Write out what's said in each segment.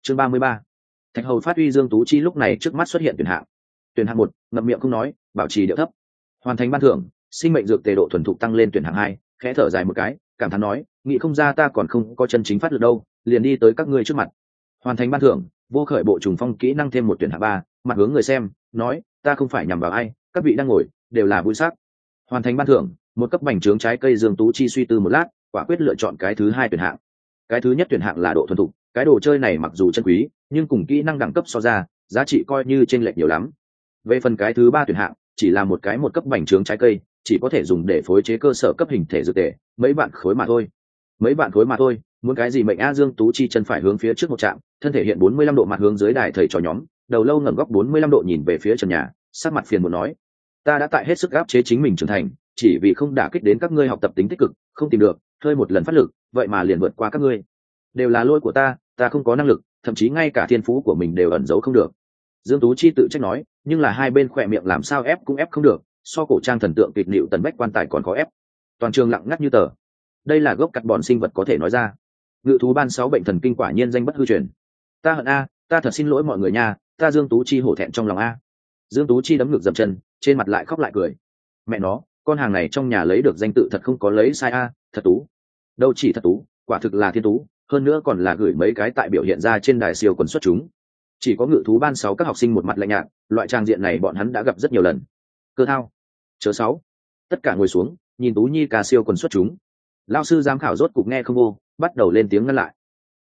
chương 33. Thạch hầu phát huy Dương Tú Chi lúc này trước mắt xuất hiện tuyển hạng 1, ngậm miệng không nói, bảo trì điệu thấp. Hoàn thành ban thưởng, sinh mệnh dược tề độ thuần thục tăng lên tuyển hạng 2, khẽ thở dài một cái, cảm thán nói, nghĩ không ra ta còn không có chân chính phát lực đâu, liền đi tới các ngươi trước mặt. Hoàn thành ban thưởng, vô khởi bộ trùng phong kỹ năng thêm một tuyển hạng 3, mặt hướng người xem, nói, ta không phải nhằm vào ai, các vị đang ngồi đều là vui sắc. Hoàn thành ban thưởng, một cấp bành trướng trái cây Dương Tú Chi suy tư một lát, quả quyết lựa chọn cái thứ 2 tuyển hạng. Cái thứ nhất tuyển hạng là độ thuần thục, cái đồ chơi này mặc dù chân quý, nhưng cùng kỹ năng đẳng cấp so ra, giá trị coi như chênh lệch nhiều lắm. Về phần cái thứ 3 tuyển hạng, chỉ là một cấp bành trướng trái cây, chỉ có thể dùng để phối chế cơ sở cấp hình thể dược tề, mấy vạn khối mà thôi, muốn cái gì mệnh a. Dương Tú Chi chân phải hướng phía trước một chạm, thân thể hiện 45 độ mặt hướng dưới đài thầy trò nhóm, đầu lâu ngẩng góc 45 độ nhìn về phía trần nhà, sắc mặt phiền muộn nói, ta đã tại hết sức áp chế chính mình trưởng thành, chỉ vì không đả kích đến các ngươi học tập tính tích cực, không tìm được, hơi một lần phát lực, vậy mà liền vượt qua các ngươi. Đều là lỗi của ta không có năng lực, thậm chí ngay cả thiên phú của mình đều ẩn giấu không được. Dương Tú Chi tự trách nói, nhưng là hai bên khỏe miệng làm sao ép cũng ép không được, so cổ trang thần tượng kịch nịu tần bách quan tài còn khó ép. Toàn trường lặng ngắt như tờ. Đây là gốc cắt bọn sinh vật có thể nói ra. Ngự thú ban 6 bệnh thần kinh quả nhiên danh bất hư truyền. Ta hận a, ta thật xin lỗi mọi người nha, ta Dương Tú Chi hổ thẹn trong lòng a. Dương Tú Chi đấm ngực dậm chân, trên mặt lại khóc lại cười. Mẹ nó, con hàng này trong nhà lấy được danh tự thật không có lấy sai a, thật tú. Đâu chỉ thật tú, quả thực là thiên tú, hơn nữa còn là gửi mấy cái tại biểu hiện ra trên đài siêu quần xuất chúng. Chỉ có ngự thú ban 6 các học sinh một mặt lạnh nhạt, loại trang diện này bọn hắn đã gặp rất nhiều lần. Cơ thao, chớ 6. Tất cả ngồi xuống, nhìn Tú Nhi ca siêu quần xuất chúng. Lão sư giám khảo rốt cục nghe không vô, bắt đầu lên tiếng ngăn lại.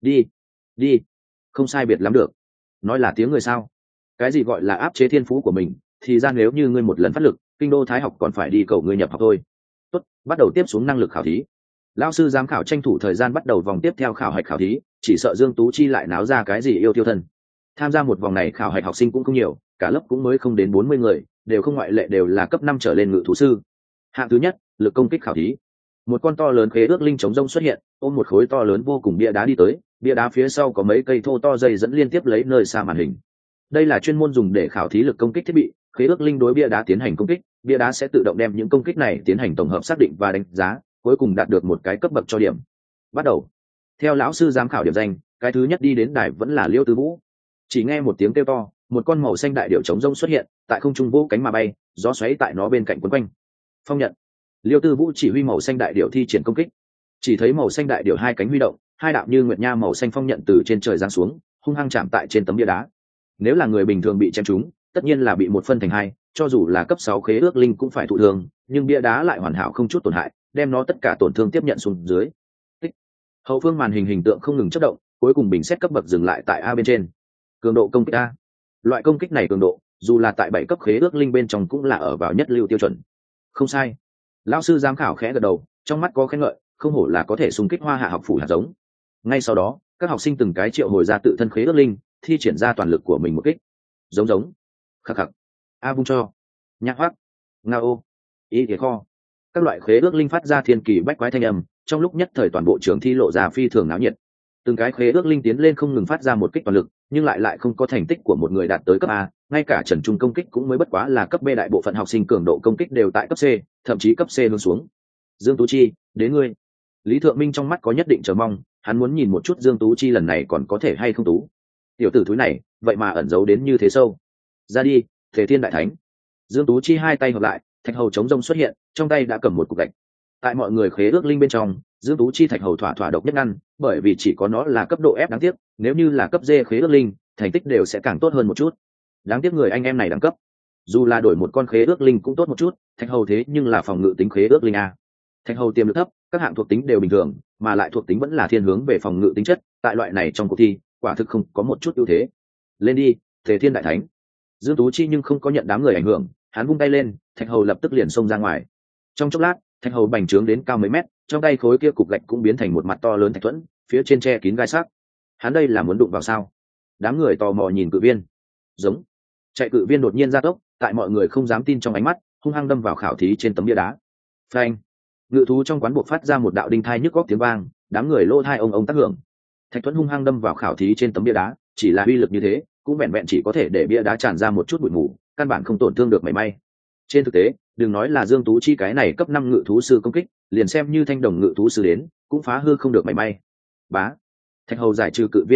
Đi, không sai biệt lắm được. Nói là tiếng người sao? Cái gì gọi là áp chế thiên phú của mình, thì ra nếu như ngươi một lần phát lực, kinh đô thái học còn phải đi cầu ngươi nhập học thôi. Tốt, bắt đầu tiếp xuống năng lực khảo thí. Lão sư giám khảo tranh thủ thời gian bắt đầu vòng tiếp theo khảo hạch khảo thí, chỉ sợ Dương Tú Chi lại náo ra cái gì yêu tiêu thân. Tham gia một vòng này khảo hạch học sinh cũng không nhiều, cả lớp cũng mới không đến 40 người, đều không ngoại lệ đều là cấp 5 trở lên ngự thú sư. Hạng thứ nhất, lực công kích khảo thí. Một con to lớn khế ước linh chống rông xuất hiện, ôm một khối to lớn vô cùng bia đá đi tới, bia đá phía sau có mấy cây thô to dây dẫn liên tiếp lấy nơi xa màn hình. Đây là chuyên môn dùng để khảo thí lực công kích thiết bị, khế ước linh đối bia đá tiến hành công kích, bia đá sẽ tự động đem những công kích này tiến hành tổng hợp xác định và đánh giá, cuối cùng đạt được một cái cấp bậc cho điểm. Bắt đầu. Theo lão sư giám khảo điểm danh, cái thứ nhất đi đến đài vẫn là Liêu Tư Vũ. Chỉ nghe một tiếng kêu to, một con màu xanh đại điểu trống rông xuất hiện, tại không trung vỗ cánh mà bay, gió xoáy tại nó bên cạnh quấn quanh. Phong nhận. Liêu Tư Vũ chỉ huy màu xanh đại điểu thi triển công kích. Chỉ thấy màu xanh đại điểu hai cánh huy động, hai đạo như nguyệt nha màu xanh phong nhận từ trên trời giáng xuống, hung hăng chạm tại trên tấm bia đá. Nếu là người bình thường bị chém trúng, tất nhiên là bị một phân thành hai, cho dù là cấp 6 khế ước linh cũng phải thụ thương, nhưng bia đá lại hoàn hảo không chút tổn hại, đem nó tất cả tổn thương tiếp nhận xuống dưới. Tích. Hậu phương màn hình hình tượng không ngừng chớp động, cuối cùng bình xét cấp bậc dừng lại tại A bên trên. Cường độ công kích A. Loại công kích này cường độ, dù là tại 7 cấp khế ước linh bên trong cũng là ở vào nhất lưu tiêu chuẩn. Không sai. Lão sư giám khảo khẽ gật đầu, trong mắt có khen ngợi, không hổ là có thể xung kích Hoa Hạ học phủ hạt giống. Ngay sau đó, các học sinh từng cái triệu hồi ra tự thân khế ước linh, thi triển ra toàn lực của mình một kích. Giống, khắc khắc, a vung cho, nhạc hoác, nga ô, ý thế kho. Các loại khế ước linh phát ra thiên kỳ bách quái thanh âm, trong lúc nhất thời toàn bộ trường thi lộ ra phi thường náo nhiệt. Từng cái khế ước linh tiến lên không ngừng phát ra một kích toàn lực, nhưng lại không có thành tích của một người đạt tới cấp A, ngay cả Trần Trung công kích cũng mới bất quá là cấp B, đại bộ phận học sinh cường độ công kích đều tại cấp C, thậm chí cấp C hướng xuống. Dương Tú Chi, đến ngươi. Lý Thượng Minh trong mắt có nhất định chờ mong, hắn muốn nhìn một chút Dương Tú Chi lần này còn có thể hay không tú. Tiểu tử thúi này, vậy mà ẩn giấu đến như thế sâu. Ra đi, Thể Thiên Đại Thánh. Dương Tú Chi hai tay hợp lại, thạch hầu chống rông xuất hiện, trong tay đã cầm một cục gạch. Tại mọi người khế ước linh bên trong, Dương Tú Chi thạch hầu thỏa độc nhất ngăn, bởi vì chỉ có nó là cấp độ F đáng tiếc, nếu như là cấp D khế ước linh, thành tích đều sẽ càng tốt hơn một chút. Đáng tiếc người anh em này đẳng cấp, dù là đổi một con khế ước linh cũng tốt một chút, thạch hầu thế nhưng là phòng ngự tính khế ước linh a. Thạch hầu tiềm lực thấp, các hạng thuộc tính đều bình thường, mà lại thuộc tính vẫn là thiên hướng về phòng ngự tính chất, tại loại này trong cuộc thi, quả thực không có một chút ưu thế. Lên đi, Thể Thiên Đại Thánh. Dương Tú Chi nhưng không có nhận đám người ảnh hưởng, hắn vung tay lên, thạch hầu lập tức liền xông ra ngoài. Trong chốc lát, thạch hầu bành trướng đến cao mấy mét, trong tay khối kia cục gạch cũng biến thành một mặt to lớn thạch thuẫn, phía trên che kín gai sắc. Hắn đây là muốn đụng vào sao? Đám người tò mò nhìn cự viên. Giống. Chạy cự viên đột nhiên ra tốc, tại mọi người không dám tin trong ánh mắt, hung hăng đâm vào khảo thí trên tấm bia đá. Phanh. Ngự thú trong quán buộc phát ra một đạo đinh thai nhức góc tiếng vang, đám người lỗ thai ông tác hưởng. Thạch thuẫn hung hăng đâm vào khảo thí trên tấm bia đá, chỉ là uy lực như thế, cũng vẹn vẹn chỉ có thể để bia đá tràn ra một chút bụi mù, căn bản không tổn thương được mảy may. Trên thực tế, đừng nói là Dương Tú Chi cái này cấp 5 ngự thú sư công kích, liền xem như thanh đồng ngự thú sư đến, cũng phá hư không được mảy may. Bá. Thạch hầu giải trừ cự viên hình thức,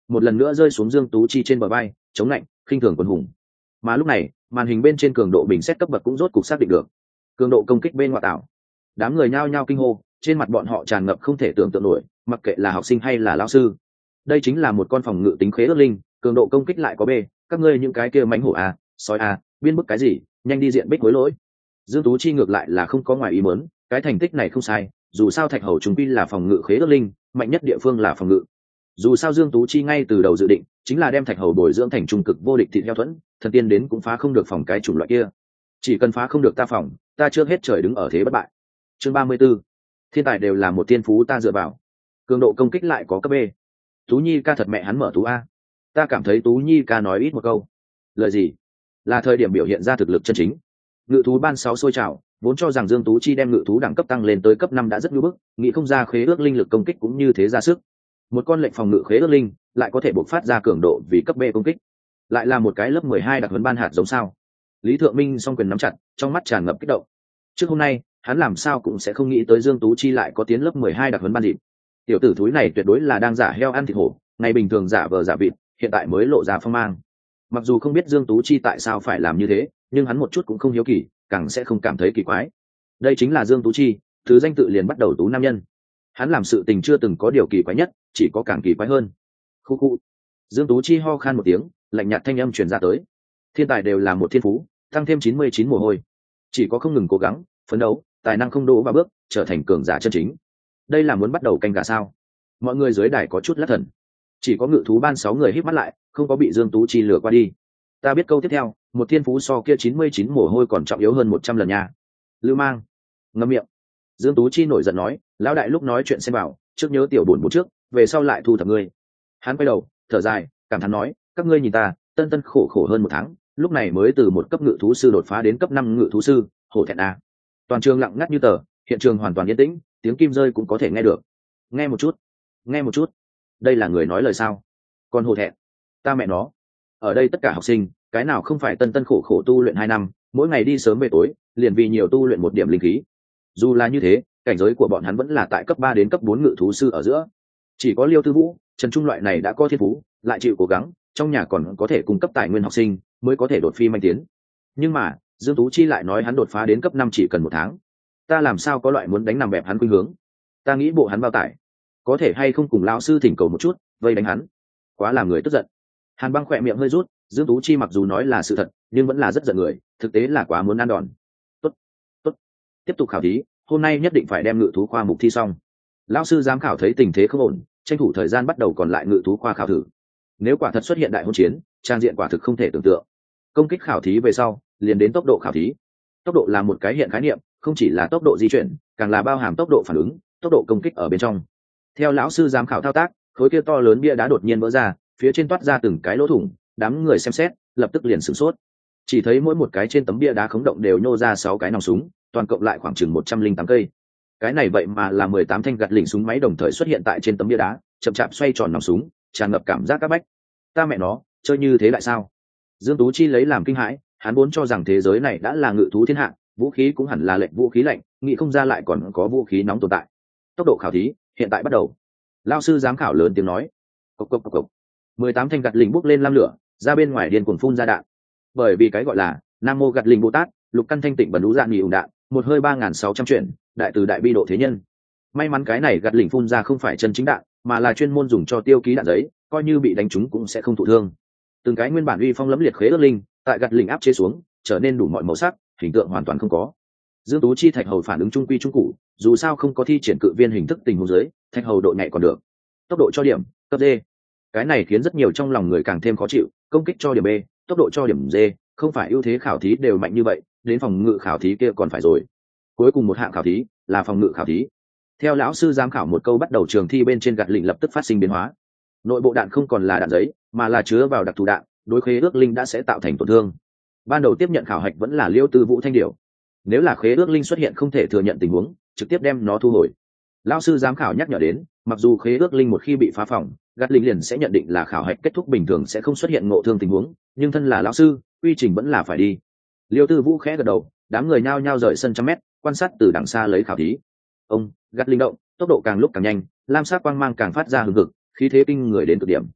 một lần nữa rơi xuống Dương Tú Chi trên bờ vai, chống lạnh khinh thường quân hùng. Mà lúc này màn hình bên trên cường độ bình xét cấp bậc cũng rốt cục xác định được cường độ công kích bên ngoại tảo. Đám người nhao nhao kinh hô, trên mặt bọn họ tràn ngập không thể tưởng tượng nổi, mặc kệ là học sinh hay là lão sư. Đây chính là một con phòng ngự tính khế ước linh, cường độ công kích lại có B, các ngươi những cái kia mánh hổ a, sói a, biên bức cái gì, nhanh đi diện bích hối lỗi. Dương Tú Chi ngược lại là không có ngoài ý muốn, cái thành tích này không sai, dù sao Thạch Hầu chúng quy là phòng ngự khế ước linh, mạnh nhất địa phương là phòng ngự. Dù sao Dương Tú Chi ngay từ đầu dự định chính là đem Thạch Hầu bồi dưỡng thành trung cực vô địch thịt heo thuẫn, thần tiên đến cũng phá không được phòng cái chủng loại kia. Chỉ cần phá không được ta phòng, ta trước hết trời đứng ở thế bất bại. Chương 34. Thiên tài đều là một tiên phú ta dựa vào. Cường độ công kích lại có cấp B. Tú Nhi ca thật mẹ hắn mở tú A. Ta cảm thấy Tú Nhi ca nói ít một câu. Lời gì? Là thời điểm biểu hiện ra thực lực chân chính. Ngự thú ban 6 sôi trào, vốn cho rằng Dương Tú Chi đem ngự thú đẳng cấp tăng lên tới cấp 5 đã rất nhu bức, nghĩ không ra khế ước linh lực công kích cũng như thế ra sức. Một con lệnh phòng ngự khế ước linh lại có thể bộc phát ra cường độ vì cấp B công kích. Lại là một cái lớp 12 đặc huấn ban hạt giống sao? Lý Thượng Minh song quyền nắm chặt, trong mắt tràn ngập kích động. Trước hôm nay, hắn làm sao cũng sẽ không nghĩ tới Dương Tú Chi lại có tiến lớp 12 đặc huấn ban dịp. Tiểu tử thúi này tuyệt đối là đang giả heo ăn thịt hổ, ngày bình thường giả vờ giả vịt, hiện tại mới lộ ra phong mang. Mặc dù không biết Dương Tú Chi tại sao phải làm như thế, nhưng hắn một chút cũng không hiếu kỳ, càng sẽ không cảm thấy kỳ quái. Đây chính là Dương Tú Chi, thứ danh tự liền bắt đầu tú nam nhân. Hắn làm sự tình chưa từng có điều kỳ quái nhất, chỉ có càng kỳ quái hơn. Khu khu. Dương Tú Chi ho khan một tiếng, lạnh nhạt thanh âm truyền ra tới. Thiên tài đều là một thiên phú, tăng thêm 99 mồ hôi. Chỉ có không ngừng cố gắng, phấn đấu, tài năng không đỗ vào bước, trở thành cường giả chân chính. Đây là muốn bắt đầu canh gà sao? Mọi người dưới đài có chút lắc thần. Chỉ có ngự thú ban 6 người híp mắt lại, không có bị Dương Tú Chi lừa qua đi. Ta biết câu tiếp theo, một thiên phú so kia 99 mồ hôi còn trọng yếu hơn 100 lần nha. Lưu Mang, ngậm miệng. Dương Tú Chi nổi giận nói, lão đại lúc nói chuyện xem bảo, trước nhớ tiểu buồn một trước, về sau lại thu thập ngươi. Hắn quay đầu, thở dài, cảm thán nói, các ngươi nhìn ta, tân tân khổ khổ hơn 1 tháng, lúc này mới từ một cấp ngự thú sư đột phá đến cấp 5 ngự thú sư, hổ thẹn à. Toàn trường lặng ngắt như tờ, hiện trường hoàn toàn yên tĩnh, tiếng kim rơi cũng có thể nghe được. Nghe một chút, nghe một chút. Đây là người nói lời sao? Còn hổ thẹn. Ta mẹ nó. Ở đây tất cả học sinh, cái nào không phải tân tân khổ khổ tu luyện 2 năm, mỗi ngày đi sớm về tối, liền vì nhiều tu luyện 1 điểm linh khí. Dù là như thế, cảnh giới của bọn hắn vẫn là tại cấp 3 đến cấp 4 ngự thú sư ở giữa. Chỉ có Liêu Tư Vũ, Trần Trung loại này đã có thiên phú, lại chịu cố gắng, trong nhà còn có thể cung cấp tài nguyên học sinh, mới có thể đột phi manh tiến. Nhưng mà, Dương Tú Chi lại nói hắn đột phá đến cấp 5 chỉ cần 1 tháng. Ta làm sao có loại muốn đánh nằm bẹp hắn khuynh hướng? Ta nghĩ bộ hắn bao tải, có thể hay không cùng lão sư thỉnh cầu một chút, vây đánh hắn. Quá làm người tức giận. Hàn Băng khỏe miệng hơi rút, Dương Tú Chi mặc dù nói là sự thật, nhưng vẫn là rất giận người, thực tế là quá muốn ăn đòn. Tốt, tốt, tiếp tục khảo thí, hôm nay nhất định phải đem ngự thú khoa mục thi xong. Lão sư giám khảo thấy tình thế không ổn, tranh thủ thời gian bắt đầu còn lại ngự thú khoa khảo thử. Nếu quả thật xuất hiện đại hôn chiến, trang diện quả thực không thể tưởng tượng. Công kích khảo thí về sau, liền đến tốc độ khảo thí. Tốc độ là một cái hiện khái niệm, không chỉ là tốc độ di chuyển, càng là bao hàm tốc độ phản ứng, tốc độ công kích ở bên trong. Theo lão sư giám khảo thao tác, khối kia to lớn bia đá đột nhiên vỡ ra, phía trên toát ra từng cái lỗ thủng, đám người xem xét, lập tức liền sửng sốt. Chỉ thấy mỗi một cái trên tấm bia đá khống động đều nhô ra 6 cái nòng súng, toàn cộng lại khoảng chừng 108 cây. Cái này vậy mà là 18 thanh gạt lỉnh súng máy đồng thời xuất hiện tại trên tấm bia đá, chậm chạp xoay tròn nòng súng, tràn ngập cảm giác các bách. Ta mẹ nó, chơi như thế lại sao? Dương Tú Chi lấy làm kinh hãi, hắn vốn cho rằng thế giới này đã là ngự thú thiên hạ, vũ khí cũng hẳn là lệnh vũ khí lạnh, nghĩ không ra lại còn có vũ khí nóng tồn tại. Tốc độ khảo thí, hiện tại bắt đầu. Lão sư giám khảo lớn tiếng nói. Cộc cộc cộc cộc. 18 thanh gạt lỉnh bốc lên lam lửa, ra bên ngoài điên cuồng phun ra đạn. Bởi vì cái gọi là Nam mô gạt lỉnh Bồ Tát, lục căn thanh tịnh bần đú dạng nghỉ ủng đạn, một hơi 3600 chuyển, đại từ đại bi độ thế nhân. May mắn cái này gạt lỉnh phun ra không phải chân chính đạn, mà là chuyên môn dùng cho tiêu ký đạn giấy, coi như bị đánh trúng cũng sẽ không thụ thương. Từng cái nguyên bản uy phong lẫm liệt khế ước linh, tại gạt lỉnh áp chế xuống, trở nên đủ mọi màu sắc, hình tượng hoàn toàn không có. Dương Tú Chi Thạch Hầu phản ứng trung quy trung cụ, dù sao không có thi triển cự viên hình thức tình huống dưới, Thạch Hầu độ nhạy còn được. Tốc độ cho điểm cấp D. Cái này khiến rất nhiều trong lòng người càng thêm khó chịu, công kích cho điểm B, tốc độ cho điểm D, không phải ưu thế khảo thí đều mạnh như vậy, đến phòng ngự khảo thí kia còn phải rồi. Cuối cùng một hạng khảo thí là phòng ngự khảo thí. Theo lão sư giám khảo một câu bắt đầu trường thi bên trên gạt lỉnh lập tức phát sinh biến hóa. Nội bộ đạn không còn là đạn giấy, mà là chứa vào đặc thù đạn, đối khế ước linh đã sẽ tạo thành tổn thương. Ban đầu tiếp nhận khảo hạch vẫn là Liêu Tư Vũ Thanh Điểu. Nếu là khế ước linh xuất hiện không thể thừa nhận tình huống, trực tiếp đem nó thu hồi. Lão sư giám khảo nhắc nhở đến, mặc dù khế ước linh một khi bị phá phỏng, gạt lỉnh liền sẽ nhận định là khảo hạch kết thúc bình thường sẽ không xuất hiện ngộ thương tình huống, nhưng thân là lão sư, quy trình vẫn là phải đi. Liêu Tư Vũ khẽ gật đầu, đám người nhao nhao rời sân trăm mét, quan sát từ đằng xa lấy khảo thí. Ông, gạt linh động, tốc độ càng lúc càng nhanh, lam sắc quang mang càng phát ra hừng hực, khí thế kinh người đến cực điểm.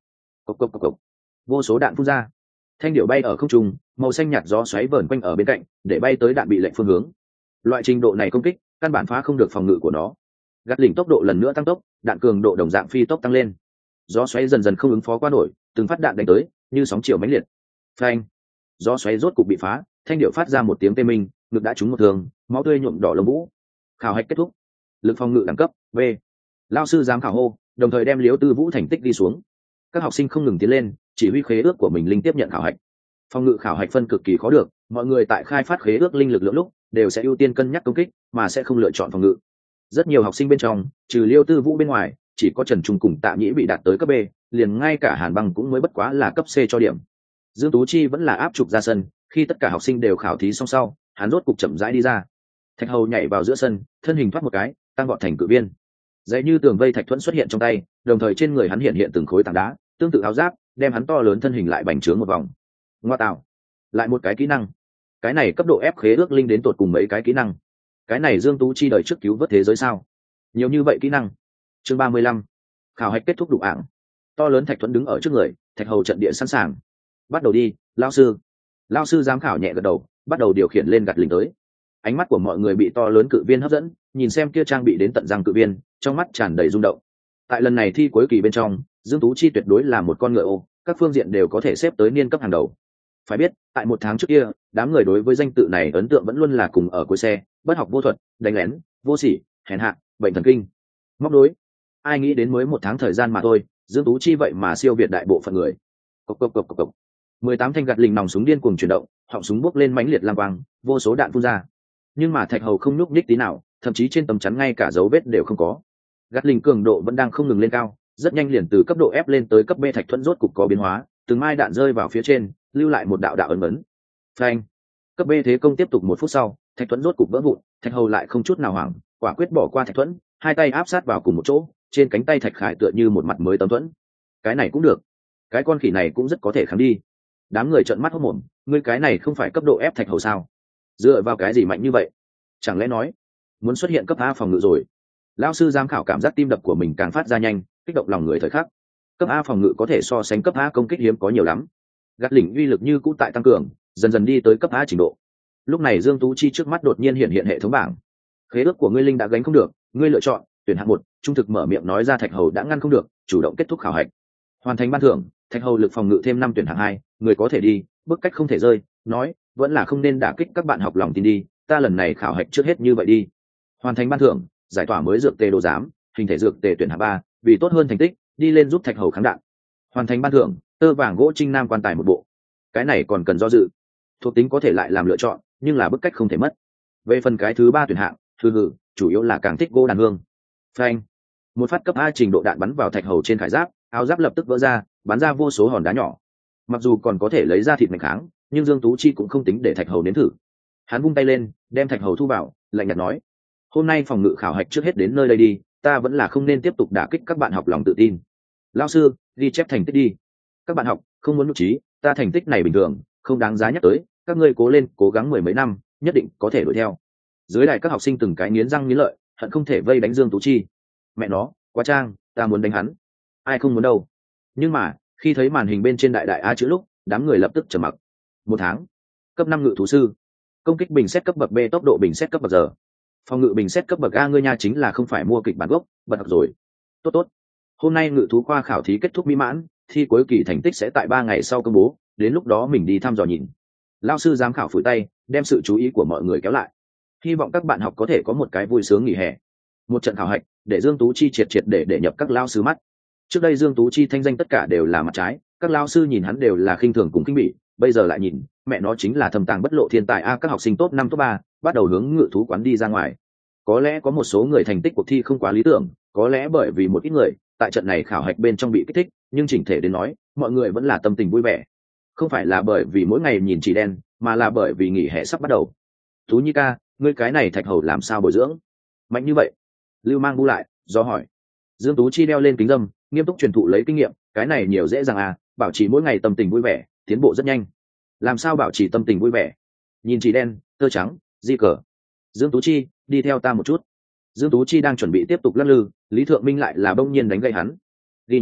Cộc cộc cộc cộc. Vô số đạn phun ra, thanh điệu bay ở không trung, màu xanh nhạt gió xoáy vờn quanh ở bên cạnh để bay tới đạn bị lệnh phương hướng. Loại trình độ này công kích căn bản phá không được phòng ngự của nó. Gạt lỉnh tốc độ lần nữa tăng tốc, đạn cường độ đồng dạng phi tốc tăng lên. Gió xoáy dần dần không ứng phó qua nổi, từng phát đạn đánh tới như sóng chiều mãnh liệt. Phanh. Gió xoáy rốt cục bị phá, thanh điệu phát ra một tiếng tê minh, ngực đã trúng một thương, máu tươi nhuộm đỏ lông vũ. Khảo hạch kết thúc. Lực phòng ngự đẳng cấp B. Lao sư giám khảo hô, đồng thời đem Liễu Tư Vũ thành tích đi xuống. Các học sinh không ngừng tiến lên, chỉ huy khế ước của mình linh tiếp nhận khảo hạch. Phòng ngự khảo hạch phân cực kỳ khó được, mọi người tại khai phát khế ước linh lực lượng lúc đều sẽ ưu tiên cân nhắc công kích, mà sẽ không lựa chọn phòng ngự. Rất nhiều học sinh bên trong, trừ Liêu Tư Vũ bên ngoài, chỉ có Trần Trung cùng Tạ Nhĩ bị đạt tới cấp B, liền ngay cả Hàn Băng cũng mới bất quá là cấp C cho điểm. Dương Tú Chi vẫn là áp trục ra sân, khi tất cả học sinh đều khảo thí xong sau, hắn rốt cục chậm rãi đi ra. Thạch Hầu nhảy vào giữa sân, thân hình thoát một cái, tăng vọt thành cự viên. Dãy như tường vây thạch thuẫn xuất hiện trong tay, đồng thời trên người hắn hiện từng khối tảng đá, tương tự áo giáp, đem hắn to lớn thân hình lại bành trướng một vòng. Ngoa tạo, lại một cái kỹ năng. Cái này cấp độ ép khế ước linh đến tột cùng mấy cái kỹ năng. Cái này Dương Tú Chi đời trước cứu vớt thế giới sao? Nhiều như vậy kỹ năng. Chương 35. Khảo hạch kết thúc đủ ảng. To lớn thạch thuẫn đứng ở trước người, Thạch Hầu trận địa sẵn sàng. Bắt đầu đi, lão sư. Lão sư giám khảo nhẹ gật đầu, bắt đầu điều khiển lên gạt lình tới. Ánh mắt của mọi người bị to lớn cự viên hấp dẫn, nhìn xem kia trang bị đến tận răng cự viên, trong mắt tràn đầy rung động. Tại lần này thi cuối kỳ bên trong, Dương Tú Chi tuyệt đối là một con ngựa ô, các phương diện đều có thể xếp tới niên cấp hàng đầu. Phải biết, tại một tháng trước kia, đám người đối với danh tự này ấn tượng vẫn luôn là cùng ở cuối xe, bất học vô thuật, đánh lén, vô sỉ, hèn hạ, bệnh thần kinh, móc đối. Ai nghĩ đến mới một tháng thời gian mà thôi, Dương Tú Chi vậy mà siêu việt đại bộ phận người. Cộc cộc cộc cộc cộc. 18 thanh gạt lình nòng súng điên cuồng chuyển động, họng súng bốc lên mãnh liệt lang quang, vô số đạn phun ra. Nhưng mà Thạch Hầu không nhúc nhích tí nào, thậm chí trên tấm chắn ngay cả dấu vết đều không có. Gạt lình cường độ vẫn đang không ngừng lên cao, rất nhanh liền từ cấp độ F lên tới cấp B thạch thuẫn rốt cục có biến hóa, từng mai đạn rơi vào phía trên, lưu lại một đạo đạo ấn ấn. Phanh. Cấp B thế công tiếp tục 1 phút sau, thạch thuẫn rốt cục vỡ vụn, Thạch Hầu lại không chút nào hoảng, quả quyết bỏ qua thạch thuẫn, hai tay áp sát vào cùng một chỗ, trên cánh tay Thạch Khải tựa như một mặt mới tấm thuẫn. Cái này cũng được, cái con khỉ này cũng rất có thể kháng đi. Đám người trợn mắt hốt mồm, ngươi cái này không phải cấp độ F Thạch Hầu sao? Dựa vào cái gì mạnh như vậy? Chẳng lẽ nói muốn xuất hiện cấp A phòng ngự rồi? Lão sư giám khảo cảm giác tim đập của mình càng phát ra nhanh, kích động lòng người thời khắc. Cấp A phòng ngự có thể so sánh cấp A công kích hiếm có nhiều lắm. Gạt lỉnh uy lực như cũ tại tăng cường, dần dần đi tới cấp A trình độ. Lúc này Dương Tú Chi trước mắt đột nhiên hiện hệ thống bảng. Khế ước của ngươi linh đã gánh không được, ngươi lựa chọn tuyển hạng 1, trung thực mở miệng nói ra Thạch Hầu đã ngăn không được, chủ động kết thúc khảo hạch. Hoàn thành ban thưởng, Thạch Hầu lực phòng ngự thêm 5 tuyển hạng 2, người có thể đi, bước cách không thể rơi, nói, vẫn là không nên đả kích các bạn học lòng tin đi, ta lần này khảo hạch trước hết như vậy đi. Hoàn thành ban thưởng, giải tỏa mới dược tề đồ giám, hình thể dược tề tuyển hạng 3, vì tốt hơn thành tích, đi lên giúp Thạch Hầu kháng đạn. Hoàn thành ban thưởng, tơ vàng gỗ trinh nam quan tài một bộ. Cái này còn cần do dự. Thuộc tính có thể lại làm lựa chọn, nhưng là bức cách không thể mất. Về phần cái thứ 3 tuyển hạng, hừ, chủ yếu là càng thích gỗ đàn hương. Phanh. Một phát cấp A trình độ đạn bắn vào Thạch Hầu trên khải giáp, áo giáp lập tức vỡ ra, bắn ra vô số hòn đá nhỏ. Mặc dù còn có thể lấy ra thịt mạnh kháng, nhưng Dương Tú Chi cũng không tính để Thạch Hầu nếm thử. Hắn vung tay lên, đem Thạch Hầu thu vào, lạnh nhạt nói: "Hôm nay phòng ngự khảo hạch trước hết đến nơi đây đi, ta vẫn là không nên tiếp tục đả kích các bạn học lòng tự tin. Lão sư, ghi chép thành tích đi. Các bạn học, không muốn nhục trí, ta thành tích này bình thường, không đáng giá nhắc tới, các ngươi cố lên, cố gắng 10 mấy năm, nhất định có thể đuổi theo." Dưới đài các học sinh từng cái nghiến răng nghiến lợi, hận không thể vây đánh Dương Tú Chi. Mẹ nó, quá trang, ta muốn đánh hắn. Ai không muốn đâu. Nhưng mà, khi thấy màn hình bên trên đại đại A chữ lúc, đám người lập tức trầm mặc. 1 tháng. Cấp 5 ngự thú sư. Công kích bình xét cấp bậc B, tốc độ bình xét cấp bậc giờ. Phòng ngự bình xét cấp bậc A, ngươi nha chính là không phải mua kịch bản gốc, bật học rồi. Tốt tốt. Hôm nay ngự thú khoa khảo thí kết thúc mỹ mãn, thi cuối kỳ thành tích sẽ tại 3 ngày sau công bố, đến lúc đó mình đi thăm dò nhìn. Lão sư giám khảo phủi tay, đem sự chú ý của mọi người kéo lại. Hy vọng các bạn học có thể có một cái vui sướng nghỉ hè. Một trận khảo hạch, để Dương Tú Chi triệt để nhập các lao sư mắt. Trước đây Dương Tú Chi thanh danh tất cả đều là mặt trái, các lao sư nhìn hắn đều là khinh thường cùng khinh bỉ, bây giờ lại nhìn, mẹ nó chính là thầm tàng bất lộ thiên tài a. Các học sinh top 5 top 3 bắt đầu hướng ngự thú quán đi ra ngoài. Có lẽ có một số người thành tích cuộc thi không quá lý tưởng, có lẽ bởi vì một ít người tại trận này khảo hạch bên trong bị kích thích, nhưng chỉnh thể đến nói, mọi người vẫn là tâm tình vui vẻ. Không phải là bởi vì mỗi ngày nhìn chỉ đen, mà là bởi vì nghỉ hè sắp bắt đầu. Tú Nhi ca, ngươi cái này Thạch Hầu làm sao bồi dưỡng mạnh như vậy? Lưu Mang bu lại do hỏi. Dương Tú Chi đeo lên kính dâm, nghiêm túc truyền thụ lấy kinh nghiệm, cái này nhiều dễ dàng à, bảo trì mỗi ngày tâm tình vui vẻ, tiến bộ rất nhanh. Làm sao bảo trì tâm tình vui vẻ? Nhìn chỉ đen, tơ trắng, di cờ. Dương Tú Chi, đi theo ta một chút. Dương Tú Chi đang chuẩn bị tiếp tục lắc lư, Lý Thượng Minh lại là bỗng nhiên đánh gậy hắn. Ghi nhớ,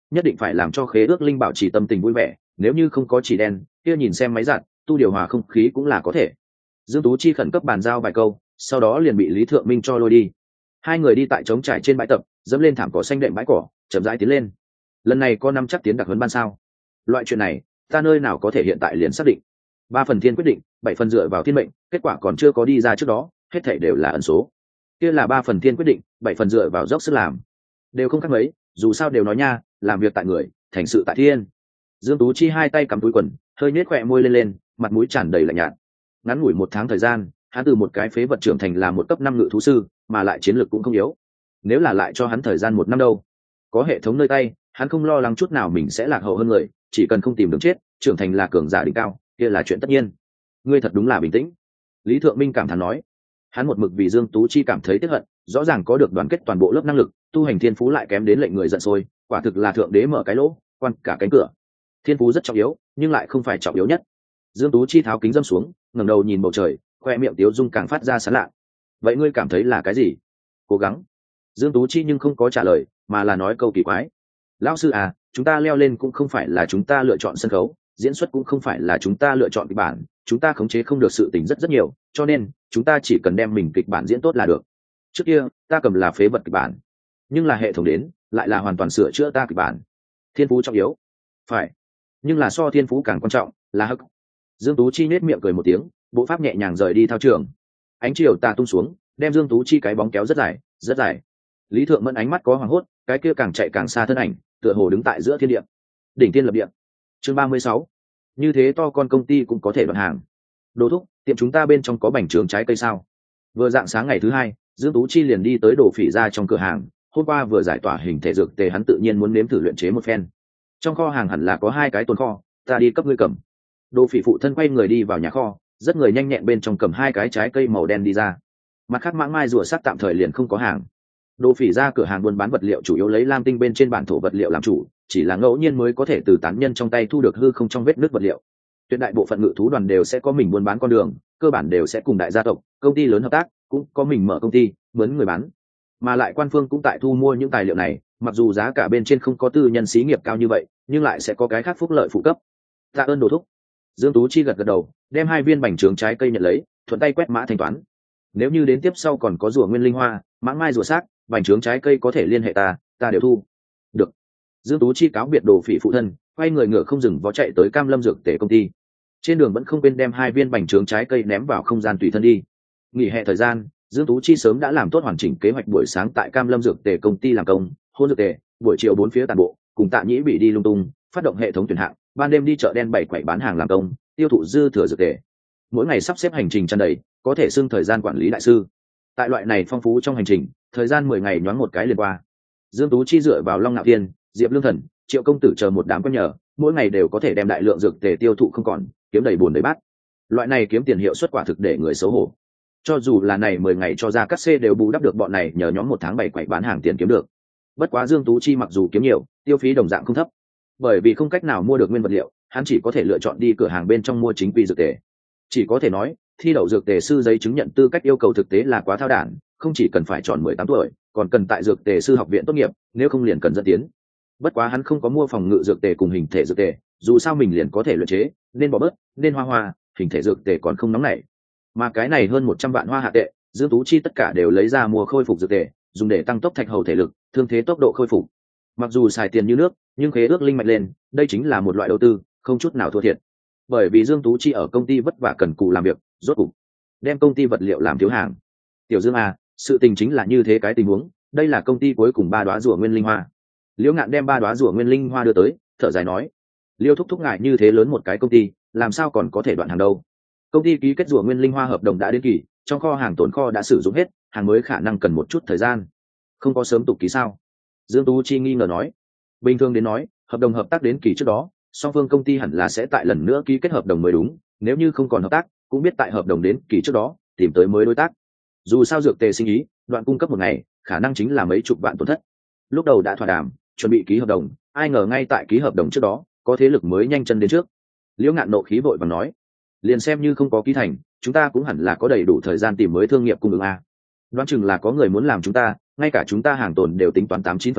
nhất định phải làm cho khế ước linh bảo trì tâm tình vui vẻ, nếu như không có chỉ đen kia nhìn xem máy giặt tu điều hòa không khí cũng là có thể. Dương Tú Chi khẩn cấp bàn giao vài câu, sau đó liền bị Lý Thượng Minh cho lôi đi. Hai người đi tại trống trải trên bãi tập, dẫm lên thảm cỏ xanh đệm bãi cỏ, chậm rãi tiến lên. Lần này có năm chắc tiến đặc huấn ban sao? Loại chuyện này ta nơi nào có thể hiện tại liền xác định. 3 phần thiên quyết định, 7 phần dựa vào thiên mệnh, kết quả còn chưa có đi ra trước đó hết thảy đều là ẩn số. Kia là 3 phần thiên quyết định, 7 phần dựa vào dốc sức làm, đều không khác mấy, dù sao đều nói nha, làm việc tại người thành sự tại thiên. Dương Tú Chi hai tay cầm túi quần, hơi nhếch khóe môi lên, mặt mũi tràn đầy lạnh nhạt. Ngắn ngủi 1 tháng thời gian, hắn từ một cái phế vật trưởng thành là một cấp 5 ngự thú sư, mà lại chiến lược cũng không yếu. Nếu là lại cho hắn thời gian 1 năm đâu, có hệ thống nơi tay, hắn không lo lắng chút nào mình sẽ lạc hậu hơn người, chỉ cần không tìm đường chết, trưởng thành là cường giả đỉnh cao, kia là chuyện tất nhiên. Ngươi thật đúng là bình tĩnh. Lý Thượng Minh cảm thán nói. Hắn một mực vì Dương Tú Chi cảm thấy tiếc hận, rõ ràng có được đoàn kết toàn bộ lớp năng lực, tu hành thiên phú lại kém đến lệnh người giận sôi, quả thực là thượng đế mở cái lỗ, quan cả cánh cửa. Thiên phú rất trọng yếu, nhưng lại không phải trọng yếu nhất. Dương Tú Chi tháo kính dâm xuống, ngẩng đầu nhìn bầu trời, khoe miệng tiếu dung càng phát ra sán lạ. Vậy ngươi cảm thấy là cái gì? Cố gắng. Dương Tú Chi nhưng không có trả lời, mà là nói câu kỳ quái. Lão sư à, chúng ta leo lên cũng không phải là chúng ta lựa chọn sân khấu, diễn xuất cũng không phải là chúng ta lựa chọn kịch bản, chúng ta khống chế không được sự tình rất rất nhiều, cho nên chúng ta chỉ cần đem mình kịch bản diễn tốt là được. Trước kia ta cầm là phế vật kịch bản, nhưng là hệ thống đến lại là hoàn toàn sửa chữa ta kịch bản. Thiên phú trọng yếu, phải, nhưng là so thiên phú càng quan trọng là hắc. Dương Tú Chi nết miệng cười một tiếng, bộ pháp nhẹ nhàng rời đi thao trường. Ánh chiều tà tung xuống, đem Dương Tú Chi cái bóng kéo rất dài rất dài. Lý Thượng Mẫn ánh mắt có hoảng hốt, cái kia càng chạy càng xa thân ảnh tựa hồ đứng tại giữa thiên địa, đỉnh thiên lập địa. Chương 36. Như thế to con công ty cũng có thể đoạn hàng. Đồ thúc, tiệm chúng ta bên trong có bánh trướng trái cây sao? Vừa dạng sáng ngày thứ hai, Dương Tú Chi liền đi tới Đồ Phỉ ra trong cửa hàng. Hôm qua vừa giải tỏa hình thể dược tề, hắn tự nhiên muốn nếm thử luyện chế một phen. Trong kho hàng hẳn là có 2 cái tồn kho, ta đi cấp ngươi cầm. Đồ Phỉ phụ thân quay người đi vào nhà kho, rất người nhanh nhẹn bên trong cầm 2 cái trái cây màu đen đi ra. Mặt khác mãng mai rùa sắt tạm thời liền không có hàng. Đồ Phỉ ra cửa hàng buôn bán vật liệu chủ yếu lấy lam tinh bên trên bản thổ vật liệu làm chủ, chỉ là ngẫu nhiên mới có thể từ tán nhân trong tay thu được hư không trong vết nứt vật liệu. Tuyệt đại bộ phận ngự thú đoàn đều sẽ có mình buôn bán con đường, cơ bản đều sẽ cùng đại gia tộc, công ty lớn hợp tác, cũng có mình mở công ty, mướn người bán. Mà lại quan phương cũng tại thu mua những tài liệu này, mặc dù giá cả bên trên không có tư nhân xí nghiệp cao như vậy, nhưng lại sẽ có cái khác phúc lợi phụ cấp. Tạ ơn Đồ thúc. Dương Tú Chi gật gật đầu, đem 2 viên bánh trướng trái cây nhận lấy, thuận tay quét mã thanh toán. Nếu như đến tiếp sau còn có rùa nguyên linh hoa, mãng mai rùa xác, bánh trướng trái cây có thể liên hệ ta đều thu. Được. Dương Tú Chi cáo biệt Đồ Phỉ phụ thân, quay người ngựa không dừng vó chạy tới Cam Lâm dược tể công ty. Trên đường vẫn không quên đem 2 viên bánh trướng trái cây ném vào không gian tùy thân đi. Nghỉ hè thời gian, Dương Tú Chi sớm đã làm tốt hoàn chỉnh kế hoạch buổi sáng tại Cam Lâm dược tể công ty làm công, hôn dược tể, buổi chiều 4 phía tàn bộ, cùng Tạ Nhĩ bị đi lung tung, phát động hệ thống tuyển hạng, ban đêm đi chợ đen bảy quậy bán hàng làm công, tiêu thụ dư thừa dược tể. Mỗi ngày sắp xếp hành trình tràn đầy, có thể xưng thời gian quản lý đại sư. Tại loại này phong phú trong hành trình, thời gian 10 ngày nhoáng một cái liền qua. Dương Tú Chi dựa vào Long Nạo Thiên, Diệp Lương Thần, Triệu công tử chờ một đám con nhờ, mỗi ngày đều có thể đem đại lượng dược tề tiêu thụ không còn, kiếm đầy bùn đầy bát. Loại này kiếm tiền hiệu suất quả thực để người xấu hổ. Cho dù là này 10 ngày cho ra cắt xê đều bù đắp được bọn này nhờ nhóm 1 tháng 7 quậy bán hàng tiền kiếm được. Bất quá Dương Tú Chi mặc dù kiếm nhiều, tiêu phí đồng dạng không thấp. Bởi vì không cách nào mua được nguyên vật liệu, hắn chỉ có thể lựa chọn đi cửa hàng bên trong mua chính quy dược tề. Chỉ có thể nói, thi đậu dược tề sư giấy chứng nhận tư cách yêu cầu thực tế là quá thao đản, không chỉ cần phải tròn 18 tuổi, còn cần tại dược tề sư học viện tốt nghiệp, nếu không liền cần dẫn tiến. Bất quá hắn không có mua phòng ngự dược tề cùng hình thể dược tề, dù sao mình liền có thể luyện chế, nên bỏ bớt, nên hoa, hình thể dược tề còn không nóng nảy. Mà cái này hơn 100 vạn hoa hạ tệ, Dương Tú Chi tất cả đều lấy ra mua khôi phục dược tề, dùng để tăng tốc thạch hầu thể lực, thương thế tốc độ khôi phục. Mặc dù xài tiền như nước, nhưng khế ước linh mạnh lên, đây chính là một loại đầu tư, không chút nào thua thiệt. Bởi vì Dương Tú Chi ở công ty vất vả cần cù làm việc, rốt cục đem công ty vật liệu làm thiếu hàng. Tiểu Dương à, sự tình chính là như thế cái tình huống, đây là công ty cuối cùng 3 đóa rùa nguyên linh hoa. Liễu Ngạn đem 3 đóa rùa nguyên linh hoa đưa tới, thở dài nói: Liêu thúc thúc ngại như thế lớn một cái công ty, làm sao còn có thể đoạn hàng đâu? Công ty ký kết rùa nguyên linh hoa hợp đồng đã đến kỳ, trong kho hàng tồn kho đã sử dụng hết, hàng mới khả năng cần một chút thời gian. Không có sớm tục ký sao? Dương Tú Chi nghi ngờ nói. Bình thường đến nói, hợp đồng hợp tác đến kỳ trước đó, song phương công ty hẳn là sẽ tại lần nữa ký kết hợp đồng mới đúng, nếu như không còn hợp tác, cũng biết tại hợp đồng đến kỳ trước đó tìm tới mới đối tác. Dù sao dược tề sinh ý, đoạn cung cấp một ngày, khả năng chính là mấy chục vạn tổn thất. Lúc đầu đã thỏa đàm, chuẩn bị ký hợp đồng, ai ngờ ngay tại ký hợp đồng trước đó, có thế lực mới nhanh chân đến trước. Liễu Ngạn nộ khí vội vàng nói: liền xem như không có ký thành, chúng ta cũng hẳn là có đầy đủ thời gian tìm mới thương nghiệp cung ứng a. Đoán chừng là có người muốn làm chúng ta, ngay cả chúng ta hàng tồn đều tính toán 89/10,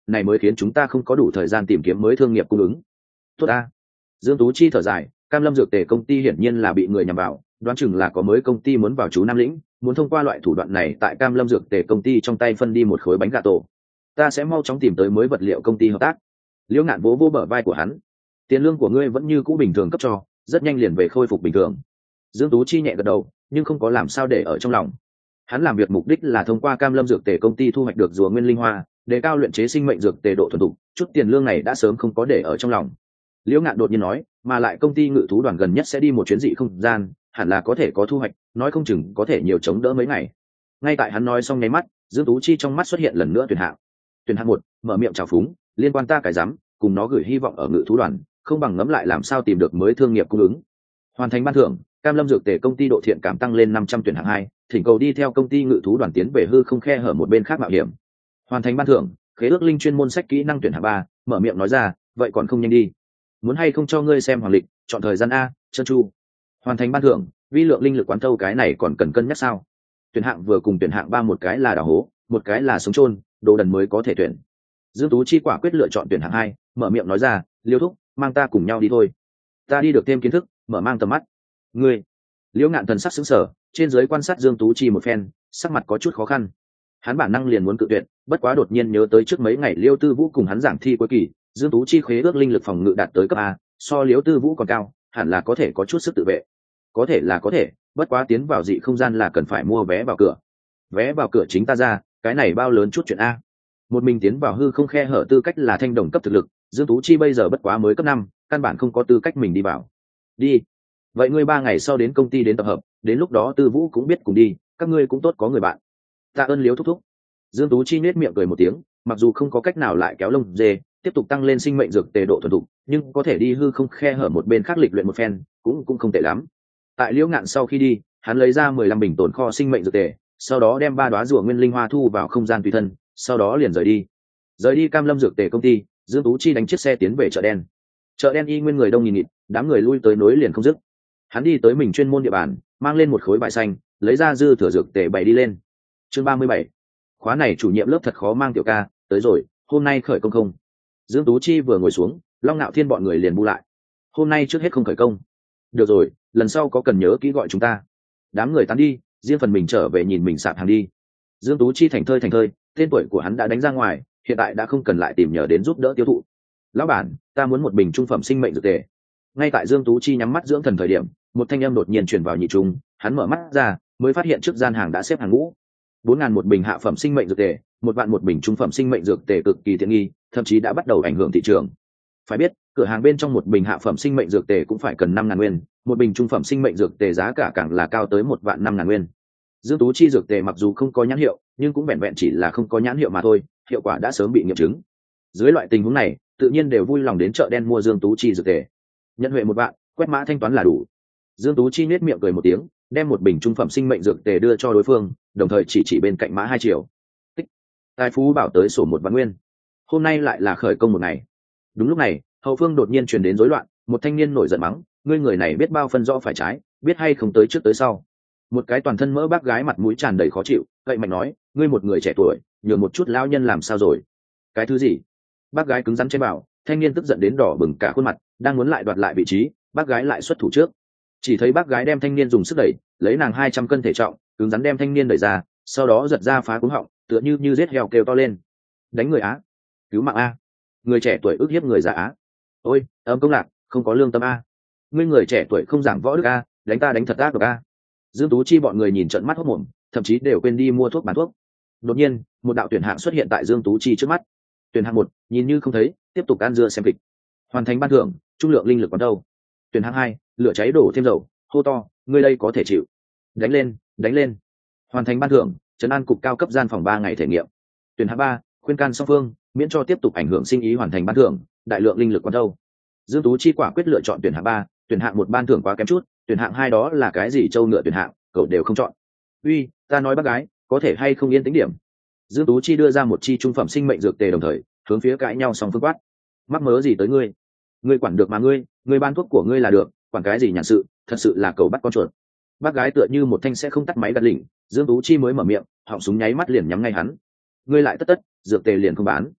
này mới khiến chúng ta không có đủ thời gian tìm kiếm mới thương nghiệp cung ứng. Tốt ta. Dương Tú Chi thở dài, Cam Lâm dược tề công ty hiển nhiên là bị người nhằm vào, đoán chừng là có mới công ty muốn vào chú Nam lĩnh, muốn thông qua loại thủ đoạn này tại Cam Lâm dược tề công ty trong tay phân đi một khối bánh gà tổ. Ta sẽ mau chóng tìm tới mới vật liệu công ty hợp tác. Liễu Ngạn vỗ vỗ bờ vai của hắn. Tiền lương của ngươi vẫn như cũ bình thường cấp cho, rất nhanh liền về khôi phục bình thường. Dương Tú Chi nhẹ gật đầu, nhưng không có làm sao để ở trong lòng. Hắn làm việc mục đích là thông qua Cam Lâm dược tề công ty thu hoạch được rùa nguyên linh hoa, đề cao luyện chế sinh mệnh dược tề độ thuần thục, chút tiền lương này đã sớm không có để ở trong lòng. Liễu Ngạn đột nhiên nói, mà lại công ty ngự thú đoàn gần nhất sẽ đi một chuyến dị không gian, hẳn là có thể có thu hoạch, nói không chừng có thể nhiều chống đỡ mấy ngày. Ngay tại hắn nói xong nháy mắt, Dương Tú Chi trong mắt xuất hiện lần nữa tuyển hạng. Tuyển hạng 1, mở miệng chào phúng, liên quan ta cái dám, cùng nó gửi hy vọng ở ngự thú đoàn, không bằng ngẫm lại làm sao tìm được mới thương nghiệp cung ứng. Hoàn thành ban thưởng, Cam Lâm dược tề công ty độ thiện cảm tăng lên 500 tuyển hạng 2, thỉnh cầu đi theo công ty ngự thú đoàn tiến về hư không khe hở một bên khác mạo hiểm. Hoàn thành ban thưởng, khế ước linh chuyên môn sách kỹ năng tuyển hạng 3, mở miệng nói ra, vậy còn không nhanh đi. Muốn hay không cho ngươi xem hoàng lịch, chọn thời gian a, trơn chu. Hoàn thành ban thưởng, vi lượng linh lực quán thâu cái này còn cần cân nhắc sao? Tuyển hạng vừa cùng tuyển hạng 3 một cái là đào hố, một cái là sống chôn, đồ đần mới có thể tuyển. Dương Tú Chi quả quyết lựa chọn tuyển hạng 2, mở miệng nói ra, Liêu thúc, mang ta cùng nhau đi thôi. Ta đi được thêm kiến thức, mở mang tầm mắt. Ngươi. Liễu Ngạn thần sắc sững sờ, trên dưới quan sát Dương Tú Chi một phen, sắc mặt có chút khó khăn. Hắn bản năng liền muốn cự tuyệt, bất quá đột nhiên nhớ tới trước mấy ngày Liêu Tư Vũ cùng hắn giảng thi cuối kỳ, Dương Tú Chi khế ước linh lực phòng ngự đạt tới cấp A, so Liêu Tư Vũ còn cao, hẳn là có thể có chút sức tự vệ. Có thể là có thể, bất quá tiến vào dị không gian là cần phải mua vé vào cửa. Vé vào cửa chính ta ra, cái này bao lớn chút chuyện A. Một mình tiến vào hư không khe hở tư cách là thanh đồng cấp thực lực, Dương Tú Chi bây giờ bất quá mới cấp 5, căn bản không có tư cách mình đi vào. Đi. Vậy ngươi 3 ngày sau đến công ty đến tập hợp, đến lúc đó Tư Vũ cũng biết cùng đi, các ngươi cũng tốt có người bạn. Tạ ơn Liếu thúc thúc. Dương Tú Chi nết miệng cười một tiếng, mặc dù không có cách nào lại kéo lông dê, tiếp tục tăng lên sinh mệnh dược tề độ thuần thục, nhưng có thể đi hư không khe hở một bên khác lịch luyện một phen, cũng không tệ lắm. Tại Liễu Ngạn sau khi đi, hắn lấy ra 15 bình tồn kho sinh mệnh dược tề, sau đó đem 3 đóa rùa nguyên linh hoa thu vào không gian tùy thân, sau đó liền rời đi. Rời đi Cam Lâm dược tề công ty, Dương Tú Chi đánh chiếc xe tiến về chợ đen. Chợ đen y nguyên người đông nghìn nghịt, đám người lui tới nối liền không dứt. Hắn đi tới mình chuyên môn địa bàn, mang lên một khối vải xanh, lấy ra dư thừa dược tề bày đi lên. Chương 37. Khóa này chủ nhiệm lớp thật khó mang tiểu ca, tới rồi, hôm nay khởi công không? Dương Tú Chi vừa ngồi xuống, Long Nạo Thiên bọn người liền bu lại. Hôm nay trước hết không khởi công. Được rồi, lần sau có cần nhớ kỹ gọi chúng ta. Đám người tán đi, riêng phần mình trở về nhìn mình sạp hàng đi. Dương Tú Chi thành thơi, tên tuổi của hắn đã đánh ra ngoài, hiện tại đã không cần lại tìm nhờ đến giúp đỡ tiêu thụ. Lão bản, ta muốn một bình trung phẩm sinh mệnh dược tề. Ngay tại Dương Tú Chi nhắm mắt dưỡng thần thời điểm, một thanh âm đột nhiên truyền vào nhị trung, hắn mở mắt ra, mới phát hiện trước gian hàng đã xếp hàng ngũ. 4.000 một bình hạ phẩm sinh mệnh dược tề, 1 vạn một bình trung phẩm sinh mệnh dược tề cực kỳ tiện nghi, thậm chí đã bắt đầu ảnh hưởng thị trường. Phải biết, cửa hàng bên trong một bình hạ phẩm sinh mệnh dược tề cũng phải cần 5.000 nguyên, một bình trung phẩm sinh mệnh dược tề giá cả càng là cao tới 1 vạn 5.000 nguyên. Dương Tú Chi dược tề mặc dù không có nhãn hiệu, nhưng cũng vẹn vẹn chỉ là không có nhãn hiệu mà thôi, hiệu quả đã sớm bị nghiệm chứng. Dưới loại tình huống này, tự nhiên đều vui lòng đến chợ đen mua Dương Tú Chi dược tề. Nhận huệ 1 vạn, quét mã thanh toán là đủ. Dương Tú Chi nhếch miệng cười một tiếng, đem một bình trung phẩm sinh mệnh dược tề đưa cho đối phương, đồng thời chỉ bên cạnh mã 2 triệu. Tích. Tài phú bảo tới sổ 1 vạn nguyên. Hôm nay lại là khởi công một ngày. Đúng lúc này, hậu phương đột nhiên truyền đến rối loạn, một thanh niên nổi giận mắng, ngươi người này biết bao phân rõ phải trái, biết hay không tới trước tới sau. Một cái toàn thân mỡ bác gái mặt mũi tràn đầy khó chịu, gậy mạnh nói, ngươi một người trẻ tuổi, nhường một chút lão nhân làm sao rồi? Cái thứ gì? Bác gái cứng rắn chế bảo, thanh niên tức giận đến đỏ bừng cả khuôn mặt, đang muốn lại đoạt lại vị trí, bác gái lại xuất thủ trước. Chỉ thấy bác gái đem thanh niên dùng sức đẩy, lấy nàng 200 cân thể trọng, cứng rắn đem thanh niên đẩy ra, sau đó giật ra phá cuống họng, tựa như giết heo kêu to lên. Đánh người á, cứu mạng a, người trẻ tuổi ức hiếp người già á. Ôi, âm công lạc, không có lương tâm a. Ngươi người trẻ tuổi không giảng võ đức a, đánh ta đánh thật ác được a. Dương Tú Chi bọn người nhìn trợn mắt hốt mồm, thậm chí đều quên đi mua thuốc bán thuốc. Đột nhiên, một đạo tuyển hạng xuất hiện tại Dương Tú Chi trước mắt. Tuyển hạng 1, nhìn như không thấy, tiếp tục ăn dưa xem kịch. Hoàn thành ban thưởng, trung lượng linh lực còn đâu. Tuyển hạng 2, lửa cháy đổ thêm dầu, hô to, ngươi đây có thể chịu. Đánh lên, đánh lên. Hoàn thành ban thưởng, trấn an cục cao cấp gian phòng 3 ngày thể nghiệm. Tuyển hạng 3, khuyên can song phương, miễn cho tiếp tục ảnh hưởng sinh ý. Hoàn thành ban thưởng, đại lượng linh lực còn đâu. Dương Tú Chi quả quyết lựa chọn tuyển hạng 3, tuyển hạng 1 ban thưởng quá kém chút, tuyển hạng 2 đó là cái gì châu ngựa tuyển hạng, cậu đều không chọn. Uy, ta nói bác gái, có thể hay không yên tĩnh điểm. Dương Tú Chi đưa ra một chi trung phẩm sinh mệnh dược tề, đồng thời hướng phía cãi nhau song phương quát, mắc mớ gì tới ngươi? Ngươi quản được mà ngươi ban thuốc của ngươi là được, quản cái gì nhàn sự, thật sự là cầu bắt con chuột. Bác gái tựa như một thanh sẽ không tắt máy gạt lỉnh, Dương Tú Chi mới mở miệng, họng súng nháy mắt liền nhắm ngay hắn. Ngươi lại tất, dược tề liền không bán.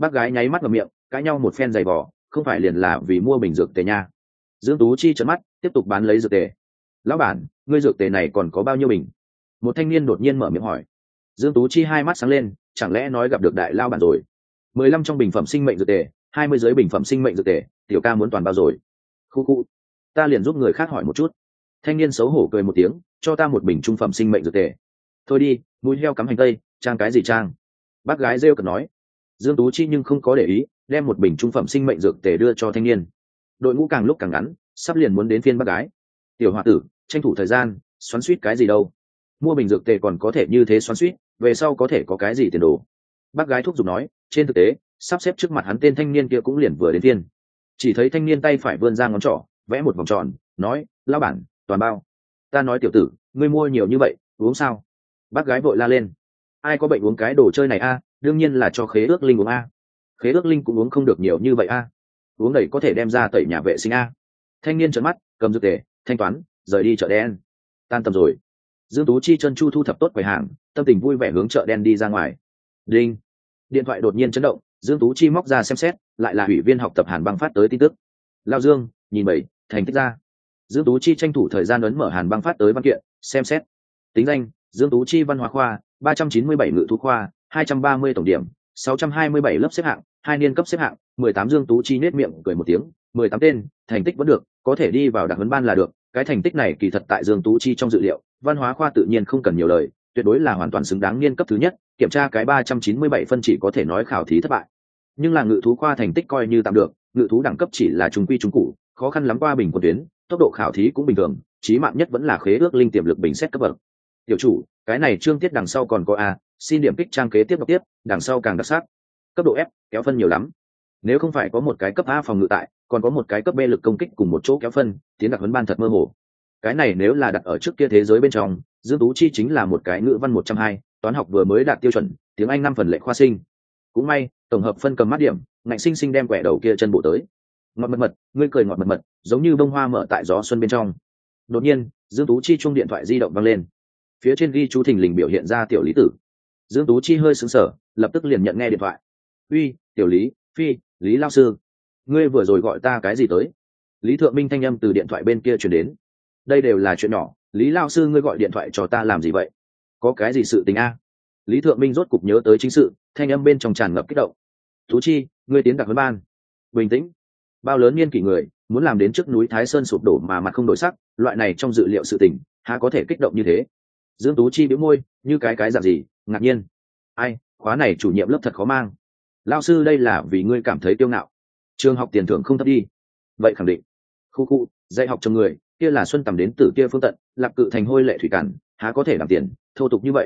Bác gái nháy mắt vào miệng, cãi nhau một phen dày vò, không phải liền là vì mua bình dược tề nha. Dương Tú Chi trợn mắt, tiếp tục bán lấy dược tề. Lão bản, ngươi dược tề này còn có bao nhiêu bình? Một thanh niên đột nhiên mở miệng hỏi. Dương Tú Chi hai mắt sáng lên, chẳng lẽ nói gặp được đại lao bản rồi? 15 trong bình phẩm sinh mệnh dược tề, 20 dưới bình phẩm sinh mệnh dược tề, tiểu ca muốn toàn bao rồi? Khu khu, ta liền giúp người khác hỏi một chút. Thanh niên xấu hổ cười một tiếng, cho ta một bình trung phẩm sinh mệnh dược tề. Thôi đi, mũi heo cắm hành tây, trang cái gì trang? Bác gái rêu cợt nói. Dương Tú Chi nhưng không có để ý, đem một bình trung phẩm sinh mệnh dược tề đưa cho thanh niên. Đội ngũ càng lúc càng ngắn, sắp liền muốn đến phiên bác gái. Tiểu hòa tử, tranh thủ thời gian, xoắn suýt cái gì đâu? Mua bình dược tề còn có thể như thế xoắn suýt, về sau có thể có cái gì tiền đồ? Bác gái thúc giục nói. Trên thực tế, sắp xếp trước mặt hắn tên thanh niên kia cũng liền vừa đến phiên. Chỉ thấy thanh niên tay phải vươn ra ngón trỏ, vẽ một vòng tròn, nói: lão bản, toàn bao. Ta nói tiểu tử, ngươi mua nhiều như vậy, uống sao? Bác gái vội la lên. Ai có bệnh uống cái đồ chơi này a? Đương nhiên là cho khế ước linh uống a. Khế ước linh cũng uống không được nhiều như vậy a. Uống đầy có thể đem ra tẩy nhà vệ sinh a. Thanh niên trợn mắt, cầm dược tề, thanh toán, rời đi chợ đen. Tan tầm rồi. Dương Tú Chi chân chu thu thập tốt quầy hàng, tâm tình vui vẻ hướng chợ đen đi ra ngoài. Đinh. Điện thoại đột nhiên chấn động, Dương Tú Chi móc ra xem xét, lại là ủy viên học tập Hàn Băng phát tới tin tức. Lao Dương, nhìn bảy, thành tích ra. Dương Tú Chi tranh thủ thời gian ấn mở Hàn Băng phát tới văn kiện, xem xét. Tính danh: Dương Tú Chi văn hóa khoa, 397 ngữ thú khoa, 230 tổng điểm, 627 lớp xếp hạng, 2 niên cấp xếp hạng, 18. Dương Tú Chi nết miệng cười một tiếng, 18 tên, thành tích vẫn được, có thể đi vào đặc huấn ban là được. Cái thành tích này kỳ thật tại Dương Tú Chi trong dự liệu, văn hóa khoa tự nhiên không cần nhiều lời, tuyệt đối là hoàn toàn xứng đáng niên cấp thứ nhất, kiểm tra cái 397 phân chỉ có thể nói khảo thí thất bại. Nhưng là ngự thú khoa thành tích coi như tạm được, ngự thú đẳng cấp chỉ là trung quy trung cụ, khó khăn lắm qua bình quân tuyến, tốc độ khảo thí cũng bình thường, chí mạng nhất vẫn là khế ước linh tiềm lực bình xét cấp bậc. Tiểu chủ, cái này chương tiết đằng sau còn có a, xin điểm kích trang kế tiếp đọc tiếp, đằng sau càng đặc sắc. Cấp độ F, kéo phân nhiều lắm. Nếu không phải có một cái cấp A phòng ngự tại, còn có một cái cấp B lực công kích cùng một chỗ kéo phân, tiến đặc huấn ban thật mơ hồ. Cái này nếu là đặt ở trước kia thế giới bên trong, Dương Tú Chi chính là một cái ngữ văn 120, toán học vừa mới đạt tiêu chuẩn, tiếng Anh 5 phần lệ khoa sinh. Cũng may, tổng hợp phân cầm mắt điểm, ngạnh sinh sinh đem quẻ đầu kia chân bộ tới. Ngọt mật mật, ngươi cười ngọt mật mật, giống như bông hoa mở tại gió xuân bên trong. Đột nhiên, Dương Tú Chi chuông điện thoại di động vang lên. Phía trên ghi chú thình lình biểu hiện ra tiểu lý tử. Dương Tú Chi hơi sững sờ, lập tức liền nhận nghe điện thoại. Uy, tiểu lý, phi, lý lao sư, ngươi vừa rồi gọi ta cái gì tới? Lý Thượng Minh thanh âm từ điện thoại bên kia truyền đến. Đây đều là chuyện nhỏ, Lý lao sư ngươi gọi điện thoại cho ta làm gì vậy? Có cái gì sự tình a? Lý Thượng Minh rốt cục nhớ tới chính sự, thanh âm bên trong tràn ngập kích động. Tú Chi, ngươi tiến đặc huấn ban. Bình tĩnh. Bao lớn niên kỷ người, muốn làm đến trước núi Thái Sơn sụp đổ mà mặt không đổi sắc, loại này trong dự liệu sự tình, há có thể kích động như thế? Dương Tú Chi bĩu môi, như cái dạng gì, ngạc nhiên. Ai, khóa này chủ nhiệm lớp thật khó mang. Lao sư đây là vì ngươi cảm thấy kiêu ngạo. Trường học tiền thưởng không thấp đi. Vậy khẳng định. Khu, dạy học cho người, kia là xuân tầm đến từ kia phương tận, lạc cự thành hôi lệ thủy cản, há có thể làm tiền, thô tục như vậy.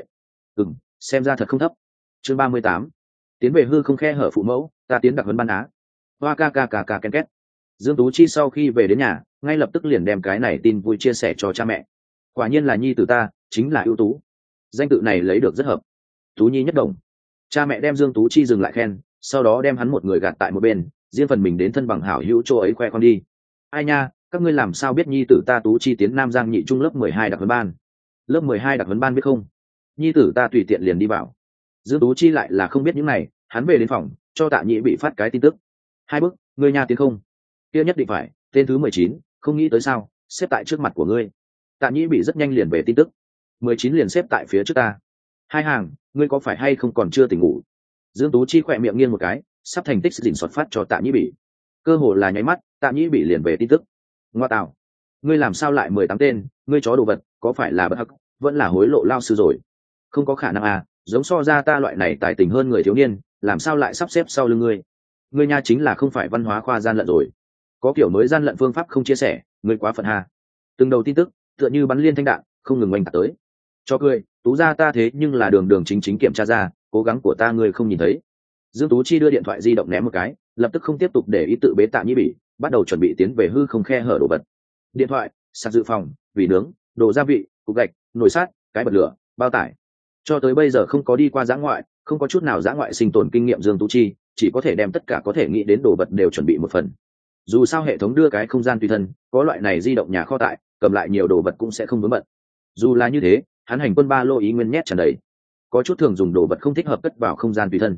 Xem ra thật không thấp. Chương 38. Tiến về hư không khe hở phụ mẫu, ta tiến đặc huấn ban á. Hoa ca ken két. Dương Tú Chi sau khi về đến nhà, ngay lập tức liền đem cái này tin vui chia sẻ cho cha mẹ. Quả nhiên là nhi tử ta, chính là ưu tú. Danh tự này lấy được rất hợp. Tú nhi nhất đồng. Cha mẹ đem Dương Tú Chi dừng lại khen, sau đó đem hắn một người gạt tại một bên, riêng phần mình đến thân bằng hảo hữu chỗ ấy khoe con đi. Ai nha, các ngươi làm sao biết nhi tử ta Tú Chi tiến Nam Giang nhị trung lớp 12 đặc huấn ban? Lớp 12 đặc huấn ban biết không? Nhi tử ta tùy tiện liền đi vào. Dương Tú Chi lại là không biết những này, hắn về đến phòng, cho Tạ Nhĩ bị phát cái tin tức. 2 bước, ngươi nha tiến không? Kia nhất định phải, tên thứ 19, không nghĩ tới sao, xếp tại trước mặt của ngươi. Tạ Nhĩ bị rất nhanh liền về tin tức. 19 liền xếp tại phía trước ta. 2 hàng, ngươi có phải hay không còn chưa tỉnh ngủ? Dương Tú Chi khỏe miệng nghiêng một cái, sắp thành tích dình soạt phát cho Tạ Nhĩ bị. Cơ hồ là nháy mắt, Tạ Nhĩ bị liền về tin tức. Ngoa tạo, ngươi làm sao lại 18 tên, ngươi chó đồ vật, có phải là bất hắc, vẫn là hối lộ lao sư rồi? Không có khả năng à, giống so ra ta loại này tài tình hơn người thiếu niên, làm sao lại sắp xếp sau lưng ngươi? Ngươi nha chính là không phải văn hóa khoa gian lận rồi. Có kiểu mới gian lận phương pháp không chia sẻ, ngươi quá phận hà. Từng đầu tin tức, tựa như bắn liên thanh đạn, không ngừng oanh tạc tới. Cho cười, Tú ra ta thế nhưng là đường đường chính chính kiểm tra ra, cố gắng của ta ngươi không nhìn thấy. Dương Tú Chi đưa điện thoại di động ném một cái, lập tức không tiếp tục để ý tự bế Tạ Nhĩ bị, bắt đầu chuẩn bị tiến về hư không khe hở đồ vật. Điện thoại, sạc dự phòng, vỉ nướng, đồ gia vị, cục gạch, nồi sát, cái bật lửa, bao tải. Cho tới bây giờ không có đi qua dã ngoại, không có chút nào dã ngoại sinh tồn kinh nghiệm Dương Tú Chi, chỉ có thể đem tất cả có thể nghĩ đến đồ vật đều chuẩn bị một phần. Dù sao hệ thống đưa cái không gian tùy thân, có loại này di động nhà kho tại, cầm lại nhiều đồ vật cũng sẽ không vướng bận. Dù là như thế, hắn hành quân ba lô ý nguyên nhét tràn đầy. Có chút thường dùng đồ vật không thích hợp cất vào không gian tùy thân.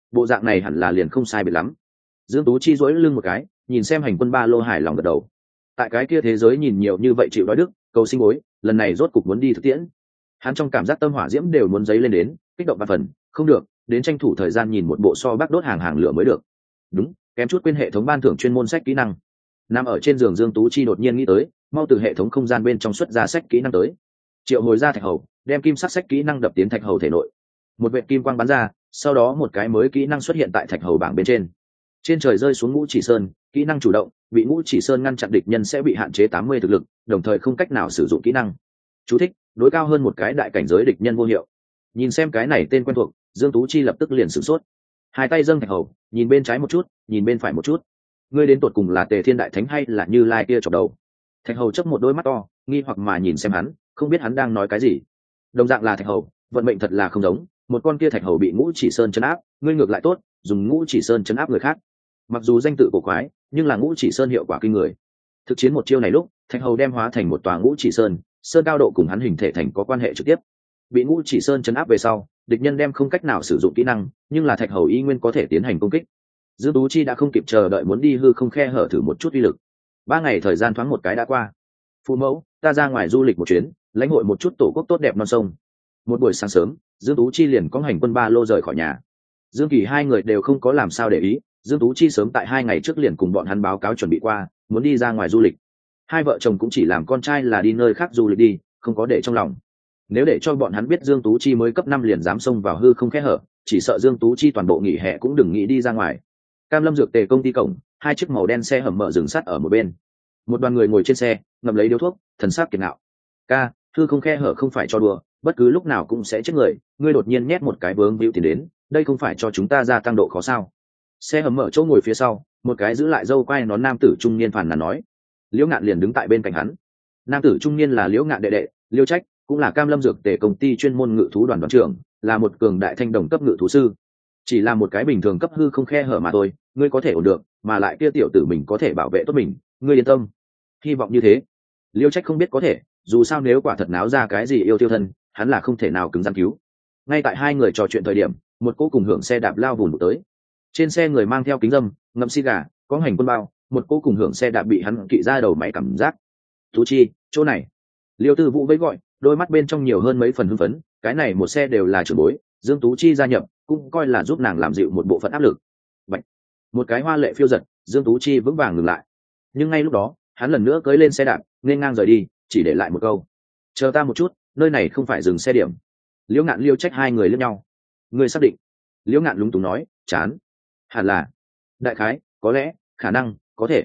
bộ dạng này hẳn là liền không sai biệt lắm. Dương Tú Chi duỗi lưng một cái, nhìn xem hành quân ba lô hài lòng gật đầu. Tại cái kia thế giới nhìn nhiều như vậy chịu đói đức, cầu sinh bối, lần này rốt cục muốn đi thực tiễn. Hắn trong cảm giác tâm hỏa diễm đều muốn dấy lên đến, kích động ba phần, không được, đến tranh thủ thời gian nhìn một bộ so bác đốt hàng lửa mới được. Đúng, kém chút quên hệ thống ban thưởng chuyên môn sách kỹ năng. Nằm ở trên giường Dương Tú Chi đột nhiên nghĩ tới, mau từ hệ thống không gian bên trong xuất ra sách kỹ năng tới. Triệu hồi ra thạch hầu, đem kim sắc sách kỹ năng đập tiến thạch hầu thể nội. Một vệt kim quang bắn ra, sau đó một cái mới kỹ năng xuất hiện tại thạch hầu bảng bên trên. Trên trời rơi xuống ngũ chỉ sơn, kỹ năng chủ động, bị ngũ chỉ sơn ngăn chặn địch nhân sẽ bị hạn chế 80 thực lực, đồng thời không cách nào sử dụng kỹ năng. Chú thích: đối cao hơn một cái đại cảnh giới địch nhân vô hiệu. Nhìn xem cái này tên quen thuộc, Dương Tú Chi lập tức liền sửng sốt. Hai tay dâng thạch hầu, nhìn bên trái một chút, nhìn bên phải một chút. Ngươi đến tột cùng là Tề Thiên đại thánh hay là Như Lai kia chọc đầu? Thạch hầu chớp một đôi mắt to, nghi hoặc mà nhìn xem hắn, không biết hắn đang nói cái gì. Đồng dạng là thạch hầu, vận mệnh thật là không giống, một con kia thạch hầu bị ngũ chỉ sơn trấn áp, ngươi ngược lại tốt, dùng ngũ chỉ sơn trấn áp người khác. Mặc dù danh tự cổ quái, nhưng là ngũ chỉ sơn hiệu quả kinh người. Thực chiến một chiêu này lúc, thạch hầu đem hóa thành một tòa ngũ chỉ sơn, sơn cao độ cùng hắn hình thể thành có quan hệ trực tiếp. Bị ngũ chỉ sơn trấn áp về sau, địch nhân đem không cách nào sử dụng kỹ năng, nhưng là thạch hầu y nguyên có thể tiến hành công kích. Dương Tú Chi đã không kịp chờ đợi muốn đi hư không khe hở thử một chút uy lực. 3 ngày thời gian thoáng một cái đã qua. Phụ mẫu, ta ra ngoài du lịch một chuyến, lãnh hội một chút tổ quốc tốt đẹp non sông. Một buổi sáng sớm, Dương Tú Chi liền có hành quân ba lô rời khỏi nhà. Dương Kỳ hai người đều không có làm sao để ý, Dương Tú Chi sớm tại 2 ngày trước liền cùng bọn hắn báo cáo chuẩn bị qua, muốn đi ra ngoài du lịch. Hai vợ chồng cũng chỉ làm con trai là đi nơi khác du lịch đi, không có để trong lòng. Nếu để cho bọn hắn biết Dương Tú Chi mới cấp 5 liền dám xông vào hư không khe hở, chỉ sợ Dương Tú Chi toàn bộ nghỉ hè cũng đừng nghĩ đi ra ngoài. Cam Lâm dược tề công ty cổng, 2 chiếc màu đen xe hầm mở dừng sắt ở một bên. Một đoàn người ngồi trên xe, ngậm lấy điếu thuốc, thần sắc kiệt ngạo. Ca, hư không khe hở không phải cho đùa, bất cứ lúc nào cũng sẽ chết người, ngươi đột nhiên nhét một cái vướng víu tiền đến, đây không phải cho chúng ta gia tăng độ khó sao? Xe hầm mở chỗ ngồi phía sau, một cái giữ lại râu quai nón nam tử trung niên phàn nàn nói. Liễu Ngạn liền đứng tại bên cạnh hắn. Nam tử trung niên là Liễu Ngạn đệ đệ, Liêu Trách, cũng là Cam Lâm dược tề công ty chuyên môn ngự thú đoàn đoàn trưởng, là một cường đại thanh đồng cấp ngự thú sư. Chỉ là một cái bình thường cấp hư không khe hở mà thôi, ngươi có thể ổn được, mà lại kia tiểu tử mình có thể bảo vệ tốt mình, ngươi yên tâm. Hy vọng như thế. Liêu Trách không biết có thể, dù sao nếu quả thật náo ra cái gì yêu tiêu thân, hắn là không thể nào cứng rắn cứu. Ngay tại hai người trò chuyện thời điểm, một cô cùng hưởng xe đạp lao vùn vụt tới. Trên xe người mang theo kính dâm, ngậm xì gà, có hành quân bao, một cô cùng hưởng xe đạp bị hắn kỵ ra đầu máy cảm giác. Tú Chi, chỗ này. Liêu Tư Vũ vẫy gọi, đôi mắt bên trong nhiều hơn mấy phần hưng phấn, cái này một xe đều là trưởng bối, Dương Tú Chi gia nhập, cũng coi là giúp nàng làm dịu một bộ phận áp lực. Bạch. Một cái hoa lệ phiêu giật, Dương Tú Chi vững vàng ngừng lại. Nhưng ngay lúc đó, hắn lần nữa cưỡi lên xe đạp, nên ngang rời đi, chỉ để lại một câu: chờ ta một chút, nơi này không phải dừng xe điểm. Liễu Ngạn Liêu Trách hai người liếc nhau. Ngươi xác định? Liễu Ngạn lúng túng nói, chán. Hẳn là, đại khái, có lẽ, khả năng, có thể.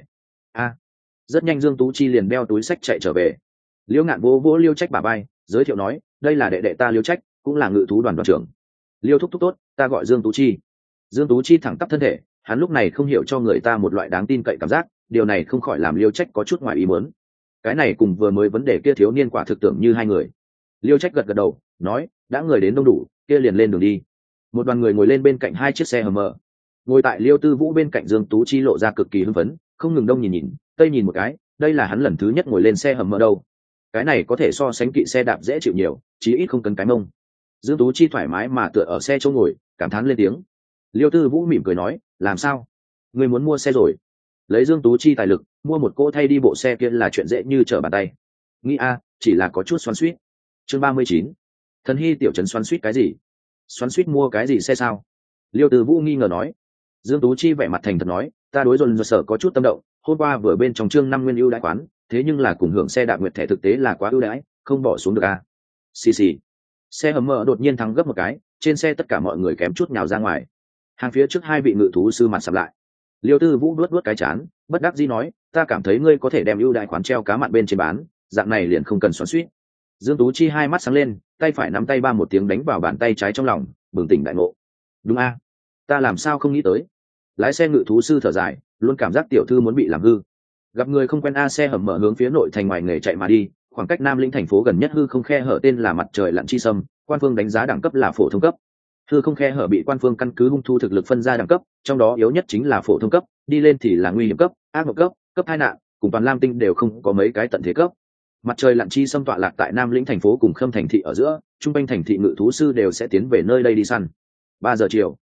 Rất nhanh Dương Tú Chi liền đeo túi sách chạy trở về. Liễu Ngạn vỗ vỗ Liêu Trách bả vai, giới thiệu nói, đây là đệ đệ ta Liêu Trách, cũng là ngự thú đoàn đoàn trưởng. Liêu thúc thúc tốt, ta gọi Dương Tú Chi. Dương Tú Chi thẳng tắp thân thể, hắn lúc này không hiểu cho người ta một loại đáng tin cậy cảm giác, điều này không khỏi làm Liêu Trách có chút ngoài ý muốn. Cái này cùng vừa mới vấn đề kia thiếu niên quả thực tưởng như hai người. Liêu Trách gật gật đầu, nói, đã người đến đông đủ, kia liền lên đường đi. Một đoàn người ngồi lên bên cạnh 2 chiếc xe hầm mở. Ngồi tại Liêu Tư Vũ bên cạnh Dương Tú Chi lộ ra cực kỳ hưng phấn, không ngừng đông nhìn nhìn, tây nhìn một cái, đây là hắn lần thứ nhất ngồi lên xe hầm mở đâu. Cái này có thể so sánh kỵ xe đạp dễ chịu nhiều, chí ít không cần cái mông. Dương Tú Chi thoải mái mà tựa ở xe chỗ ngồi, cảm thán lên tiếng. Liêu Tư Vũ mỉm cười nói, làm sao? Người muốn mua xe rồi? Lấy Dương Tú Chi tài lực, mua một cỗ thay đi bộ xe kia là chuyện dễ như trở bàn tay. Nghĩ chỉ là có chút xoắn xuýt. Chương 39. Thần Hy tiểu trấn xoắn xuýt cái gì? Xoắn xuýt mua cái gì xe sao? Liêu Tư Vũ nghi ngờ nói. Dương Tú Chi vẻ mặt thành thật nói, ta đối dồn sở có chút tâm động, hôm qua vừa bên trong chương 5 nguyên ưu đãi quán, thế nhưng là cùng hưởng xe đạp nguyệt thẻ thực tế là quá ưu đãi, không bỏ xuống được Xì xì. Xe hầm mở đột nhiên thắng gấp một cái, trên xe tất cả mọi người kém chút nhào ra ngoài. Hàng phía trước 2 vị ngự thú sư mặt sầm lại. Liêu Tư Vũ vuốt vuốt cái chán, bất đắc dĩ nói, ta cảm thấy ngươi có thể đem ưu đãi quán treo cá mặn bên trên bán, dạng này liền không cần xoắn xuýt. Dương Tú Chi hai mắt sáng lên, tay phải nắm tay ba một tiếng đánh vào bàn tay trái trong lòng, bừng tỉnh đại ngộ. Đúng ta làm sao không nghĩ tới. Lái xe ngự thú sư thở dài, luôn cảm giác tiểu thư muốn bị làm hư. Gặp người không quen xe hầm mở hướng phía nội thành ngoài nghề chạy mà đi, khoảng cách Nam Lĩnh thành phố gần nhất hư không khe hở tên là mặt trời lặn chi sâm, quan phương đánh giá đẳng cấp là phổ thông cấp. Hư không khe hở bị quan phương căn cứ hung thu thực lực phân ra đẳng cấp, trong đó yếu nhất chính là phổ thông cấp, đi lên thì là nguy hiểm cấp, ác mộng cấp, cấp tai nạn, cùng toàn Lam Tinh đều không có mấy cái tận thế cấp. Mặt trời lặn chi sâm tọa lạc tại Nam Lĩnh thành phố cùng Khâm thành thị ở giữa, trung quanh thành thị ngự thú sư đều sẽ tiến về nơi đây đi săn. 3 giờ chiều,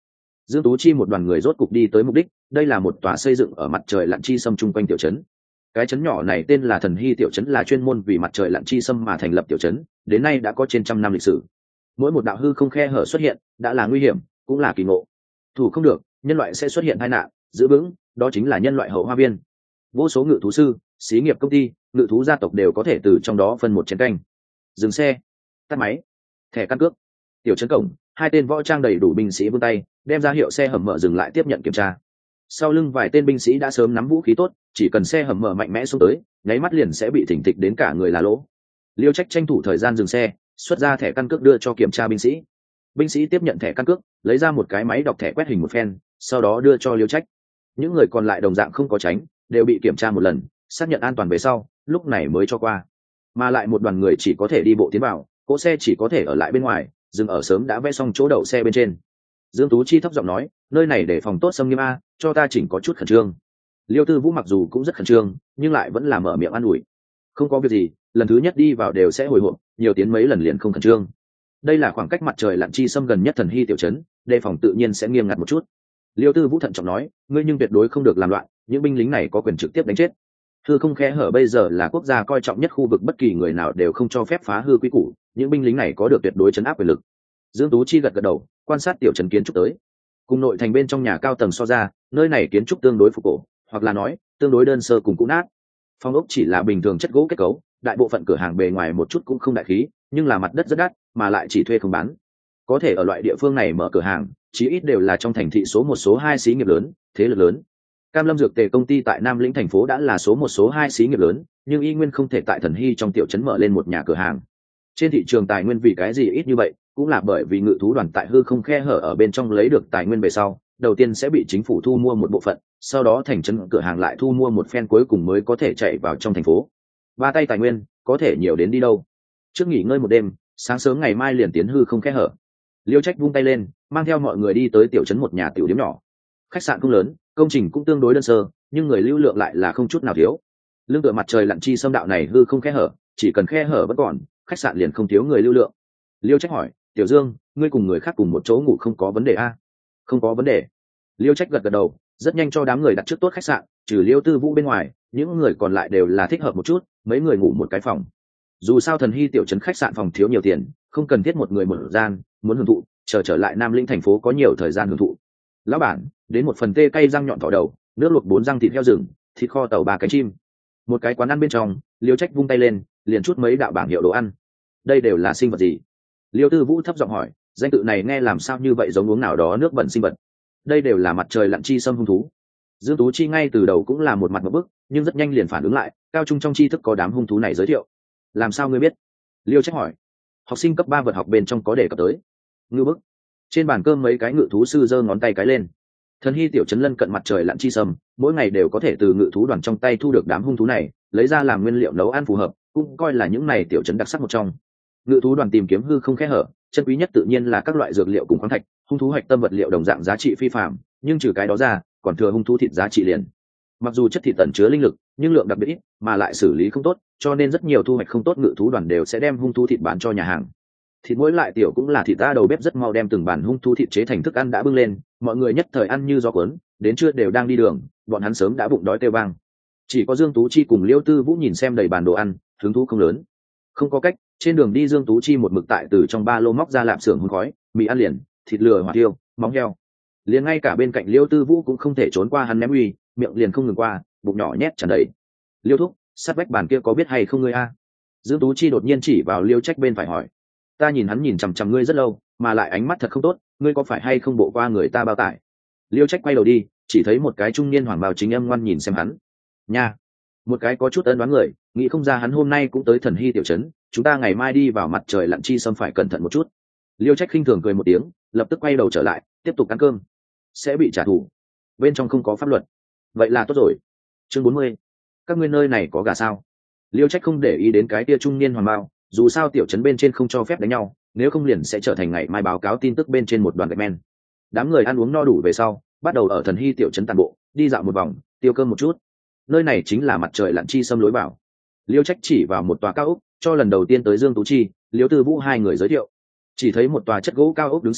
Dương Tú Chi một đoàn người rốt cục đi tới mục đích, đây là một tòa xây dựng ở mặt trời lặn chi sâm chung quanh tiểu trấn. Cái trấn nhỏ này tên là Thần Hy tiểu trấn, là chuyên môn vì mặt trời lặn chi sâm mà thành lập tiểu trấn, đến nay đã có trên 100 năm lịch sử. Mỗi một đạo hư không khe hở xuất hiện, đã là nguy hiểm, cũng là kỳ ngộ. Thủ không được, nhân loại sẽ xuất hiện tai nạn, giữ vững, đó chính là nhân loại hậu hoa viên. Vô số ngự thú sư, xí nghiệp công ty, ngự thú gia tộc đều có thể từ trong đó phân một chén canh. Dừng xe, tắt máy, thẻ căn cước. Tiểu trấn cổng, hai tên võ trang đầy đủ binh sĩ vươn tay, đem ra hiệu xe hầm mở dừng lại tiếp nhận kiểm tra. Sau lưng vài tên binh sĩ đã sớm nắm vũ khí tốt, chỉ cần xe hầm mở mạnh mẽ xuống tới, nháy mắt liền sẽ bị thỉnh thịch đến cả người là lỗ. Liêu Trách tranh thủ thời gian dừng xe, xuất ra thẻ căn cước đưa cho kiểm tra binh sĩ. Binh sĩ tiếp nhận thẻ căn cước, lấy ra một cái máy đọc thẻ quét hình một phen, sau đó đưa cho Liêu Trách. Những người còn lại đồng dạng không có tránh, đều bị kiểm tra một lần, xác nhận an toàn về sau, lúc này mới cho qua. Mà lại một đoàn người chỉ có thể đi bộ tiến vào, cỗ xe chỉ có thể ở lại bên ngoài, dừng ở sớm đã vẽ xong chỗ đậu xe bên trên. Dương Tú Chi thấp giọng nói, nơi này để phòng tốt xâm nghiêm a, cho ta chỉnh có chút khẩn trương. Liêu Tư Vũ mặc dù cũng rất khẩn trương, nhưng lại vẫn là mở miệng an ủi. Không có việc gì, lần thứ nhất đi vào đều sẽ hồi hộp, nhiều tiến mấy lần liền không khẩn trương. Đây là khoảng cách mặt trời lặn chi xâm gần nhất Thần Hy tiểu trấn, đề phòng tự nhiên sẽ nghiêm ngặt một chút. Liêu Tư Vũ thận trọng nói, ngươi nhưng tuyệt đối không được làm loạn, những binh lính này có quyền trực tiếp đánh chết. Hư không khe hở bây giờ là quốc gia coi trọng nhất khu vực, bất kỳ người nào đều không cho phép phá hư quy củ, những binh lính này có được tuyệt đối trấn áp quyền lực. Dương Tú Chi gật gật đầu, quan sát tiểu trấn kiến trúc tới. Cùng nội thành bên trong nhà cao tầng so ra, nơi này kiến trúc tương đối phục cổ, hoặc là nói tương đối đơn sơ cùng cũ nát. Phòng ốc chỉ là bình thường chất gỗ kết cấu, đại bộ phận cửa hàng bề ngoài một chút cũng không đại khí, nhưng là mặt đất rất đắt, mà lại chỉ thuê không bán. Có thể ở loại địa phương này mở cửa hàng, chí ít đều là trong thành thị số 1 số 2 xí nghiệp lớn, thế lực lớn. Cam Lâm Dược Tề công ty tại Nam Lĩnh thành phố đã là số 1 số 2 xí nghiệp lớn, nhưng y nguyên không thể tại Thần Hy trong tiểu trấn mở lên một nhà cửa hàng. Trên thị trường tài nguyên vì cái gì ít như vậy, cũng là bởi vì ngự thú đoàn tại hư không khe hở ở bên trong lấy được tài nguyên về sau, đầu tiên sẽ bị chính phủ thu mua một bộ phận, sau đó thành trấn cửa hàng lại thu mua một phen, cuối cùng mới có thể chạy vào trong thành phố. Ba tay tài nguyên có thể nhiều đến đi đâu. Trước nghỉ ngơi một đêm, sáng sớm ngày mai liền tiến hư không khe hở. Liêu Trách vung tay lên, mang theo mọi người đi tới tiểu trấn một nhà tiểu điếm nhỏ. Khách sạn không lớn, công trình cũng tương đối đơn sơ, nhưng người lưu lượng lại là không chút nào thiếu. Lưng tựa mặt trời lặn chi xâm đạo này hư không khe hở, chỉ cần khe hở vẫn còn, khách sạn liền không thiếu người lưu lượng. Liêu Trách hỏi, Tiểu Dương, ngươi cùng người khác cùng một chỗ ngủ không có vấn đề a? Không có vấn đề. Liêu Trách gật gật đầu, rất nhanh cho đám người đặt trước tốt khách sạn, trừ Liêu Tư Vũ bên ngoài, những người còn lại đều là thích hợp một chút, mấy người ngủ một cái phòng. Dù sao Thần Hy tiểu trấn khách sạn phòng thiếu nhiều tiền, không cần thiết một người một gian, muốn hưởng thụ, trở lại Nam Linh thành phố có nhiều thời gian hưởng thụ. Lão bản, đến một phần tê cay răng nhọn thỏ đầu, nước luộc 4 răng thịt heo rừng, thịt kho tàu 3 cánh chim. Một cái quán ăn bên trong, Liêu Trách vung tay lên, liền chút mấy đạo bảng hiệu đồ ăn. Đây đều là sinh vật gì? Liêu Tư Vũ thấp giọng hỏi, danh tự này nghe làm sao như vậy giống uống nào đó nước bẩn sinh vật. Đây đều là mặt trời lặn chi xâm hung thú. Dương Tú Chi ngay từ đầu cũng là một mặt một bức, nhưng rất nhanh liền phản ứng lại, cao trung trong tri thức có đám hung thú này giới thiệu. Làm sao ngươi biết? Liêu Trách hỏi. Học sinh cấp 3 vật học bên trong có đề cập tới. Ngư bức. Trên bàn cơm mấy cái ngự thú sư giơ ngón tay cái lên. Thần Hy tiểu trấn lân cận mặt trời lặn chi sâm, mỗi ngày đều có thể từ ngự thú đoàn trong tay thu được đám hung thú này, lấy ra làm nguyên liệu nấu ăn phù hợp, cũng coi là những này tiểu trấn đặc sắc một trong. Ngự thú đoàn tìm kiếm hư không khe hở, chân quý nhất tự nhiên là các loại dược liệu cùng khoáng thạch, hung thú hạch tâm vật liệu đồng dạng giá trị phi phàm, nhưng trừ cái đó ra, còn thừa hung thú thịt giá trị liền. Mặc dù chất thịt tẩn chứa linh lực, nhưng lượng đặc biệt ít, mà lại xử lý không tốt, cho nên rất nhiều thu hoạch không tốt ngự thú đoàn đều sẽ đem hung thú thịt bán cho nhà hàng. Thịt mỗi lại tiểu cũng là thịt ta đầu bếp rất mau đem từng bản hung thú thịt chế thành thức ăn đã bưng lên, mọi người nhất thời ăn như gió cuốn, đến trưa đều đang đi đường, bọn hắn sớm đã bụng đói kêu vang. Chỉ có Dương Tú Chi cùng Liêu Tư Vũ nhìn xem đầy bàn đồ ăn, hứng thú không lớn. Không có cách, trên đường đi Dương Tú Chi một mực tại từ trong ba lô móc ra lạp xưởng hun khói, mì ăn liền, thịt lừa hỏa tiêu, móng heo. Liền ngay cả bên cạnh Liêu Tư Vũ cũng không thể trốn qua hắn ném uy, miệng liền không ngừng qua, bụng nhỏ nhét tràn đầy. Liêu thúc, sát vách bàn kia có biết hay không ngươi a? Dương Tú Chi đột nhiên chỉ vào Liêu Trách bên phải hỏi. Ta nhìn hắn nhìn chằm chằm ngươi rất lâu, mà lại ánh mắt thật không tốt, ngươi có phải hay không bộ qua người ta bao tải? Liêu Trách quay đầu đi, chỉ thấy một cái trung niên hoàng bào chính âm ngoan nhìn xem hắn. Nha, một cái có chút ân đoán người, nghĩ không ra hắn hôm nay cũng tới Thần Hy tiểu trấn, chúng ta ngày mai đi vào mặt trời lặn chi xâm phải cẩn thận một chút. Liêu Trách khinh thường cười một tiếng, lập tức quay đầu trở lại, tiếp tục ăn cơm. Sẽ bị trả thù. Bên trong không có pháp luật. Vậy là tốt rồi. Chương 40. Các ngươi nơi này có gà sao? Liêu Trách không để ý đến cái tia trung niên hoàng bao, dù sao tiểu trấn bên trên không cho phép đánh nhau, nếu không liền sẽ trở thành ngày mai báo cáo tin tức bên trên một đoàn gạch men. Đám người ăn uống no đủ về sau, bắt đầu ở Thần Hy tiểu trấn tàn bộ, đi dạo một vòng, tiêu cơm một chút. Nơi này chính là mặt trời lặn chi xâm lối vào. Liêu Trách chỉ vào một tòa cao ốc, cho lần đầu tiên tới Dương Tú Chi, Liêu Tư Vũ hai người giới thiệu. Chỉ thấy một tòa chất gỗ cao ốc đứng sững,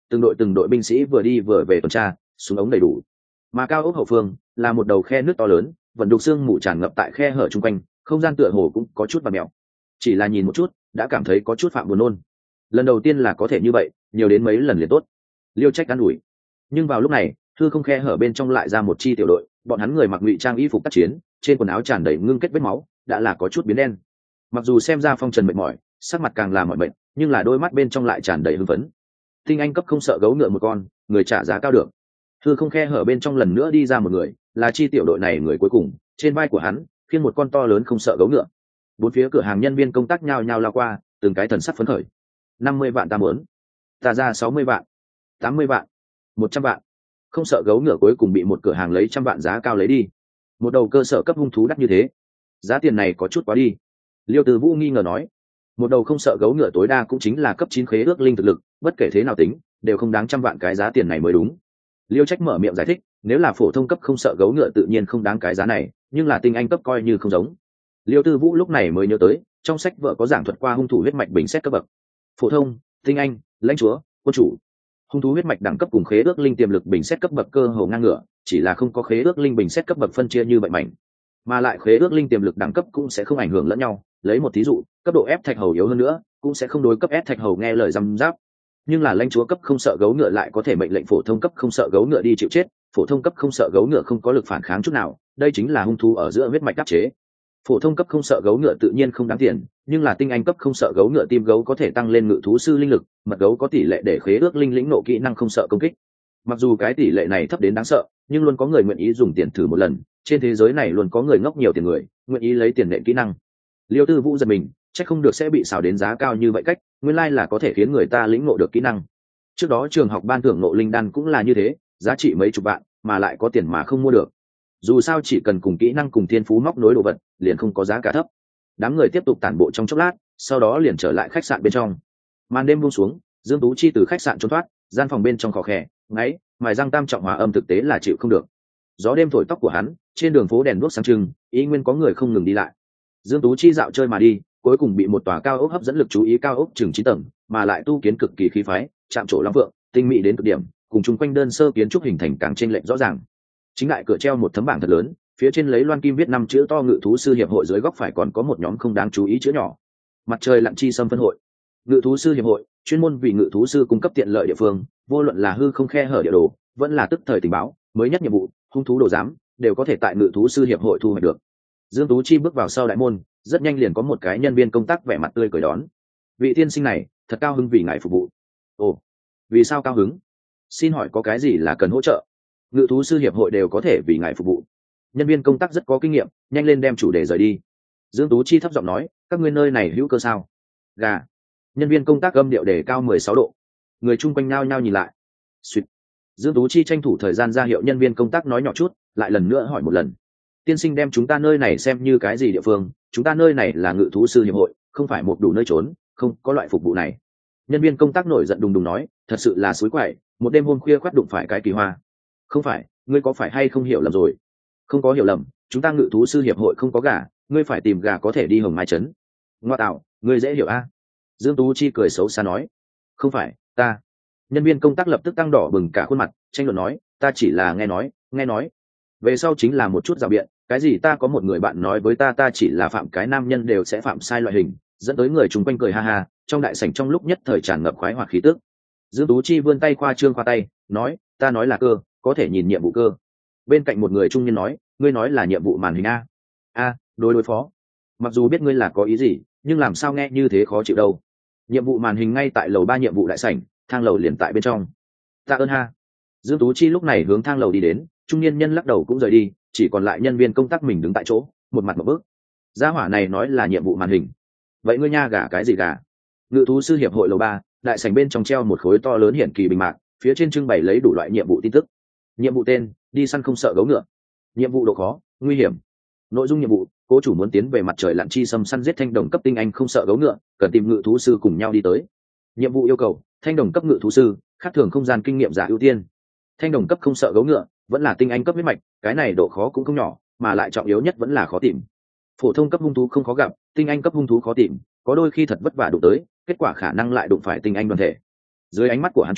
từng đội binh sĩ vừa đi vừa về tuần tra, súng ống đầy đủ. Mà cao ốc hậu phương là một đầu khe nước to lớn, vận đục xương mù tràn ngập tại khe hở chung quanh, không gian tựa hồ cũng có chút và mèo. Chỉ là nhìn một chút đã cảm thấy có chút phạm buồn nôn. Lần đầu tiên là có thể như vậy, nhiều đến mấy lần liền tốt. Liêu Trách an ủi. Nhưng vào lúc này, hư không khe hở bên trong lại ra một chi tiểu đội, bọn hắn người mặc ngụy trang y phục tác chiến, trên quần áo tràn đầy ngưng kết vết máu, đã là có chút biến đen. Mặc dù xem ra phong trần mệt mỏi, sắc mặt càng là mỏi mệt, nhưng là đôi mắt bên trong lại tràn đầy hưng phấn. Tinh anh cấp không sợ gấu ngựa một con, người trả giá cao được. Hư không khe hở bên trong lần nữa đi ra một người, là chi tiểu đội này người cuối cùng, trên vai của hắn khiêng một con to lớn không sợ gấu ngựa. Bốn phía cửa hàng nhân viên công tác nhao nhao lao qua, từng cái thần sắc phấn khởi. 50 vạn ta muốn, ta ra 60 vạn, 80 vạn, 100 vạn. Không sợ gấu ngựa cuối cùng bị một cửa hàng lấy 100 vạn giá cao lấy đi. Một đầu cơ sở cấp hung thú đắt như thế, giá tiền này có chút quá đi. Liêu Từ Vũ nghi ngờ nói, một đầu không sợ gấu ngựa tối đa cũng chính là cấp 9 khế ước linh thực lực, bất kể thế nào tính đều không đáng 100 vạn cái giá tiền này mới đúng. Liêu Trách mở miệng giải thích, nếu là phổ thông cấp không sợ gấu ngựa tự nhiên không đáng cái giá này, nhưng là tinh anh cấp coi như không giống. Liêu Tư Vũ lúc này mới nhớ tới, trong sách vợ có giảng thuật qua hung thủ huyết mạch bình xét cấp bậc. Phổ thông, tinh anh, lãnh chúa, quân chủ. Hung thú huyết mạch đẳng cấp cùng khế ước linh tiềm lực bình xét cấp bậc cơ hồ ngang ngửa, chỉ là không có khế ước linh bình xét cấp bậc phân chia như vậy mạnh. Mà lại khế ước linh tiềm lực đẳng cấp cũng sẽ không ảnh hưởng lẫn nhau, lấy một thí dụ, cấp độ F thạch hầu yếu hơn nữa, cũng sẽ không đối cấp S thạch hầu nghe lời răm giáp. Nhưng là lãnh chúa cấp không sợ gấu ngựa lại có thể mệnh lệnh phổ thông cấp không sợ gấu ngựa đi chịu chết, phổ thông cấp không sợ gấu ngựa không có lực phản kháng chút nào, đây chính là hung thú ở giữa huyết mạch áp chế. Phổ thông cấp không sợ gấu ngựa tự nhiên không đáng tiền, nhưng là tinh anh cấp không sợ gấu ngựa tim gấu có thể tăng lên ngự thú sư linh lực, mật gấu có tỷ lệ để khế ước linh lĩnh nộ kỹ năng không sợ công kích. Mặc dù cái tỷ lệ này thấp đến đáng sợ, nhưng luôn có người nguyện ý dùng tiền thử một lần, trên thế giới này luôn có người ngốc nhiều tiền người, nguyện ý lấy tiền nện kỹ năng. Liêu Tư Vũ giật mình, chắc không được sẽ bị xào đến giá cao như vậy cách, nguyên lai là có thể khiến người ta lĩnh ngộ được kỹ năng. Trước đó trường học ban thưởng ngộ linh đan cũng là như thế, giá trị mấy chục vạn, mà lại có tiền mà không mua được. Dù sao chỉ cần cùng kỹ năng cùng thiên phú móc nối đồ vật, liền không có giá cả thấp. Đám người tiếp tục tản bộ trong chốc lát, sau đó liền trở lại khách sạn bên trong. Màn đêm buông xuống, Dương Tú Chi từ khách sạn trốn thoát, gian phòng bên trong khò khè, ngáy, mài răng tam trọng hòa âm thực tế là chịu không được. Gió đêm thổi tóc của hắn, trên đường phố đèn đuốc sáng trưng, ý nguyên có người không ngừng đi lại. Dương Tú Chi dạo chơi mà đi, cuối cùng bị một tòa cao ốc hấp dẫn lực chú ý, cao ốc chừng 9 tầng, mà lại tu kiến cực kỳ khí phái, chạm trổ long vượng, tinh mỹ đến cực điểm, cùng chung quanh đơn sơ kiến trúc hình thành càng chênh lệch rõ ràng. Chính lại cửa treo một tấm bảng thật lớn, phía trên lấy loan kim viết 5 chữ to ngự thú sư hiệp hội, dưới góc phải còn có một nhóm không đáng chú ý chữ nhỏ. Mặt trời lặn chi xâm phân hội. Ngự thú sư hiệp hội, chuyên môn vì ngự thú sư cung cấp tiện lợi địa phương, vô luận là hư không khe hở địa đồ, vẫn là tức thời tình báo, mới nhất nhiệm vụ, hung thú đồ giám, đều có thể tại ngự thú sư hiệp hội thu hoạch được. Dương Tú Chi bước vào sau đại môn, rất nhanh liền có một cái nhân viên công tác vẻ mặt tươi cười đón. Vị tiên sinh này, thật cao hứng vì ngài phục vụ. Ồ, vì sao cao hứng? Xin hỏi có cái gì là cần hỗ trợ? Ngự thú sư hiệp hội đều có thể vì ngài phục vụ. Nhân viên công tác rất có kinh nghiệm, nhanh lên đem chủ đề rời đi. Dương Tú Chi thấp giọng nói, các ngươi nơi này hữu cơ sao? Gà. Nhân viên công tác âm điệu đề cao 16 độ. Người chung quanh nhao nhao nhìn lại. Xuyệt. Dương Tú Chi tranh thủ thời gian ra hiệu nhân viên công tác nói nhỏ chút, lại lần nữa hỏi một lần. Tiên sinh đem chúng ta nơi này xem như cái gì địa phương? Chúng ta nơi này là ngự thú sư hiệp hội, không phải một đủ nơi trốn, không có loại phục vụ này. Nhân viên công tác nổi giận đùng đùng nói, thật sự là suối quậy, một đêm hôm khuya khoắt đụng phải cái kỳ hoa. Không phải, ngươi có phải hay không hiểu lầm rồi? Không có hiểu lầm, chúng ta ngự thú sư hiệp hội không có gà, ngươi phải tìm gà có thể đi Hồng Mai trấn. Ngoa tạo, ngươi dễ hiểu a? Dương Tú Chi cười xấu xa nói, không phải, ta. Nhân viên công tác lập tức tăng đỏ bừng cả khuôn mặt, tranh luận nói, ta chỉ là nghe nói. Về sau chính là một chút rào biện, cái gì ta có một người bạn nói với ta chỉ là phạm cái nam nhân đều sẽ phạm sai loại hình, dẫn tới người chung quanh cười ha ha, trong đại sảnh trong lúc nhất thời tràn ngập khoái hoạt khí tức. Dương Tú Chi vươn tay khoa trương khoa tay, nói, ta nói là cơ, có thể nhìn nhiệm vụ cơ. Bên cạnh một người trung niên nói, ngươi nói là nhiệm vụ màn hình a? Đối phó. Mặc dù biết ngươi là có ý gì, nhưng làm sao nghe như thế khó chịu đâu. Nhiệm vụ màn hình ngay tại lầu 3 nhiệm vụ đại sảnh, thang lầu liền tại bên trong. Tạ ơn ha. Dương Tú Chi lúc này hướng thang lầu đi đến, trung niên nhân lắc đầu cũng rời đi, chỉ còn lại nhân viên công tác mình đứng tại chỗ, một mặt một bước. Gia hỏa này nói là nhiệm vụ màn hình. Vậy ngươi nha gà cái gì gà? Ngự thú sư hiệp hội lầu 3, đại sảnh bên trong treo một khối to lớn hiển kỳ bình mạc, phía trên trưng bày lấy đủ loại nhiệm vụ tin tức. Nhiệm vụ tên, đi săn không sợ gấu ngựa. Nhiệm vụ độ khó, nguy hiểm. Nội dung nhiệm vụ, cố chủ muốn tiến về mặt trời lặn chi xâm săn giết thanh đồng cấp tinh anh không sợ gấu ngựa, cần tìm ngự thú sư cùng nhau đi tới. Nhiệm vụ yêu cầu, thanh đồng cấp ngự thú sư, khác thường không gian kinh nghiệm giả ưu tiên. Thanh đồng cấp không sợ gấu ngựa, vẫn là tinh anh cấp huyết mạch, cái này độ khó cũng không nhỏ, mà lại trọng yếu nhất vẫn là khó tìm. Phổ thông cấp hung thú không khó gặp, tinh anh cấp hung thú khó tìm, có đôi khi thật vất vả đụng tới, kết quả khả năng lại đụng phải tinh anh đoàn thể. Dưới ánh mắt của hắn chuyển,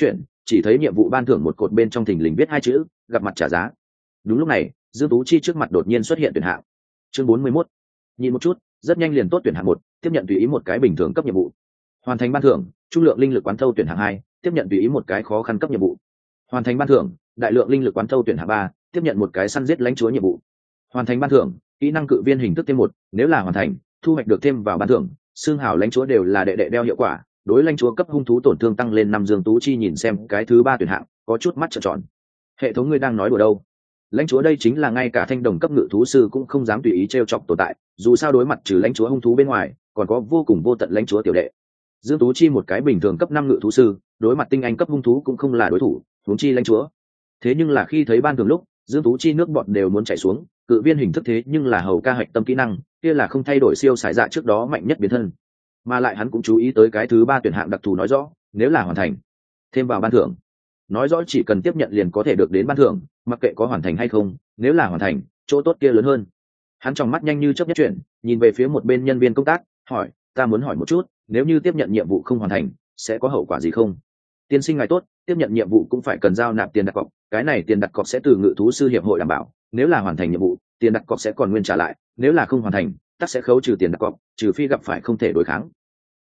chỉ thấy nhiệm vụ ban thưởng một cột bên trong thình lình viết hai chữ gặp mặt trả giá. Đúng lúc này Dương Tú Chi trước mặt đột nhiên xuất hiện tuyển hạng. Chương 41. Nhìn một chút, rất nhanh liền tốt tuyển hạng 1, tiếp nhận tùy ý một cái bình thường cấp nhiệm vụ. Hoàn thành ban thưởng, trung lượng linh lực quán thâu tuyển hạng 2, tiếp nhận tùy ý một cái khó khăn cấp nhiệm vụ. Hoàn thành ban thưởng, đại lượng linh lực quán thâu tuyển hạng 3, tiếp nhận một cái săn giết lãnh chúa nhiệm vụ. Hoàn thành ban thưởng, kỹ năng cự viên hình thức thêm 1, nếu là hoàn thành, thu hoạch được thêm vào ban thưởng, xương hào lãnh chúa đều là đệ đệ đeo hiệu quả, đối lãnh chúa cấp hung thú tổn thương tăng lên 5. Dương Tú Chi nhìn xem cái thứ 3 tuyển hạng, có chút mắt trợn tròn. Hệ thống ngươi đang nói đùa đâu? Lãnh chúa đây chính là ngay cả thanh đồng cấp ngự thú sư cũng không dám tùy ý trêu chọc tồn tại, dù sao đối mặt trừ lãnh chúa hung thú bên ngoài, còn có vô cùng vô tận lãnh chúa tiểu đệ. Dương Tú Chi một cái bình thường cấp 5 ngự thú sư, đối mặt tinh anh cấp hung thú cũng không là đối thủ, huống chi lãnh chúa. Thế nhưng là khi thấy ban thường lúc, Dương Tú Chi nước bọt đều muốn chảy xuống, cự viên hình thức thế nhưng là hầu ca hạch tâm kỹ năng, kia là không thay đổi siêu sải dạ trước đó mạnh nhất biến thân. Mà lại hắn cũng chú ý tới cái thứ 3 tuyển hạng đặc thù nói rõ, nếu là hoàn thành, thêm vào ban thưởng. Nói rõ chỉ cần tiếp nhận liền có thể được đến ban thưởng, mặc kệ có hoàn thành hay không, nếu là hoàn thành, chỗ tốt kia lớn hơn. Hắn trong mắt nhanh như chớp nhất chuyển, nhìn về phía một bên nhân viên công tác, hỏi, ta muốn hỏi một chút, nếu như tiếp nhận nhiệm vụ không hoàn thành, sẽ có hậu quả gì không? Tiên sinh ngài tốt, tiếp nhận nhiệm vụ cũng phải cần giao nạp tiền đặt cọc, cái này tiền đặt cọc sẽ từ ngự thú sư hiệp hội đảm bảo, nếu là hoàn thành nhiệm vụ, tiền đặt cọc sẽ còn nguyên trả lại, nếu là không hoàn thành, tắc sẽ khấu trừ tiền đặt cọc, trừ phi gặp phải không thể đối kháng.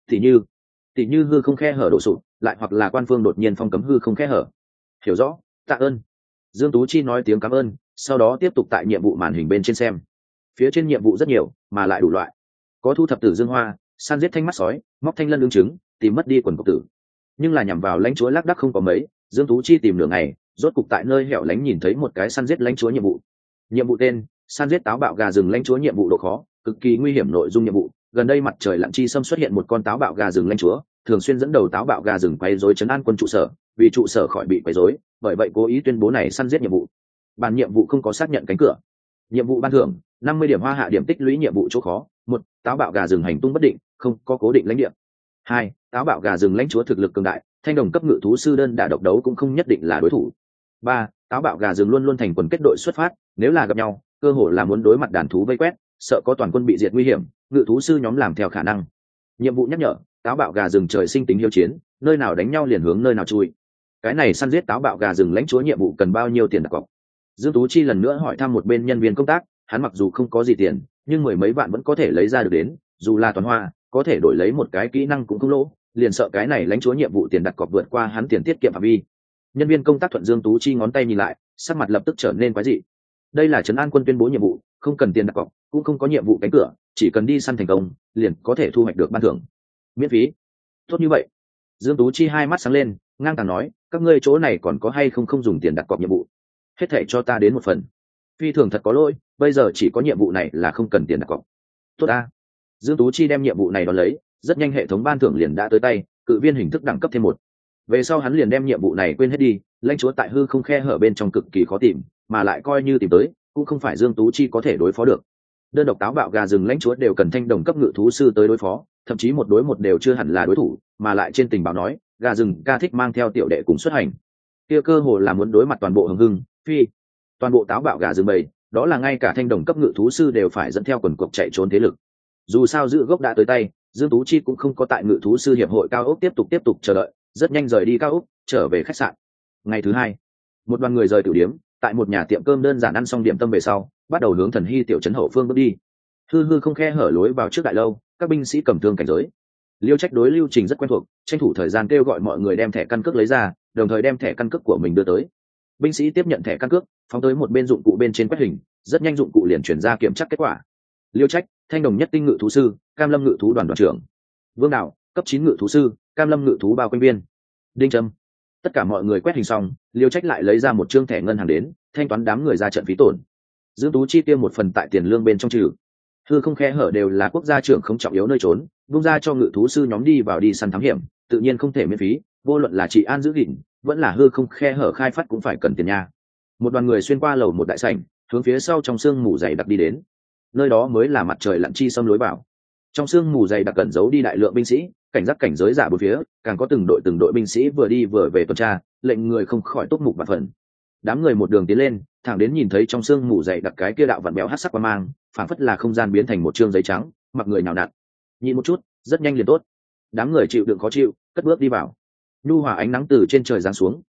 Tỷ như hư không khe hở đổ sụp, lại hoặc là quan phương đột nhiên phong cấm hư không khe hở. Hiểu rõ, tạ ơn. Dương Tú Chi nói tiếng cảm ơn, sau đó tiếp tục tại nhiệm vụ màn hình bên trên xem. Phía trên nhiệm vụ rất nhiều, mà lại đủ loại. Có thu thập tử dương hoa, săn giết thanh mắt sói, móc thanh lân lương trứng, tìm mất đi quần cộc tử. Nhưng là nhằm vào lãnh chúa lác đác không có mấy, Dương Tú Chi tìm nửa ngày, rốt cục tại nơi hẻo lánh nhìn thấy một cái săn giết lãnh chúa nhiệm vụ. Nhiệm vụ tên: săn giết táo bạo gà rừng lãnh chúa. Nhiệm vụ độ khó: cực kỳ nguy hiểm. Nội dung nhiệm vụ: gần đây mặt trời lặn chi xâm xuất hiện một con táo bạo gà rừng lãnh chúa, thường xuyên dẫn đầu táo bạo gà rừng quấy rối trấn an quân trụ sở, vì trụ sở khỏi bị quấy rối, bởi vậy cố ý tuyên bố này săn giết nhiệm vụ. Bản nhiệm vụ không có xác nhận cánh cửa. Nhiệm vụ ban thưởng: 50 điểm hoa hạ điểm tích lũy. Nhiệm vụ chỗ khó: 1. Táo bạo gà rừng hành tung bất định, không có cố định lãnh địa. 2. Táo bạo gà rừng lãnh chúa thực lực cường đại, thanh đồng cấp ngự thú sư đơn đả độc đấu cũng không nhất định là đối thủ. 3. Táo bạo gà rừng luôn luôn thành quần kết đội xuất phát, nếu là gặp nhau, cơ hội là muốn đối mặt đàn thú vây quét, sợ có toàn quân bị diệt nguy hiểm, ngự thú sư nhóm làm theo khả năng. Nhiệm vụ nhắc nhở: táo bạo gà rừng trời sinh tính hiếu chiến, nơi nào đánh nhau liền hướng nơi nào chui. Cái này săn giết táo bạo gà rừng lãnh chúa nhiệm vụ cần bao nhiêu tiền đặt cọc? Dương Tú Chi lần nữa hỏi thăm một bên nhân viên công tác, hắn mặc dù không có gì tiền, nhưng mười mấy vạn vẫn có thể lấy ra được đến, dù là toàn hoa, có thể đổi lấy một cái kỹ năng cũng không lỗ, liền sợ cái này lãnh chúa nhiệm vụ tiền đặt cọc vượt qua hắn tiền tiết kiệm phạm vi. Nhân viên công tác thuận Dương Tú Chi ngón tay nhìn lại, sắc mặt lập tức trở nên quái dị. Đây là trấn an quân tuyên bố nhiệm vụ, không cần tiền đặt cọc, cũng không có nhiệm vụ cánh cửa, chỉ cần đi săn thành công, liền có thể thu hoạch được ban thưởng. Miễn phí? Tốt như vậy. Dương Tú Chi hai mắt sáng lên, ngang tàng nói, các ngươi chỗ này còn có hay không dùng tiền đặt cọc nhiệm vụ? Hết thảy cho ta đến một phần. Phi thường thật có lỗi, bây giờ chỉ có nhiệm vụ này là không cần tiền đặt cọc. Tốt a. Dương Tú Chi đem nhiệm vụ này đón lấy, rất nhanh hệ thống ban thưởng liền đã tới tay, cự viên hình thức đẳng cấp thêm 1. Về sau hắn liền đem nhiệm vụ này quên hết đi, lãnh chúa tại hư không khe hở bên trong cực kỳ khó tìm, mà lại coi như tìm tới, cũng không phải Dương Tú Chi có thể đối phó được. Đơn độc táo bạo gà rừng lãnh chúa đều cần thanh đồng cấp ngự thú sư tới đối phó, thậm chí một đối một đều chưa hẳn là đối thủ, mà lại trên tình báo nói, gà rừng ca thích mang theo tiểu đệ cùng xuất hành. Kia cơ hồ là muốn đối mặt toàn bộ hưng hưng, phi, toàn bộ táo bạo gà rừng bầy, đó là ngay cả thanh đồng cấp ngự thú sư đều phải dẫn theo quần cuộc chạy trốn thế lực. Dù sao giữ gốc đã tới tay, Dương Tú Chi cũng không có tại ngự thú sư hiệp hội cao ốc tiếp tục chờ đợi, rất nhanh rời đi cao ốc, trở về khách sạn. Ngày thứ 2, một đoàn người rời tiểu điếm, tại một nhà tiệm cơm đơn giản ăn xong điểm tâm về sau, bắt đầu hướng Thần Hy tiểu trấn hậu phương bước đi. Hư không khe hở lối vào trước đại lâu, các binh sĩ cầm thương cảnh giới. Liêu Trách đối lưu trình rất quen thuộc, tranh thủ thời gian kêu gọi mọi người đem thẻ căn cước lấy ra, đồng thời đem thẻ căn cước của mình đưa tới. Binh sĩ tiếp nhận thẻ căn cước, phóng tới một bên dụng cụ bên trên quét hình, rất nhanh dụng cụ liền chuyển ra kiểm tra kết quả. Liêu Trách, thanh đồng nhất tinh ngự thú sư, Cam Lâm ngự thú đoàn đoàn trưởng. Vương Đạo, cấp 9 ngự thú sư, Cam Lâm ngự thú bao quanh viên. Đinh Trâm. Tất cả mọi người quét hình xong, Liêu Trách lại lấy ra một trương thẻ ngân hàng đến, thanh toán đám người ra trận phí tổn. Dương Tú Chi tiêu một phần tại tiền lương bên trong trừ. Hư không khe hở đều là quốc gia trưởng không trọng yếu nơi trốn, vung ra cho ngự thú sư nhóm đi vào đi săn thám hiểm, tự nhiên không thể miễn phí, vô luận là trị an giữ gìn, vẫn là hư không khe hở khai phát cũng phải cần tiền nha. Một đoàn người xuyên qua lầu một đại sảnh, hướng phía sau trong sương mù dày đặc đi đến. Nơi đó mới là mặt trời lặn chi xâm lối vào. Trong sương mù dày đặc cẩn giấu đi đại lượng binh sĩ, cảnh giác cảnh giới giả bốn phía, càng có từng đội binh sĩ vừa đi vừa về tuần tra, lệnh người không khỏi túc mục bạt phần. Đám người một đường tiến lên, thẳng đến nhìn thấy trong sương mù dày đặc cái kia đạo vặn béo hắc sắc qua mang, phảng phất là không gian biến thành một trương giấy trắng, mặc người nào nặn. Nhìn một chút, rất nhanh liền tốt. Đám người chịu đựng khó chịu, cất bước đi vào. Nhu hòa ánh nắng từ trên trời giáng xuống,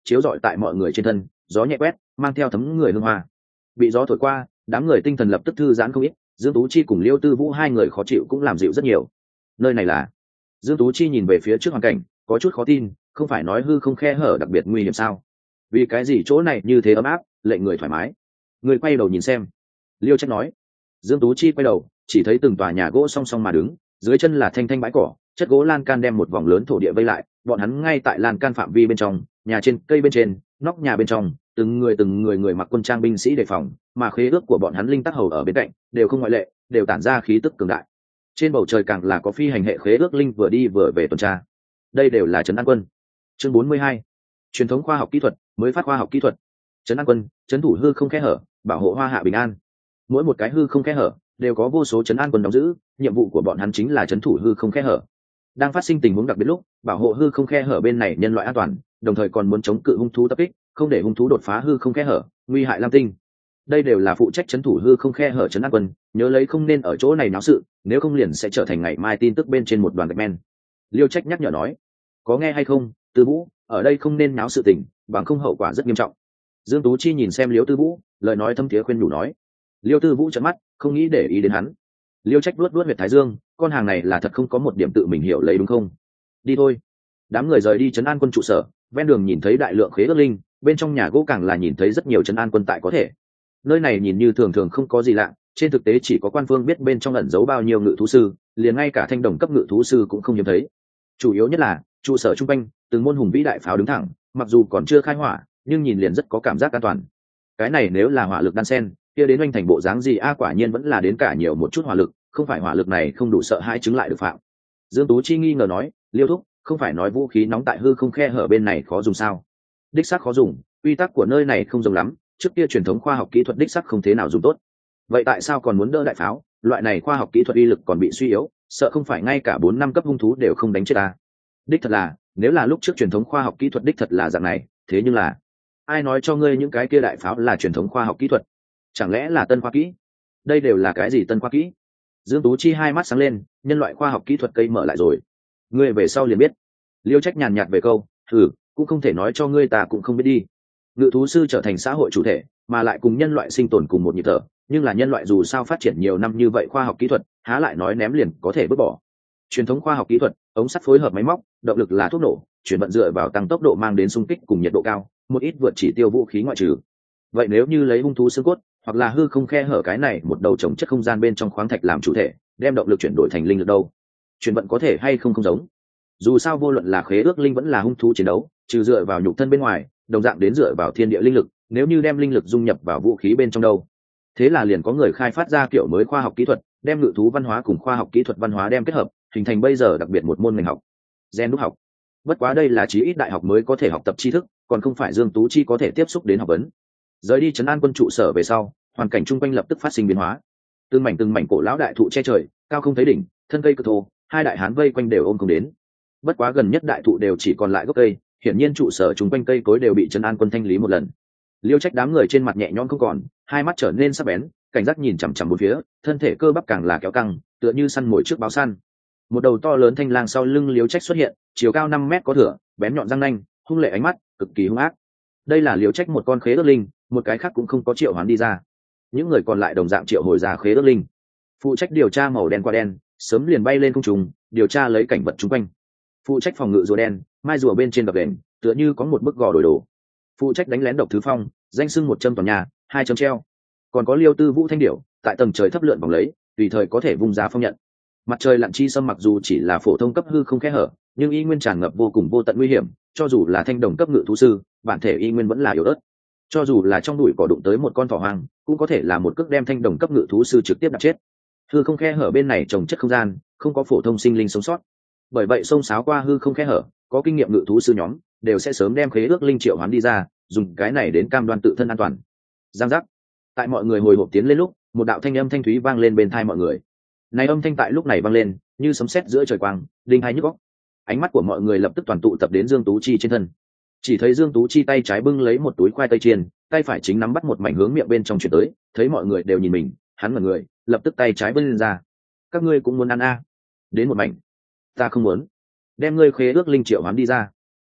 chiếu rọi tại mọi người trên thân, gió nhẹ quét mang theo thấm người hương hoa. Bị gió thổi qua, đám người tinh thần lập tức thư giãn không ít. Dương Tú Chi cùng Liêu Tư Vũ hai người khó chịu cũng làm dịu rất nhiều. Nơi này là... Dương Tú Chi nhìn về phía trước hoàn cảnh, có chút khó tin, không phải nói hư không khe hở đặc biệt nguy hiểm sao? Vì cái gì chỗ này như thế ấm áp, lệnh người thoải mái? Người quay đầu nhìn xem. Liêu Trách nói. Dương Tú Chi quay đầu, chỉ thấy từng tòa nhà gỗ song song mà đứng, dưới chân là thanh thanh bãi cỏ, chất gỗ lan can đem một vòng lớn thổ địa vây lại, bọn hắn ngay tại lan can phạm vi bên trong, nhà trên, cây bên trên, nóc nhà bên trong, từng người mặc quân trang binh sĩ đề phòng, mà khế ước của bọn hắn linh tắc hầu ở bên cạnh, đều không ngoại lệ, đều tản ra khí tức cường đại. Trên bầu trời càng là có phi hành hệ khế ước linh vừa đi vừa về tuần tra. Đây đều là trấn an quân. Chương 42. Truyền thống khoa học kỹ thuật, mới phát khoa học kỹ thuật. Trấn an quân, trấn thủ hư không khe hở, bảo hộ hoa hạ bình an. Mỗi một cái hư không khe hở đều có vô số trấn an quân đóng giữ, nhiệm vụ của bọn hắn chính là trấn thủ hư không khe hở. Đang phát sinh tình huống đặc biệt lúc, bảo hộ hư không khe hở bên này nhân loại an toàn, đồng thời còn muốn chống cự hung thú tập kích, không để hung thú đột phá hư không khe hở, nguy hại Lam Tinh. Đây đều là phụ trách trấn thủ hư không khe hở trấn an quân, nhớ lấy không nên ở chỗ này náo sự, nếu không liền sẽ trở thành ngày mai tin tức bên trên một đoàn gạch men. Liêu Trách nhắc nhở nói. Có nghe hay không, Tư Vũ, ở đây không nên náo sự tình, bằng không hậu quả rất nghiêm trọng. Dương Tú Chi nhìn xem Liêu Tư Vũ, lời nói thâm thiế khuyên nhủ nói. Liêu Tư Vũ trợn mắt, không nghĩ để ý đến hắn. Liêu Trách luốt huyệt thái dương, con hàng này là thật không có một điểm tự mình hiểu lấy đúng không? Đi thôi. Đám người rời đi trấn an quân trụ sở, ven đường nhìn thấy đại lượng khế ước linh, bên trong nhà gỗ càng là nhìn thấy rất nhiều trấn an quân tại có thể. Nơi này nhìn như thường thường không có gì lạ, trên thực tế chỉ có quan phương biết bên trong ẩn giấu bao nhiêu ngự thú sư, liền ngay cả thanh đồng cấp ngự thú sư cũng không hiếm thấy. Chủ yếu nhất là trụ sở trung quanh từng môn hùng vĩ đại pháo đứng thẳng, mặc dù còn chưa khai hỏa nhưng nhìn liền rất có cảm giác an toàn. Cái này nếu là hỏa lực đan sen kia đến oanh thành bộ dáng gì a, quả nhiên vẫn là đến cả nhiều một chút hỏa lực, không phải hỏa lực này không đủ sợ hãi chứng lại được phạm. Dương Tú Chi nghi ngờ nói. Liêu thúc, không phải nói vũ khí nóng tại hư không khe hở bên này khó dùng sao? Đích xác khó dùng, quy tắc của nơi này không giống lắm, trước kia truyền thống khoa học kỹ thuật đích xác không thế nào dùng tốt. Vậy tại sao còn muốn đỡ đại pháo? Loại này khoa học kỹ thuật uy lực còn bị suy yếu, sợ không phải ngay cả 4-5 cấp hung thú đều không đánh chết ta. Đích thật là, nếu là lúc trước truyền thống khoa học kỹ thuật đích thật là dạng này, thế nhưng là ai nói cho ngươi những cái kia đại pháo là truyền thống khoa học kỹ thuật? Chẳng lẽ là tân khoa kỹ? Đây đều là cái gì tân khoa kỹ? Dương Tú Chi hai mắt sáng lên, nhân loại khoa học kỹ thuật cây mở lại rồi. Ngươi về sau liền biết. Liêu Trách nhàn nhạt về câu, cũng không thể nói cho ngươi, ta cũng không biết đi. Ngự thú sư trở thành xã hội chủ thể, mà lại cùng nhân loại sinh tồn cùng một nhịp thở, nhưng là nhân loại dù sao phát triển nhiều năm như vậy, khoa học kỹ thuật há lại nói ném liền có thể vứt bỏ. Truyền thống khoa học kỹ thuật, ống sắt phối hợp máy móc, động lực là thuốc nổ, chuyển vận dựa vào tăng tốc độ mang đến xung kích cùng nhiệt độ cao, một ít vượt chỉ tiêu vũ khí ngoại trừ. Vậy nếu như lấy hung thú xương cốt hoặc là hư không khe hở cái này một đầu trồng chất không gian bên trong khoáng thạch làm chủ thể, đem động lực chuyển đổi thành linh lực đâu? Chuyển vận có thể hay không không giống. Dù sao vô luận là khế ước linh vẫn là hung thú chiến đấu, trừ dựa vào nhục thân bên ngoài, đồng dạng đến dựa vào thiên địa linh lực, nếu như đem linh lực dung nhập vào vũ khí bên trong đâu. Thế là liền có người khai phát ra kiểu mới khoa học kỹ thuật, đem ngự thú văn hóa cùng khoa học kỹ thuật văn hóa đem kết hợp, hình thành bây giờ đặc biệt một môn ngành học, gen đúc học. Bất quá đây là chí ít đại học mới có thể học tập tri thức, còn không phải Dương Tú Chi có thể tiếp xúc đến học vấn. Rời đi trấn an quân trụ sở về sau, hoàn cảnh chung quanh lập tức phát sinh biến hóa. Từng mảnh cổ lão đại thụ che trời, cao không thấy đỉnh, thân cây cực thô, hai đại hán vây quanh đều ôm không đến. Bất quá gần nhất đại thụ đều chỉ còn lại gốc cây, hiển nhiên trụ sở chung quanh cây cối đều bị trấn an quân thanh lý một lần. Liêu Trách đám người trên mặt nhẹ nhõm không còn, hai mắt trở nên sắc bén, cảnh giác nhìn chằm chằm bốn phía, thân thể cơ bắp càng là kéo căng, tựa như săn mồi trước báo săn. Một đầu to lớn thanh lang sau lưng Liêu Trách xuất hiện, chiều cao 5 mét có thửa, bén nhọn răng nanh, hung lệ ánh mắt, cực kỳ hung ác. Đây là Liêu Trách một con khế ước linh, một cái khác cũng không có triệu hoán đi ra. Những người còn lại đồng dạng triệu hồi ra khế ước linh, phụ trách điều tra màu đen qua đen, sớm liền bay lên không trung, điều tra lấy cảnh vật chung quanh. Phụ trách phòng ngự rùa đen, mai rùa bên trên gập đền, tựa như có một bức gò đổi đồ. Phụ trách đánh lén độc thứ phong, danh sưng 1 châm toàn nhà, 2 châm treo. Còn có Liêu Tư Vũ thanh điểu, tại tầng trời thấp lượn vòng lấy, tùy thời có thể vung giá phong nhận. Mặt trời lặn chi xâm mặc dù chỉ là phổ thông cấp hư không khe hở, nhưng y nguyên tràn ngập vô cùng vô tận nguy hiểm, cho dù là thanh đồng cấp ngự thú sư, bản thể y nguyên vẫn là yếu ớt. Cho dù là trong bụi cỏ đụng tới một con thỏ hoang, cũng có thể là một cước đem thanh đồng cấp ngự thú sư trực tiếp đập chết. Hư không khe hở bên này trồng chất không gian, không có phổ thông sinh linh sống sót. Bởi vậy xông xáo qua hư không khe hở, có kinh nghiệm ngự thú sư nhóm đều sẽ sớm đem khế ước linh triệu hoán đi ra, dùng cái này đến cam đoan tự thân an toàn. Giang giác. Tại mọi người hồi hộp tiến lên lúc, một đạo thanh âm thanh thúy vang lên bên tai mọi người. Này âm thanh tại lúc này vang lên, như sấm sét giữa trời quang, đinh hai nhức óc. Ánh mắt của mọi người lập tức toàn tụ tập đến Dương Tú Chi trên thân. Chỉ thấy Dương Tú Chi tay trái bưng lấy một túi khoai tây chiên, tay phải chính nắm bắt một mảnh hướng miệng bên trong chuyển tới, thấy mọi người đều nhìn mình, hắn ngẩn người, lập tức tay trái vươn lên ra. Các ngươi cũng muốn ăn a? Đến một mảnh. Ta không muốn. Đem ngươi khế ước linh triệu hoán đi ra.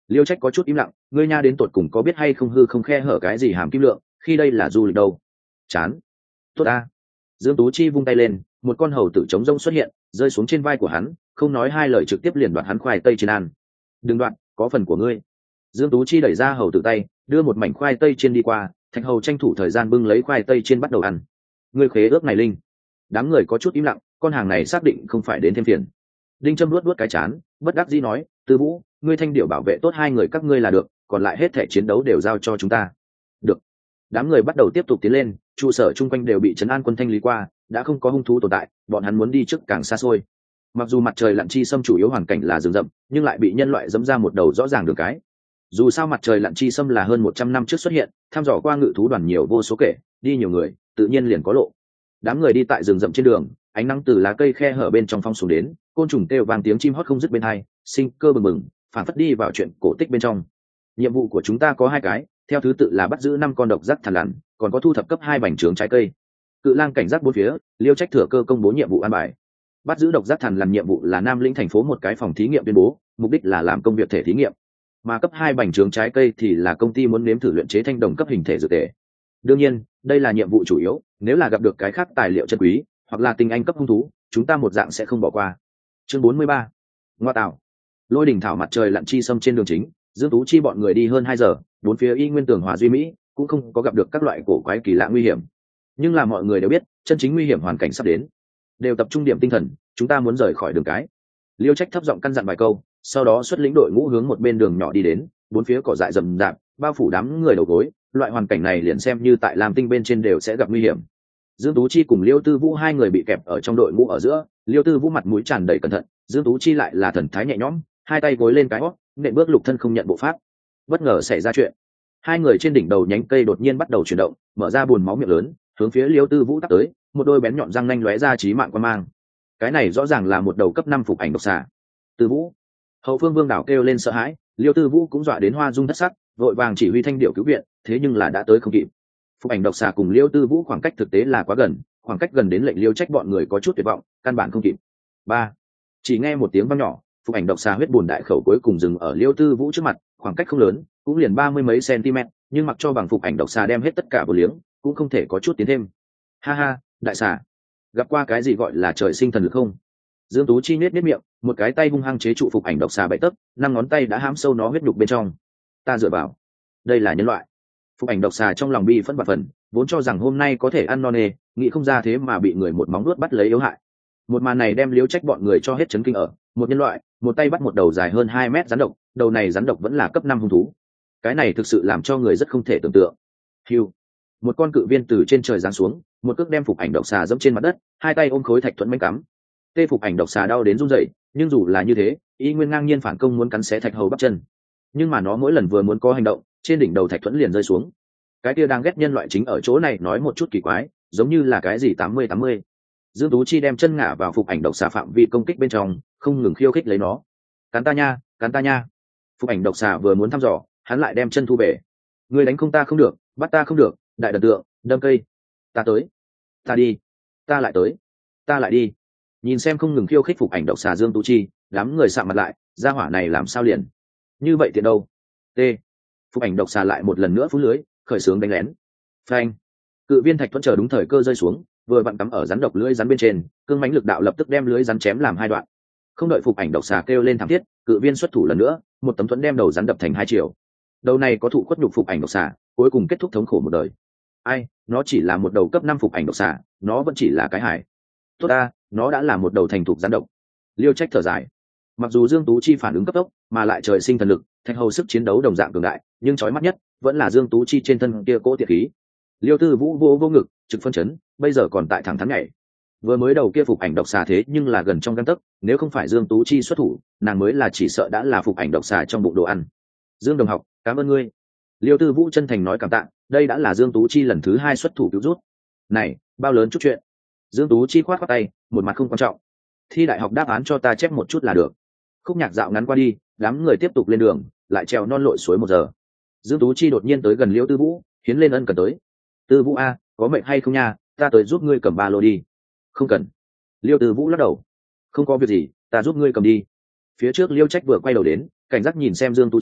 Liêu Trách có chút im lặng, ngươi nha đến tột cùng có biết hay không hư không khe hở cái gì hàm kim lượng, khi đây là du lịch đâu. Chán. Tốt a. Dương Tú Chi vung tay lên, một con hầu tử trống rông xuất hiện, rơi xuống trên vai của hắn, không nói hai lời trực tiếp liền đoạt hắn khoai tây trên ăn. Đừng đoạn, có phần của ngươi. Dương Tú Chi đẩy ra hầu tử tay, đưa một mảnh khoai tây chiên đi qua, Thạch Hầu tranh thủ thời gian bưng lấy khoai tây chiên bắt đầu ăn. Ngươi khế ước này linh. Đám người có chút im lặng, con hàng này xác định không phải đến thêm phiền. Đinh Trâm luốt cái chán, bất đắc dĩ nói, Tư Vũ, ngươi thanh điểu bảo vệ tốt hai người các ngươi là được, còn lại hết thể chiến đấu đều giao cho chúng ta. Được. Đám người bắt đầu tiếp tục tiến lên, trụ sở chung quanh đều bị trấn an quân thanh lý qua, đã không có hung thú tồn tại, bọn hắn muốn đi trước càng xa xôi. Mặc dù mặt trời lặn chi xâm chủ yếu hoàn cảnh là rừng rậm, nhưng lại bị nhân loại dẫm ra một đầu rõ ràng đường cái. Dù sao mặt trời lặn chi xâm là hơn 100 năm trước xuất hiện, thăm dò qua ngự thú đoàn nhiều vô số kể, đi nhiều người, tự nhiên liền có lộ. Đám người đi tại rừng rậm trên đường, ánh nắng từ lá cây khe hở bên trong phong xuống đến, côn trùng kêu vang, tiếng chim hót không dứt bên hai, sinh cơ bừng bừng, phản phất đi vào chuyện cổ tích bên trong. Nhiệm vụ của chúng ta có 2 cái, theo thứ tự là bắt giữ 5 con độc giác thằn lằn, còn có thu thập cấp 2 bành trướng trái cây. Cự Lang cảnh giác bốn phía, Liêu Trách thừa cơ công bố nhiệm vụ an bài. Bắt giữ độc giác thằn lằn nhiệm vụ là Nam Lĩnh thành phố một cái phòng thí nghiệm tuyên bố, mục đích là làm công việc thể thí nghiệm. Mà cấp 2 bành trướng trái cây thì là công ty muốn nếm thử luyện chế thanh đồng cấp hình thể dược tề. Đương nhiên, đây là nhiệm vụ chủ yếu, nếu là gặp được cái khác tài liệu chân quý, hoặc là tinh anh cấp hung thú, chúng ta một dạng sẽ không bỏ qua. Chương 43. Ngoa tạo. Lôi đỉnh thảo mặt trời lặn chi xâm trên đường chính, Dương Tú Chi bọn người đi hơn 2 giờ, bốn phía y nguyên tường hòa duy mỹ, cũng không có gặp được các loại cổ quái kỳ lạ nguy hiểm. Nhưng là mọi người đều biết, chân chính nguy hiểm hoàn cảnh sắp đến. Đều tập trung điểm tinh thần, chúng ta muốn rời khỏi đường cái. Liêu Trách thấp giọng căn dặn vài câu, sau đó xuất lĩnh đội ngũ hướng một bên đường nhỏ đi đến, bốn phía cỏ dại rậm rạp, bao phủ đám người đầu gối, loại hoàn cảnh này liền xem như tại Lam Tinh bên trên đều sẽ gặp nguy hiểm. Dương Tú Chi cùng Liêu Tư Vũ hai người bị kẹp ở trong đội ngũ ở giữa, Liêu Tư Vũ mặt mũi tràn đầy cẩn thận, Dương Tú Chi lại là thần thái nhẹ nhõm, hai tay gối lên cái hót, nện bước lục thân không nhận bộ pháp. Bất ngờ xảy ra chuyện, hai người trên đỉnh đầu nhánh cây đột nhiên bắt đầu chuyển động, mở ra buồn máu miệng lớn, hướng phía Liêu Tư Vũ tắt tới, một đôi bén nhọn răng nanh lóe ra chí mạng quan mang. Cái này rõ ràng là một đầu cấp 5 phục ảnh độc xà. Tư Vũ, hậu phương Vương Đảo kêu lên sợ hãi, Liêu Tư Vũ cũng dọa đến hoa dung thất sắc, vội vàng chỉ huy thanh điệu cứu viện, thế nhưng là đã tới không kịp. Phục ảnh độc xà cùng Liêu Tư Vũ khoảng cách thực tế là quá gần, khoảng cách gần đến lệnh Liêu Trách bọn người có chút tuyệt vọng, căn bản không kịp. Ba, chỉ nghe một tiếng vang nhỏ, phục ảnh độc xà huyết bùn đại khẩu cuối cùng dừng ở Liêu Tư Vũ trước mặt, khoảng cách không lớn, cũng liền 30 mấy cm, nhưng mặc cho bằng phục ảnh độc xà đem hết tất cả vô liếng, cũng không thể có chút tiến thêm. Ha ha, đại xà, gặp qua cái gì gọi là trời sinh thần lực không? Dương Tú Chi nết miệng, một cái tay hung hăng chế trụ phục ảnh độc xà 7 tấc, 5 ngón tay đã hãm sâu nó huyết nhục bên trong. Ta dựa vào, đây là nhân loại. Phục ảnh độc xà trong lòng bi phẫn bạt phần, vốn cho rằng hôm nay có thể ăn no nê, nghĩ không ra thế mà bị người một móng nuốt bắt lấy yếu hại. Một màn này đem Liêu Trách bọn người cho hết chấn kinh ở, một nhân loại, một tay bắt một đầu dài hơn 2 mét rắn độc, đầu này rắn độc vẫn là cấp 5 hung thú. Cái này thực sự làm cho người rất không thể tưởng tượng. Hưu, một con cự viên từ trên trời giáng xuống, một cước đem phục ảnh độc xà dẫm trên mặt đất, hai tay ôm khối thạch thuẫn manh cắm. Tê phục ảnh độc xà đau đến run rẩy, nhưng dù là như thế, y nguyên ngang nhiên phản công muốn cắn xé thạch hầu bắp chân. Nhưng mà nó mỗi lần vừa muốn có hành động, trên đỉnh đầu thạch thuẫn liền rơi xuống. Cái kia đang ghét nhân loại chính ở chỗ này nói một chút kỳ quái, giống như là cái gì 80-80. Dương Tú Chi đem chân ngã vào phục ảnh độc xà phạm vi công kích bên trong, không ngừng khiêu khích lấy nó. Cắn ta nha, cắn ta nha. Phục ảnh độc xà vừa muốn thăm dò, hắn lại đem chân thu về. Người đánh không ta không được, bắt ta không được, đại đần tượng, đâm cây. Ta tới, ta đi, ta lại tới, ta lại đi. Nhìn xem không ngừng khiêu khích phục ảnh độc xà Dương Tú Chi, đám người sạm mặt lại, gia hỏa này làm sao liền như vậy tiện đâu. T. Phục ảnh độc xà lại một lần nữa phú lưới, khởi xướng đánh lén. Phanh. Cự viên thạch thuẫn chờ đúng thời cơ rơi xuống, vừa vặn cắm ở rắn độc lưới rắn bên trên, cương mãnh lực đạo lập tức đem lưới rắn chém làm 2 đoạn. Không đợi phục ảnh độc xà kêu lên thảm thiết, cự viên xuất thủ lần nữa, một tấm thuẫn đem đầu rắn đập thành 2 chiều. Đầu này có thụ khuất nhục phục ảnh độc xà, cuối cùng kết thúc thống khổ một đời. Ai, nó chỉ là một đầu cấp 5 phục ảnh độc xà, nó vẫn chỉ là cái hải. Tốt ta, nó đã là một đầu thành thục rắn độc. Liêu Trách thở dài. Mặc dù Dương Tú Chi phản ứng cấp tốc, mà lại trời sinh thần lực, thạch hầu sức chiến đấu đồng dạng cường đại, nhưng chói mắt nhất vẫn là Dương Tú Chi trên thân kia cỗ tiệt khí. Liêu Tư Vũ vô ngực, trực phân chấn, bây giờ còn tại thẳng thắn nhảy. Vừa mới đầu kia phục ảnh độc xà thế nhưng là gần trong gang tấc, nếu không phải Dương Tú Chi xuất thủ, nàng mới là chỉ sợ đã là phục ảnh độc xà trong bụng đồ ăn. Dương đồng học, cảm ơn ngươi. Liêu Tư Vũ chân thành nói cảm tạ, đây đã là Dương Tú Chi lần thứ 2 xuất thủ cứu rút. Này, bao lớn chút chuyện. Dương Tú Chi khoát tay, một mặt không quan trọng. Thi đại học đáp án cho ta chép một chút là được. Khúc nhạc dạo ngắn qua đi, đám người tiếp tục lên đường, lại trèo non lội suối 1 giờ. Dương Tú Chi đột nhiên tới gần Liêu Tư Vũ, hiến lên ân cần tới. Tư Vũ a, có mệnh hay không nha, ta tới giúp ngươi cầm ba lô đi. Không cần. Liêu Tư Vũ lắc đầu. Không có việc gì, ta giúp ngươi cầm đi. Phía trước Liêu Trách vừa quay đầu đến, cảnh giác nhìn xem Dương Tú Chi,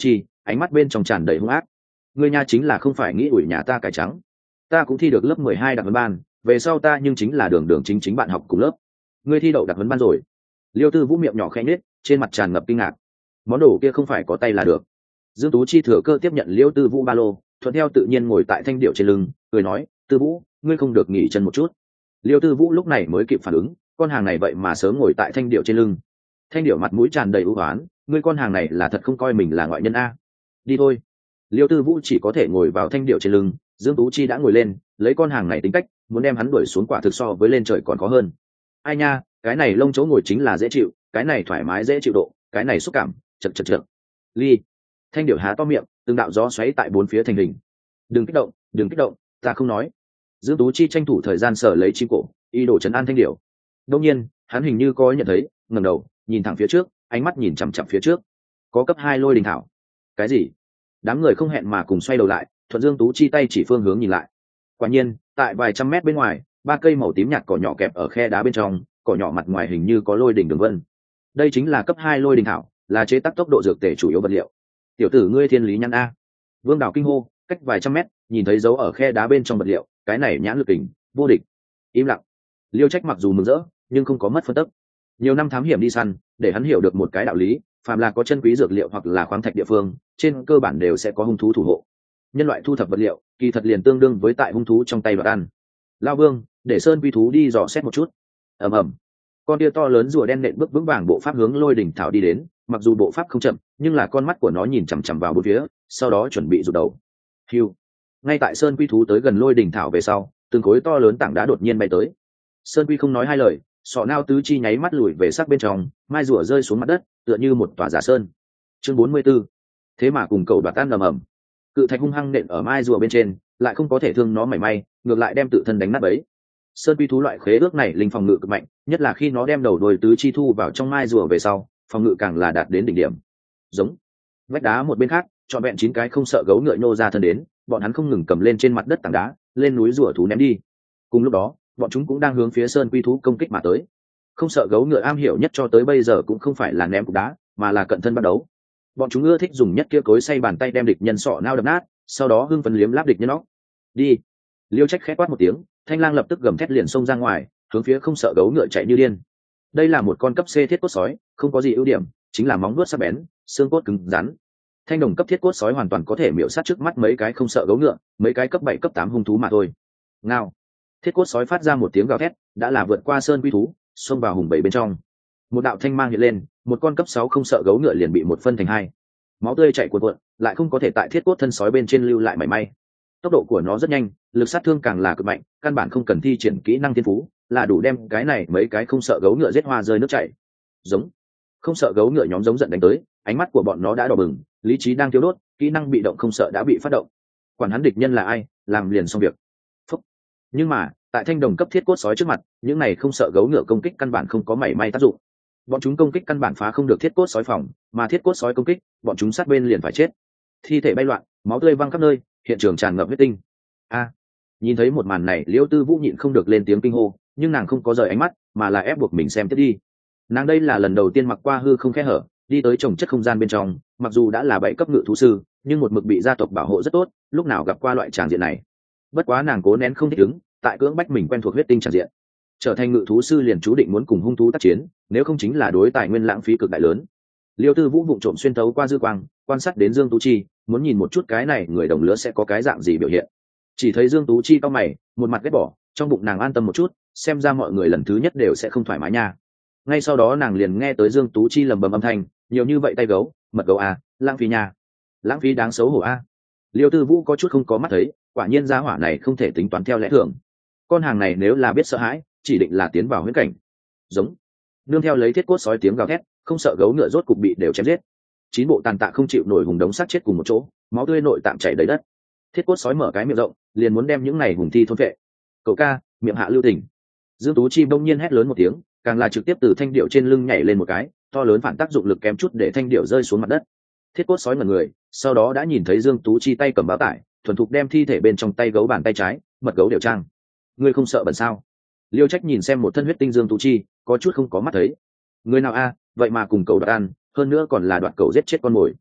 ánh mắt bên trong tràn đầy hung ác. Ngươi nha chính là không phải nghĩ ủi nhà ta cải trắng. Ta cũng thi được lớp 12 đặc huấn ban, về sau ta nhưng chính là đường đường chính chính bạn học cùng lớp. Ngươi thi đậu đặc huấn ban rồi? Liêu Tư Vũ miệng nhỏ khẽ nhếch, trên mặt tràn ngập kinh ngạc. Món đồ kia không phải có tay là được. Dương Tú Chi thừa cơ tiếp nhận Liêu Tư Vũ ba lô, thuận theo tự nhiên ngồi tại thanh điệu trên lưng, cười nói, Tư Vũ, ngươi không được nghỉ chân một chút. Liêu Tư Vũ lúc này mới kịp phản ứng, con hàng này vậy mà sớm ngồi tại thanh điệu trên lưng. Thanh điệu mặt mũi tràn đầy ưu hoán, ngươi con hàng này là thật không coi mình là ngoại nhân a. Đi thôi. Liêu Tư Vũ chỉ có thể ngồi vào thanh điệu trên lưng, Dương Tú Chi đã ngồi lên, lấy con hàng này tính cách, muốn đem hắn đuổi xuống quả thực so với lên trời còn khó hơn. Ai nha, cái này lông chỗ ngồi chính là dễ chịu, cái này thoải mái dễ chịu độ, cái này xúc cảm, chật chật chật. Ly. Thanh điệu há to miệng, từng đạo gió xoáy tại bốn phía thành hình. Đừng kích động, đừng kích động, ta không nói. Dương Tú Chi tranh thủ thời gian sở lấy chim cổ, ý đồ trấn an thanh điệu. Đương nhiên, hắn hình như có nhận thấy, ngẩng đầu, nhìn thẳng phía trước, ánh mắt nhìn chằm chằm phía trước. Có cấp 2 lôi đình thảo. Cái gì? Đám người không hẹn mà cùng xoay đầu lại, thuận Dương Tú Chi tay chỉ phương hướng nhìn lại. Quả nhiên, tại vài trăm mét bên ngoài, 3 cây màu tím nhạt cỏ nhỏ kẹp ở khe đá bên trong, cỏ nhỏ mặt ngoài hình như có lôi đỉnh đường vân. Đây chính là cấp 2 lôi đình thảo, là chế tác tốc độ dược tề chủ yếu vật liệu. Tiểu tử ngươi thiên lý nhăn a. Vương Đào kinh hô, cách vài trăm mét, nhìn thấy dấu ở khe đá bên trong vật liệu, cái này nhãn lực kình, vô địch. Im lặng. Liêu Trách mặc dù mừng rỡ, nhưng không có mất phân tức. Nhiều năm thám hiểm đi săn, để hắn hiểu được một cái đạo lý, phàm là có chân quý dược liệu hoặc là khoáng thạch địa phương, trên cơ bản đều sẽ có hung thú thủ hộ. Nhân loại thu thập vật liệu, kỳ thật liền tương đương với tại hung thú trong tay đoạt ăn. Lao Vương, để Sơn Quy thú đi dò xét một chút. Ầm ầm. Con tia to lớn rùa đen nện bước vững vàng bộ pháp hướng lôi đỉnh thảo đi đến, mặc dù bộ pháp không chậm, nhưng là con mắt của nó nhìn chằm chằm vào bốn phía, sau đó chuẩn bị rụt đầu. Hiu. Ngay tại Sơn Quy thú tới gần lôi đỉnh thảo về sau, từng khối to lớn tảng đá đột nhiên bay tới. Sơn Quy không nói hai lời, sọ nao tứ chi nháy mắt lùi về sát bên trong, mai rùa rơi xuống mặt đất, tựa như một tòa giả sơn. Chương 44. Thế mà cùng cầu đoạt tan ầm ầm. Cự thạch hung hăng nện ở mai rùa bên trên, lại không có thể thương nó mảy may, ngược lại đem tự thân đánh nát bấy. Sơn Quy thú loại khế ước này linh phòng ngự cực mạnh, nhất là khi nó đem đầu đuôi tứ chi thu vào trong mai rùa về sau, phòng ngự càng là đạt đến đỉnh điểm. Giống. Vách đá một bên khác, trọn vẹn 9 cái không sợ gấu ngựa nhô ra thân đến, bọn hắn không ngừng cầm lên trên mặt đất tảng đá, lên núi rùa thú ném đi. Cùng lúc đó, bọn chúng cũng đang hướng phía Sơn Quy thú công kích mà tới. Không sợ gấu ngựa am hiểu nhất cho tới bây giờ cũng không phải là ném cục đá, mà là cận thân bắt đấu. Bọn chúng ưa thích dùng nhất kia cối xay bàn tay đem địch nhân sọ nao đập nát, sau đó hưng phấn liếm láp địch nhân óc. Đi. Liêu Trách khẽ quát một tiếng, Thanh Lang lập tức gầm thét liền xông ra ngoài, hướng phía không sợ gấu ngựa chạy như điên. Đây là một con cấp C thiết cốt sói, không có gì ưu điểm, chính là móng vuốt sắc bén, xương cốt cứng rắn. Thanh đồng cấp thiết cốt sói hoàn toàn có thể miểu sát trước mắt mấy cái không sợ gấu ngựa, mấy cái cấp 7 cấp 8 hung thú mà thôi. Ngao. Thiết cốt sói phát ra một tiếng gào thét, đã là vượt qua Sơn Quy thú, xông vào hùng bầy bên trong. Một đạo thanh mang hiện lên, một con cấp 6 không sợ gấu ngựa liền bị một phân thành hai. Máu tươi chảy cuồn cuộn, lại không có thể tại thiết cốt thân sói bên trên lưu lại mảy may. Tốc độ của nó rất nhanh, lực sát thương càng là cực mạnh, căn bản không cần thi triển kỹ năng thiên phú, là đủ đem cái này mấy cái không sợ gấu ngựa giết hoa rơi nước chảy. Giống. Không sợ gấu ngựa nhóm giống giận đánh tới, ánh mắt của bọn nó đã đỏ bừng, lý trí đang thiêu đốt, kỹ năng bị động không sợ đã bị phát động. Quản hắn địch nhân là ai, làm liền xong việc. Phúc. Nhưng mà, tại thanh đồng cấp thiết cốt sói trước mặt, những này không sợ gấu ngựa công kích căn bản không có mảy may tác dụng. Bọn chúng công kích căn bản phá không được thiết cốt sói phòng, mà thiết cốt sói công kích, bọn chúng sát bên liền phải chết. Thi thể bay loạn, máu tươi văng khắp nơi, hiện trường tràn ngập huyết tinh. A. Nhìn thấy một màn này, Liêu Tư Vũ nhịn không được lên tiếng kinh hô, nhưng nàng không có rời ánh mắt, mà là ép buộc mình xem tiếp đi. Nàng đây là lần đầu tiên mặc qua hư không khe hở, đi tới trồng chất không gian bên trong, mặc dù đã là 7 cấp ngự thú sư, nhưng một mực bị gia tộc bảo hộ rất tốt, lúc nào gặp qua loại tràng diện này. Bất quá nàng cố nén không thích ứng, tại cưỡng bách mình quen thuộc huyết tinh tràng diện. Trở thành ngự thú sư liền chú định muốn cùng hung thú tác chiến, nếu không chính là đối tài nguyên lãng phí cực đại lớn. Liêu Tư Vũ vụng trộm xuyên thấu qua dư quang, quan sát đến Dương Tú Chi, muốn nhìn một chút cái này người đồng lứa sẽ có cái dạng gì biểu hiện. Chỉ thấy Dương Tú Chi cau mày, một mặt ghét bỏ, trong bụng nàng an tâm một chút, xem ra mọi người lần thứ nhất đều sẽ không thoải mái nha. Ngay sau đó nàng liền nghe tới Dương Tú Chi lầm bầm âm thanh, nhiều như vậy tay gấu, mật gấu à, lãng phí nha, lãng phí đáng xấu hổ a. Liêu Tư Vũ có chút không có mắt thấy, quả nhiên gia hỏa này không thể tính toán theo lẽ thường. Con hàng này nếu là biết sợ hãi, chỉ định là tiến vào huyễn cảnh. Giống. Nương theo lấy thiết cốt sói tiếng gào thét, không sợ gấu ngựa rốt cục bị đều chém giết. 9 bộ tàn tạ không chịu nổi hùng đống sát chết cùng một chỗ, máu tươi nội tạng chảy đầy đất. Thiết cốt sói mở cái miệng rộng, liền muốn đem những này hùng thi thôn phệ. Cậu ca, miệng hạ lưu tình. Dương Tú Chi bỗng nhiên hét lớn một tiếng, càng là trực tiếp từ thanh điệu trên lưng nhảy lên một cái, to lớn phản tác dụng lực kém chút để thanh điệu rơi xuống mặt đất. Thiết cốt sói ngẩn người, sau đó đã nhìn thấy Dương Tú Chi tay cầm bao tải, thuần thục đem thi thể bên trong tay gấu bàn tay trái, mật gấu đều trang. Ngươi không sợ bẩn sao? Liêu Trách nhìn xem một thân huyết tinh Dương Tú Chi, có chút không có mắt thấy. Người nào a, vậy mà cùng cậu đoạt ăn, hơn nữa còn là đoạt cậu giết chết con mồi.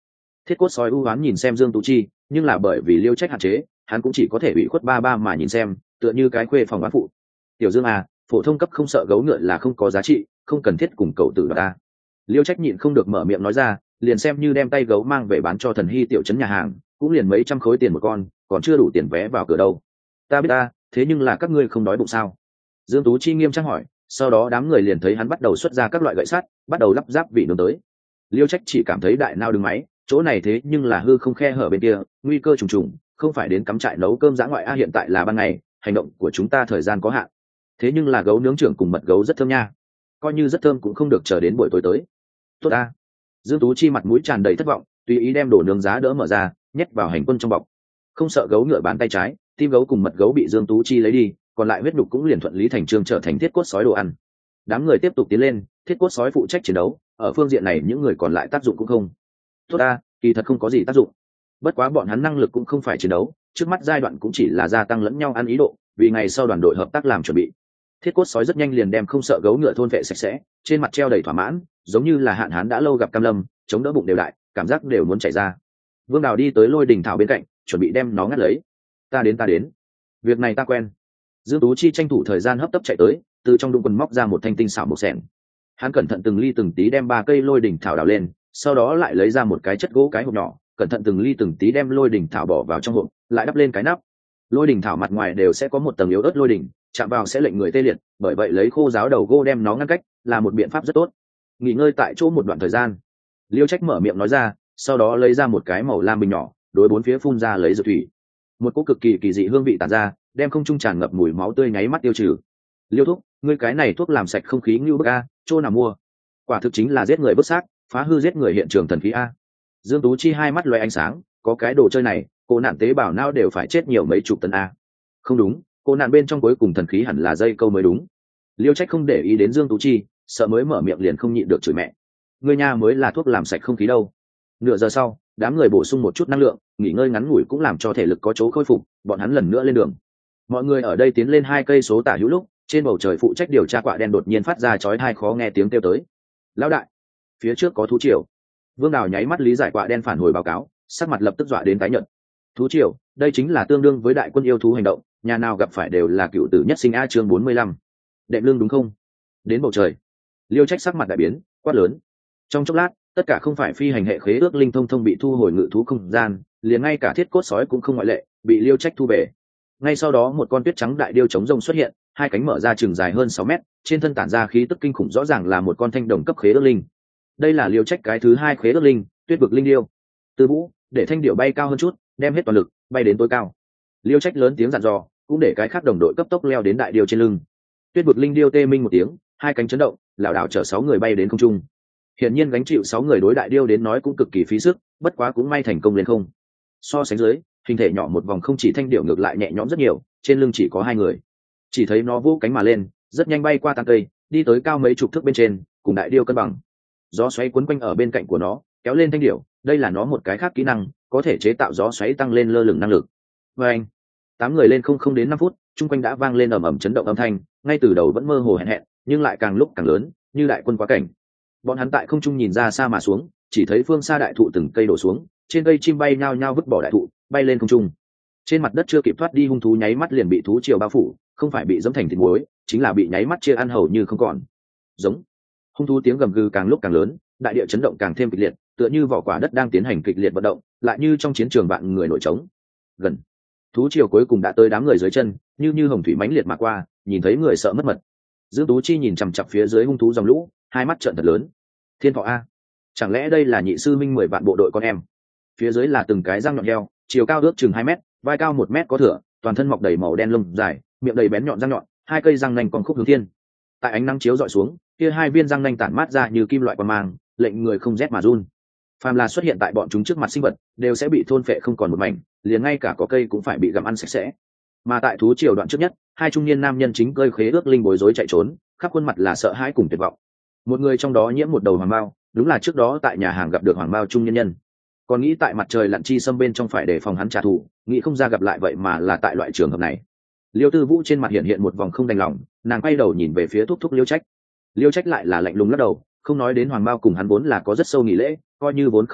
Thiết cốt sói ưu ám nhìn xem Dương Tú Chi, nhưng là bởi vì Liêu Trách hạn chế, hắn cũng chỉ có thể bị khuất ba ba mà nhìn xem, tựa như cái khuê phòng bán phụ. Tiểu Dương à, phổ thông cấp không sợ gấu ngựa là không có giá trị, không cần thiết cùng cậu tử đoạt ta. Liêu Trách nhịn không được mở miệng nói ra, liền xem như đem tay gấu mang về bán cho Thần Hy tiểu trấn nhà hàng, cũng liền mấy trăm khối tiền một con, còn chưa đủ tiền vé vào cửa đâu. Ta biết ta, thế nhưng là các ngươi không đói bụng sao? Dương Tú Chi nghiêm trang hỏi, sau đó đám người liền thấy hắn bắt đầu xuất ra các loại gậy sắt, bắt đầu lắp ráp vị nướng tới. Liêu Trách chỉ cảm thấy đại nao đứng máy, chỗ này thế nhưng là hư không khe hở bên kia, nguy cơ trùng trùng, không phải đến cắm trại nấu cơm dã ngoại a, hiện tại là ban ngày, hành động của chúng ta thời gian có hạn. Thế nhưng là gấu nướng trưởng cùng mật gấu rất thơm nha, coi như rất thơm cũng không được chờ đến buổi tối tới. Tốt a. Dương Tú Chi mặt mũi tràn đầy thất vọng, tùy ý đem đồ nướng giá đỡ mở ra, nhét vào hành quân trong bọc. Không sợ gấu ngựa bàn tay trái, tim gấu cùng mật gấu bị Dương Tú Chi lấy đi, còn lại huyết nhục cũng liền thuận lý thành chương trở thành thiết cốt sói đồ ăn. Đám người tiếp tục tiến lên, thiết cốt sói phụ trách chiến đấu, ở phương diện này những người còn lại tác dụng cũng không tốt ta, kỳ thật không có gì tác dụng. Bất quá bọn hắn năng lực cũng không phải chiến đấu, trước mắt giai đoạn cũng chỉ là gia tăng lẫn nhau ăn ý độ, vì ngày sau đoàn đội hợp tác làm chuẩn bị. Thiết cốt sói rất nhanh liền đem không sợ gấu ngựa thôn vệ sạch sẽ, trên mặt treo đầy thỏa mãn, giống như là hạn hán đã lâu gặp cam lâm, chống đỡ bụng đều đại, cảm giác đều muốn chảy ra. Vương Đào đi tới Lôi Đình Thảo bên cạnh, chuẩn bị đem nó ngắt lấy. Ta đến, việc này ta quen. Dương Tú Chi tranh thủ thời gian hấp tấp chạy tới, từ trong đũng quần móc ra một thanh tinh xảo một xẻng. Hắn cẩn thận từng ly từng tí đem 3 cây Lôi Đình Thảo đào lên, sau đó lại lấy ra một cái chất gỗ cái hộp nhỏ, cẩn thận từng ly từng tí đem Lôi Đình Thảo bỏ vào trong hộp, lại đắp lên cái nắp. Lôi Đình Thảo mặt ngoài đều sẽ có một tầng yếu ớt lôi đỉnh, chạm vào sẽ lệnh người tê liệt, bởi vậy lấy khô giáo đầu gỗ đem nó ngăn cách là một biện pháp rất tốt. Nghỉ ngơi tại chỗ một đoạn thời gian, Liêu Trách mở miệng nói ra, sau đó lấy ra một cái màu lam bình nhỏ, đối bốn phía phun ra lấy dược thủy. Một cỗ cực kỳ kỳ dị hương vị tản ra, đem không trung tràn ngập mùi máu tươi nháy mắt tiêu trừ. Liêu thúc, ngươi cái này thuốc làm sạch không khí như bức a, chỗ nào mua? Quả thực chính là giết người bức xác, phá hư giết người hiện trường thần khí a. Dương Tú Chi hai mắt loé ánh sáng, có cái đồ chơi này, cô nạn tế bào não đều phải chết nhiều mấy chục tấn a. Không đúng, cô nạn bên trong cuối cùng thần khí hẳn là dây câu mới đúng. Liêu Trách không để ý đến Dương Tú Chi, sợ mới mở miệng liền không nhịn được chửi mẹ. Ngươi nha mới là thuốc làm sạch không khí đâu. Nửa giờ sau, đám người bổ sung một chút năng lượng, nghỉ ngơi ngắn ngủi cũng làm cho thể lực có chỗ khôi phục, bọn hắn lần nữa lên đường. Mọi người ở đây tiến lên 2 cây số tả hữu lúc, trên bầu trời phụ trách điều tra quạ đen đột nhiên phát ra chói tai khó nghe tiếng kêu tới. Lão đại, phía trước có thú triều. Vương Đào nháy mắt lý giải quạ đen phản hồi báo cáo, sắc mặt lập tức dọa đến tái nhợt. Thú triều, đây chính là tương đương với đại quân yêu thú hành động, nhà nào gặp phải đều là cựu tử nhất sinh a, chương 45. Đệm lưng đúng không? Đến bầu trời. Liêu Trách sắc mặt đại biến, quát lớn. Trong chốc lát, tất cả không phải phi hành hệ khế ước linh thông thông bị thu hồi ngự thú không gian, liền ngay cả thiết cốt sói cũng không ngoại lệ, bị Liêu Trách thu về. Ngay sau đó một con tuyết trắng đại điêu chống rông xuất hiện, hai cánh mở ra chừng dài hơn 6 mét, trên thân tản ra khí tức kinh khủng, rõ ràng là một con thanh đồng cấp khế ước linh. Đây là Liêu Trách cái thứ 2 khế ước linh, Tuyết vực linh điêu. Từ Vũ, để thanh điệu bay cao hơn chút, đem hết toàn lực, bay đến tối cao. Liêu Trách lớn tiếng dặn dò, cũng để cái khác đồng đội cấp tốc leo đến đại điêu trên lưng. Tuyết vực linh điêu tê minh một tiếng, hai cánh chấn động, lảo đảo chở 6 người bay đến không trung. Hiển nhiên gánh chịu 6 người đối đại điêu đến nói cũng cực kỳ phí sức, bất quá cũng may thành công lên không. So sánh dưới, hình thể nhỏ một vòng không chỉ thanh điệu ngược lại nhẹ nhõm rất nhiều, trên lưng chỉ có 2 người. Chỉ thấy nó vỗ cánh mà lên, rất nhanh bay qua tán cây, đi tới cao mấy chục thước bên trên, cùng đại điêu cân bằng. Gió xoáy quấn quanh ở bên cạnh của nó, kéo lên thanh điệu, đây là nó một cái khác kỹ năng, có thể chế tạo gió xoáy tăng lên lơ lửng năng lực. Và anh, 8 người lên không đến 5 phút, chung quanh đã vang lên ầm ầm chấn động âm thanh, ngay từ đầu vẫn mơ hồ hẹn hẹn, nhưng lại càng lúc càng lớn, như đại quân quá cảnh. Bọn hắn tại không trung nhìn ra xa mà xuống, chỉ thấy phương xa đại thụ từng cây đổ xuống, trên cây chim bay nhao nhao vứt bỏ đại thụ, bay lên không trung. Trên mặt đất chưa kịp thoát đi hung thú nháy mắt liền bị thú triều bao phủ, không phải bị dẫm thành thịt muối, chính là bị nháy mắt chia ăn hầu như không còn. Giống. Hung thú tiếng gầm gừ càng lúc càng lớn, đại địa chấn động càng thêm kịch liệt, tựa như vỏ quả đất đang tiến hành kịch liệt vận động, lại như trong chiến trường vạn người nổi trống. Gần. Thú triều cuối cùng đã tới đám người dưới chân, như hồng thủy mãnh liệt mà qua, nhìn thấy người sợ mất mật. Dương Tú Chi nhìn chằm chằm phía dưới hung thú dòng lũ, hai mắt trợn thật lớn. Thiên thọ a, chẳng lẽ đây là nhị sư minh 10 vạn bộ đội con em? Phía dưới là từng cái răng nhọn heo, chiều cao ước chừng 2 mét, vai cao 1 mét có thửa, toàn thân mọc đầy màu đen lông dài, miệng đầy bén nhọn răng nhọn, 2 cây răng nanh còn khúc hướng thiên. Tại ánh nắng chiếu dọi xuống, kia 2 viên răng nanh tản mát ra như kim loại quang mang, lệnh người không rét mà run. Phàm là xuất hiện tại bọn chúng trước mặt sinh vật, đều sẽ bị thôn phệ không còn một mảnh, liền ngay cả có cây cũng phải bị gặm ăn sạch sẽ. Mà tại thú triều đoạn trước nhất, 2 trung niên nam nhân chính cơi khế ước linh bối rối chạy trốn, khắp khuôn mặt là sợ hãi cùng tuyệt vọng. Một người trong đó nhiễm một đầu hoàng mao, đúng là trước đó tại nhà hàng gặp được hoàng mao trung nhân nhân. Còn nghĩ tại mặt trời lặn chi xâm bên trong phải đề phòng hắn trả thù, nghĩ không ra gặp lại vậy mà là tại loại trường hợp này. Liêu Tư Vũ trên mặt hiện một vòng không đành lòng, nàng quay đầu nhìn về phía thúc thúc Liêu Trách. Liêu Trách lại là lạnh lùng lắc đầu, không nói đến hoàng mao cùng hắn vốn là có rất sâu nghỉ lễ, coi như vốn không quen biết,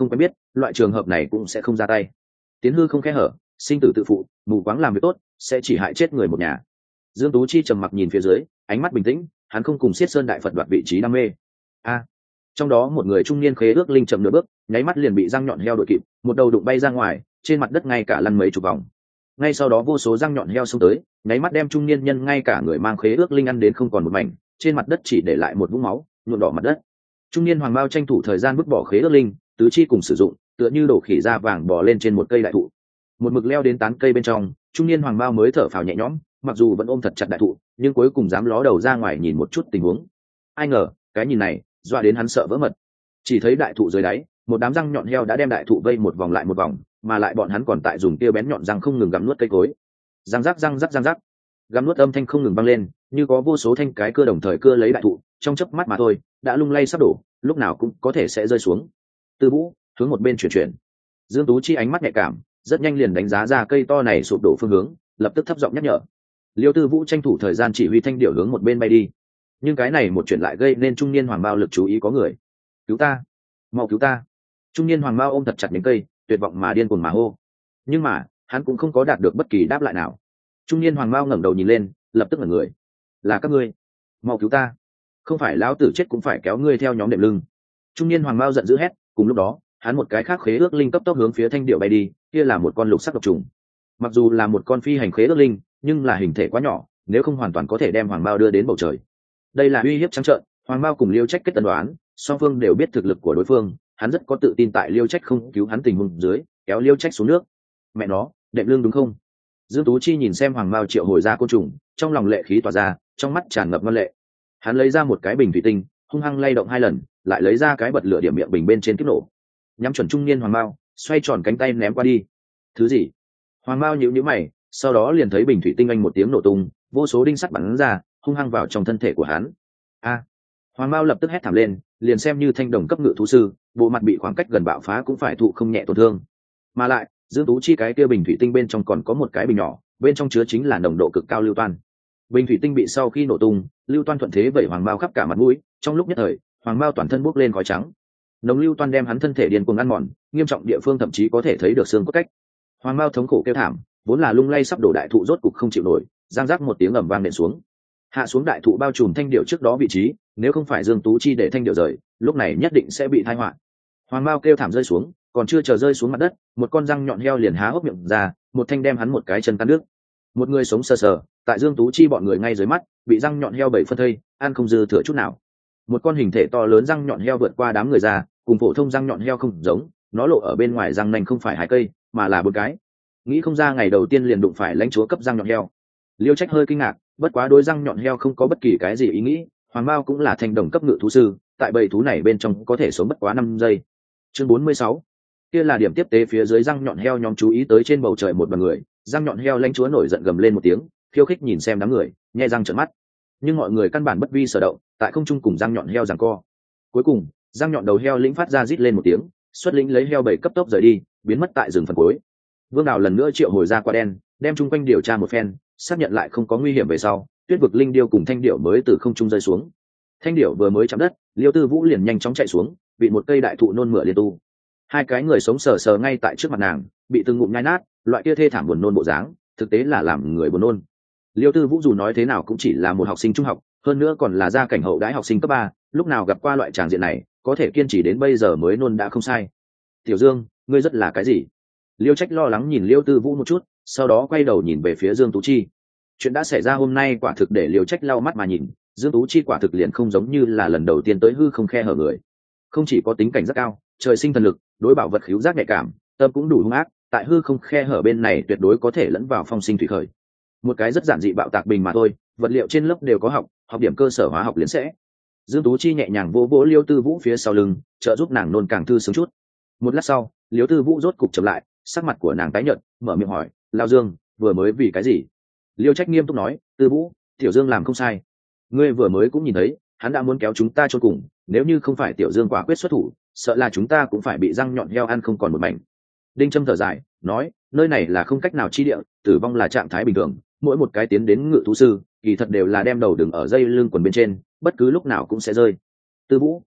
loại trường hợp này cũng sẽ không ra tay. Tiến hư không khe hở, sinh tử tự phụ, mù quáng làm việc tốt sẽ chỉ hại chết người một nhà. Dương Tú Chi trầm mặc nhìn phía dưới, ánh mắt bình tĩnh, hắn không cùng Xiết Sơn đại Phật đoạt vị trí đam mê. Trong đó một người trung niên khế ước linh chậm nửa bước, nháy mắt liền bị răng nhọn heo đội kịp, một đầu đụng bay ra ngoài, trên mặt đất ngay cả lăn mấy chục vòng. Ngay sau đó vô số răng nhọn heo xông tới, nháy mắt đem trung niên nhân ngay cả người mang khế ước linh ăn đến không còn một mảnh, trên mặt đất chỉ để lại một vũng máu, nhuộm đỏ mặt đất. Trung niên hoàng bao tranh thủ thời gian vứt bỏ khế ước linh, tứ chi cùng sử dụng, tựa như đổ khỉ da vàng bò lên trên một cây đại thụ, một mực leo đến tán cây bên trong. Trung niên hoàng bao mới thở phào nhẹ nhõm, mặc dù vẫn ôm thật chặt đại thụ, nhưng cuối cùng dám ló đầu ra ngoài nhìn một chút tình huống. Ai ngờ cái nhìn này dọa đến hắn sợ vỡ mật. Chỉ thấy đại thụ dưới đáy, một đám răng nhọn heo đã đem đại thụ vây một vòng lại một vòng, mà lại bọn hắn còn tại dùng tia bén nhọn răng không ngừng gặm nuốt cây cối. Răng rắc răng rắc răng rắc, gặm nuốt âm thanh không ngừng vang lên, như có vô số thanh cái cưa đồng thời cưa lấy đại thụ, trong chớp mắt mà thôi đã lung lay sắp đổ, lúc nào cũng có thể sẽ rơi xuống. Tư Vũ hướng một bên chuyển. Dương Tú Chi ánh mắt nhạy cảm, rất nhanh liền đánh giá ra cây to này sụp đổ phương hướng, lập tức thấp giọng nhắc nhở. Liêu Tư Vũ tranh thủ thời gian chỉ huy thanh điểu hướng một bên bay đi, nhưng cái này một chuyện lại gây nên trung niên hoàng bao lực chú ý. Có người cứu ta, mau cứu ta! Trung niên hoàng bao ôm thật chặt những cây, tuyệt vọng mà điên cuồng mà hô, nhưng mà hắn cũng không có đạt được bất kỳ đáp lại nào. Trung niên hoàng bao ngẩng đầu nhìn lên, lập tức ngẩn người. Là các ngươi, mau cứu ta, không phải lão tử chết cũng phải kéo ngươi theo nhóm đệm lưng. Trung niên hoàng bao giận dữ hét. Cùng lúc đó hắn một cái khác khế ước linh cấp tốc hướng phía thanh điệu bay đi, kia là một con lục sắc độc trùng. Mặc dù là một con phi hành khế ước linh, nhưng là hình thể quá nhỏ, nếu không hoàn toàn có thể đem hoàng bao đưa đến bầu trời. Đây là uy hiếp trắng trợn. Hoàng bao cùng Liêu Trách kết tân đoán, song phương đều biết thực lực của đối phương, hắn rất có tự tin tại Liêu Trách không cứu hắn tình huống dưới kéo Liêu Trách xuống nước. Mẹ nó, đệm lương đúng không? Dương Tú Chi nhìn xem hoàng bao triệu hồi ra côn trùng, trong lòng lệ khí tỏa ra, trong mắt tràn ngập ngân lệ. Hắn lấy ra một cái bình thủy tinh, hung hăng lay động 2 lần, lại lấy ra cái bật lửa điểm miệng bình bên trên kích nổ, nhắm chuẩn trung niên hoàng bao, xoay tròn cánh tay ném qua đi. Thứ gì? Hoàng bao nhíu nhíu mày, sau đó liền thấy bình thủy tinh anh một tiếng nổ tung, vô số đinh sắt bắn ra, hung hăng vào trong thân thể của hắn. Hoàng bao lập tức hét thảm lên, liền xem như thanh đồng cấp ngự thú sư, bộ mặt bị khoảng cách gần bạo phá cũng phải thụ không nhẹ tổn thương. Mà lại Dương Tú Chi cái kia bình thủy tinh bên trong còn có một cái bình nhỏ, bên trong chứa chính là nồng độ cực cao lưu toan. Bình thủy tinh bị sau khi nổ tung, lưu toan thuận thế vẩy hoàng bao khắp cả mặt mũi, trong lúc nhất thời hoàng bao toàn thân bốc lên khói trắng. Nồng lưu toan đem hắn thân thể điên cuồng ăn mòn, nghiêm trọng địa phương thậm chí có thể thấy được xương cốt cách. Hoàng bao thống khổ kêu thảm, vốn là lung lay sắp đổ đại thụ rốt cục không chịu nổi, giang rác một tiếng ầm vang nện xuống. Hạ xuống đại thụ bao trùm thanh điệu trước đó vị trí, nếu không phải Dương Tú Chi để thanh điệu rời, lúc này nhất định sẽ bị tai họa. Hoàng bao kêu thảm rơi xuống, còn chưa chờ rơi xuống mặt đất, một con răng nhọn heo liền há hốc miệng ra, một thanh đem hắn một cái chân cắn đứt. Một người sống sờ sờ tại Dương Tú Chi bọn người ngay dưới mắt, bị răng nhọn heo bảy phân thây, ăn không dư thừa chút nào. Một con hình thể to lớn răng nhọn heo vượt qua đám người ra, cùng phổ thông răng nhọn heo không giống, nó lộ ở bên ngoài răng nanh không phải 2 cây, mà là 4 cái. Nghĩ không ra ngày đầu tiên liền đụng phải lãnh chúa cấp răng nhọn heo. Liêu Trách hơi kinh ngạc, bất quá đối răng nhọn heo không có bất kỳ cái gì ý nghĩ, hoàng bao cũng là thanh đồng cấp ngự thú sư, tại bầy thú này bên trong có thể sống bất quá 5 giây. Chương 46. Kia là điểm tiếp tế phía dưới răng nhọn heo nhóm chú ý tới trên bầu trời một đoàn người, răng nhọn heo lãnh chúa nổi giận gầm lên một tiếng, khiêu khích nhìn xem đám người, nhe răng trợn mắt. Nhưng mọi người căn bản bất vi sở động, tại không trung cùng răng nhọn heo giằng co. Cuối cùng, răng nhọn đầu heo lĩnh phát ra rít lên một tiếng, xuất lĩnh lấy heo bảy cấp tốc rời đi, biến mất tại rừng phần cuối. Vương Đào lần nữa triệu hồi ra quả đen, đem chung quanh điều tra một phen, xác nhận lại không có nguy hiểm về sau, Tuyết vực linh điêu cùng thanh điểu mới từ không trung rơi xuống. Thanh điểu vừa mới chạm đất, Liêu Tư Vũ liền nhanh chóng chạy xuống, bị một cây đại thụ nôn mửa liên tu. 2 cái người sống sờ sờ ngay tại trước mặt nàng, bị từng ngụm nhai nát, loại kia thê thảm buồn nôn bộ dáng, thực tế là làm người buồn nôn. Liêu Tư Vũ dù nói thế nào cũng chỉ là một học sinh trung học, hơn nữa còn là gia cảnh hậu đãi học sinh cấp 3, lúc nào gặp qua loại tràng diện này, có thể kiên trì đến bây giờ mới nôn đã không sai. Tiểu Dương, ngươi rất là cái gì? Liêu Trách lo lắng nhìn Liêu Tư Vũ một chút, sau đó quay đầu nhìn về phía Dương Tú Chi. Chuyện đã xảy ra hôm nay quả thực để Liêu Trách lau mắt mà nhìn, Dương Tú Chi quả thực liền không giống như là lần đầu tiên tới hư không khe hở người. Không chỉ có tính cảnh rất cao, trời sinh thần lực, đối bảo vật khứu giác nhạy cảm, tâm cũng đủ hung ác, tại hư không khe hở bên này tuyệt đối có thể lẫn vào phong sinh thủy khởi. Một cái rất giản dị bạo tạc bình mà thôi, vật liệu trên lớp đều có học điểm cơ sở hóa học liền sẽ. Dương Tú Chi nhẹ nhàng vỗ vỗ Liêu Tư Vũ phía sau lưng, trợ giúp nàng nôn càng thư sướng chút. Một lát sau, Liêu Tư Vũ rốt cục chậm lại, sắc mặt của nàng tái nhợt, mở miệng hỏi, "Lão Dương, vừa mới vì cái gì?" Liêu Trách nghiêm túc nói, "Tư Vũ, Tiểu Dương làm không sai. Ngươi vừa mới cũng nhìn thấy, hắn đã muốn kéo chúng ta chôn cùng, nếu như không phải Tiểu Dương quả quyết xuất thủ, sợ là chúng ta cũng phải bị răng nhọn heo ăn không còn một mảnh." Đinh Trâm thở dài, nói, "Nơi này là không cách nào chi địa, tử vong là trạng thái bình thường, mỗi một cái tiến đến ngự thú sư, kỳ thật đều là đem đầu đừng ở dây lưng quần bên trên, bất cứ lúc nào cũng sẽ rơi. Tư Vũ,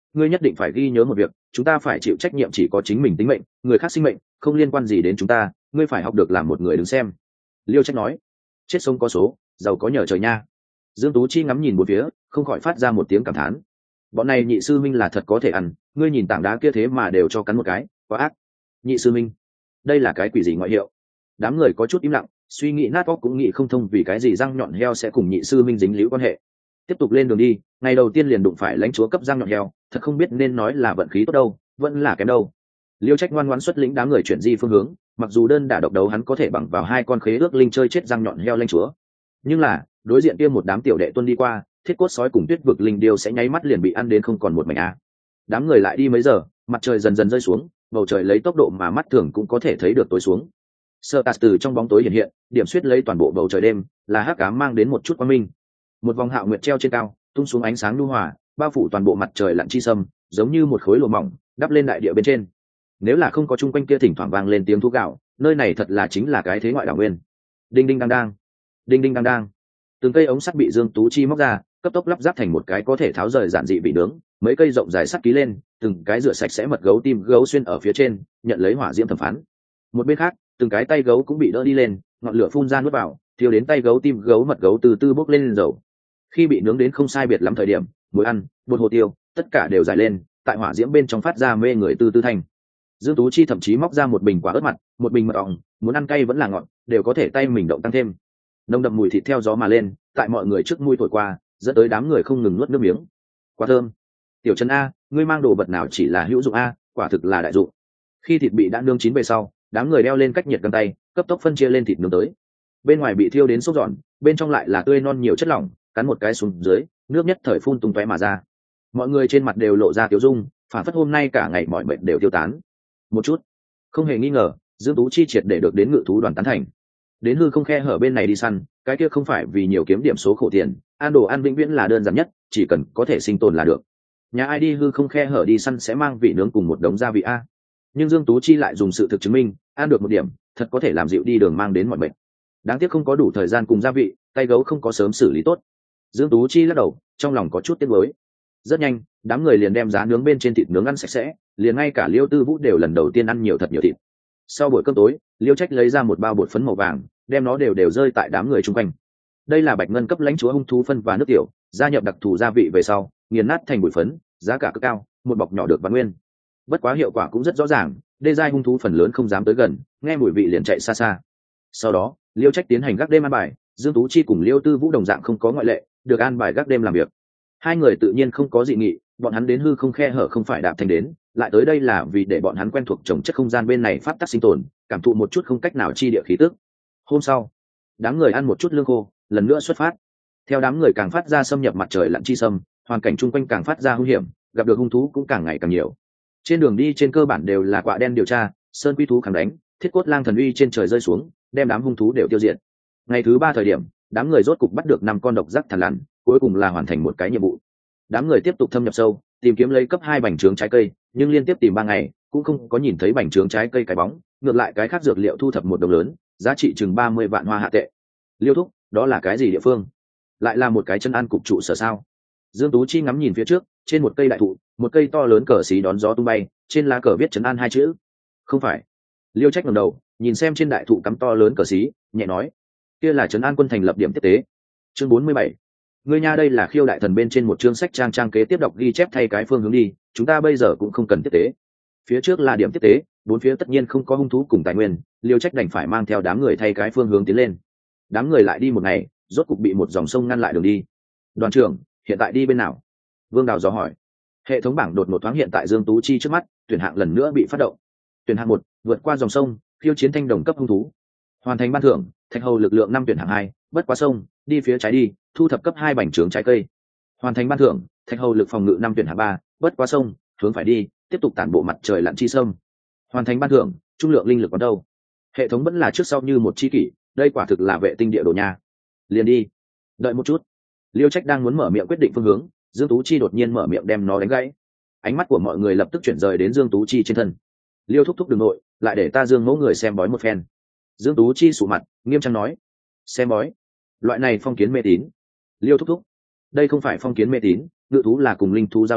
ngươi nhất định phải ghi nhớ một việc, chúng ta phải chịu trách nhiệm chỉ có chính mình tính mệnh, người khác sinh mệnh không liên quan gì đến chúng ta, ngươi phải học được làm một người đứng xem. Liêu Trách nói. Chết sống có số, giàu có nhờ trời nha. Dương Tú Chi ngắm nhìn một phía, không khỏi phát ra một tiếng cảm thán. Bọn này nhị sư minh là thật có thể ăn, ngươi nhìn tảng đá kia thế mà đều cho cắn một cái, quá ác. Nhị sư minh, đây là cái quỷ gì ngoại hiệu? Đám người có chút im lặng, suy nghĩ nát óc cũng nghĩ không thông vì cái gì răng nhọn heo sẽ cùng nhị sư minh dính líu quan hệ. Tiếp tục lên đường đi, ngày đầu tiên liền đụng phải lãnh chúa cấp răng nhọn heo, thật không biết nên nói là vận khí tốt đâu, vẫn là kém đâu. Liêu Trách ngoan ngoãn xuất lĩnh đám người chuyển di phương hướng, mặc dù đơn đả độc đấu hắn có thể bằng vào 2 con khế ước linh chơi chết răng nhọn heo lãnh chúa, nhưng là đối diện kia một đám tiểu đệ tuân đi qua, thiết cốt sói cùng tuyết vực linh điêu sẽ nháy mắt liền bị ăn đến không còn một mảnh a. Đám người lại đi mấy giờ, mặt trời dần dần rơi xuống, bầu trời lấy tốc độ mà mắt thường cũng có thể thấy được tối xuống. Sơ Tạt từ trong bóng tối hiện hiện, điểm xuyết lấy toàn bộ bầu trời đêm, là hắc ám mang đến một chút quang minh. Một vòng hạo nguyệt treo trên cao, tung xuống ánh sáng nhu hòa, bao phủ toàn bộ mặt trời lặn chi sâm, giống như một khối lụa mỏng đắp lên đại địa bên trên. Nếu là không có chung quanh kia thỉnh thoảng vang lên tiếng thú gạo, nơi này thật là chính là cái thế ngoại đảo nguyên. Đinh đinh đang đang, đinh đinh đang đang. Từng cây ống sắt bị Dương Tú Chi móc ra, cấp tốc lắp ráp thành một cái có thể tháo rời giản dị bị nướng, mấy cây rộng dài sắt ký lên, từng cái rửa sạch sẽ mật gấu tim gấu xuyên ở phía trên, nhận lấy hỏa diễm thẩm phán. Một bên khác, từng cái tay gấu cũng bị đỡ đi lên, ngọn lửa phun ra nuốt vào, thiêu đến tay gấu tim gấu mật gấu từ từ bốc lên dầu. Khi bị nướng đến không sai biệt lắm thời điểm, muối ăn, bột hồ tiêu, tất cả đều giải lên, tại hỏa diễm bên trong phát ra mê người từ từ thanh. Dương Tú Chi thậm chí móc ra một bình quả ớt mặn, một bình mật ong, muốn ăn cay vẫn là ngọt, đều có thể tay mình động tăng thêm. Nồng đậm mùi thịt theo gió mà lên, tại mọi người trước mũi thổi qua, dẫn tới đám người không ngừng nuốt nước miếng. Quá thơm. Tiểu Trần a, ngươi mang đồ vật nào chỉ là hữu dụng a, quả thực là đại dụng. Khi thịt bị đã nướng chín về sau, đám người đeo lên cách nhiệt găng tay, cấp tốc phân chia lên thịt nướng tới. Bên ngoài bị thiêu đến sốt giòn, bên trong lại là tươi non nhiều chất lỏng, cắn một cái xuống dưới, nước nhất thời phun tung tóe mà ra. Mọi người trên mặt đều lộ ra tiêu dung, phản phất hôm nay cả ngày mọi mệt đều tiêu tán. Một chút, không hề nghi ngờ, Dương Tú Chi triệt để được đến ngự thú đoàn tán thành. Đến hư không khe hở bên này đi săn, cái kia không phải vì nhiều kiếm điểm số khổ tiền, ăn đồ ăn vĩnh viễn là đơn giản nhất, chỉ cần có thể sinh tồn là được. Nhà ai đi hư không khe hở đi săn sẽ mang vị nướng cùng một đống gia vị a. Nhưng Dương Tú Chi lại dùng sự thực chứng minh, ăn được một điểm, thật có thể làm dịu đi đường mang đến mọi bệnh. Đáng tiếc không có đủ thời gian cùng gia vị, tay gấu không có sớm xử lý tốt. Dương Tú Chi lắc đầu, trong lòng có chút tiếc nuối. Rất nhanh, đám người liền đem giá nướng bên trên thịt nướng ăn sạch sẽ, liền ngay cả Liêu Tư Vũ đều lần đầu tiên ăn nhiều thật nhiều thịt. Sau buổi cơm tối, Liêu Trách lấy ra một bao bột phấn màu vàng, đem nó đều rơi tại đám người chung quanh. Đây là bạch ngân cấp lãnh chúa hung thú phân và nước tiểu, gia nhập đặc thù gia vị về sau, nghiền nát thành bụi phấn, giá cả cực cao, một bọc nhỏ được vạn nguyên. Bất quá hiệu quả cũng rất rõ ràng, đê giai hung thú phần lớn không dám tới gần, nghe mùi vị liền chạy xa xa. Sau đó, Liêu Trách tiến hành gác đêm an bài, Dương Tú Chi cùng Liêu Tư Vũ đồng dạng không có ngoại lệ, được an bài gác đêm làm việc. Hai người tự nhiên không có dị nghị, bọn hắn đến hư không khe hở không phải đạp thành đến, lại tới đây là vì để bọn hắn quen thuộc trồng chất không gian bên này pháp tắc sinh tồn, cảm thụ một chút không cách nào chi địa khí tức. Hôm sau, đám người ăn một chút lương khô, lần nữa xuất phát. Theo đám người càng phát ra xâm nhập mặt trời lặn chi sâm, hoàn cảnh chung quanh càng phát ra hung hiểm, gặp được hung thú cũng càng ngày càng nhiều. Trên đường đi trên cơ bản đều là quạ đen điều tra, sơn quy thú kháng đánh, thiết cốt lang thần uy trên trời rơi xuống, đem đám hung thú đều tiêu diệt. Ngày thứ 3 thời điểm, đám người rốt cục bắt được 5 con độc giác thằn lằn, cuối cùng là hoàn thành một cái nhiệm vụ. Đám người tiếp tục thâm nhập sâu, tìm kiếm lấy cấp 2 bành trướng trái cây, nhưng liên tiếp tìm 3 ngày, cũng không có nhìn thấy bành trướng trái cây cái bóng, ngược lại cái khác dược liệu thu thập một đồng lớn, giá trị chừng 30 vạn hoa hạ tệ. Liêu thúc, đó là cái gì địa phương? Lại là một cái chân an cục trụ sở sao? Dương Tú Chi ngắm nhìn phía trước, trên một cây đại thụ, một cây to lớn cờ xí đón gió tung bay, trên lá cờ viết trấn an 2 chữ. Không phải. Liêu Trách ngẩng đầu, nhìn xem trên đại thụ cắm to lớn cờ xí, nhẹ nói, kia là trấn an quân thành lập điểm tiếp tế. Chương 47. Ngươi nha, đây là khiêu đại thần bên trên một chương sách trang kế tiếp đọc ghi chép thay cái phương hướng đi, chúng ta bây giờ cũng không cần tiếp tế. Phía trước là điểm tiếp tế, bốn phía tất nhiên không có hung thú cùng tài nguyên, Liêu Trách đành phải mang theo đám người thay cái phương hướng tiến lên. Đám người lại đi một ngày, rốt cục bị một dòng sông ngăn lại đường đi. Đoàn trưởng, hiện tại đi bên nào? Vương Đào dò hỏi. Hệ thống bảng đột ngột thoáng hiện tại Dương Tú Chi trước mắt, tuyển hạng lần nữa bị phát động. Tuyển hạng 1, vượt qua dòng sông, khiêu chiến thanh đồng cấp hung thú. Hoàn thành ban thưởng, thạch hầu lực lượng 5. Tuyển hạng 2, bất quá sông, đi phía trái đi, thu thập cấp 2 bành trướng trái cây. Hoàn thành ban thưởng, thạch hầu lực phòng ngự 5. Tuyển hạng 3, bất quá sông, hướng phải đi, tiếp tục tản bộ mặt trời lặn chi sông. Hoàn thành ban thưởng, trung lượng linh lực còn đâu. Hệ thống vẫn là trước sau như một chi kỷ, đây quả thực là vệ tinh địa đồ nha. Liền đi. Đợi một chút. Liêu Trách đang muốn mở miệng quyết định phương hướng, Dương Tú Chi đột nhiên mở miệng đem nó đánh gãy. Ánh mắt của mọi người lập tức chuyển rời đến Dương Tú Chi trên thân. Liêu thúc thúc đừng nội, lại để ta Dương mẫu người xem bói một phen. Dương Tú Chi sụ mặt, nghiêm trang nói. Xem bói? Loại này phong kiến mê tín. Liêu thúc thúc, đây không phải phong kiến mê tín, ngự thú là cùng linh thú giao lưu,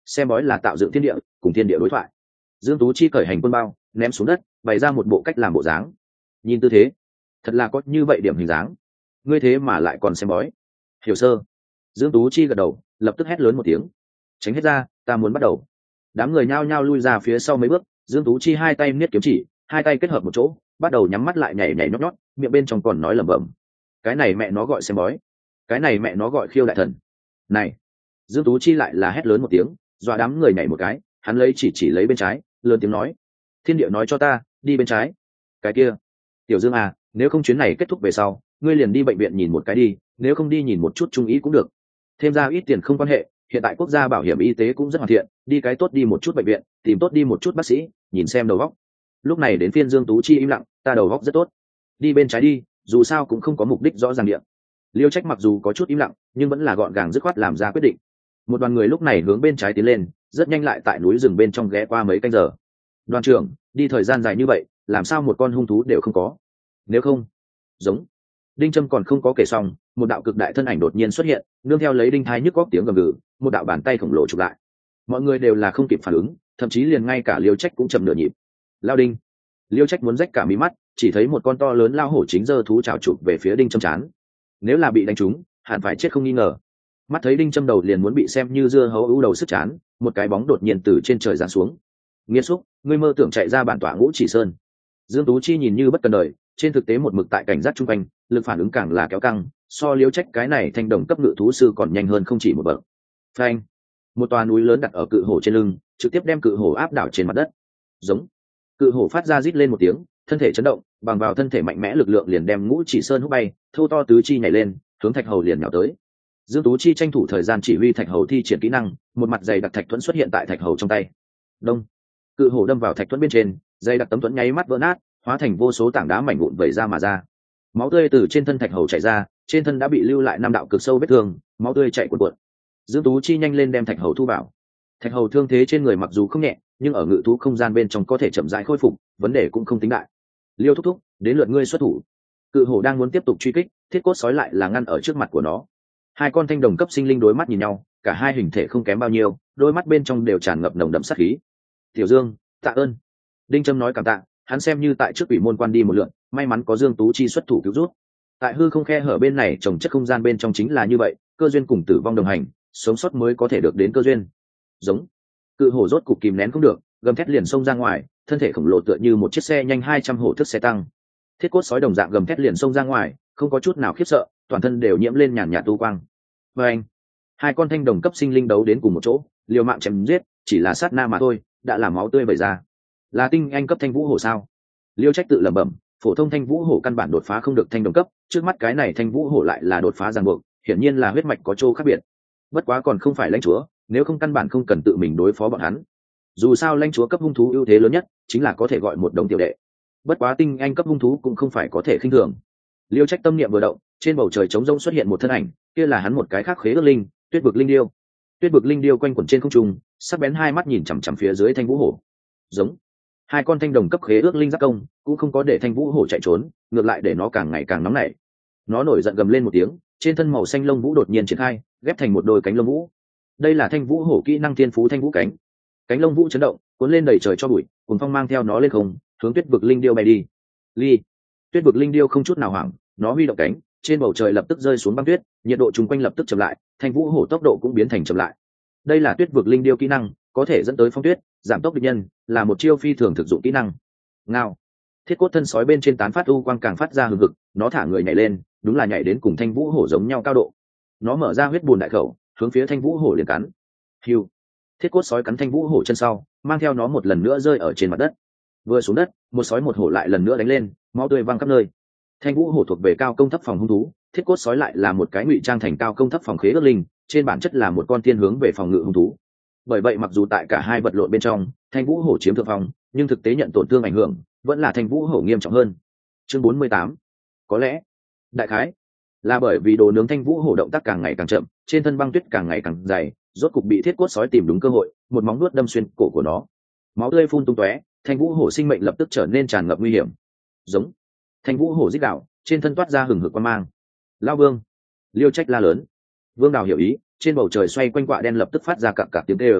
xem bói là tạo dựng thiên địa, cùng thiên địa đối thoại. Dương Tú Chi cởi hành quân bao ném xuống đất, bày ra một bộ cách làm bộ dáng. Nhìn tư thế, thật là có như vậy điểm hình dáng. Ngươi thế mà lại còn xem bói? Hiểu sơ. Dương Tú Chi gật đầu, lập tức hét lớn một tiếng. Tránh hết ra, ta muốn bắt đầu. Đám người nhao nhao lui ra phía sau mấy bước. Dương Tú Chi hai tay niết kiếm chỉ, hai tay kết hợp một chỗ, bắt đầu nhắm mắt lại nhảy nhảy nhót nhót, miệng bên trong còn nói lẩm bẩm. Cái này mẹ nó gọi xem bói, cái này mẹ nó gọi khiêu đại thần. Này! Dương Tú Chi lại là hét lớn một tiếng, dọa đám người nhảy một cái. Hắn chỉ lấy bên trái, lớn tiếng nói: thiên địa nói cho ta đi bên trái. Cái kia, Tiểu Dương à, nếu không chuyến này kết thúc về sau, ngươi liền đi bệnh viện nhìn một cái đi, nếu không đi nhìn một chút trung ý cũng được. Thêm ra ít tiền không quan hệ, hiện tại quốc gia bảo hiểm y tế cũng rất hoàn thiện, đi cái tốt đi một chút bệnh viện, tìm tốt đi một chút bác sĩ, nhìn xem đầu óc. Lúc này đến phiên Dương Tú Chi im lặng, ta đầu óc rất tốt. Đi bên trái đi, dù sao cũng không có mục đích rõ ràng địa. Liêu Trách mặc dù có chút im lặng, nhưng vẫn là gọn gàng dứt khoát làm ra quyết định. Một đoàn người lúc này hướng bên trái tiến lên, rất nhanh lại tại núi rừng bên trong ghé qua mấy canh giờ. Đoàn trưởng, đi thời gian dài như vậy, làm sao một con hung thú đều không có? Nếu không, giống. Đinh Trâm còn không có kể xong, một đạo cực đại thân ảnh đột nhiên xuất hiện, nương theo lấy đinh thai nhức góc tiếng gầm gừ, một đạo bàn tay khổng lồ chụp lại. Mọi người đều là không kịp phản ứng, thậm chí liền ngay cả Liêu Trách cũng chậm nửa nhịp. Lao đinh. Liêu Trách muốn rách cả mí mắt, chỉ thấy một con to lớn lao hổ chính giơ thú chảo chụp về phía Đinh Trâm chán. Nếu là bị đánh trúng, hẳn phải chết không nghi ngờ. Mắt thấy Đinh Trâm đầu liền muốn bị xem như dưa hấu ưu đầu sức chán, một cái bóng đột nhiên từ trên trời giáng xuống. Nghiệt xúc, ngươi mơ tưởng chạy ra bản tọa Ngũ Chỉ Sơn. Dương Tú Chi nhìn như bất cần đời, trên thực tế một mực tại cảnh giác chung quanh, lực phản ứng càng là kéo căng, so Liêu Trách cái này thanh đồng cấp ngự thú sư còn nhanh hơn không chỉ một bậc. Phanh! Một tòa núi lớn đặt ở cự hổ trên lưng, trực tiếp đem cự hổ áp đảo trên mặt đất. Giống! Cự hổ phát ra rít lên một tiếng, thân thể chấn động, bằng vào thân thể mạnh mẽ lực lượng liền đem Ngũ Chỉ Sơn hút bay, thô to tứ chi nhảy lên, hướng Thạch Hầu liền nhào tới. Dương Tú Chi tranh thủ thời gian chỉ huy Thạch Hầu thi triển kỹ năng, một mặt dày đặc thạch thuẫn xuất hiện tại Thạch Hầu trong tay. Đông! Cự hổ đâm vào thạch thuẫn bên trên, dày đặc tấm thuẫn nháy mắt vỡ nát, hóa thành vô số tảng đá mảnh vụn vẩy ra mà ra. Máu tươi từ trên thân Thạch Hầu chảy ra, trên thân đã bị lưu lại 5 đạo cực sâu vết thương, máu tươi chảy cuồn cuộn. Dương Tú Chi nhanh lên đem Thạch Hầu thu vào. Thạch Hầu thương thế trên người mặc dù không nhẹ, nhưng ở ngự thú không gian bên trong có thể chậm rãi khôi phục, vấn đề cũng không tính đại. Liêu thúc thúc, đến lượt ngươi xuất thủ. Cự hổ đang muốn tiếp tục truy kích, thiết cốt sói lại là ngăn ở trước mặt của nó. Hai con thanh đồng cấp sinh linh đối mắt nhìn nhau, cả hai hình thể không kém bao nhiêu, đôi mắt bên trong đều tràn ngập nồng đậm sát khí. Tiểu Dương, tạ ơn. Đinh Trâm nói cảm tạ, hắn xem như tại trước ủy môn quan đi một lượt, may mắn có Dương Tú Chi xuất thủ cứu rút. Tại hư không khe hở bên này trồng chất không gian bên trong chính là như vậy, cơ duyên cùng tử vong đồng hành, sống sót mới có thể được đến cơ duyên. Giống. Cự hổ rốt cục kìm nén không được, gầm thét liền xông ra ngoài, thân thể khổng lồ tựa như một chiếc xe nhanh 200 hổ thức xe tăng. Thiết cốt sói đồng dạng gầm thét liền xông ra ngoài, không có chút nào khiếp sợ, toàn thân đều nhiễm lên nhàn nhạt tu quang. Và anh, hai con thanh đồng cấp sinh linh đấu đến cùng một chỗ, liều mạng chém giết, chỉ là sát na mà thôi, đã làm máu tươi vẩy ra. Là tinh anh cấp thanh vũ hổ sao? Liêu Trách tự lẩm bẩm, phổ thông thanh vũ hổ căn bản đột phá không được thanh đồng cấp, trước mắt cái này thanh vũ hổ lại là đột phá ràng buộc, hiển nhiên là huyết mạch có chỗ khác biệt. Bất quá còn không phải lãnh chúa, nếu không căn bản không cần tự mình đối phó bọn hắn. Dù sao lãnh chúa cấp hung thú ưu thế lớn nhất chính là có thể gọi một đống tiểu đệ. Bất quá tinh anh cấp hung thú cũng không phải có thể khinh thường. Liêu Trách tâm niệm vừa động, trên bầu trời trống rỗng xuất hiện một thân ảnh, kia là hắn một cái khác khế ước linh, Tuyết Vực Linh Điêu. Tuyết Vực Linh Điêu quanh quẩn trên không trung, sắc bén hai mắt nhìn chằm chằm phía dưới thanh vũ hổ. Giống. Hai con thanh đồng cấp khế ước linh giác công cũng không có để thanh vũ hổ chạy trốn, ngược lại để nó càng ngày càng nóng nảy. Nó nổi giận gầm lên một tiếng, trên thân màu xanh lông vũ đột nhiên triển khai, ghép thành một đôi cánh lông vũ. Đây là thanh vũ hổ kỹ năng thiên phú thanh vũ cánh. Cánh lông vũ chấn động, cuốn lên đầy trời cho bụi, cuồng phong mang theo nó lên không, hướng Tuyết Vực Linh Điêu bay đi. Ly. Tuyết Vực Linh Điêu không chút nào hoảng, nó huy động cánh, trên bầu trời lập tức rơi xuống băng tuyết, nhiệt độ chung quanh lập tức chậm lại, thanh vũ hổ tốc độ cũng biến thành chậm lại. Đây là Tuyết Vực Linh Điêu kỹ năng, có thể dẫn tới phong tuyết, giảm tốc địch nhân, là một chiêu phi thường thực dụng kỹ năng. Ngao. Thiết cốt thân sói bên trên tán phát u quang càng phát ra hừng hực, nó thả người nhảy lên, đúng là nhảy đến cùng thanh vũ hổ giống nhau cao độ. Nó mở ra huyết bùn đại khẩu, hướng phía thanh vũ hổ liền cắn. Hiu. Thiết cốt sói cắn thanh vũ hổ chân sau, mang theo nó một lần nữa rơi ở trên mặt đất. Vừa xuống đất, một sói một hổ lại lần nữa đánh lên, máu tươi văng khắp nơi. Thanh vũ hổ thuộc về cao công thấp phòng hung thú, thiết cốt sói lại là một cái ngụy trang thành cao công thấp phòng khế ước linh, trên bản chất là một con tiên hướng về phòng ngự hung thú. Bởi vậy mặc dù tại cả hai vật lộn bên trong, thanh vũ hổ chiếm thượng phong, nhưng thực tế nhận tổn thương ảnh hưởng vẫn là thanh vũ hổ nghiêm trọng hơn. Chương 48. Có lẽ, đại khái là bởi vì đồ nướng thanh vũ hổ động tác càng ngày càng chậm, trên thân băng tuyết càng ngày càng dày, rốt cục bị thiết cốt sói tìm đúng cơ hội, một móng vuốt đâm xuyên cổ của nó. Máu tươi phun tung tóe, thanh vũ hổ sinh mệnh lập tức trở nên tràn ngập nguy hiểm. Giống. Thanh vũ hổ rít gào, trên thân toát ra hừng hực quang mang. Lao Vương. Liêu Trách la lớn. Vương Đào hiểu ý, trên bầu trời xoay quanh quạ đen lập tức phát ra cặp cặp tiếng kêu.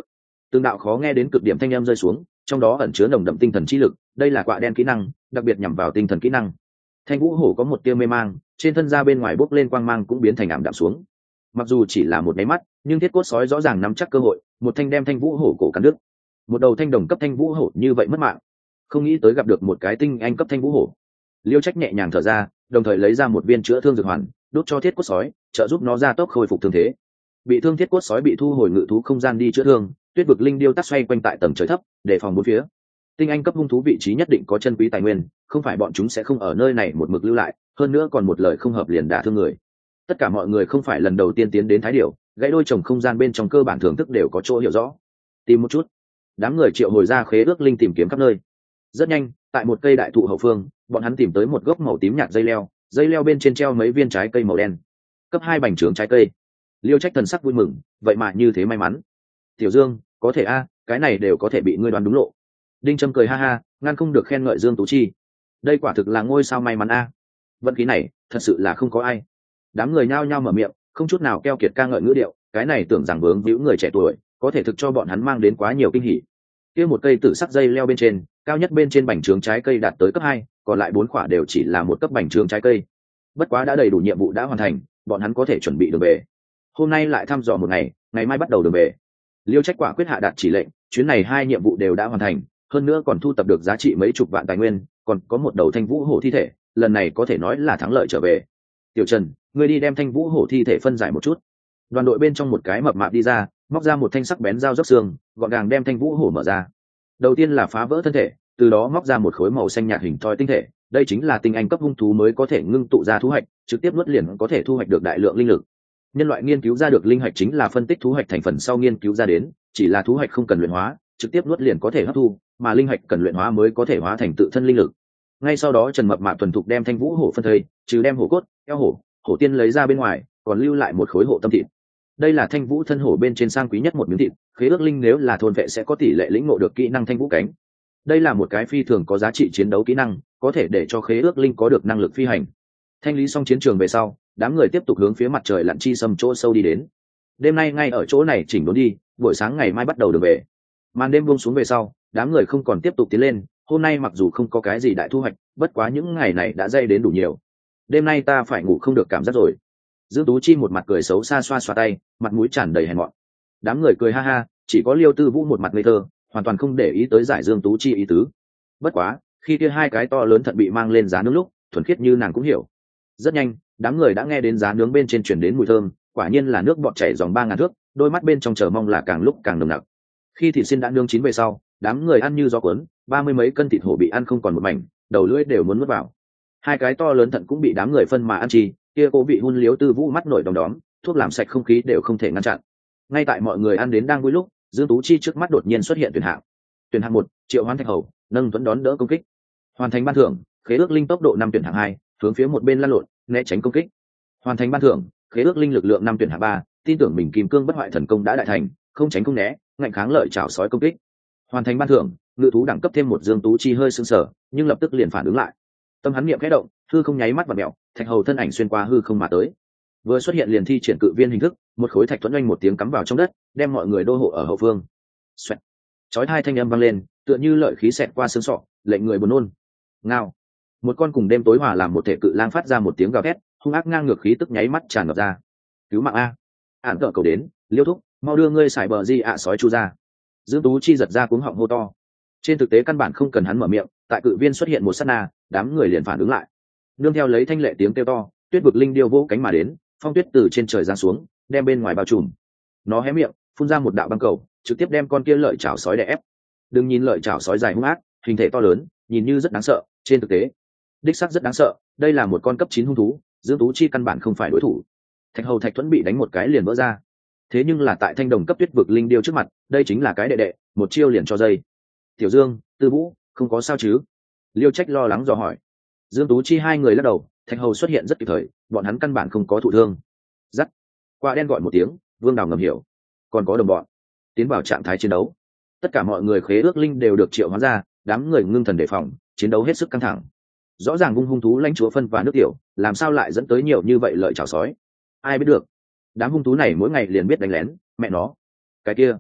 Từng đạo khó nghe đến cực điểm thanh âm rơi xuống, trong đó ẩn chứa nồng đậm tinh thần chi lực, đây là quạ đen kỹ năng, đặc biệt nhằm vào tinh thần kỹ năng. Thanh vũ hổ có một tia mê mang, trên thân da bên ngoài bốc lên quang mang cũng biến thành ảm đạm xuống. Mặc dù chỉ là một máy mắt, nhưng thiết cốt sói rõ ràng nắm chắc cơ hội, một thanh đem thanh vũ hổ cổ cắn đứt. Một đầu thanh đồng cấp thanh vũ hổ như vậy mất mạng, không nghĩ tới gặp được một cái tinh anh cấp thanh vũ hổ. Liêu Trách nhẹ nhàng thở ra, đồng thời lấy ra một viên chữa thương dược hoàn, đốt cho thiết cốt sói, trợ giúp nó gia tốc khôi phục thương thế. Bị thương thiết cốt sói bị thu hồi ngự thú không gian đi chữa thương, tuyết vực linh điêu tắt xoay quanh tại tầng trời thấp, để phòng bốn phía. Tinh anh cấp hung thú vị trí nhất định có chân quý tài nguyên, không phải bọn chúng sẽ không ở nơi này một mực lưu lại, hơn nữa còn một lời không hợp liền đả thương người. Tất cả mọi người không phải lần đầu tiên tiến đến Thái Điểu, gãy đôi chồng không gian bên trong cơ bản thưởng thức đều có chỗ hiểu rõ. Tìm một chút. Đám người triệu hồi ra khế ước linh tìm kiếm khắp nơi. Rất nhanh, tại một cây đại thụ hậu phương, bọn hắn tìm tới một gốc màu tím nhạt dây leo bên trên treo mấy viên trái cây màu đen. Cấp 2 bành trướng trái cây. Liêu Trách thần sắc vui mừng, vậy mà như thế may mắn. Tiểu Dương, có thể a, cái này đều có thể bị ngươi đoán đúng lộ. Đinh Trâm cười ha ha, ngăn không được khen ngợi Dương Tú Chi. Đây quả thực là ngôi sao may mắn a. Vận khí này, thật sự là không có ai. Đám người nhao nhao mở miệng, không chút nào keo kiệt ca ngợi ngữ điệu, cái này tưởng rằng vướng víu người trẻ tuổi, có thể thực cho bọn hắn mang đến quá nhiều kinh hỉ. Kia một cây tử sắc dây leo bên trên, cao nhất bên trên bành trướng trái cây đạt tới cấp 2, còn lại 4 quả đều chỉ là một cấp bành trướng trái cây. Bất quá đã đầy đủ nhiệm vụ đã hoàn thành, bọn hắn có thể chuẩn bị đường về. Hôm nay lại thăm dò một ngày, ngày mai bắt đầu đường về. Liêu Trách quả quyết hạ đạt chỉ lệnh, chuyến này 2 nhiệm vụ đều đã hoàn thành, hơn nữa còn thu tập được giá trị mấy chục vạn tài nguyên, còn có một đầu thanh vũ hổ thi thể, lần này có thể nói là thắng lợi trở về. Tiểu Trần, ngươi đi đem thanh vũ hổ thi thể phân giải một chút. Đoàn đội bên trong một cái mập mạp đi ra, móc ra một thanh sắc bén dao dốc xương, gọn gàng đem thanh vũ hổ mở ra. Đầu tiên là phá vỡ thân thể, từ đó móc ra một khối màu xanh nhạt hình thoi tinh thể, đây chính là tinh anh cấp hung thú mới có thể ngưng tụ ra thú hạch, trực tiếp nuốt liền có thể thu hoạch được đại lượng linh lực. Nhân loại nghiên cứu ra được linh hạch chính là phân tích thú hạch thành phần sau nghiên cứu ra đến, chỉ là thú hạch không cần luyện hóa, trực tiếp nuốt liền có thể hấp thu, mà linh hạch cần luyện hóa mới có thể hóa thành tự thân linh lực. Ngay sau đó Trần Mập Mạp thuần thục đem thanh vũ hổ phân thây, trừ đem hổ cốt, eo hổ, hổ tiên lấy ra bên ngoài, còn lưu lại một khối hổ tâm thịt. Đây là thanh vũ thân hổ bên trên sang quý nhất một miếng thịt, khế ước linh nếu là thôn vệ sẽ có tỷ lệ lĩnh ngộ được kỹ năng thanh vũ cánh. Đây là một cái phi thường có giá trị chiến đấu kỹ năng, có thể để cho khế ước linh có được năng lực phi hành. Thanh lý xong chiến trường về sau, đám người tiếp tục hướng phía mặt trời lặn chi sâm chỗ sâu đi đến. Đêm nay ngay ở chỗ này chỉnh đốn đi, buổi sáng ngày mai bắt đầu đường về. Màn đêm buông xuống về sau, đám người không còn tiếp tục tiến lên, hôm nay mặc dù không có cái gì đại thu hoạch, bất quá những ngày này đã dây đến đủ nhiều. Đêm nay ta phải ngủ không được cảm giác rồi. Dương Tú Chi một mặt cười xấu xa xoa xoa tay, mặt mũi tràn đầy hèn mọn. Đám người cười ha ha, chỉ có Liêu Tư Vũ một mặt ngây thơ, hoàn toàn không để ý tới giải Dương Tú Chi ý tứ. Bất quá, khi kia 2 cái to lớn thận bị mang lên giá nướng lúc, thuần khiết như nàng cũng hiểu. Rất nhanh, đám người đã nghe đến giá nướng bên trên truyền đến mùi thơm, quả nhiên là nước bọt chảy dòng 3000 thước, đôi mắt bên trong chờ mong là càng lúc càng nồng nặc. Khi thịt xiên đã nướng chín về sau, đám người ăn như gió cuốn, 30 mấy cân thịt hổ bị ăn không còn một mảnh, đầu lưỡi đều muốn nuốt vào. 2 cái to lớn thận cũng bị đám người phân mà ăn chi, kia cô bị hun Liếu Tư Vũ mắt nổi đom đóm, thuốc làm sạch không khí đều không thể ngăn chặn. Ngay tại mọi người ăn đến đang vui lúc, Dương Tú Chi trước mắt đột nhiên xuất hiện tuyển hạng. Tuyển hạng 1, Triệu Hoán Thạch Hầu, nâng tuấn đón đỡ công kích. Hoàn thành ban thưởng, khế ước linh tốc độ 5 tuyển hạng 2, hướng phía một bên lăn lộn, né tránh công kích. Hoàn thành ban thưởng, khế ước linh lực lượng 5 tuyển hạng 3, tin tưởng mình kim cương bất hoại thần công đã đại thành, không tránh không né, ngạnh kháng lợi chảo sói công kích. Hoàn thành ban thưởng, ngự thú đẳng cấp thêm 1. Dương Tú Chi hơi sững sờ, nhưng lập tức liền phản ứng lại. Tâm hắn niệm khẽ động, hư không nháy mắt vặn mèo, thạch hầu thân ảnh xuyên qua hư không mà tới. Vừa xuất hiện liền thi triển cự viên hình thức, một khối thạch thuẫn oanh một tiếng cắm vào trong đất, đem mọi người đô hộ ở hậu phương. Xoẹt. Chói tai thanh âm vang lên, tựa như lợi khí xẹt qua xương sọ, lệnh người buồn nôn. Ngao. Một con cùng đêm tối hòa làm một thể cự lang phát ra một tiếng gào thét, hung ác ngang ngược khí tức nháy mắt tràn ngập ra. Cứu mạng a! Ản cỡ cầu đến, Liêu thúc, mau đưa ngươi xài bờ di ạ sói chu ra. Dương Tú Chi giật ra cuống họng hô to. Trên thực tế căn bản không cần hắn mở miệng, tại cự viên xuất hiện một sát na, đám người liền phản ứng lại. Nương theo lấy thanh lệ tiếng kêu to, tuyết vực linh điêu vỗ cánh mà đến, phong tuyết từ trên trời giáng xuống, đem bên ngoài bao trùm. Nó hé miệng, phun ra một đạo băng cầu, trực tiếp đem con kia lợi chảo sói đè ép. Đừng nhìn lợi chảo sói dài hung ác, hình thể to lớn, nhìn như rất đáng sợ, trên thực tế, đích xác rất đáng sợ, đây là một con cấp 9 hung thú, Dương Tú Chi căn bản không phải đối thủ. Thạch hầu thạch thuẫn bị đánh một cái liền vỡ ra. Thế nhưng là tại thanh đồng cấp tuyết vực linh điêu trước mặt, đây chính là cái đệ đệ, một chiêu liền cho dây. Tiểu Dương, Tư Vũ, không có sao chứ? Liêu Trách lo lắng dò hỏi. Dương Tú Chi hai người lắc đầu, thạch hầu xuất hiện rất kịp thời, bọn hắn căn bản không có thụ thương. Dắt. Qua đen gọi một tiếng, Vương Đào ngầm hiểu. Còn có đồng bọn tiến vào trạng thái chiến đấu. Tất cả mọi người khế ước linh đều được triệu hóa ra, đám người ngưng thần đề phòng, chiến đấu hết sức căng thẳng. Rõ ràng vung hung thú lãnh chúa phân và nước tiểu, làm sao lại dẫn tới nhiều như vậy lợi chảo sói? Ai biết được? Đám hung thú này mỗi ngày liền biết đánh lén, mẹ nó. Cái kia,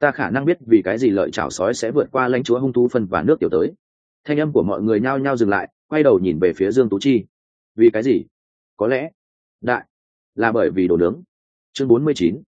ta khả năng biết vì cái gì lợi chảo sói sẽ vượt qua lãnh chúa hung thú phân và nước tiểu tới. Thanh âm của mọi người nhao nhao dừng lại, quay đầu nhìn về phía Dương Tú Chi. Vì cái gì? Có lẽ đại là bởi vì đồ nướng. Chương 49.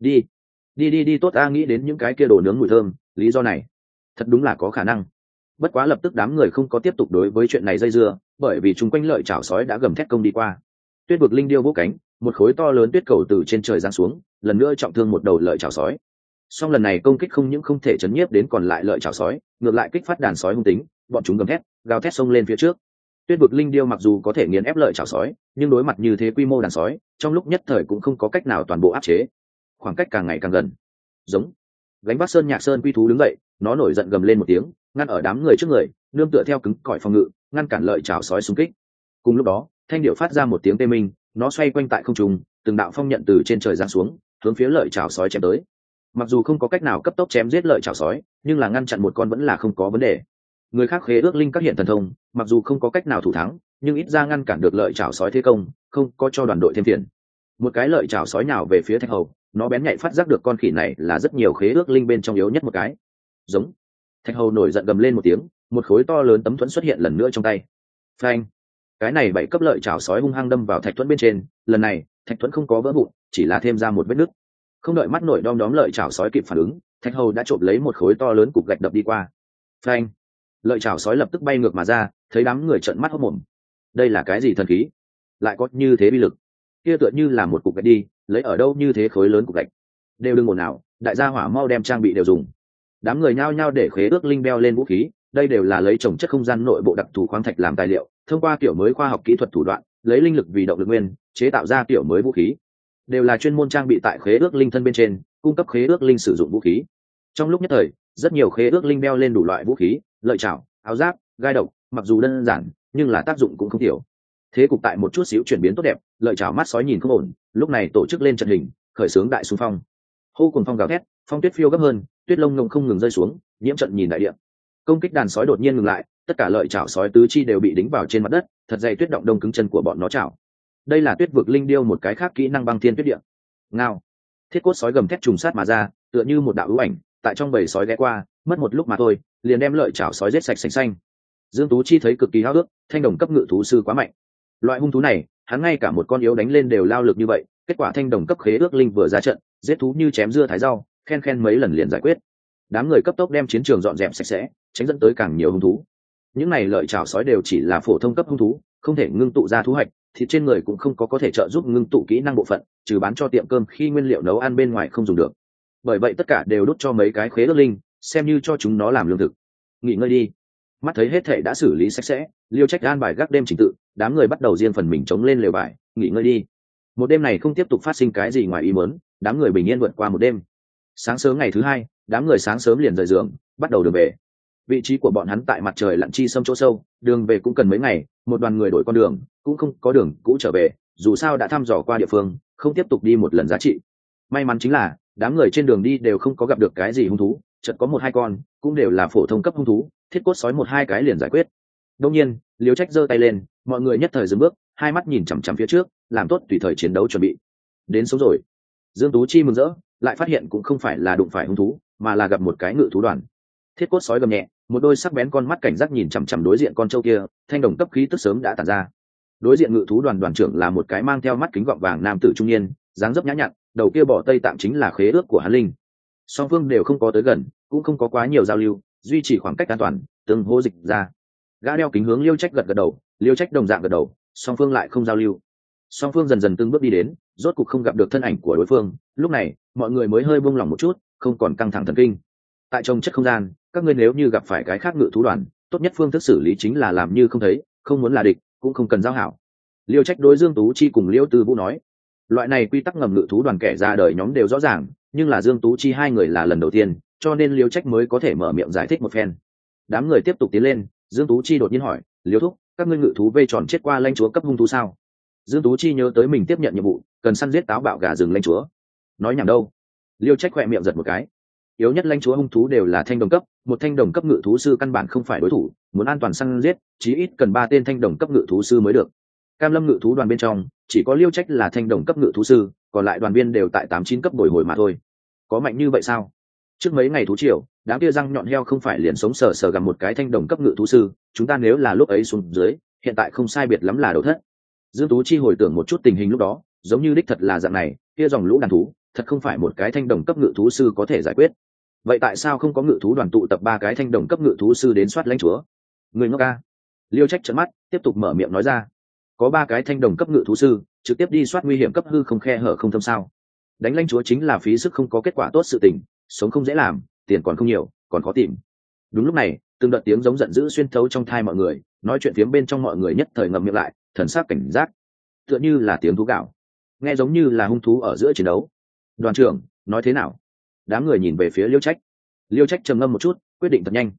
Đi tốt, ta nghĩ đến những cái kia đồ nướng mùi thơm, lý do này thật đúng là có khả năng. Bất quá lập tức đám người không có tiếp tục đối với chuyện này dây dưa, bởi vì chúng quanh lợi chảo sói đã gầm thét công đi qua. Tuyết vực linh điêu vỗ cánh, một khối to lớn tuyết cầu từ trên trời giáng xuống, lần nữa trọng thương một đầu lợi chảo sói. Song lần này công kích không những không thể chấn nhiếp đến còn lại lợi chảo sói, ngược lại kích phát đàn sói hung tính, bọn chúng gầm thét, gào thét xông lên phía trước. Tuyết vực linh điêu mặc dù có thể nghiền ép lợi chảo sói, nhưng đối mặt như thế quy mô đàn sói, trong lúc nhất thời cũng không có cách nào toàn bộ áp chế. Khoảng cách càng ngày càng gần. Giống. Gánh vác sơn nhạc sơn quy thú đứng dậy, nó nổi giận gầm lên một tiếng, ngăn ở đám người trước người, nương tựa theo cứng cỏi phòng ngự, ngăn cản lợi chảo sói xung kích. Cùng lúc đó, thanh điệu phát ra một tiếng tê minh, nó xoay quanh tại không trung, từng đạo phong nhận từ trên trời giáng xuống, hướng phía lợi chảo sói chém tới. Mặc dù không có cách nào cấp tốc chém giết lợi chảo sói, nhưng là ngăn chặn một con vẫn là không có vấn đề. Người khác khế ước linh các hiện thần thông, mặc dù không có cách nào thủ thắng, nhưng ít ra ngăn cản được lợi chảo sói thế công, không có cho đoàn đội thêm phiền. Một cái lợi chảo sói nào về phía Thạch Hầu, nó bén nhạy phát giác được con khỉ này là rất nhiều khế ước linh bên trong yếu nhất một cái. Giống. Thạch Hầu nổi giận gầm lên một tiếng, một khối to lớn tấm thuẫn xuất hiện lần nữa trong tay. Phanh. Cái này 7 cấp lợi chảo sói hung hăng đâm vào thạch thuẫn bên trên, lần này thạch thuẫn không có vỡ vụn, chỉ là thêm ra một vết nứt. Không đợi mắt nổi đom đóm lợi chảo sói kịp phản ứng, Thạch Hầu đã trộm lấy một khối to lớn cục gạch đập đi qua. Phanh. Lợi chảo sói lập tức bay ngược mà ra, thấy đám người trợn mắt hốt mồm. Đây là cái gì thần khí? Lại có như thế bi lực? Kia tựa như là một cục gạch đi, lấy ở đâu như thế khối lớn cục gạch? Đều đừng ồn ào, đại gia hỏa mau đem trang bị đều dùng. Đám người nhao nhao để khế ước linh beo lên vũ khí, đây đều là lấy trồng chất không gian nội bộ đặc thù khoáng thạch làm tài liệu, thông qua kiểu mới khoa học kỹ thuật thủ đoạn, lấy linh lực vì động lực nguyên, chế tạo ra kiểu mới vũ khí. Đều là chuyên môn trang bị tại khế ước linh thân bên trên, cung cấp khế ước linh sử dụng vũ khí. Trong lúc nhất thời, rất nhiều khế ước linh beo lên đủ loại vũ khí, lợi chảo, áo giáp, gai độc, mặc dù đơn giản, nhưng là tác dụng cũng không thiểu. Thế cục tại một chút xíu chuyển biến tốt đẹp, lợi chảo mắt sói nhìn không ổn, lúc này tổ chức lên trận hình, khởi xướng đại xung phong. Hô cùng phong gào thét, phong tuyết phiêu gấp hơn, tuyết lông ngông không ngừng rơi xuống, nhiễm trận nhìn đại địa. Công kích đàn sói đột nhiên ngừng lại, tất cả lợi chảo sói tứ chi đều bị đính vào trên mặt đất, thật dày tuyết động đông cứng chân của bọn nó chảo. Đây là tuyết vực linh điêu một cái khác kỹ năng băng thiên tuyết địa. Ngao. Thiết cốt sói gầm thét trùng sát mà ra, tựa như một đạo ưu ảnh, tại trong bầy sói ghé qua, mất một lúc mà thôi, liền đem lợi chảo sói giết sạch sành xanh. Dương Tú Chi thấy cực kỳ háo ước, thanh đồng cấp ngự thú sư quá mạnh. Loại hung thú này, hắn ngay cả một con yếu đánh lên đều lao lực như vậy, kết quả thanh đồng cấp khế ước linh vừa ra trận, giết thú như chém dưa thái rau, khen mấy lần liền giải quyết. Đám người cấp tốc đem chiến trường dọn dẹp sạch sẽ, tránh dẫn tới càng nhiều hung thú. Những này lợi chảo sói đều chỉ là phổ thông cấp hung thú, không thể ngưng tụ ra thú hạch, thịt trên người cũng không có thể trợ giúp ngưng tụ kỹ năng bộ phận, trừ bán cho tiệm cơm khi nguyên liệu nấu ăn bên ngoài không dùng được. Bởi vậy tất cả đều đút cho mấy cái khế ước linh, xem như cho chúng nó làm lương thực. Nghỉ ngơi đi. Mắt thấy hết thảy đã xử lý sạch sẽ, Liêu Trách an bài gác đêm chỉnh tự, đám người bắt đầu riêng phần mình chống lên lều vải, nghỉ ngơi đi. Một đêm này không tiếp tục phát sinh cái gì ngoài ý muốn, đám người bình yên vượt qua một đêm. Sáng sớm ngày thứ hai, đám người sáng sớm liền rời giường, bắt đầu đường về. Vị trí của bọn hắn tại mặt trời lặn chi sâm chỗ sâu, đường về cũng cần mấy ngày, một đoàn người đổi con đường, cũng không có đường cũ trở về, dù sao đã thăm dò qua địa phương, không tiếp tục đi một lần giá trị. May mắn chính là, đám người trên đường đi đều không có gặp được cái gì hung thú, chợt có một hai con, cũng đều là phổ thông cấp hung thú, thiết cốt sói một hai cái liền giải quyết. Đương nhiên, Liêu Trách giơ tay lên, mọi người nhất thời dừng bước, hai mắt nhìn chằm chằm phía trước, làm tốt tùy thời chiến đấu chuẩn bị. Đến sống rồi. Dương Tú Chi mừng rỡ, lại phát hiện cũng không phải là đụng phải hung thú, mà là gặp một cái ngự thú đoàn. Thiết cốt sói gầm nhẹ, một đôi sắc bén con mắt cảnh giác nhìn chằm chằm đối diện con trâu kia, thanh đồng cấp khí tức sớm đã tản ra. Đối diện ngự thú đoàn đoàn trưởng là một cái mang theo mắt kính gọng vàng nam tử trung niên, dáng dấp nhã nhặn, đầu kia bỏ tây tạm chính là khế ước của hắn linh. Song phương đều không có tới gần, cũng không có quá nhiều giao lưu, duy trì khoảng cách an toàn, từng hô dịch ra. Gã đeo kính hướng Liêu Trách gật gật đầu, Liêu Trách đồng dạng gật đầu, song phương lại không giao lưu. Song phương dần dần từng bước đi đến, rốt cục không gặp được thân ảnh của đối phương, lúc này mọi người mới hơi buông lỏng một chút, không còn căng thẳng thần kinh. Tại trong chất không gian, các ngươi nếu như gặp phải cái khác ngự thú đoàn, tốt nhất phương thức xử lý chính là làm như không thấy, không muốn là địch cũng không cần giao hảo. Liêu Trách đối Dương Tú Chi cùng Liêu Tư Vũ nói, loại này quy tắc ngầm ngự thú đoàn kẻ ra đời nhóm đều rõ ràng, nhưng là Dương Tú Chi hai người là lần đầu tiên, cho nên Liêu Trách mới có thể mở miệng giải thích một phen. Đám người tiếp tục tiến lên, Dương Tú Chi đột nhiên hỏi, Liêu thúc, các ngươi ngự thú vây tròn chết qua lãnh chúa cấp hung thú sao? Dương Tú Chi nhớ tới mình tiếp nhận nhiệm vụ, cần săn giết táo bạo gà rừng lãnh chúa. Nói nhảm đâu? Liêu Trách khỏe miệng giật một cái. Yếu nhất lãnh chúa hung thú đều là thanh đồng cấp, một thanh đồng cấp ngự thú sư căn bản không phải đối thủ, muốn an toàn săn giết, chí ít cần 3 tên thanh đồng cấp ngự thú sư mới được. Cam Lâm ngự thú đoàn bên trong, chỉ có Liêu Trách là thanh đồng cấp ngự thú sư, còn lại đoàn viên đều tại 8-9 cấp bồi hồi mà thôi. Có mạnh như vậy sao? Trước mấy ngày thú triều, đám kia răng nhọn heo không phải liền sống sờ sờ gặp một cái thanh đồng cấp ngự thú sư, chúng ta nếu là lúc ấy xuống dưới, hiện tại không sai biệt lắm là đầu thất. Dương Tú Chi hồi tưởng một chút tình hình lúc đó, giống như đích thật là dạng này, kia dòng lũ đàn thú, thật không phải một cái thanh đồng cấp ngự thú sư có thể giải quyết. Vậy tại sao không có ngự thú đoàn tụ tập 3 cái thanh đồng cấp ngự thú sư đến soát lãnh chúa? Người ngốc a. Liêu Trách trợn mắt, tiếp tục mở miệng nói ra. Có 3 cái thanh đồng cấp ngự thú sư, trực tiếp đi soát nguy hiểm cấp hư không khe hở không thâm sao? Đánh lãnh chúa chính là phí sức không có kết quả tốt sự tình, sống không dễ làm, tiền còn không nhiều, còn khó tìm. Đúng lúc này, từng đợt tiếng giống giận dữ xuyên thấu trong tai mọi người, nói chuyện phiếm bên trong mọi người nhất thời ngậm miệng lại, thần sắc cảnh giác. Tựa như là tiếng thú gạo, nghe giống như là hung thú ở giữa chiến đấu. Đoàn trưởng, nói thế nào? Đám người nhìn về phía Liêu Trách. Liêu Trách trầm ngâm một chút, quyết định thật nhanh.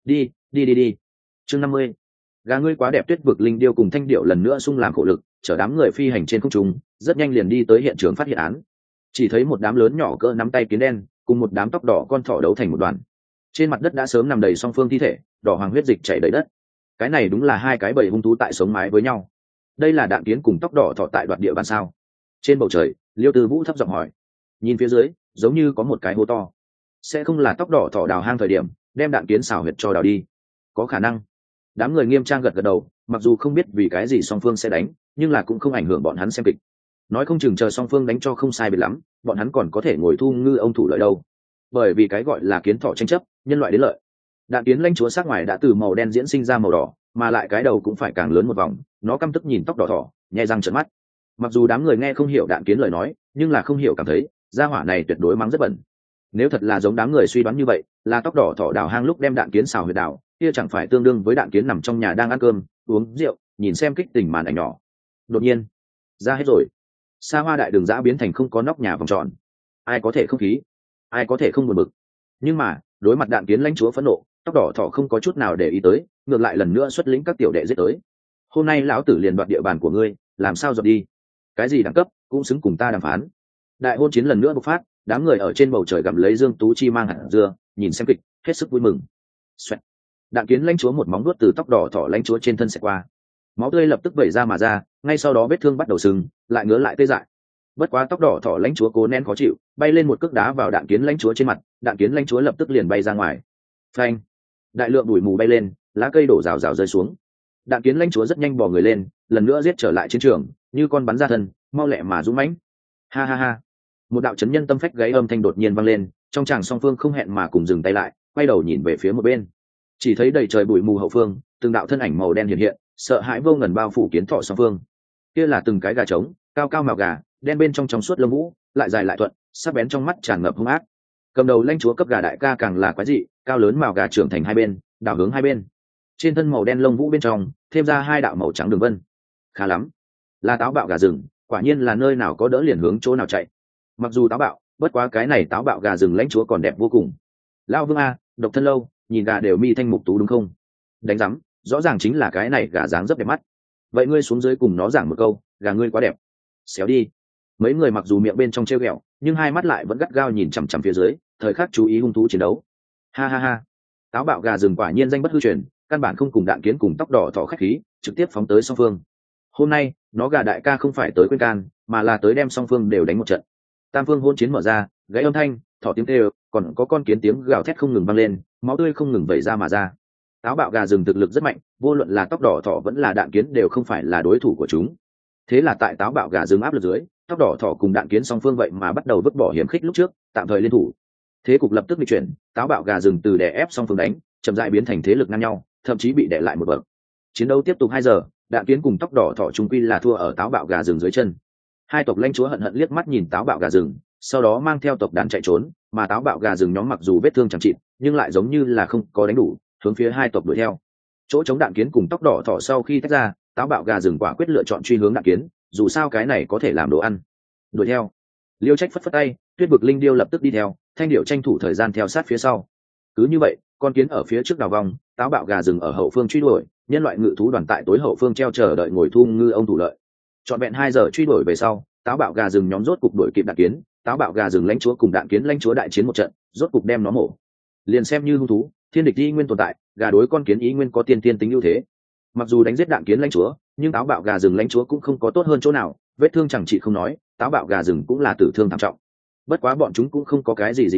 Đi. Chương 50. Gà ngươi quá đẹp tuyết vực linh điêu cùng thanh điệu lần nữa xung làm khổ lực, chở đám người phi hành trên không trung, rất nhanh liền đi tới hiện trường phát hiện án. Chỉ thấy một đám lớn nhỏ cỡ nắm tay kiến đen, cùng một đám tóc đỏ con thỏ đấu thành một đoàn. Trên mặt đất đã sớm nằm đầy song phương thi thể, đỏ hoàng huyết dịch chảy đầy đất. Cái này đúng là 2 cái bầy hung thú tại sống mái với nhau. Đây là đạn kiến cùng tóc đỏ thỏ tại đoạt địa bàn sao? Trên bầu trời, Liêu Tư Vũ thấp giọng hỏi. Nhìn phía dưới, giống như có một cái hố to. Sẽ không là tóc đỏ thỏ đào hang thời điểm, đem đạn kiến xào huyệt cho đào đi? Có khả năng. Đám người nghiêm trang gật gật đầu, mặc dù không biết vì cái gì song phương sẽ đánh, nhưng là cũng không ảnh hưởng bọn hắn xem kịch. Nói không chừng chờ song phương đánh cho không sai biệt lắm, bọn hắn còn có thể ngồi thu ngư ông thủ lợi đâu. Bởi vì cái gọi là kiến thỏ tranh chấp, nhân loại đến lợi. Đạn kiến lãnh chúa sắc ngoài đã từ màu đen diễn sinh ra màu đỏ, mà lại cái đầu cũng phải càng lớn một vòng, nó căm tức nhìn tóc đỏ thỏ, nhè răng trợn mắt. Mặc dù đám người nghe không hiểu đạn kiến lời nói, nhưng là không hiểu cảm thấy gia hỏa này tuyệt đối mắng rất bẩn. Nếu thật là giống đám người suy đoán như vậy, là tóc đỏ thỏ đào hang lúc đem đạn kiến xào huyệt đào, kia chẳng phải tương đương với đạn kiến nằm trong nhà đang ăn cơm uống rượu nhìn xem kích tình màn ảnh nhỏ. Đột nhiên ra hết rồi, xa hoa đại đường giã biến thành không có nóc nhà vòng tròn. Ai có thể không khí, ai có thể không buồn bực. Nhưng mà đối mặt đạn kiến lãnh chúa phẫn nộ, tóc đỏ thỏ không có chút nào để ý tới, ngược lại lần nữa xuất lĩnh các tiểu đệ giết tới. Hôm nay lão tử liền đoạt địa bàn của ngươi, làm sao dọn đi? Cái gì đẳng cấp cũng xứng cùng ta đàm phán. Đại hôn chiến lần nữa bộc phát, đám người ở trên bầu trời gặm lấy Dương Tú Chi mang hạt dưa, nhìn xem kịch hết sức vui mừng. Xoẹt. Đạn kiến lãnh chúa một móng vuốt từ tóc đỏ thỏ lãnh chúa trên thân xẹt qua, máu tươi lập tức vẩy ra mà ra, ngay sau đó vết thương bắt đầu sưng, lại ngứa lại tê dại. Bất quá tóc đỏ thỏ lãnh chúa cố nén khó chịu, bay lên một cước đá vào đạn kiến lãnh chúa trên mặt, đạn kiến lãnh chúa lập tức liền bay ra ngoài. Phanh! Đại lượng bụi mù bay lên, lá cây đổ rào rào rơi xuống. Đạn kiến lãnh chúa rất nhanh bò người lên, lần nữa giết trở lại chiến trường, như con bắn ra thân, mau lẹ mà dũng mãnh. Ha ha ha! Một đạo chấn nhân tâm phách gáy âm thanh đột nhiên vang lên, trong tràng song phương không hẹn mà cùng dừng tay lại, quay đầu nhìn về phía một bên. Chỉ thấy đầy trời bụi mù hậu phương, từng đạo thân ảnh màu đen hiện hiện, sợ hãi vô ngần bao phủ kiến thọ song phương. Kia là từng cái gà trống, cao cao màu gà, đen bên trong suốt lông vũ, lại dài lại thuận, sắc bén trong mắt tràn ngập hung ác. Cầm đầu lãnh chúa cấp gà đại ca càng là quái dị, cao lớn màu gà trưởng thành hai bên, đảo hướng hai bên. Trên thân màu đen lông vũ bên trong, thêm ra 2 đạo màu trắng đường vân. Khá lắm, là táo bạo gà rừng, quả nhiên là nơi nào có đỡ liền hướng chỗ nào chạy. Mặc dù táo bạo, bất quá cái này táo bạo gà rừng lãnh chúa còn đẹp vô cùng. Lão vương a, độc thân lâu, nhìn gà đều mi thanh mục tú đúng không? Đánh rắm, rõ ràng chính là cái này gà dáng rất đẹp mắt. Vậy ngươi xuống dưới cùng nó giảng một câu, gà ngươi quá đẹp. Xéo đi. Mấy người mặc dù miệng bên trong trêu ghẹo, nhưng hai mắt lại vẫn gắt gao nhìn chằm chằm phía dưới, thời khắc chú ý hung thú chiến đấu. Ha ha ha. Táo bạo gà rừng quả nhiên danh bất hư truyền, căn bản không cùng đạn kiến cùng tóc đỏ thỏ khách khí, trực tiếp phóng tới song phương. Hôm nay, nó gà đại ca không phải tới quên can, mà là tới đem song phương đều đánh một trận. Tam phương hôn chiến mở ra, gãy âm thanh, thỏ tiếng kêu, còn có con kiến tiếng gào thét không ngừng vang lên, máu tươi không ngừng vẩy ra mà ra. Táo bạo gà rừng thực lực rất mạnh, vô luận là tóc đỏ thỏ vẫn là đạn kiến đều không phải là đối thủ của chúng. Thế là tại táo bạo gà rừng áp lực dưới, tóc đỏ thỏ cùng đạn kiến song phương vậy mà bắt đầu vứt bỏ hiểm khích lúc trước, tạm thời liên thủ. Thế cục lập tức bị chuyển, táo bạo gà rừng từ đè ép song phương đánh, chậm rãi biến thành thế lực ngang nhau, thậm chí bị đè lại một bậc. Chiến đấu tiếp tục 2 giờ, đạn kiến cùng tóc đỏ thỏ chung quy là thua ở táo bạo gà rừng dưới chân. Hai tộc lãnh chúa hận hận liếc mắt nhìn táo bạo gà rừng, sau đó mang theo tộc đàn chạy trốn, mà táo bạo gà rừng nhóm mặc dù vết thương chẳng chịt, nhưng lại giống như là không có đánh đủ, hướng phía hai tộc đuổi theo. Chỗ chống đạn kiến cùng tóc đỏ thỏ sau khi tách ra, táo bạo gà rừng quả quyết lựa chọn truy hướng đạn kiến, dù sao cái này có thể làm đồ ăn. Đuổi theo. Liêu Trách phất phất tay, Tuyết vực linh điêu lập tức đi theo, thanh điệu tranh thủ thời gian theo sát phía sau. Cứ như vậy, con kiến ở phía trước đào vòng, táo bạo gà rừng ở hậu phương truy đuổi, nhân loại ngự thú đoàn tại tối hậu phương treo chờ đợi ngồi thu ngư ông thủ lợi. Trọn vẹn 2 giờ truy đuổi về sau, táo bạo gà rừng nhóm rốt cục đuổi kịp đạn kiến, táo bạo gà rừng lãnh chúa cùng đạn kiến lãnh chúa đại chiến một trận, rốt cục đem nó mổ. Liền xem như hung thú, thiên địch y nguyên tồn tại, gà đối con kiến ý nguyên có tiên tiên tính ưu thế. Mặc dù đánh giết đạn kiến lãnh chúa, nhưng táo bạo gà rừng lãnh chúa cũng không có tốt hơn chỗ nào, vết thương chẳng trị không nói, táo bạo gà rừng cũng là tử thương thảm trọng. Bất quá bọn chúng cũng không có cái gì dị dạng,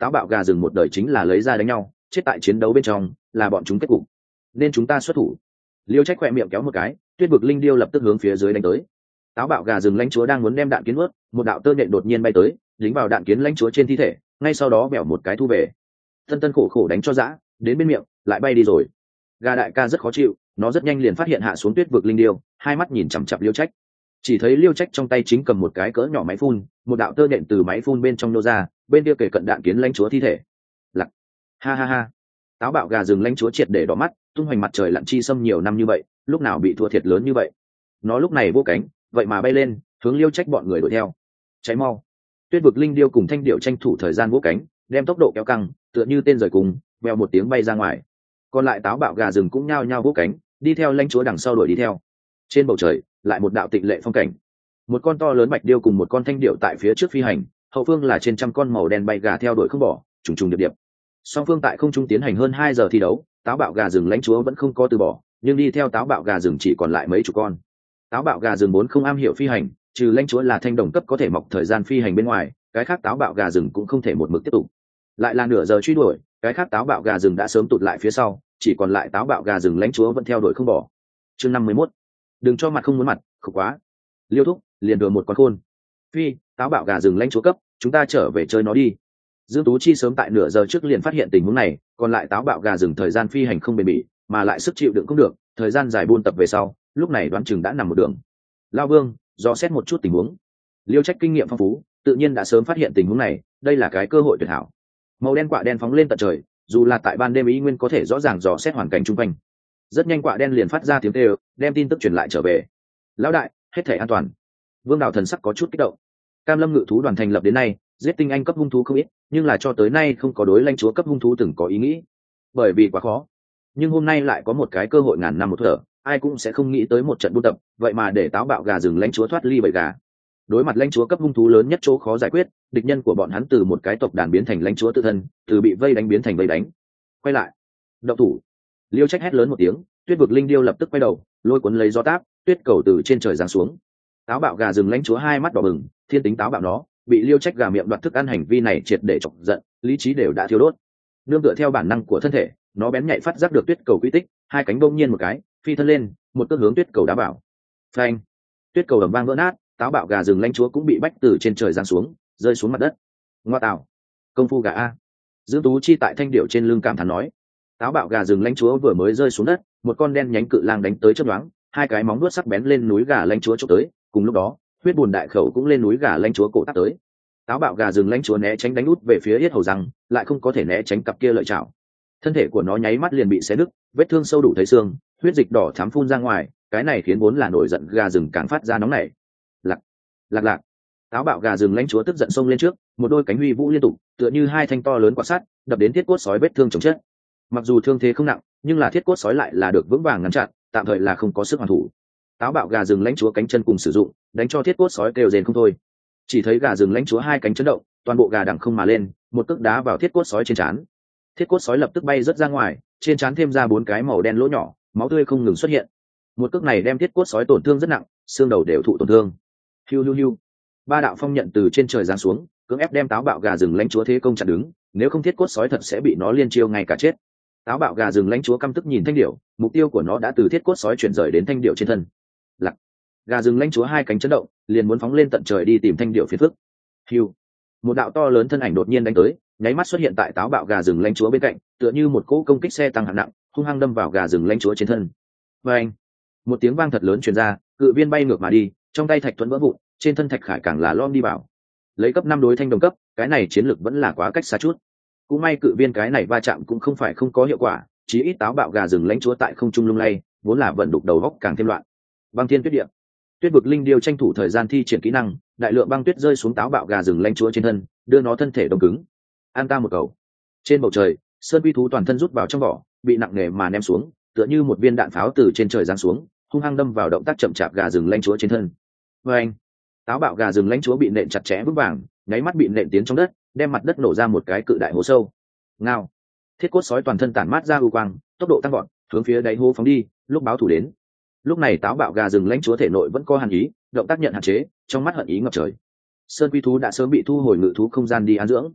táo bạo gà rừng một đời chính là lấy ra đánh nhau, chết tại chiến đấu bên trong là bọn chúng kết cục, nên chúng ta xuất thủ. Liêu Trách khỏe miệng kéo một cái, tuyết vực linh điêu lập tức hướng phía dưới đánh tới. Táo bạo gà rừng lãnh chúa đang muốn đem đạn kiến ướt, một đạo tơ nhện đột nhiên bay tới, dính vào đạn kiến lãnh chúa trên thi thể, ngay sau đó bẻo một cái thu về. Tân tân khổ khổ đánh cho dã, đến bên miệng lại bay đi rồi. Gà đại ca rất khó chịu, nó rất nhanh liền phát hiện hạ xuống tuyết vực linh điêu, hai mắt nhìn chằm chằm Liêu Trách. Chỉ thấy Liêu Trách trong tay chính cầm một cái cỡ nhỏ máy phun, một đạo tơ nhện từ máy phun bên trong nô ra, bên kia kể cận đạn kiến lãnh chúa thi thể. Lặc, ha ha ha. Táo bạo gà rừng lãnh chúa triệt để đỏ mắt, tung hoành mặt trời lặn chi xâm nhiều năm như vậy, lúc nào bị thua thiệt lớn như vậy. Nó lúc này vô cánh, vậy mà bay lên, hướng Liêu Trách bọn người đuổi theo. Cháy mau. Tuyết vực linh điêu cùng thanh điệu tranh thủ thời gian vỗ cánh, đem tốc độ kéo căng, tựa như tên rời cùng, vèo một tiếng bay ra ngoài. Còn lại táo bạo gà rừng cũng nhao nhao vỗ cánh, đi theo lãnh chúa đằng sau đuổi đi theo. Trên bầu trời lại một đạo tịnh lệ phong cảnh, một con to lớn bạch điêu cùng một con thanh điệu tại phía trước phi hành, hậu phương là trên trăm con màu đen bay gà theo đuổi không bỏ, trùng trùng điệp điệp. Song phương tại không trung tiến hành hơn 2 giờ thi đấu, táo bạo gà rừng lãnh chúa vẫn không có từ bỏ, nhưng đi theo táo bạo gà rừng chỉ còn lại mấy chục con. Táo bạo gà rừng vốn không am hiểu phi hành, trừ lãnh chúa là thanh đồng cấp có thể mọc thời gian phi hành bên ngoài, cái khác táo bạo gà rừng cũng không thể một mực tiếp tục. Lại là nửa giờ truy đuổi, cái khác táo bạo gà rừng đã sớm tụt lại phía sau, chỉ còn lại táo bạo gà rừng lãnh chúa vẫn theo đuổi không bỏ. Chương 51. Đừng cho mặt không muốn mặt, khổ quá. Liêu thúc, liền đưa một con khôn. Phi, táo bạo gà rừng lãnh chúa cấp, chúng ta trở về chơi nó đi. Dương Tú Chi sớm tại nửa giờ trước liền phát hiện tình huống này, còn lại táo bạo gà rừng thời gian phi hành không bền bỉ, mà lại sức chịu đựng không được, thời gian dài buôn tập về sau, lúc này đoán chừng đã nằm một đường. Lao Vương, do xét một chút tình huống. Liêu Trách kinh nghiệm phong phú, tự nhiên đã sớm phát hiện tình huống này, đây là cái cơ hội tuyệt hảo. Màu đen quạ đen phóng lên tận trời, dù là tại ban đêm ý nguyên có thể rõ ràng dò xét hoàn cảnh xung quanh. Rất nhanh quạ đen liền phát ra tiếng kêu, đem tin tức truyền lại trở về. Lão đại, hết thể an toàn. Vương Đào thần sắc có chút kích động. Cam Lâm ngự thú đoàn thành lập đến nay, giết tinh anh cấp hung thú không ít, nhưng là cho tới nay không có đối lãnh chúa cấp hung thú từng có ý nghĩ, bởi vì quá khó. Nhưng hôm nay lại có một cái cơ hội ngàn năm một thở, ai cũng sẽ không nghĩ tới một trận buôn tập, vậy mà để táo bạo gà rừng lãnh chúa thoát ly bầy gà. Đối mặt lãnh chúa cấp hung thú lớn nhất chỗ khó giải quyết, địch nhân của bọn hắn từ một cái tộc đàn biến thành lãnh chúa tự thân, từ bị vây đánh biến thành vây đánh. Quay lại, động thủ. Liêu Trách hét lớn một tiếng, tuyết vực linh điêu lập tức quay đầu, lôi cuốn lấy gió táp, tuyết cầu từ trên trời giáng xuống. Táo bạo gà rừng lãnh chúa hai mắt đỏ bừng, thiên tính táo bạo nó, bị Liêu Trách gà miệng đoạt thức ăn hành vi này triệt để chọc giận, lý trí đều đã thiêu đốt. Nương tựa theo bản năng của thân thể, nó bén nhạy phát giác được tuyết cầu quy tích, hai cánh bỗng nhiên một cái, phi thân lên, một cước hướng tuyết cầu đá vào. Phanh! Tuyết cầu ầm vang vỡ nát, táo bạo gà rừng lãnh chúa cũng bị bách từ trên trời giáng xuống, rơi xuống mặt đất. Ngoa tạo, công phu gà a. Dương Tú Chi tại thanh điệu trên lưng cảm thán nói. Táo bạo gà rừng lãnh chúa vừa mới rơi xuống đất, một con đen nhánh cự lang đánh tới chớp nhoáng, hai cái móng vuốt sắc bén lên núi gà lãnh chúa chụp tới, cùng lúc đó, huyết buồn đại khẩu cũng lên núi gà lãnh chúa cổ tát tới. Táo bạo gà rừng lãnh chúa né tránh đánh út về phía yết hầu răng, lại không có thể né tránh cặp kia lợi chảo. Thân thể của nó nháy mắt liền bị xé nứt, vết thương sâu đủ thấy xương, huyết dịch đỏ thắm phun ra ngoài, cái này khiến vốn là nổi giận gà rừng càng phát ra nóng nảy. Lạc, lạc lạc. Táo bạo gà rừng lãnh chúa tức giận xông lên trước, một đôi cánh huy vũ liên tục, tựa như hai thanh to lớn quạt sắt, đập đến thiết cốt sói vết thương chồng chết. Mặc dù thương thế không nặng, nhưng là thiết cốt sói lại là được vững vàng ngăn chặn, tạm thời là không có sức hoàn thủ. Táo bạo gà rừng lãnh chúa cánh chân cùng sử dụng, đánh cho thiết cốt sói kêu rền không thôi. Chỉ thấy gà rừng lãnh chúa hai cánh chấn động, toàn bộ gà đằng không mà lên, một cước đá vào thiết cốt sói trên trán. Thiết cốt sói lập tức bay rớt ra ngoài, trên trán thêm ra 4 cái màu đen lỗ nhỏ, máu tươi không ngừng xuất hiện. Một cước này đem thiết cốt sói tổn thương rất nặng, xương đầu đều thụ tổn thương. Hiu hiu hiu. 3 đạo phong nhận từ trên trời giáng xuống, cưỡng ép đem táo bạo gà rừng lãnh chúa thế công chặn đứng, nếu không thiết cốt sói thật sẽ bị nó liên chiêu ngay cả chết. Táo bạo gà rừng lãnh chúa căm tức nhìn thanh điểu, mục tiêu của nó đã từ thiết cốt sói chuyển rời đến thanh điểu trên thân. Lặc. Gà rừng lãnh chúa hai cánh chấn động, liền muốn phóng lên tận trời đi tìm thanh điểu phiền phức. Hiu. Một đạo to lớn thân ảnh đột nhiên đánh tới, nháy mắt xuất hiện tại táo bạo gà rừng lãnh chúa bên cạnh, tựa như một cỗ công kích xe tăng hạng nặng, hung hăng đâm vào gà rừng lãnh chúa trên thân. Và một tiếng vang thật lớn truyền ra, cự viên bay ngược mà đi, trong tay thạch thuẫn vỡ vụn, trên thân thạch khải càng là lom đi vào. Lấy cấp 5 đối thanh đồng cấp, cái này chiến lược vẫn là quá cách xa chút. Cũng may cự viên cái này va chạm cũng không phải không có hiệu quả, chí ít táo bạo gà rừng lãnh chúa tại không trung lung lay, vốn là vận đục đầu góc càng thêm loạn. Băng thiên tuyết địa. Tuyết vực linh điêu tranh thủ thời gian thi triển kỹ năng, đại lượng băng tuyết rơi xuống táo bạo gà rừng lãnh chúa trên thân, đưa nó thân thể đông cứng. An ta một cầu. Trên bầu trời, sơn vi thú toàn thân rút vào trong vỏ, bị nặng nề mà ném xuống, tựa như một viên đạn pháo từ trên trời giáng xuống, hung hăng đâm vào động tác chậm chạp gà rừng lãnh chúa trên thân. Và anh, táo bạo gà rừng lãnh chúa bị nện chặt chẽ vững vàng, nháy mắt bị nện tiến trong đất, đem mặt đất nổ ra một cái cự đại hố sâu. Ngao. Thiết cốt sói toàn thân tản mát ra u quang, tốc độ tăng vọt, hướng phía đáy hố phóng đi, lúc báo thủ đến. Lúc này táo bạo gà rừng lãnh chúa thể nội vẫn có hàn ý, động tác nhận hạn chế, trong mắt hận ý ngập trời. Sơn quy thú đã sớm bị thu hồi ngự thú không gian đi an dưỡng.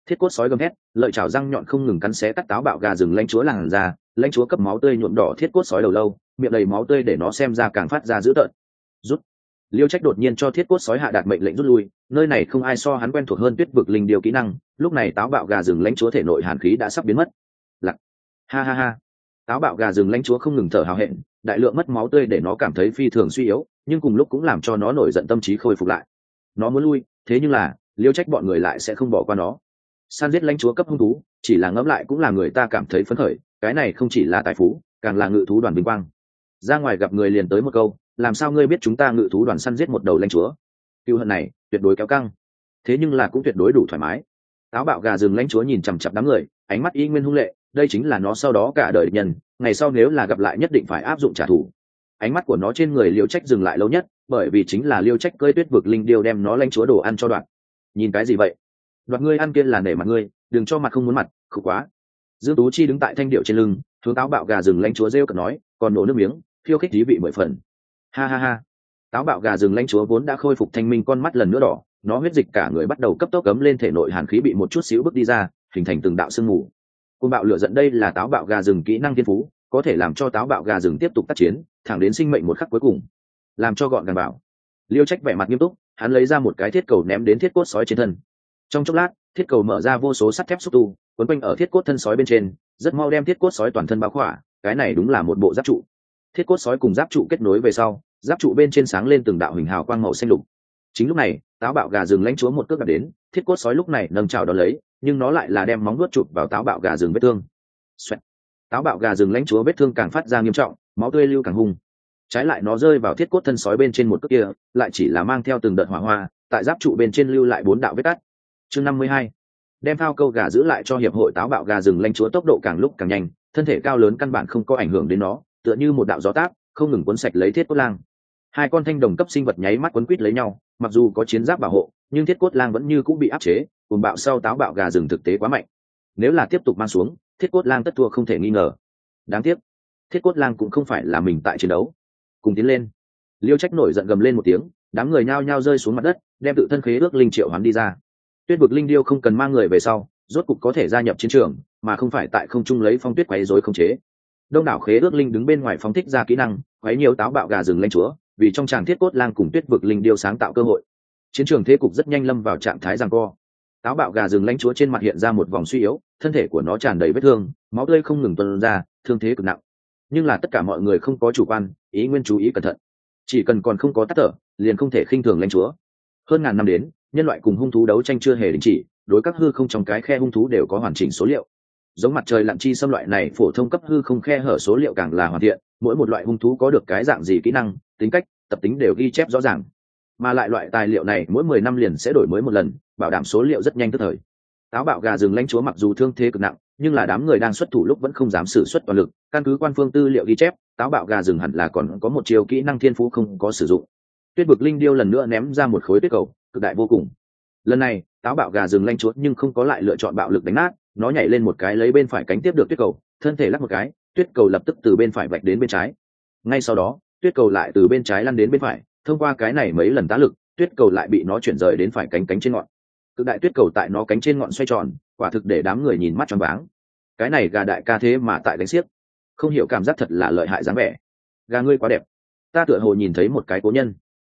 Thiết cốt sói gầm thét, lợi chảo răng nhọn không ngừng cắn xé cắt táo bạo gà rừng lãnh chúa làn ra, lãnh chúa cấp máu tươi nhuộm đỏ thiết cốt sói đầu lâu, miệng đầy máu tươi để nó xem ra càng phát ra dữ tợn. Rút. Liêu Trách đột nhiên cho thiết cốt sói hạ đạt mệnh lệnh rút lui, nơi này không ai so hắn quen thuộc hơn tuyết vực linh điều kỹ năng, lúc này táo bạo gà rừng lãnh chúa thể nội hàn khí đã sắp biến mất. Lặc. Ha ha ha. Táo bạo gà rừng lãnh chúa không ngừng thở hào hẹn, đại lượng mất máu tươi để nó cảm thấy phi thường suy yếu, nhưng cùng lúc cũng làm cho nó nổi giận tâm trí khôi phục lại. Nó muốn lui, thế nhưng là Liêu Trách bọn người lại sẽ không bỏ qua nó. Săn giết lãnh chúa cấp hung thú, chỉ là ngẫm lại cũng là người ta cảm thấy phấn khởi, cái này không chỉ là tài phú, càng là ngự thú đoàn vinh quang. Ra ngoài gặp người liền tới một câu, làm sao ngươi biết chúng ta ngự thú đoàn săn giết một đầu lãnh chúa? Cừu hận này tuyệt đối kéo căng, thế nhưng là cũng tuyệt đối đủ thoải mái. Táo bạo gà rừng lãnh chúa nhìn chằm chằm đám người, ánh mắt y nguyên hung lệ, đây chính là nó sau đó cả đời nhân, ngày sau nếu là gặp lại nhất định phải áp dụng trả thù. Ánh mắt của nó trên người Liêu Trách dừng lại lâu nhất, bởi vì chính là Liêu Trách cơi tuyết vực linh điêu đem nó lãnh chúa đồ ăn cho đoạn. Nhìn cái gì vậy? Đoạt ngươi ăn kia là nể mặt ngươi, đừng cho mặt không muốn mặt, khổ quá. Dương Tú Chi đứng tại thanh điệu trên lưng, hướng táo bạo gà rừng lãnh chúa rêu cợt nói, còn nổ nước miếng, khiêu khích thí vị 10 phần. Ha ha ha. Táo bạo gà rừng lãnh chúa vốn đã khôi phục thanh minh, con mắt lần nữa đỏ, nó huyết dịch cả người bắt đầu cấp tốc cấm lên, thể nội hàn khí bị một chút xíu bước đi ra, hình thành từng đạo sương mù. Cơn bạo lửa giận đây là táo bạo gà rừng kỹ năng thiên phú, có thể làm cho táo bạo gà rừng tiếp tục tác chiến, thẳng đến sinh mệnh một khắc cuối cùng. Làm cho gọn gàng bảo. Liêu Trách vẻ mặt nghiêm túc, hắn lấy ra một cái thiết cầu ném đến thiết cốt sói trên thân. Trong chốc lát, thiết cầu mở ra vô số sắt thép xúc tu, quấn quanh ở thiết cốt thân sói bên trên, rất mau đem thiết cốt sói toàn thân bao khỏa, cái này đúng là một bộ giáp trụ. Thiết cốt sói cùng giáp trụ kết nối về sau, giáp trụ bên trên sáng lên từng đạo hình hào quang màu xanh lục. Chính lúc này, táo bạo gà rừng lãnh chúa một cước đạp đến, thiết cốt sói lúc này nâng chảo đón lấy, nhưng nó lại là đem móng vuốt chụp vào táo bạo gà rừng vết thương. Xoẹt. Táo bạo gà rừng lãnh chúa vết thương càng phát ra nghiêm trọng, máu tươi lưu càng hung. Trái lại nó rơi vào thiết cốt thân sói bên trên một cước kia, lại chỉ là mang theo từng đợt hỏa hoa, tại giáp trụ bên trên lưu lại 4 đạo vết cắt. Chương 52. Đem phao câu gà giữ lại cho hiệp hội táo bạo gà rừng lãnh chúa tốc độ càng lúc càng nhanh, thân thể cao lớn căn bản không có ảnh hưởng đến nó, tựa như một đạo gió táp, không ngừng cuốn sạch lấy thiết cốt lang. Hai con thanh đồng cấp sinh vật nháy mắt quấn quýt lấy nhau, mặc dù có chiến giáp bảo hộ, nhưng thiết cốt lang vẫn như cũng bị áp chế, cùng bạo sau táo bạo gà rừng thực tế quá mạnh. Nếu là tiếp tục mang xuống, thiết cốt lang tất thua không thể nghi ngờ. Đáng tiếc, thiết cốt lang cũng không phải là mình tại chiến đấu. Cùng tiến lên. Liêu Trách nổi giận gầm lên một tiếng, đám người nhao nhao rơi xuống mặt đất, đem tự thân khế ước linh triệu hoán đi ra. Tuyết vực linh điêu không cần mang người về sau, rốt cục có thể gia nhập chiến trường, mà không phải tại không trung lấy phong tuyết quấy rối không chế. Đông đảo khế ước linh đứng bên ngoài phóng thích ra kỹ năng, quấy nhiều táo bạo gà rừng lãnh chúa, vì trong tràng thiết cốt lang cùng tuyết vực linh điêu sáng tạo cơ hội. Chiến trường thế cục rất nhanh lâm vào trạng thái giằng co. Táo bạo gà rừng lãnh chúa trên mặt hiện ra một vòng suy yếu, thân thể của nó tràn đầy vết thương, máu tươi không ngừng tuôn ra, thương thế cực nặng. Nhưng là tất cả mọi người không có chủ quan, ý nguyên chú ý cẩn thận. Chỉ cần còn không có tắt thở, liền không thể khinh thường lãnh chúa. Hơn ngàn năm đến, nhân loại cùng hung thú đấu tranh chưa hề đình chỉ, đối các hư không trong cái khe hung thú đều có hoàn chỉnh số liệu. Giống mặt trời lặn chi xâm loại này phổ thông cấp hư không khe hở số liệu càng là hoàn thiện, mỗi một loại hung thú có được cái dạng gì kỹ năng, tính cách, tập tính đều ghi chép rõ ràng. Mà lại loại tài liệu này mỗi 10 năm liền sẽ đổi mới một lần, bảo đảm số liệu rất nhanh tức thời. Táo bạo gà rừng lãnh chúa mặc dù thương thế cực nặng, nhưng là đám người đang xuất thủ lúc vẫn không dám sử xuất toàn lực, căn cứ quan phương tư liệu ghi chép, táo bạo gà rừng hẳn là còn có một chiêu kỹ năng thiên phú không có sử dụng. Tuyết vực linh điêu lần nữa ném ra một khối tuyết cầu, cực đại vô cùng. Lần này, táo bạo gà rừng lãnh chúa nhưng không có lại lựa chọn bạo lực đánh nát, nó nhảy lên một cái lấy bên phải cánh tiếp được tuyết cầu, thân thể lắc một cái, tuyết cầu lập tức từ bên phải vạch đến bên trái. Ngay sau đó, tuyết cầu lại từ bên trái lăn đến bên phải, thông qua cái này mấy lần tá lực, tuyết cầu lại bị nó chuyển rời đến phải cánh trên ngọn. Cực đại tuyết cầu tại nó cánh trên ngọn xoay tròn, quả thực để đám người nhìn mắt choáng váng. Cái này gà đại ca thế mà tại đánh xiếc, không hiểu cảm giác thật là lợi hại dáng vẻ. Gà ngươi quá đẹp, ta tựa hồ nhìn thấy một cái cố nhân.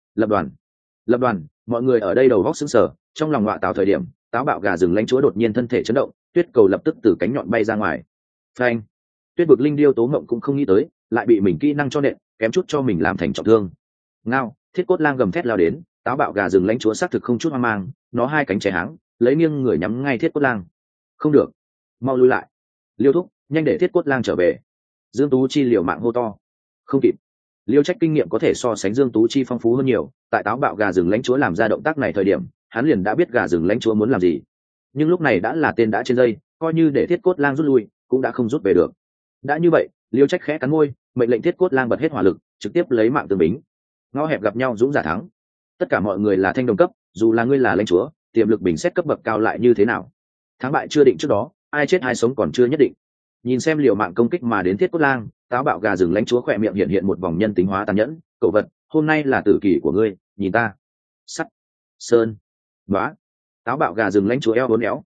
Lập đoàn, mọi người ở đây đầu góc sững sờ, trong lòng ngọa tào thời điểm, táo bạo gà rừng lãnh chúa đột nhiên thân thể chấn động, tuyết cầu lập tức từ cánh nhọn bay ra ngoài. Phanh! Tuyết vực linh điêu Tố Ngộng cũng không nghĩ tới, lại bị mình kỹ năng cho nện, kém chút cho mình làm thành trọng thương. Ngao, thiết cốt lang gầm thét lao đến, táo bạo gà rừng lãnh chúa xác thực không chút hoang mang, nó hai cánh chè háng, lấy nghiêng người nhắm ngay thiết cốt lang. Không được, mau lui lại. Liêu thúc, nhanh để thiết cốt lang trở về. Dương Tú Chi liều mạng hô to. Không kịp. Liêu Trách kinh nghiệm có thể so sánh Dương Tú Chi phong phú hơn nhiều, tại táo bạo gà rừng lãnh chúa làm ra động tác này thời điểm, hắn liền đã biết gà rừng lãnh chúa muốn làm gì. Nhưng lúc này đã là tên đã trên dây, coi như để thiết cốt lang rút lui, cũng đã không rút về được. Đã như vậy, Liêu Trách khẽ cắn môi, mệnh lệnh thiết cốt lang bật hết hỏa lực, trực tiếp lấy mạng tương bính. Ngõ hẹp gặp nhau dũng giả thắng. Tất cả mọi người là thanh đồng cấp, dù là ngươi là lãnh chúa, tiềm lực bình xét cấp bậc cao lại như thế nào, thắng bại chưa định trước đó, ai chết ai sống còn chưa nhất định. Nhìn xem liều mạng công kích mà đến thiết cốt lang, táo bạo gà rừng lãnh chúa khỏe miệng hiện một vòng nhân tính hóa tàn nhẫn. Cậu vật, hôm nay là tử kỳ của ngươi, nhìn ta. Sắt, sơn, nói. Táo bạo gà rừng lãnh chúa eo uốn éo,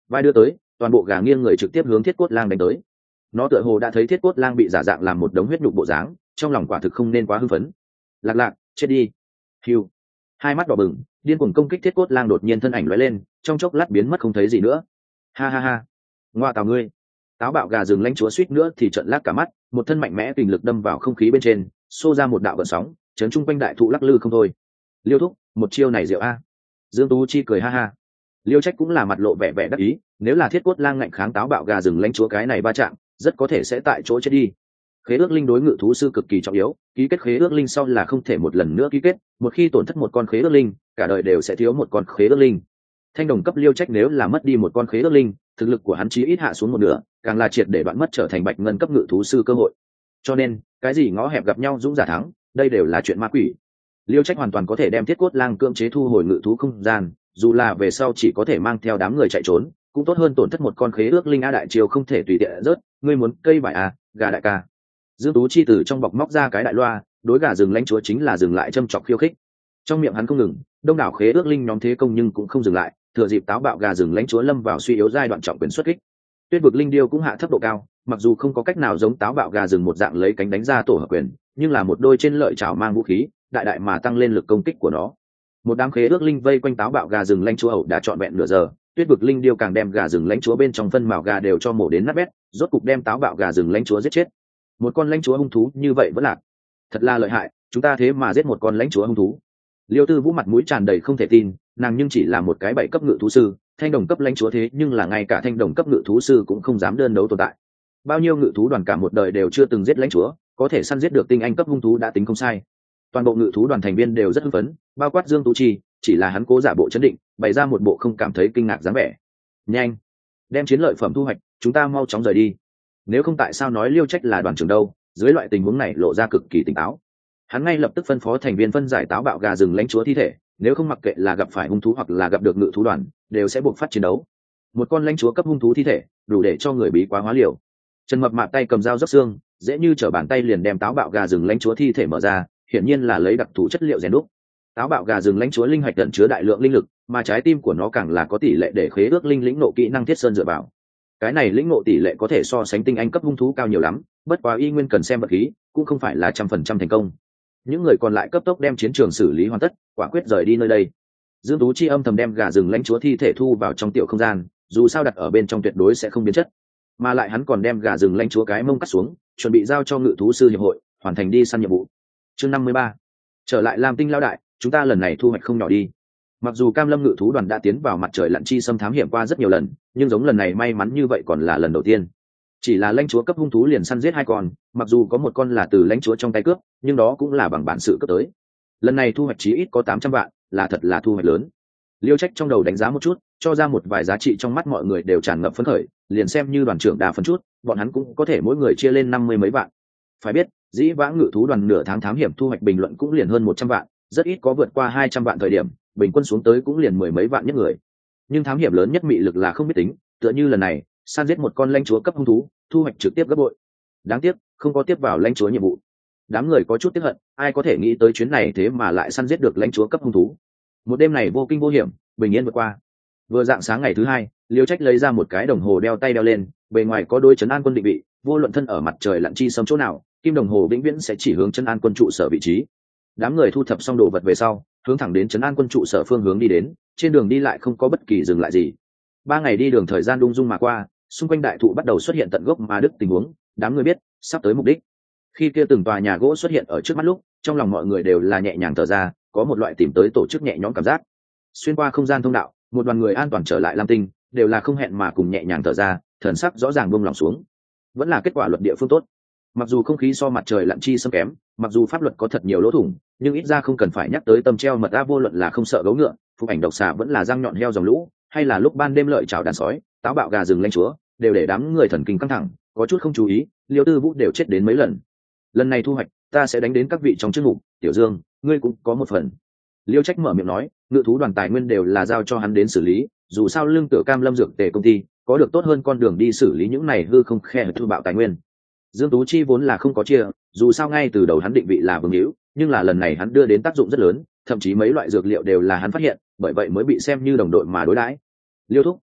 vai đưa tới, toàn bộ gà nghiêng người trực tiếp hướng thiết cốt lang đánh tới. Nó tựa hồ đã thấy thiết cốt lang bị giả dạng làm một đống huyết nhục bộ dáng, trong lòng quả thực không nên quá hưng phấn. Lạc lạc, chết đi. Hiu. Hai mắt đỏ bừng, điên cuồng công kích thiết cốt lang, đột nhiên thân ảnh lóe lên, trong chốc lát biến mất không thấy gì nữa. Ha ha ha. Ngoa tào ngươi. Táo bạo gà rừng lãnh chúa suýt nữa thì trợn lác cả mắt, một thân mạnh mẽ kình lực đâm vào không khí bên trên, xô ra một đạo gợn sóng, chấn chung quanh đại thụ lắc lư không thôi. Liêu thúc, một chiêu này diệu a. Dương Tú Chi cười ha ha. Liêu Trách cũng là mặt lộ vẻ vẻ đắc ý, nếu là thiết cốt lang ngạnh kháng táo bạo gà rừng lãnh chúa cái này va chạm, rất có thể sẽ tại chỗ chết đi. Khế ước linh đối ngự thú sư cực kỳ trọng yếu, ký kết khế ước linh sau là không thể một lần nữa ký kết, một khi tổn thất một con khế ước linh, cả đời đều sẽ thiếu một con khế ước linh. Thanh đồng cấp Liêu Trách nếu là mất đi một con khế ước linh, thực lực của hắn chí ít hạ xuống một nửa, càng là triệt để đoạn mất trở thành bạch ngân cấp ngự thú sư cơ hội. Cho nên, cái gì ngõ hẹp gặp nhau dũng giả thắng, đây đều là chuyện ma quỷ. Liêu Trách hoàn toàn có thể đem thiết cốt lang cưỡng chế thu hồi ngự thú không gian, dù là về sau chỉ có thể mang theo đám người chạy trốn, cũng tốt hơn tổn thất một con khế ước linh a. Đại triều không thể tùy tiện rớt, ngươi muốn cây vải à, gà đại ca. Dương Tú Chi từ trong bọc móc ra cái đại loa, đối gà rừng lãnh chúa chính là dừng lại châm chọc khiêu khích. Trong miệng hắn không ngừng, đông đảo khế ước linh nhóm thế công nhưng cũng không dừng lại, thừa dịp táo bạo gà rừng lãnh chúa lâm vào suy yếu giai đoạn trọng quyền xuất kích. Tuyết vực linh điêu cũng hạ thấp độ cao, mặc dù không có cách nào giống táo bạo gà rừng một dạng lấy cánh đánh ra tổ hợp quyền, nhưng là một đôi trên lợi chảo mang vũ khí, đại đại mà tăng lên lực công kích của nó. Một đám khế ước linh vây quanh táo bạo gà rừng lãnh chúa ẩu đã trọn vẹn nửa giờ, tuyết vực linh điêu càng đem gà rừng lãnh chúa bên trong phân mào gà đều cho mổ đến nát bét, rốt cục đem táo bạo gà rừng lãnh chúa giết chết. Một con lãnh chúa hung thú như vậy vẫn lạc, thật là lợi hại, chúng ta thế mà giết một con lãnh chúa hung thú. Liêu Tư Vũ mặt mũi tràn đầy không thể tin, nàng nhưng chỉ là một cái 7 cấp ngự thú sư, thanh đồng cấp lãnh chúa thế nhưng là ngay cả thanh đồng cấp ngự thú sư cũng không dám đơn đấu tồn tại. Bao nhiêu ngự thú đoàn cả một đời đều chưa từng giết lãnh chúa, có thể săn giết được tinh anh cấp hung thú đã tính không sai. Toàn bộ ngự thú đoàn thành viên đều rất hưng phấn, bao quát Dương Tú Chi, chỉ là hắn cố giả bộ chấn định, bày ra một bộ không cảm thấy kinh ngạc dáng vẻ. Nhanh, đem chiến lợi phẩm thu hoạch, chúng ta mau chóng rời đi. Nếu không tại sao nói Liêu Trách là đoàn trưởng đâu? Dưới loại tình huống này lộ ra cực kỳ tỉnh táo. Hắn ngay lập tức phân phó thành viên phân giải táo bạo gà rừng lãnh chúa thi thể, nếu không mặc kệ là gặp phải hung thú hoặc là gặp được ngự thú đoàn, đều sẽ buộc phát chiến đấu. Một con lãnh chúa cấp hung thú thi thể, đủ để cho người bí quá hóa liều. Trần Mập Mạp tay cầm dao róc xương, dễ như trở bàn tay liền đem táo bạo gà rừng lãnh chúa thi thể mở ra, hiển nhiên là lấy đặc thù chất liệu rèn đúc. Táo bạo gà rừng lãnh chúa linh hạch ẩn chứa đại lượng linh lực, mà trái tim của nó càng là có tỷ lệ để khế ước linh lĩnh nộ kỹ năng thiết sơn dựa vào. Cái này lĩnh ngộ tỷ lệ có thể so sánh tinh anh cấp hung thú cao nhiều lắm, bất quá y nguyên cần xem vật khí, cũng không phải là 100% thành công. Những người còn lại cấp tốc đem chiến trường xử lý hoàn tất, quả quyết rời đi nơi đây. Dương Tú Chi âm thầm đem gà rừng lãnh chúa thi thể thu vào trong tiểu không gian, dù sao đặt ở bên trong tuyệt đối sẽ không biến chất. Mà lại hắn còn đem gà rừng lãnh chúa cái mông cắt xuống, chuẩn bị giao cho ngự thú sư hiệp hội, hoàn thành đi săn nhiệm vụ. Chương 53. Trở lại Lam Tinh lão đại, chúng ta lần này thu hoạch không nhỏ đi. Mặc dù Cam Lâm ngự thú đoàn đã tiến vào mặt trời lặn chi xâm thám hiểm qua rất nhiều lần, nhưng giống lần này may mắn như vậy còn là lần đầu tiên. Chỉ là lãnh chúa cấp hung thú liền săn giết 2 con, mặc dù có một con là từ lãnh chúa trong tay cướp, nhưng đó cũng là bằng bản sự cấp tới. Lần này thu hoạch chí ít có 800 vạn, là thật là thu hoạch lớn. Liêu Trách trong đầu đánh giá một chút, cho ra một vài giá trị trong mắt mọi người đều tràn ngập phấn khởi, liền xem như đoàn trưởng đà phân chút, bọn hắn cũng có thể mỗi người chia lên 50 mấy vạn. Phải biết, dĩ vãng ngự thú đoàn nửa tháng thám hiểm thu hoạch bình luận cũng liền hơn 100 vạn, rất ít có vượt qua 200 vạn thời điểm, bình quân xuống tới cũng liền 10 mấy vạn nhất người. Nhưng thám hiểm lớn nhất mị lực là không biết tính, tựa như lần này, săn giết một con lãnh chúa cấp hung thú, thu hoạch trực tiếp gấp bội. Đáng tiếc, không có tiếp vào lãnh chúa nhiệm vụ. Đám người có chút tiếc hận, ai có thể nghĩ tới chuyến này thế mà lại săn giết được lãnh chúa cấp hung thú. Một đêm này vô kinh vô hiểm, bình yên vượt qua. Vừa dạng sáng ngày thứ 2, Liêu Trách lấy ra một cái đồng hồ đeo tay đeo lên, bề ngoài có đôi trấn an quân định vị, vô luận thân ở mặt trời lặn chi sớm chỗ nào, kim đồng hồ vĩnh viễn sẽ chỉ hướng trấn an quân trụ sở vị trí. Đám người thu thập xong đồ vật về sau, hướng thẳng đến trấn an quân trụ sở phương hướng đi đến, trên đường đi lại không có bất kỳ dừng lại gì. 3 ngày đi đường thời gian đung dung mà qua, xung quanh đại thụ bắt đầu xuất hiện tận gốc mà đứt tình huống, đám người biết sắp tới mục đích. Khi kia từng tòa nhà gỗ xuất hiện ở trước mắt lúc, trong lòng mọi người đều là nhẹ nhàng thở ra, có một loại tìm tới tổ chức nhẹ nhõm cảm giác. Xuyên qua không gian thông đạo, một đoàn người an toàn trở lại Lam Tinh, đều là không hẹn mà cùng nhẹ nhàng thở ra, thần sắc rõ ràng buông lòng xuống. Vẫn là kết quả luật địa phương tốt. Mặc dù không khí so mặt trời lặn chi sâm kém, mặc dù pháp luật có thật nhiều lỗ thủng, nhưng ít ra không cần phải nhắc tới tâm treo mật a. Vô luận là không sợ gấu ngựa, phục ảnh độc xà vẫn là răng nhọn heo dòng lũ, hay là lúc ban đêm lợi chảo đàn sói, táo bạo gà rừng lãnh chúa, đều để đám người thần kinh căng thẳng, có chút không chú ý, Liêu Tư Vũ đều chết đến mấy lần. Lần này thu hoạch, ta sẽ đánh đến các vị trong chức mục, Tiểu Dương, ngươi cũng có một phần. Liêu Trách mở miệng nói, ngự thú đoàn tài nguyên đều là giao cho hắn đến xử lý, dù sao lương tựa Cam Lâm dược tề công ty có được tốt hơn con đường đi xử lý những này hư không khe thu bạo tài nguyên. Dương Tú Chi vốn là không có chia, dù sao ngay từ đầu hắn định vị là vương hữu, nhưng là lần này hắn đưa đến tác dụng rất lớn, thậm chí mấy loại dược liệu đều là hắn phát hiện, bởi vậy mới bị xem như đồng đội mà đối đãi. Liêu thúc,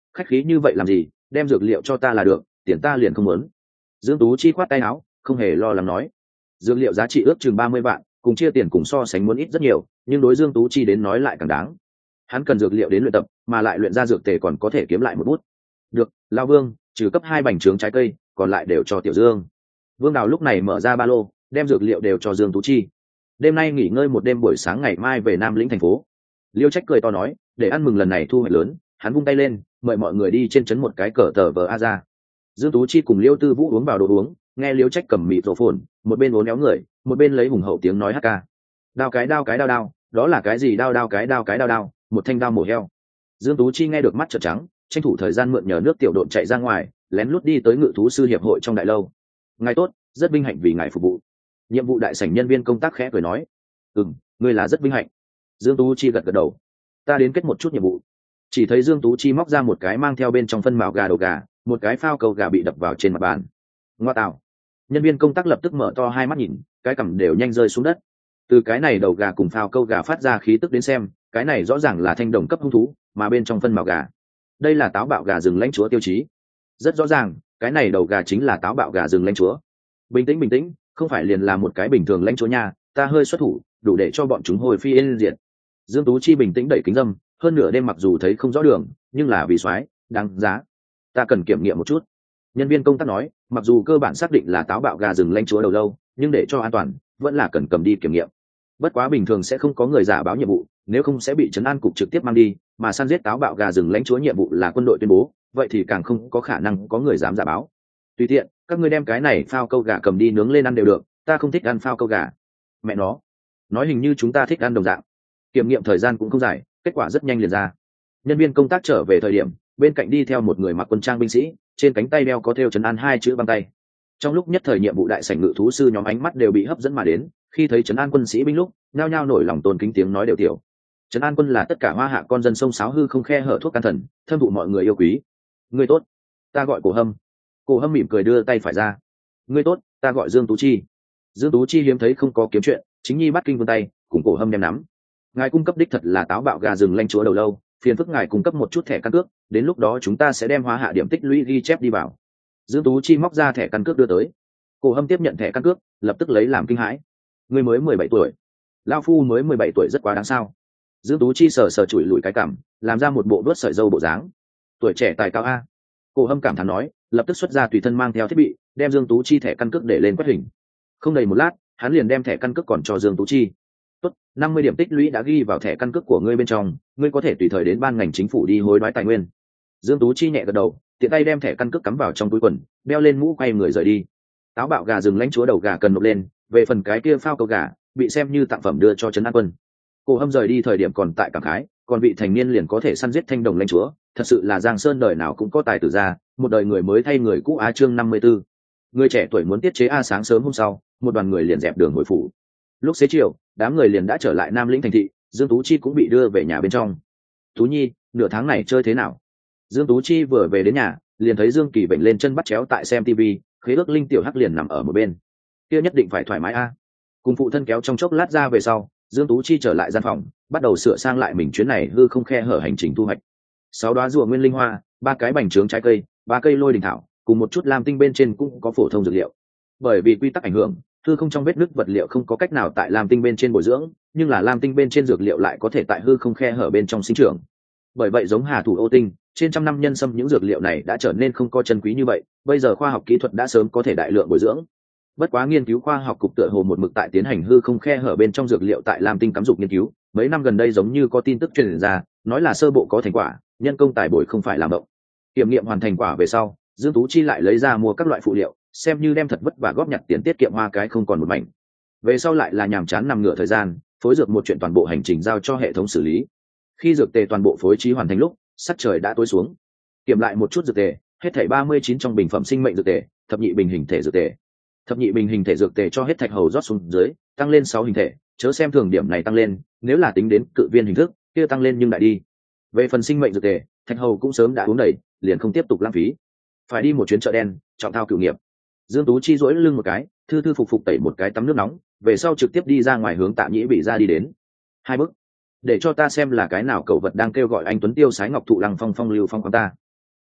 khách khí như vậy làm gì, đem dược liệu cho ta là được, tiền ta liền không muốn. Dương Tú Chi khoát tay áo, không hề lo lắng nói. Dược liệu giá trị ước chừng 30 vạn, cùng chia tiền cùng so sánh muốn ít rất nhiều, nhưng đối Dương Tú Chi đến nói lại càng đáng. Hắn cần dược liệu đến luyện tập, mà lại luyện ra dược tề còn có thể kiếm lại một bút. Được, lão Vương, trừ cấp 2 bành trướng trái cây, còn lại đều cho Tiểu Dương. Vương Đào lúc này mở ra ba lô, đem dược liệu đều cho Dương Tú Chi. Đêm nay nghỉ ngơi một đêm, buổi sáng ngày mai về Nam Lĩnh thành phố. Liêu Trách cười to nói, để ăn mừng lần này thu hoạch lớn, hắn vung tay lên, mời mọi người đi trên trấn một cái cờ tờ vờ a ra. Dương Tú Chi cùng Liêu Tư Vũ uống vào đồ uống, nghe Liêu Trách cầm mịt rổ phồn, một bên uốn éo người, một bên lấy hùng hậu tiếng nói hát ca. Đao cái đao cái đao đao, đó là cái gì? Đao đao cái đao cái đao đao, một thanh đao mổ heo. Dương Tú Chi nghe được mắt trợn trắng, tranh thủ thời gian mượn nhờ nước tiểu độn chạy ra ngoài, lén lút đi tới Ngự thú sư hiệp hội trong đại lâu. Ngài tốt, rất vinh hạnh vì ngài phục vụ. Nhiệm vụ đại sảnh nhân viên công tác khẽ cười nói, ngươi là rất vinh hạnh. Dương Tú Chi gật gật đầu. Ta đến kết một chút nhiệm vụ. Chỉ thấy Dương Tú Chi móc ra một cái mang theo bên trong phân mào gà đầu gà, một cái phao câu gà bị đập vào trên mặt bàn. Ngoa tạo. Nhân viên công tác lập tức mở to hai mắt nhìn, cái cằm đều nhanh rơi xuống đất. Từ cái này đầu gà cùng phao câu gà phát ra khí tức đến xem, cái này rõ ràng là thanh đồng cấp hung thú, mà bên trong phân mào gà, đây là táo bạo gà rừng lãnh chúa tiêu chí. Rất rõ ràng, cái này đầu gà chính là táo bạo gà rừng lãnh chúa. Bình tĩnh, không phải liền là một cái bình thường lãnh chúa nha, ta hơi xuất thủ, đủ để cho bọn chúng hồi phi yên diệt. Dương Tú Chi bình tĩnh đẩy kính dâm, hơn nửa đêm mặc dù thấy không rõ đường, nhưng là vì soái, đáng giá. Ta cần kiểm nghiệm một chút. Nhân viên công tác nói, mặc dù cơ bản xác định là táo bạo gà rừng lãnh chúa đầu lâu, nhưng để cho an toàn, vẫn là cần cầm đi kiểm nghiệm. Bất quá bình thường sẽ không có người giả báo nhiệm vụ, nếu không sẽ bị trấn an cục trực tiếp mang đi, mà săn giết táo bạo gà rừng lãnh chúa nhiệm vụ là quân đội tuyên bố, vậy thì càng không có khả năng có người dám giả báo. Tùy tiện, các ngươi đem cái này phao câu gà cầm đi nướng lên ăn đều được, ta không thích ăn phao câu gà. Mẹ nó, nói hình như chúng ta thích ăn đồng dạng. Kiểm nghiệm thời gian cũng không dài, kết quả rất nhanh liền ra. Nhân viên công tác trở về thời điểm, bên cạnh đi theo một người mặc quân trang binh sĩ, trên cánh tay đeo có thêu trấn an hai chữ băng tay. Trong lúc nhất thời nhiệm vụ đại sảnh Ngự thú sư nhóm ánh mắt đều bị hấp dẫn mà đến, khi thấy trấn an quân sĩ binh lúc, nhao nhao nổi lòng tôn kính, tiếng nói đều tiểu. Trấn an quân là tất cả Hoa Hạ con dân sông Sáo hư không khe hở thuốc can thần, thâm thụ mọi người yêu quý. Người tốt, ta gọi Cổ Hâm. Cổ Hâm mỉm cười đưa tay phải ra. Người tốt, ta gọi Dương Tú Chi. Dương Tú Chi hiếm thấy không có kiếm chuyện, chính nhi bắt kinh vươn tay, cùng Cổ Hâm đem nắm. Ngài cung cấp đích thật là táo bạo gà rừng lãnh chúa đầu lâu, phiền phức ngài cung cấp một chút thẻ căn cước, đến lúc đó chúng ta sẽ đem Hoa Hạ điểm tích lũy ghi chép đi vào. Dương Tú Chi móc ra thẻ căn cước đưa tới. Cổ Hâm tiếp nhận thẻ căn cước, lập tức lấy làm kinh hãi. Ngươi mới 17 tuổi. Lao phu mới 17 tuổi rất quá đáng sao? Dương Tú Chi sờ sờ chùi lùi cái cằm, làm ra một bộ đuốt sợi dâu bộ dáng. Tuổi trẻ tài cao a. Cổ Hâm cảm thán nói, lập tức xuất ra tùy thân mang theo thiết bị, đem Dương Tú Chi thẻ căn cước để lên quét hình. Không đầy một lát, hắn liền đem thẻ căn cước còn cho Dương Tú Chi. Tốt, 50 điểm tích lũy đã ghi vào thẻ căn cước của ngươi bên trong, ngươi có thể tùy thời đến ban ngành chính phủ đi hối đoái tài nguyên. Dương Tú Chi nhẹ gật đầu, tiện tay đem thẻ căn cước cắm vào trong túi quần, đeo lên mũ quay người rời đi. Táo bạo gà rừng lãnh chúa đầu gà cần nộp lên, về phần cái kia phao câu gà, bị xem như tặng phẩm đưa cho trấn an quân. Cổ Hâm rời đi thời điểm còn tại cảm khái, còn vị thành niên liền có thể săn giết thanh đồng lãnh chúa, thật sự là Giang Sơn đời nào cũng có tài tử ra, một đời người mới thay người cũ. Á chương 54. Người trẻ tuổi muốn tiết chế a. Sáng sớm hôm sau, một đoàn người liền dẹp đường hồi phủ. Lúc xế chiều, đám người liền đã trở lại Nam Lĩnh thành thị, Dương Tú Chi cũng bị đưa về nhà bên trong. Tú Nhi, nửa tháng này chơi thế nào? Dương Tú Chi vừa về đến nhà, liền thấy Dương Kỳ bệnh lên chân bắt chéo tại xem TV, khế ước linh tiểu hắc liền nằm ở một bên. Kia nhất định phải thoải mái a. Cùng phụ thân kéo trong chốc lát ra về sau, Dương Tú Chi trở lại gian phòng, bắt đầu sửa sang lại mình chuyến này hư không khe hở hành trình thu hoạch. 6 đóa rùa nguyên linh hoa, 3 cái bành trướng trái cây, 3 cây lôi đình thảo, cùng một chút lam tinh bên trên cũng có phổ thông dược liệu. Bởi vì quy tắc ảnh hưởng, hư không trong vết nứt vật liệu không có cách nào tại lam tinh bên trên bồi dưỡng, nhưng là lam tinh bên trên dược liệu lại có thể tại hư không khe hở bên trong sinh trưởng. Bởi vậy giống hà thủ ô tinh, trên trăm năm nhân sâm những dược liệu này đã trở nên không có chân quý như vậy, bây giờ khoa học kỹ thuật đã sớm có thể đại lượng bồi dưỡng. Bất quá nghiên cứu khoa học cục tựa hồ một mực tại tiến hành hư không khe hở bên trong dược liệu tại lam tinh cắm dục nghiên cứu, mấy năm gần đây giống như có tin tức truyền ra, nói là sơ bộ có thành quả, nhân công tài bồi không phải làm động. Kiểm nghiệm hoàn thành quả về sau, Dương Tú Chi lại lấy ra mua các loại phụ liệu, xem như đem thật vất vả góp nhặt tiền tiết kiệm hoa cái không còn một mảnh. Về sau lại là nhàm chán nằm ngửa thời gian, phối dược một chuyện toàn bộ hành trình giao cho hệ thống xử lý. Khi dược tề toàn bộ phối trí hoàn thành lúc, sắc trời đã tối xuống. Kiểm lại một chút dược tề, hết thảy 39 trong bình phẩm sinh mệnh dược tề, thập nhị bình hình thể dược tề. Thập nhị bình hình thể dược tề cho hết thạch hầu rót xuống dưới, tăng lên 6 hình thể, chớ xem thường điểm này tăng lên, nếu là tính đến cự viên hình thức, kia tăng lên nhưng đại đi. Về phần sinh mệnh dược tề, thạch hầu cũng sớm đã uống đầy, liền không tiếp tục lãng phí. Phải đi một chuyến chợ đen, trọng thao cửu nghiệp. Dương Tú Chi duỗi lưng một cái, thư thư phục phục tẩy một cái tắm nước nóng, về sau trực tiếp đi ra ngoài hướng Tạ Nhĩ bị ra đi đến. 2 bước. Để cho ta xem là cái nào cậu vật đang kêu gọi anh tuấn tiêu sái ngọc thụ lăng phong phong lưu phong quan ta.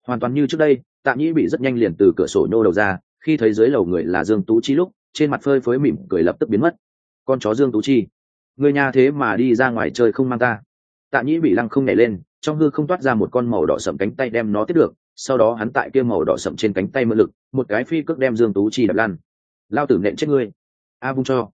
hoàn toàn như trước đây. Tạ Nhĩ bị rất nhanh liền từ cửa sổ nhô đầu ra, khi thấy dưới lầu người là Dương Tú Chi lúc trên mặt phơi phới mỉm cười lập tức biến mất. Con chó Dương Tú Chi, người nhà thế mà đi ra ngoài chơi không mang ta. Tạ Nhĩ bị lăng không nhảy lên, trong hư không toát ra một con màu đỏ sậm cánh tay đem nó tiếp được, sau đó hắn tại kia màu đỏ sậm trên cánh tay mượn lực, một cái phi cước đem Dương Tú Chi đập lăn. Lao tử nện chết ngươi. A vung cho.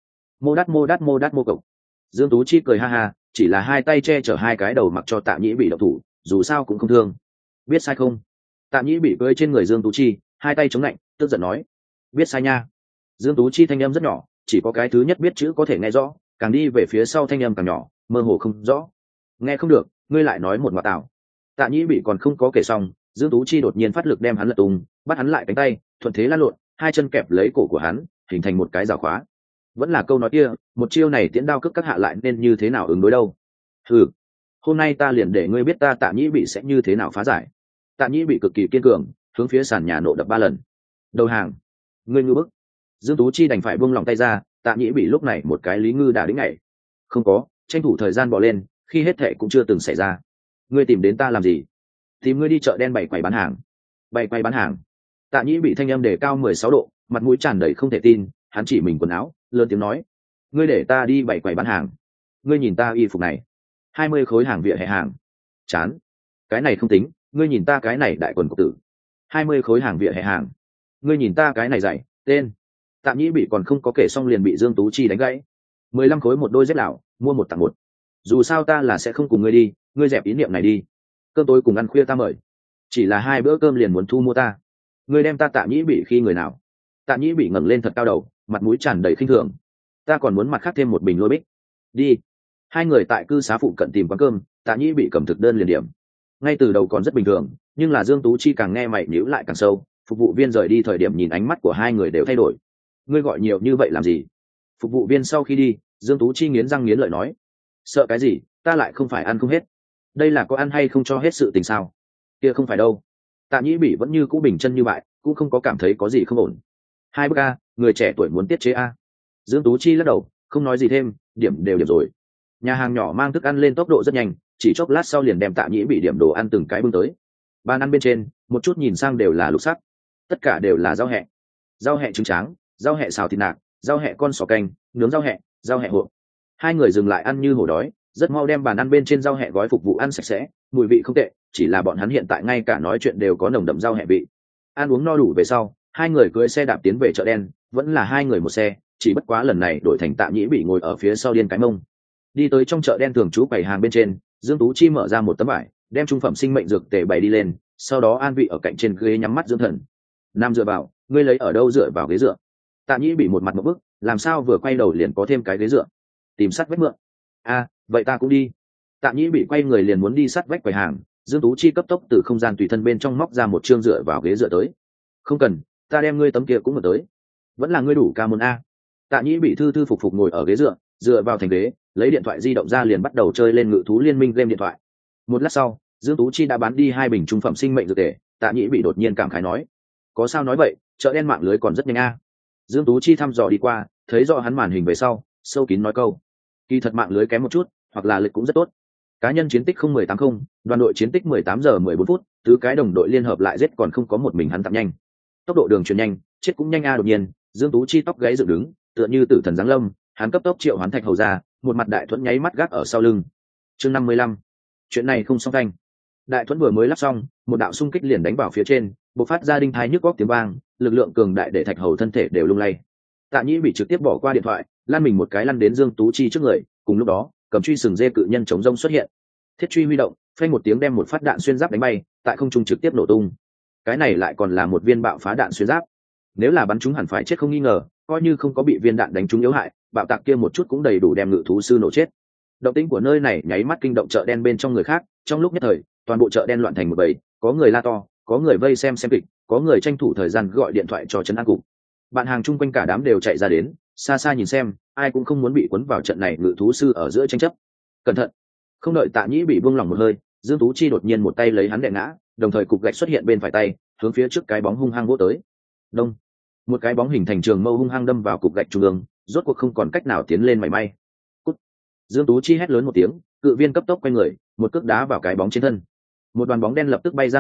Mô đát mô cộc. Dương Tú Chi cười ha ha, chỉ là hai tay che chở hai cái đầu mặc cho Tạ Nhĩ bị động thủ, dù sao cũng không thương. Biết sai không? Tạ Nhĩ bị cưỡi trên người Dương Tú Chi, hai tay chống lạnh, tức giận nói. Biết sai nha. Dương Tú Chi thanh âm rất nhỏ, chỉ có cái thứ nhất biết chữ có thể nghe rõ, càng đi về phía sau thanh âm càng nhỏ, mơ hồ không rõ. Nghe không được, ngươi lại nói một ngoại tảo. Tạ Nhĩ bị còn không có kể xong, Dương Tú Chi đột nhiên phát lực đem hắn lật tung, bắt hắn lại cánh tay, thuận thế lăn lộn, hai chân kẹp lấy cổ của hắn, hình thành một cái rào khóa. Vẫn là câu nói kia, một chiêu này tiễn đao cước các hạ lại nên như thế nào ứng đối đâu. Ừ, hôm nay ta liền để ngươi biết ta Tạ Nhĩ bị sẽ như thế nào phá giải. Tạ Nhĩ bị cực kỳ kiên cường, hướng phía sàn nhà nộ đập 3 lần. Đầu hàng, ngươi ngư bức. Dương Tú Chi đành phải buông lòng tay ra, Tạ Nhĩ bị lúc này một cái lý ngư đã đĩnh ngảy. Không có, tranh thủ thời gian bỏ lên, khi hết thệ cũng chưa từng xảy ra. Ngươi tìm đến ta làm gì? Tìm ngươi đi chợ đen bày quầy bán hàng. Bày quầy bán hàng? Tạ Nhĩ bị thanh âm đề cao 16 độ, mặt mũi tràn đầy không thể tin, hắn chỉ mình quần áo, lớn tiếng nói: ngươi để ta đi bày quầy bán hàng? Ngươi nhìn ta y phục này, 20 khối hàng vỉa hè hàng. Chán. Cái này không tính, ngươi nhìn ta cái này đại quần cộc tử, 20 khối hàng vỉa hè hàng. Ngươi nhìn ta cái này dạy, tên. Tạ Nhĩ bị còn không có kể xong liền bị Dương Tú Chi đánh gãy. 15 khối một đôi dép lão, mua một tặng một. Dù sao ta là sẽ không cùng ngươi đi, ngươi dẹp ý niệm này đi. Cơm tối cùng ăn khuya ta mời. Chỉ là 2 bữa cơm liền muốn thu mua ta. Ngươi đem ta Tạ Nhĩ bị khi người nào? Tạ Nhĩ bị ngẩng lên thật cao đầu, mặt mũi tràn đầy khinh thường. Ta còn muốn mặt khác thêm một bình lôi bích. Đi. Hai người tại cư xá phụ cận tìm quán cơm, Tạ Nhĩ bị cầm thực đơn liền điểm. Ngay từ đầu còn rất bình thường, nhưng là Dương Tú Chi càng nghe mày nhíu lại càng sâu, phục vụ viên rời đi thời điểm nhìn ánh mắt của hai người đều thay đổi. Ngươi gọi nhiều như vậy làm gì? Phục vụ viên sau khi đi, Dương Tú Chi nghiến răng nghiến lợi nói: sợ cái gì, ta lại không phải ăn không hết. Đây là có ăn hay không cho hết sự tình sao? Kia không phải đâu. Tạ Nhĩ bị vẫn như cũ bình chân như vậy, cũng không có cảm thấy có gì không ổn. Hai bức a, người trẻ tuổi muốn tiết chế a. Dương Tú Chi lắc đầu, không nói gì thêm, điểm đều điểm rồi. Nhà hàng nhỏ mang thức ăn lên tốc độ rất nhanh, chỉ chốc lát sau liền đem Tạ Nhĩ bị điểm đồ ăn từng cái bưng tới. Bàn ăn bên trên, một chút nhìn sang đều là lục sắc, tất cả đều là rau hẹ trứng tráng, rau hẹ xào thịt nạc, rau hẹ con sò canh, nướng rau hẹ hộp. Hai người dừng lại ăn như hổ đói, rất mau đem bàn ăn bên trên rau hẹ gói phục vụ ăn sạch sẽ, mùi vị không tệ, chỉ là bọn hắn hiện tại ngay cả nói chuyện đều có nồng đậm rau hẹ vị. Ăn uống no đủ về sau, hai người cưỡi xe đạp tiến về chợ đen, vẫn là hai người một xe, chỉ bất quá lần này đổi thành Tạ Nhĩ bị ngồi ở phía sau điên cái mông. Đi tới trong chợ đen thường trú bày hàng bên trên, Dương Tú Chi mở ra một tấm vải, đem trung phẩm sinh mệnh dược tề bày đi lên, sau đó an vị ở cạnh trên ghế nhắm mắt dưỡng thần. Nam dựa vào, ngươi lấy ở đâu dựa vào ghế dựa? Tạ Nhĩ bị một mặt một bức, làm sao vừa quay đầu liền có thêm cái ghế dựa? Tìm sắt vách mượn. A, vậy ta cũng đi. Tạ Nhĩ bị quay người liền muốn đi sát vách quầy hàng, Dương Tú Chi cấp tốc từ không gian tùy thân bên trong móc ra một chương dựa vào ghế dựa tới. Không cần, ta đem ngươi tấm kia cũng mượn tới. Vẫn là ngươi đủ ca môn a. Tạ Nhĩ bị thư thư phục phục ngồi ở ghế dựa, dựa vào thành ghế, lấy điện thoại di động ra liền bắt đầu chơi lên Ngự thú liên minh game điện thoại. Một lát sau, Dương Tú Chi đã bán đi 2 bình trung phẩm sinh mệnh dược tề, Tạ Nhĩ bị đột nhiên cảm khái nói: có sao nói vậy, chợ đen mạng lưới còn rất nhanh a. Dương Tú Chi thăm dò đi qua, thấy rõ hắn màn hình về sau, sâu kín nói câu: kỳ thật mạng lưới kém một chút, hoặc là lịch cũng rất tốt. Cá nhân chiến tích 0180, đoàn đội chiến tích 18 giờ 14 phút, tứ cái đồng đội liên hợp lại giết còn không có một mình hắn tạm nhanh. Tốc độ đường truyền nhanh, chết cũng nhanh a. Đột nhiên, Dương Tú Chi tóc gáy dựng đứng, tựa như tử thần giáng lâm, hắn cấp tốc triệu hoán Thạch Hầu ra, một mặt đại thuẫn nháy mắt gác ở sau lưng. Chương 55. Chuyện này không xong canh. Đại thuẫn vừa mới lắp xong, một đạo xung kích liền đánh vào phía trên, bộc phát ra đinh thái nhức góc tiếng vang, lực lượng cường đại để Thạch Hầu thân thể đều lung lay. Tạ Nhĩ bị trực tiếp bỏ qua điện thoại, lăn mình một cái lăn đến Dương Tú Chi trước người, cùng lúc đó, cầm truy sừng dê cự nhân chống rông xuất hiện. Thiết truy huy động, phanh một tiếng đem một phát đạn xuyên giáp đánh bay, tại không trung trực tiếp nổ tung. Cái này lại còn là một viên bạo phá đạn xuyên giáp. Nếu là bắn chúng hẳn phải chết không nghi ngờ, coi như không có bị viên đạn đánh trúng yếu hại, bạo tạc kia một chút cũng đầy đủ đem ngự thú sư nổ chết. Động tĩnh của nơi này nháy mắt kinh động chợ đen bên trong người khác, trong lúc nhất thời, toàn bộ chợ đen loạn thành một bầy, có người la to, có người vây xem kịch, có người tranh thủ thời gian gọi điện thoại cho trấn an cục. Bạn hàng chung quanh cả đám đều chạy ra đến, xa xa nhìn xem, ai cũng không muốn bị cuốn vào trận này ngự thú sư ở giữa tranh chấp. Cẩn thận! Không đợi Tạ Nhĩ bị buông lỏng một hơi, Dương Tú Chi đột nhiên một tay lấy hắn đè ngã, đồng thời cục gạch xuất hiện bên phải tay, hướng phía trước cái bóng hung hăng vỗ tới. Đông! Một cái bóng hình thành trường mâu hung hăng đâm vào cục gạch trung ương, rốt cuộc không còn cách nào tiến lên mảy may. Cút! Dương Tú Chi hét lớn một tiếng, cự viên cấp tốc quay người, một cước đá vào cái bóng trên thân. Một đoàn bóng đen lập tức bay ra ngoài,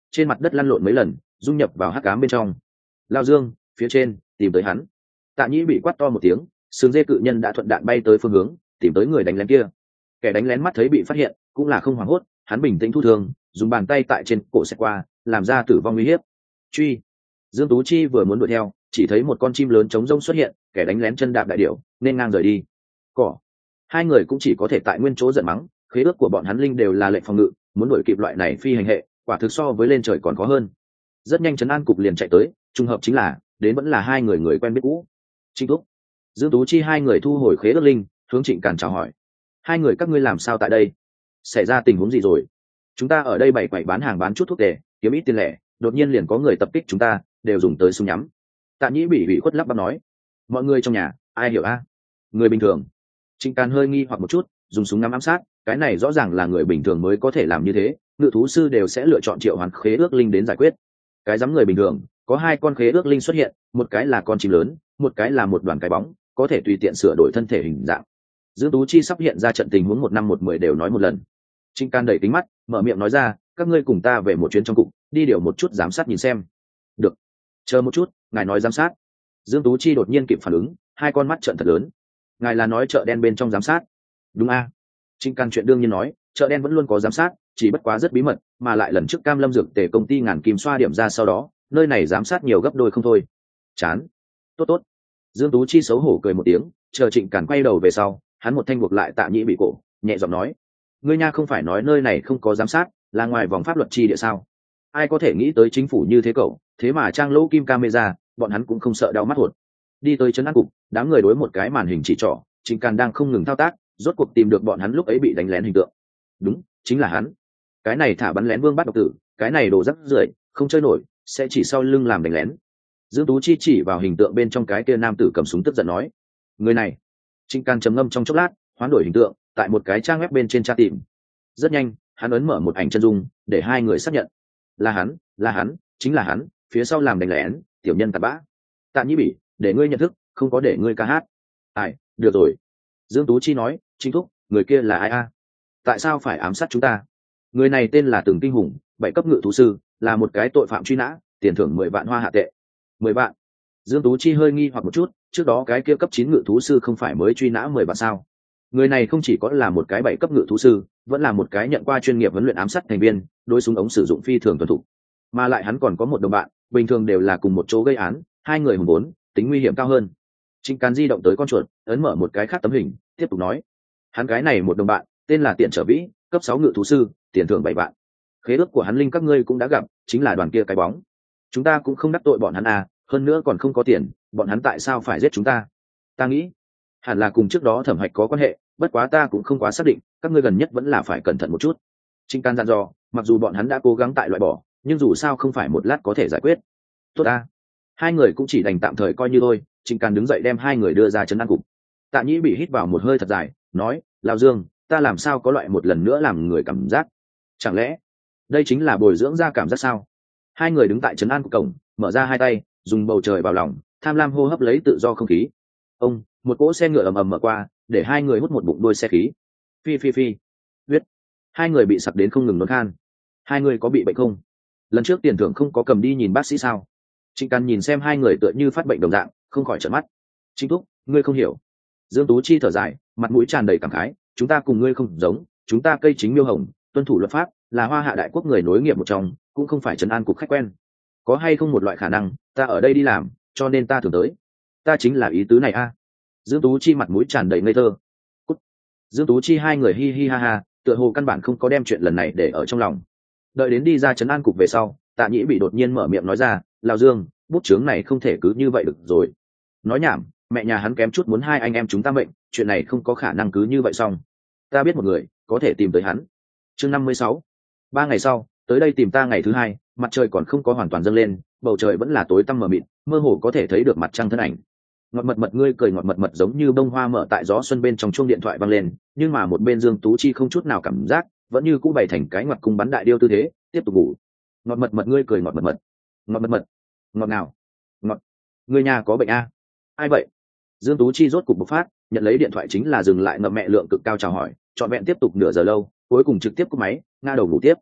trên mặt đất lăn lộn mấy lần dung nhập vào hắc ám bên trong. Lao Dương, phía trên, tìm tới hắn. Tạ Nhĩ bị quát to một tiếng, sừng dê cự nhân đã thuận đạn bay tới phương hướng, tìm tới người đánh lén kia. Kẻ đánh lén mắt thấy bị phát hiện cũng là không hoảng hốt, hắn bình tĩnh thu thương, dùng bàn tay tại trên cổ xẹt qua, làm ra tử vong nguy hiểm. Truy. Dương Tú Chi vừa muốn đuổi theo, chỉ thấy một con chim lớn trống rông xuất hiện, kẻ đánh lén chân đạp đại điểu nên ngang rời đi. Cỏ. Hai người cũng chỉ có thể tại nguyên chỗ giận mắng, khế ước của bọn hắn linh đều là lệnh phòng ngự, muốn đuổi kịp loại này phi hành hệ, quả thực so với lên trời còn khó hơn. Rất nhanh trấn an cục liền chạy tới, trùng hợp chính là đến vẫn là hai người quen biết cũ. Trịnh Thúc, Dương Tú Chi hai người thu hồi khế ước linh, hướng Trịnh Càn chào hỏi. Hai người các ngươi làm sao tại đây? Xảy ra tình huống gì rồi? Chúng ta ở đây bày quậy bán hàng bán chút thuốc tề, kiếm ít tiền lẻ, đột nhiên liền có người tập kích chúng ta, đều dùng tới súng nhắm. Tạ Nhĩ bị khuất lắp bắp nói, mọi người trong nhà ai hiểu a? Người bình thường. Trịnh Càn hơi nghi hoặc một chút, dùng súng ngắm ám sát, cái này rõ ràng là người bình thường mới có thể làm như thế, ngự thú sư đều sẽ lựa chọn triệu hoán khế ước linh đến giải quyết. Cái dám người bình thường, có hai con khế ước linh xuất hiện, một cái là con chim lớn, một cái là một đoàn cái bóng, có thể tùy tiện sửa đổi thân thể hình dạng. Dương Tú Chi sắp hiện ra trận tình huống 1-5-1-10 đều nói một lần. Trịnh Can đẩy kính mắt, mở miệng nói ra, các ngươi cùng ta về một chuyến trong cục, đi điều một chút giám sát nhìn xem. Được. Chờ một chút, ngài nói giám sát. Dương Tú Chi đột nhiên kịp phản ứng, hai con mắt trợn thật lớn. Ngài là nói chợ đen bên trong giám sát? Đúng a. Trịnh Can chuyện đương nhiên nói, chợ đen vẫn luôn có giám sát, chỉ bất quá rất bí mật, mà lại lần trước Cam Lâm Dược Tề công ty ngàn kim xoa điểm ra sau đó, nơi này giám sát nhiều gấp đôi không thôi. Chán. Tốt tốt. Dương Tú Chi xấu hổ cười một tiếng, chờ Trịnh Càn quay đầu về sau, hắn một thanh buộc lại Tạ Nhĩ bị cổ, nhẹ giọng nói, ngươi nha không phải nói nơi này không có giám sát, là ngoài vòng pháp luật chi địa sao? Ai có thể nghĩ tới chính phủ như thế cậu, thế mà trang lỗ kim camera, bọn hắn cũng không sợ đau mắt hột. Đi tới trấn an cục, đám người đối một cái màn hình chỉ trỏ, Trịnh Càn đang không ngừng thao tác, rốt cuộc tìm được bọn hắn lúc ấy bị đánh lén hình tượng. Đúng, chính là hắn. Cái này thả bắn lén Vương Bắt Độc Tử, cái này đồ rắc rưởi, không chơi nổi, sẽ chỉ sau lưng làm đánh lén. Dương Tú Chi chỉ vào hình tượng bên trong cái kia nam tử cầm súng tức giận nói, người này. Trịnh Càn trầm ngâm trong chốc lát, hoán đổi hình tượng, tại một cái trang web bên trên tra tìm. Rất nhanh, hắn ấn mở một ảnh chân dung, để hai người xác nhận. Là hắn, chính là hắn, phía sau làm đánh lén, tiểu nhân tạt bã. Tạ Nhĩ Bỉ, để ngươi nhận thức, không có để ngươi ca hát. Ai, được rồi. Dương Tú Chi nói, Trịnh Thúc, người kia là ai a? Tại sao phải ám sát chúng ta? Người này tên là Từng Kinh Hùng, 7 cấp ngự thú sư, là một cái tội phạm truy nã, tiền thưởng 10 vạn hoa hạ tệ. 10 vạn. Dương Tú Chi hơi nghi hoặc một chút, trước đó cái kia cấp 9 ngự thú sư không phải mới truy nã 10 vạn sao? Người này không chỉ có là một cái 7 cấp ngự thú sư, vẫn là một cái nhận qua chuyên nghiệp huấn luyện ám sát thành viên, đối súng ống sử dụng phi thường thuần thục. Mà lại hắn còn có một đồng bạn, bình thường đều là cùng một chỗ gây án, hai người hùng bốn, tính nguy hiểm cao hơn. Trịnh Càn di động tới con chuột, ấn mở một cái khác tấm hình, tiếp tục nói, hắn cái này một đồng bạn, tên là Tiện Trở Vĩ, cấp 6 ngự thú sư, tiền thưởng 7 vạn. Khế ước của hắn linh các ngươi cũng đã gặp, chính là đoàn kia cái bóng. Chúng ta cũng không đắc tội bọn hắn à, hơn nữa còn không có tiền, bọn hắn tại sao phải giết chúng ta? Ta nghĩ hẳn là cùng trước đó thẩm hạch có quan hệ, bất quá ta cũng không quá xác định, các ngươi gần nhất vẫn là phải cẩn thận một chút. Trịnh Can dặn dò, mặc dù bọn hắn đã cố gắng tại loại bỏ, nhưng dù sao không phải một lát có thể giải quyết. Tốt ta. Hai người cũng chỉ đành tạm thời coi như thôi. Trịnh Can đứng dậy đem hai người đưa ra trấn an cục. Tạ Nhĩ bị hít vào một hơi thật dài, nói, Lão Dương, ta làm sao có loại một lần nữa làm người cảm giác? Chẳng lẽ đây chính là bồi dưỡng ra cảm giác sao? Hai người đứng tại trấn an cục cổng, mở ra hai tay, dùng bầu trời vào lòng, tham lam hô hấp lấy tự do không khí. Một cỗ xe ngựa ầm ầm mở qua, để hai người hút một bụng đôi xe khí. Phi phi phi. Huyết. Hai người bị sặc đến không ngừng nôn khan. Hai người có bị bệnh không? Lần trước tiền thưởng không có cầm đi nhìn bác sĩ sao? Trịnh Can nhìn xem hai người tựa như phát bệnh đồng dạng, không khỏi trợn mắt. Trịnh Thúc, ngươi không hiểu. Dương Tú Chi thở dài, mặt mũi tràn đầy cảm khái, chúng ta cùng ngươi không giống, chúng ta cây chính miêu hồng, tuân thủ luật pháp, là Hoa Hạ đại quốc người nối nghiệp một trong, cũng không phải trấn an cục khách quen. Có hay không một loại khả năng, ta ở đây đi làm, cho nên ta thường tới. Ta chính là ý tứ này a. Dương Tú Chi mặt mũi tràn đầy ngây thơ. Cút. Dương Tú Chi hai người hi hi ha ha, tựa hồ căn bản không có đem chuyện lần này để ở trong lòng. Đợi đến đi ra trấn an cục về sau, Tạ Nhĩ bị đột nhiên mở miệng nói ra, Lão Dương, bút chướng này không thể cứ như vậy được rồi. Nói nhảm, mẹ nhà hắn kém chút muốn hai anh em chúng ta mệnh, chuyện này không có khả năng cứ như vậy xong. Ta biết một người, có thể tìm tới hắn. Chương 56. 3 ngày sau, tới đây tìm ta ngày thứ hai, mặt trời còn không có hoàn toàn dâng lên, bầu trời vẫn là tối tăm mờ mịt, mơ hồ có thể thấy được mặt trăng thân ảnh. Ngọt mật mật ngươi cười ngọt mật mật giống như bông hoa mở tại gió xuân bên trong chuông điện thoại vang lên, nhưng mà một bên Dương Tú Chi không chút nào cảm giác, vẫn như cũ bày thành cái ngoặt cung bắn đại điêu tư thế, tiếp tục ngủ. Ngọt mật mật ngươi cười ngọt mật mật. Ngọt mật mật. Ngọt nào? Ngọt. Ngươi nhà có bệnh a? Ai vậy? Dương Tú Chi rốt cục bộc phát, nhận lấy điện thoại chính là dừng lại ngậm mẹ lượng cực cao chào hỏi, trọn vẹn tiếp tục nửa giờ lâu, cuối cùng trực tiếp cúp máy, ngã đầu ngủ tiếp.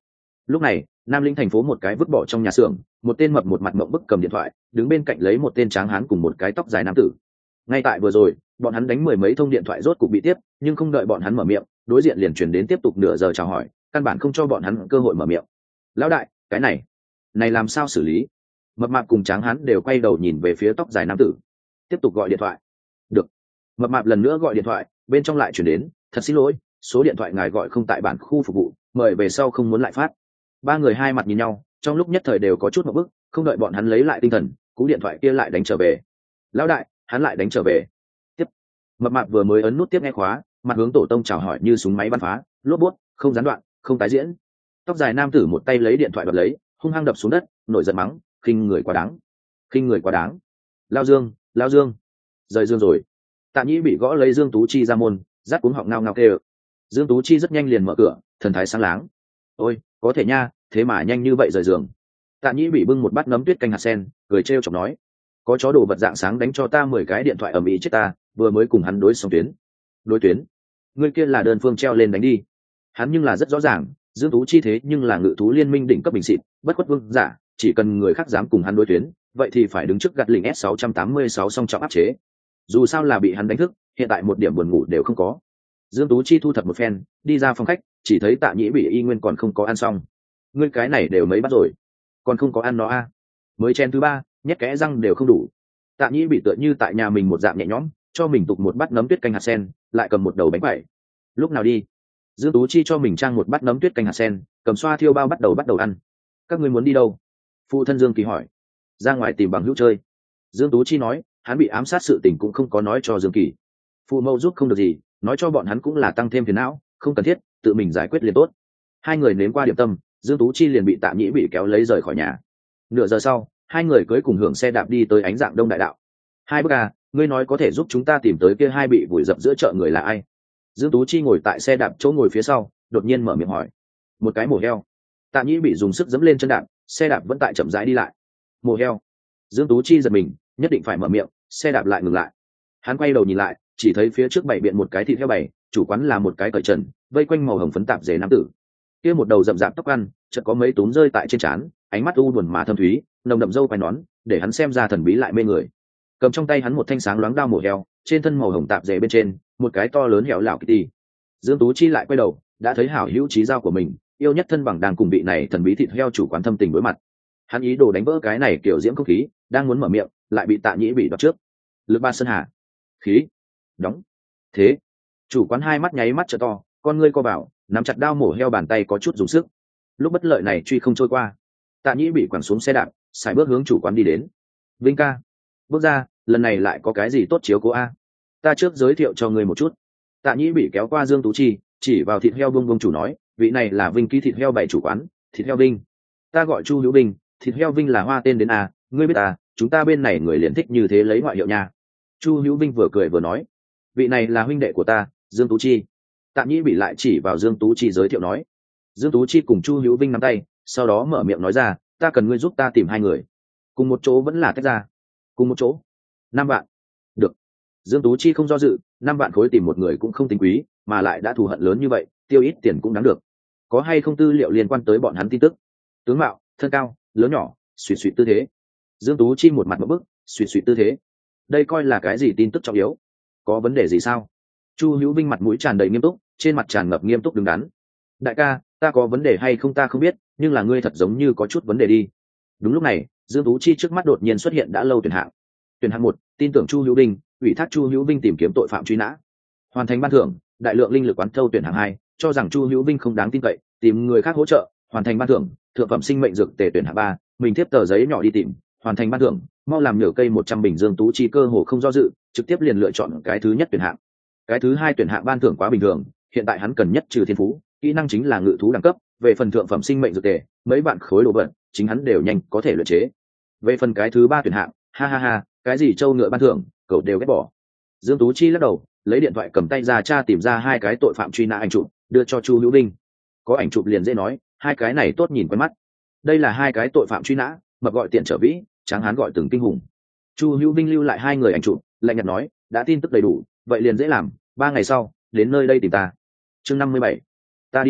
Lúc này Nam Linh thành phố một cái vứt bỏ trong nhà xưởng, một tên mập một mặt mộng bức cầm điện thoại đứng bên cạnh lấy một tên tráng hán cùng một cái tóc dài nam tử. Ngay tại vừa rồi bọn hắn đánh mười mấy thông điện thoại rốt cục bị tiếp, nhưng không đợi bọn hắn mở miệng, đối diện liền chuyển đến tiếp tục nửa giờ chào hỏi, căn bản không cho bọn hắn cơ hội mở miệng. Lão đại, cái này làm sao xử lý? Mập mạp cùng tráng hán đều quay đầu nhìn về phía tóc dài nam tử. Tiếp tục gọi điện thoại. Được. Mập mạp lần nữa gọi điện thoại, bên trong lại chuyển đến, thật xin lỗi, số điện thoại ngài gọi không tại bản khu phục vụ, mời về sau không muốn lại phát. Ba người hai mặt nhìn nhau, trong lúc nhất thời đều có chút một bức, không đợi bọn hắn lấy lại tinh thần, cú điện thoại kia lại đánh trở về. Lão đại, hắn lại đánh trở về. Tiếp. Mập mạp vừa mới ấn nút tiếp nghe khóa, mặt hướng tổ tông chào hỏi như súng máy bắn phá, lốp bút, không gián đoạn, không tái diễn. Tóc dài nam tử một tay lấy điện thoại bật lấy, hung hăng đập xuống đất, nổi giận mắng, khinh người quá đáng, khinh người quá đáng. Lao Dương, rời Dương rồi. Tạ Nhĩ bị gõ lấy Dương Tú Chi ra môn, rát cuống họng ngao ngao kêu. Dương Tú Chi rất nhanh liền mở cửa, thần thái sáng láng. Ôi, có thể nha, thế mà nhanh như vậy rời giường. Tạ Nhĩ bị bưng một bát nấm tuyết canh hạt sen, cười trêu chọc nói, có chó đồ vật dạng sáng đánh cho ta 10 cái điện thoại ầm ĩ chết ta, vừa mới cùng hắn đối xong tuyến. Đối tuyến? Người kia là đơn phương treo lên đánh đi. Hắn nhưng là rất rõ ràng, Dương Tú Chi thế nhưng là ngự thú liên minh đỉnh cấp bình xịt, bất khuất vương giả, chỉ cần người khác dám cùng hắn đối tuyến, vậy thì phải đứng trước gạt lỉnh S686 song trọng áp chế. Dù sao là bị hắn đánh thức, hiện tại một điểm buồn ngủ đều không có. Dương Tú Chi thu thập một phen, đi ra phòng khách, chỉ thấy Tạ Nhĩ bị y nguyên còn không có ăn xong. Ngươi cái này đều mấy bát rồi, còn không có ăn nó a? Mới chén thứ ba, nhét kẽ răng đều không đủ. Tạ Nhĩ bị tựa như tại nhà mình một dạng nhẹ nhõm, cho mình tục một bát nấm tuyết canh hạt sen, lại cầm một đầu bánh quẩy. Lúc nào đi? Dương Tú Chi cho mình trang một bát nấm tuyết canh hạt sen, cầm xoa thiêu bao bắt đầu ăn. Các ngươi muốn đi đâu? Phụ thân Dương Kỳ hỏi. Ra ngoài tìm bằng hữu chơi. Dương Tú Chi nói, hắn bị ám sát sự tình cũng không có nói cho Dương Kỳ. Phụ mẫu giúp không được gì, nói cho bọn hắn cũng là tăng thêm phiền não, không cần thiết, tự mình giải quyết liền tốt. Hai người nếm qua điểm tâm, Dương Tú Chi liền bị Tạ Nhĩ bị kéo lấy rời khỏi nhà. Nửa giờ sau, hai người cưới cùng hưởng xe đạp đi tới ánh dạng đông đại đạo. Hai bước à, ngươi nói có thể giúp chúng ta tìm tới kia hai bị vùi dập giữa chợ người là ai? Dương Tú Chi ngồi tại xe đạp chỗ ngồi phía sau, đột nhiên mở miệng hỏi. Một cái mổ heo. Tạ Nhĩ bị dùng sức dẫm lên chân đạp, xe đạp vẫn tại chậm rãi đi lại. Mổ heo. Dương Tú Chi giật mình, nhất định phải mở miệng, xe đạp lại ngừng lại. Hắn quay đầu nhìn lại, chỉ thấy phía trước bày biện một cái thịt heo bày, chủ quán là một cái cởi trần, vây quanh màu hồng phấn tạp dề nam tử. Kia một đầu rậm rạp tóc ăn, chợt có mấy túm rơi tại trên trán, ánh mắt u buồn mà thâm thúy, nồng đậm râu quai nón, để hắn xem ra thần bí lại mê người. Cầm trong tay hắn một thanh sáng loáng đao mổ heo, trên thân màu hồng tạp dề bên trên, một cái to lớn hẻo lảo kitty. Dương Tú Chi lại quay đầu, đã thấy hảo hữu chí giao của mình, yêu nhất thân bằng đang cùng vị này thần bí thịt heo chủ quán thâm tình đối mặt. Hắn ý đồ đánh vỡ cái này kiểu diễm không khí, đang muốn mở miệng, lại bị Tạ Nhĩ bị đoạt trước. Lực ba sơn hà, khí, đóng. Thế, chủ quán hai mắt nháy mắt trợ to, con ngươi co bảo, nắm chặt đao mổ heo, bàn tay có chút dùng sức. Lúc bất lợi này truy không trôi qua, Tạ Nhĩ bị quẳng xuống xe đạp, xài bước hướng chủ quán đi đến. Vinh ca, bước ra, lần này lại có cái gì tốt chiếu cố a? Ta trước giới thiệu cho ngươi một chút. Tạ Nhĩ bị kéo qua Dương Tú Chi, chỉ vào thịt heo bông chủ nói, vị này là Vinh ký thịt heo bảy chủ quán, thịt heo Vinh. Ta gọi Chu Hữu Vinh, thịt heo Vinh là hoa tên đến a, ngươi biết à, chúng ta bên này người liền thích như thế lấy ngoại hiệu nha. Chu Hữu Vinh vừa cười vừa nói, vị này là huynh đệ của ta, Dương Tú Chi. Tạ Nhĩ bị lại chỉ vào Dương Tú Chi giới thiệu nói. Dương Tú Chi cùng Chu Hữu Vinh nắm tay, sau đó mở miệng nói ra, ta cần ngươi giúp ta tìm hai người. Cùng một chỗ vẫn là tách ra. Cùng một chỗ. 5 vạn. Được. Dương Tú Chi không do dự, 5 vạn khối tìm một người cũng không tính quý, mà lại đã thù hận lớn như vậy, tiêu ít tiền cũng đáng được. Có hay không tư liệu liên quan tới bọn hắn tin tức? Tướng mạo, thân cao, lớn nhỏ, suy suy tư thế. Dương Tú Chi một mặt một bức, suy suy tư thế. Đây coi là cái gì tin tức trọng yếu? Có vấn đề gì sao? Chu Hữu Vinh mặt mũi tràn đầy nghiêm túc, trên mặt tràn ngập nghiêm túc đứng đắn. Đại ca, ta có vấn đề hay không ta không biết, nhưng là ngươi thật giống như có chút vấn đề đi. Đúng lúc này, Dương Tú Chi trước mắt đột nhiên xuất hiện đã lâu tuyển hạng. Tuyển hạng 1, tin tưởng Chu Hữu Vinh, ủy thác Chu Hữu Vinh tìm kiếm tội phạm truy nã. Hoàn thành ban thưởng, đại lượng linh lực quán thâu. Tuyển hạng 2, cho rằng Chu Hữu Vinh không đáng tin cậy, tìm người khác hỗ trợ. Hoàn thành ban thưởng, thượng phẩm sinh mệnh dược tề. Tuyển hạng 3, mình tiếp tờ giấy nhỏ đi tìm. Hoàn thành ban thưởng, mau làm nhở cây 100 bình. Dương Tú Chi cơ hồ không do dự, trực tiếp liền lựa chọn cái thứ nhất tuyển hạng. Cái thứ hai tuyển hạng ban thưởng quá bình thường, hiện tại hắn cần nhất trừ thiên phú, kỹ năng chính là ngự thú đẳng cấp. Về phần thượng phẩm sinh mệnh dược tề, mấy bạn khối đồ vật, chính hắn đều nhanh có thể luyện chế. Về phần cái thứ ba tuyển hạng, ha ha ha, cái gì trâu ngựa ban thưởng, cậu đều ghét bỏ. Dương Tú Chi lắc đầu, lấy điện thoại cầm tay ra tra tìm ra 2 cái tội phạm truy nã ảnh chụp, đưa cho Chu Hữu Vinh. Có ảnh chụp liền dễ nói, 2 cái này tốt nhìn quen mắt. Đây là 2 cái tội phạm truy nã, mập gọi tiện trở vĩ, tráng hán gọi từng kinh hùng. Chu Hữu Vinh lưu lại 2 người ảnh chụp, lạnh nhạt nói, đã tin tức đầy đủ, vậy liền dễ làm, 3 ngày sau đến nơi đây tìm ta. Chương 57, ta đi trước,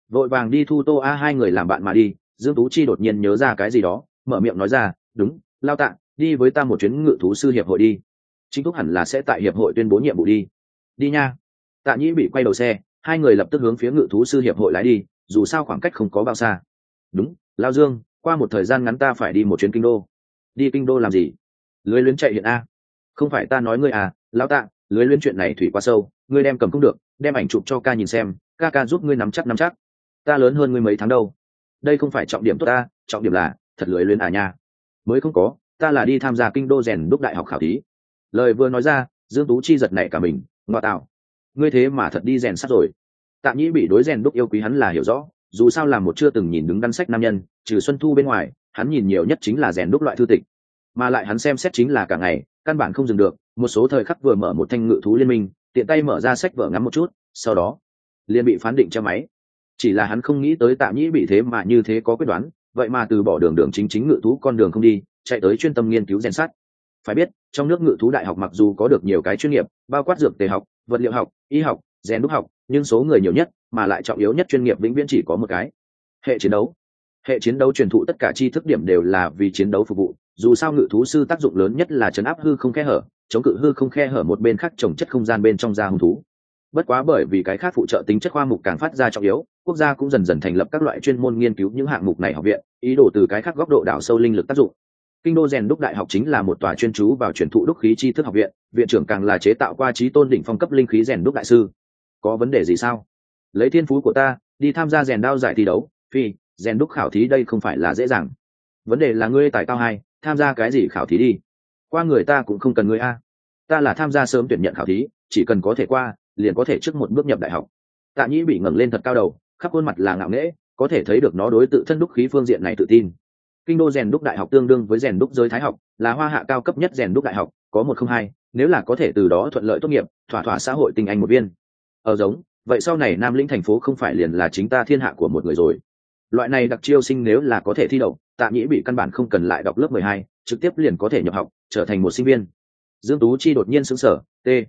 vội vàng đi thu tô a hai người làm bạn mà đi. Dương Tú Chi đột nhiên nhớ ra cái gì đó, mở miệng nói ra, đúng, Lao Tạ, đi với ta một chuyến ngự thú sư hiệp hội đi. Chính thúc hẳn là sẽ tại hiệp hội tuyên bố nhiệm vụ đi. Đi nha. Tạ Nhĩ bị quay đầu xe, hai người lập tức hướng phía ngự thú sư hiệp hội lái đi, dù sao khoảng cách không có bao xa. Đúng, Lao Dương, qua một thời gian ngắn ta phải đi một chuyến kinh đô. Đi kinh đô làm gì? Lưới luyến chạy hiện a. Không phải ta nói ngươi à, Lão Tạ, lưới luyến chuyện này thủy quá sâu, ngươi đem cầm không được, đem ảnh chụp cho ca nhìn xem, ca giúp ngươi nắm chắc. Ta lớn hơn ngươi mấy tháng đâu. Đây không phải trọng điểm tốt ta, trọng điểm là thật lưới luyến à nha. Mới không có, ta là đi tham gia kinh đô rèn đúc đại học khảo thí. Lời vừa nói ra, Dương Tú Chi giật nảy cả mình, ngoa tạo, ngươi thế mà thật đi rèn sắt rồi. Tạ Nhĩ bị đối rèn đúc yêu quý hắn là hiểu rõ, dù sao là một chưa từng nhìn đứng đắn sách nam nhân, trừ Xuân Thu bên ngoài, hắn nhìn nhiều nhất chính là rèn đúc loại thư tịch, mà lại hắn xem xét chính là cả ngày, căn bản không dừng được. Một số thời khắc vừa mở một thanh ngự thú liên minh, tiện tay mở ra sách vở ngắm một chút, sau đó liền bị phán định cho máy. Chỉ là hắn không nghĩ tới Tạ Nhĩ bị thế mà như thế có quyết đoán, vậy mà từ bỏ đường chính ngự thú con đường không đi, chạy tới chuyên tâm nghiên cứu rèn sắt. Phải biết, trong nước ngự thú đại học mặc dù có được nhiều cái chuyên nghiệp, bao quát dược tề học, vật liệu học, y học, rèn đúc học, nhưng số người nhiều nhất mà lại trọng yếu nhất chuyên nghiệp vĩnh viễn chỉ có một cái: hệ chiến đấu. Hệ chiến đấu truyền thụ tất cả tri thức điểm đều là vì chiến đấu phục vụ, dù sao ngự thú sư tác dụng lớn nhất là chấn áp hư không khe hở, chống cự hư không khe hở một bên khác trồng chất không gian bên trong da hung thú. Bất quá bởi vì cái khác phụ trợ tính chất khoa mục càng phát ra trọng yếu, quốc gia cũng dần dần thành lập các loại chuyên môn nghiên cứu những hạng mục này học viện, ý đồ từ cái khác góc độ đào sâu linh lực tác dụng. Kinh đô rèn đúc đại học chính là một tòa chuyên chú vào truyền thụ đúc khí tri thức học viện, viện trưởng càng là chế tạo qua chí tôn đỉnh phong cấp linh khí rèn đúc đại sư. Có vấn đề gì sao? Lấy thiên phú của ta đi tham gia rèn đao giải thi đấu, phi rèn đúc khảo thí đây không phải là dễ dàng. Vấn đề là ngươi tài cao hai, tham gia cái gì khảo thí đi? Qua người ta cũng không cần ngươi a. Ta là tham gia sớm tuyển nhận khảo thí, chỉ cần có thể qua liền có thể trước một bước nhập đại học. Tạ Nhĩ bị ngẩng lên thật cao đầu, khắp khuôn mặt là ngạo nghễ, có thể thấy được nó đối tự thân đúc khí phương diện này tự tin. Kinh đô rèn đúc đại học tương đương với rèn đúc giới Thái học, là Hoa Hạ cao cấp nhất rèn đúc đại học, có 102, nếu là có thể từ đó thuận lợi tốt nghiệp, thỏa xã hội tinh anh một viên. Giống, vậy sau này Nam Lĩnh thành phố không phải liền là chính ta thiên hạ của một người rồi. Loại này đặc chiêu sinh nếu là có thể thi đậu, Tạ Nhĩ bị căn bản không cần lại đọc lớp 12, trực tiếp liền có thể nhập học, trở thành một sinh viên. Dương Tú Chi đột nhiên sững sờ,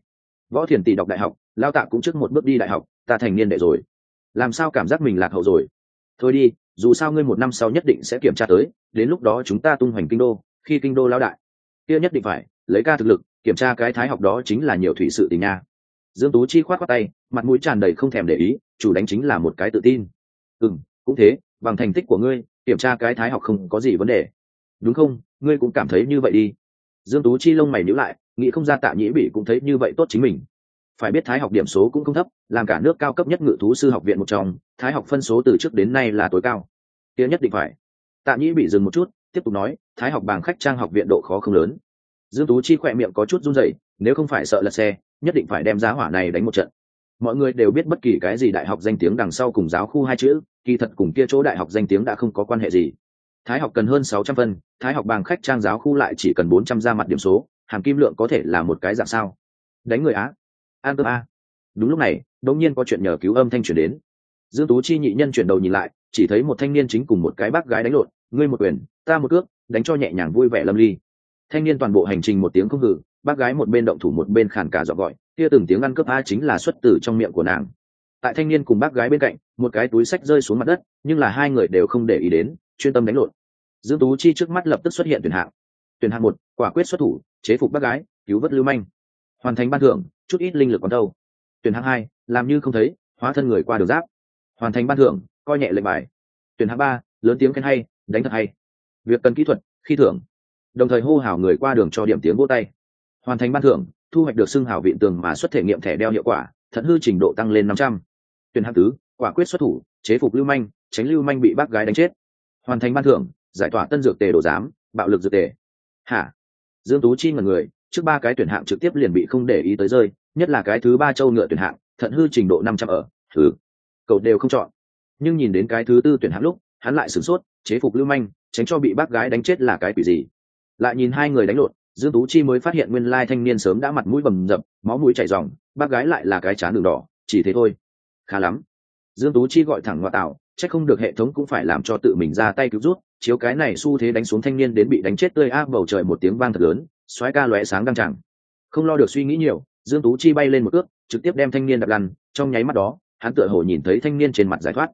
Võ Thiền tỷ đọc đại học, Lao Tạ cũng trước một bước đi đại học, ta thành niên đệ rồi. Làm sao cảm giác mình lạc hậu rồi? Thôi đi, dù sao ngươi một năm sau nhất định sẽ kiểm tra tới, đến lúc đó chúng ta tung hoành kinh đô, khi kinh đô lão đại, kia nhất định phải lấy ca thực lực kiểm tra cái thái học đó chính là nhiều thủy sự tình nha. Dương Tú Chi khoát tay, mặt mũi tràn đầy không thèm để ý, chủ đánh chính là một cái tự tin. Cũng thế, bằng thành tích của ngươi kiểm tra cái thái học không có gì vấn đề, đúng không? Ngươi cũng cảm thấy như vậy đi. Dương Tú Chi lông mày nhíu lại, nghĩ không ra Tạ Nhĩ bị cũng thấy như vậy tốt chính mình. Phải biết thái học điểm số cũng không thấp, làm cả nước cao cấp nhất ngự thú sư học viện một trong, thái học phân số từ trước đến nay là tối cao. Kia nhất định phải. Tạ Nhĩ bị dừng một chút, tiếp tục nói, thái học bảng khách trang học viện độ khó không lớn. Dương Tú Chi khỏe miệng có chút run rẩy, nếu không phải sợ lật xe, nhất định phải đem giá hỏa này đánh một trận. Mọi người đều biết bất kỳ cái gì đại học danh tiếng đằng sau cùng giáo khu hai chữ, kỳ thật cùng kia chỗ đại học danh tiếng đã không có quan hệ gì. Thái học cần hơn 600 phân, thái học bảng khách trang giáo khu lại chỉ cần 400 ra mặt điểm số, hàm kim lượng có thể là một cái dạng sao? Đánh người á? An cơm a. Đúng lúc này, đột nhiên có chuyện nhờ cứu âm thanh truyền đến. Dương Tú Chi nhị nhân chuyển đầu nhìn lại, chỉ thấy một thanh niên chính cùng một cái bác gái đánh lộn, ngươi một quyền, ta một cước, đánh cho nhẹ nhàng vui vẻ lâm ly. Thanh niên toàn bộ hành trình một tiếng không hừ, bác gái một bên động thủ một bên khàn cả giọng gọi, kia từng tiếng ăn cướp a chính là xuất từ trong miệng của nàng. Tại thanh niên cùng bác gái bên cạnh, một cái túi sách rơi xuống mặt đất, nhưng là hai người đều không để ý đến, chuyên tâm đánh lộn. Dương Tú Chi trước mắt lập tức xuất hiện tuyển hạng. Tuyển hạng 1, quả quyết xuất thủ, chế phục bác gái, cứu vớt lưu manh. Hoàn thành ban thưởng, chút ít linh lực còn đâu. Tuyển hạng 2, làm như không thấy, hóa thân người qua đường giáp. Hoàn thành ban thưởng, coi nhẹ lệnh bài. Tuyển hạng 3, lớn tiếng khen hay, đánh thật hay. Việc cần kỹ thuật, khi thưởng. Đồng thời hô hào người qua đường cho điểm tiếng vỗ tay. Hoàn thành ban thưởng, thu hoạch được xưng hào viện tường mà xuất thể nghiệm thẻ đeo hiệu quả, thận hư trình độ tăng lên 500. Tuyển hạng 4, quả quyết xuất thủ, chế phục lưu manh, tránh lưu manh bị bác gái đánh chết. Hoàn thành ban thưởng, giải tỏa tân dược tề đồ giám, bạo lực dược tề. Hả? Dương Tú Chi ngẩn người, trước 3 cái tuyển hạng trực tiếp liền bị không để ý tới rơi, nhất là cái thứ 3 châu ngựa tuyển hạng, thận hư trình độ 500 ở, cậu đều không chọn. Nhưng nhìn đến cái thứ 4 tuyển hạng lúc, hắn lại sửng sốt, chế phục lưu manh, tránh cho bị bác gái đánh chết là cái quỷ gì? Lại nhìn hai người đánh lộn, Dương Tú Chi mới phát hiện nguyên lai thanh niên sớm đã mặt mũi bầm dập, máu mũi chảy ròng, bác gái lại là cái trán đường đỏ, chỉ thế thôi. Khá lắm. Dương Tú Chi gọi thẳng ngoại tạo, chắc không được hệ thống cũng phải làm cho tự mình ra tay cứu rút, chiếu cái này xu thế đánh xuống thanh niên đến bị đánh chết tươi ác bầu trời một tiếng vang thật lớn, xoáy ca lóe sáng đăng chẳng. Không lo được suy nghĩ nhiều, Dương Tú Chi bay lên một cước, trực tiếp đem thanh niên đập lăn, trong nháy mắt đó, hắn tựa hồ nhìn thấy thanh niên trên mặt giải thoát.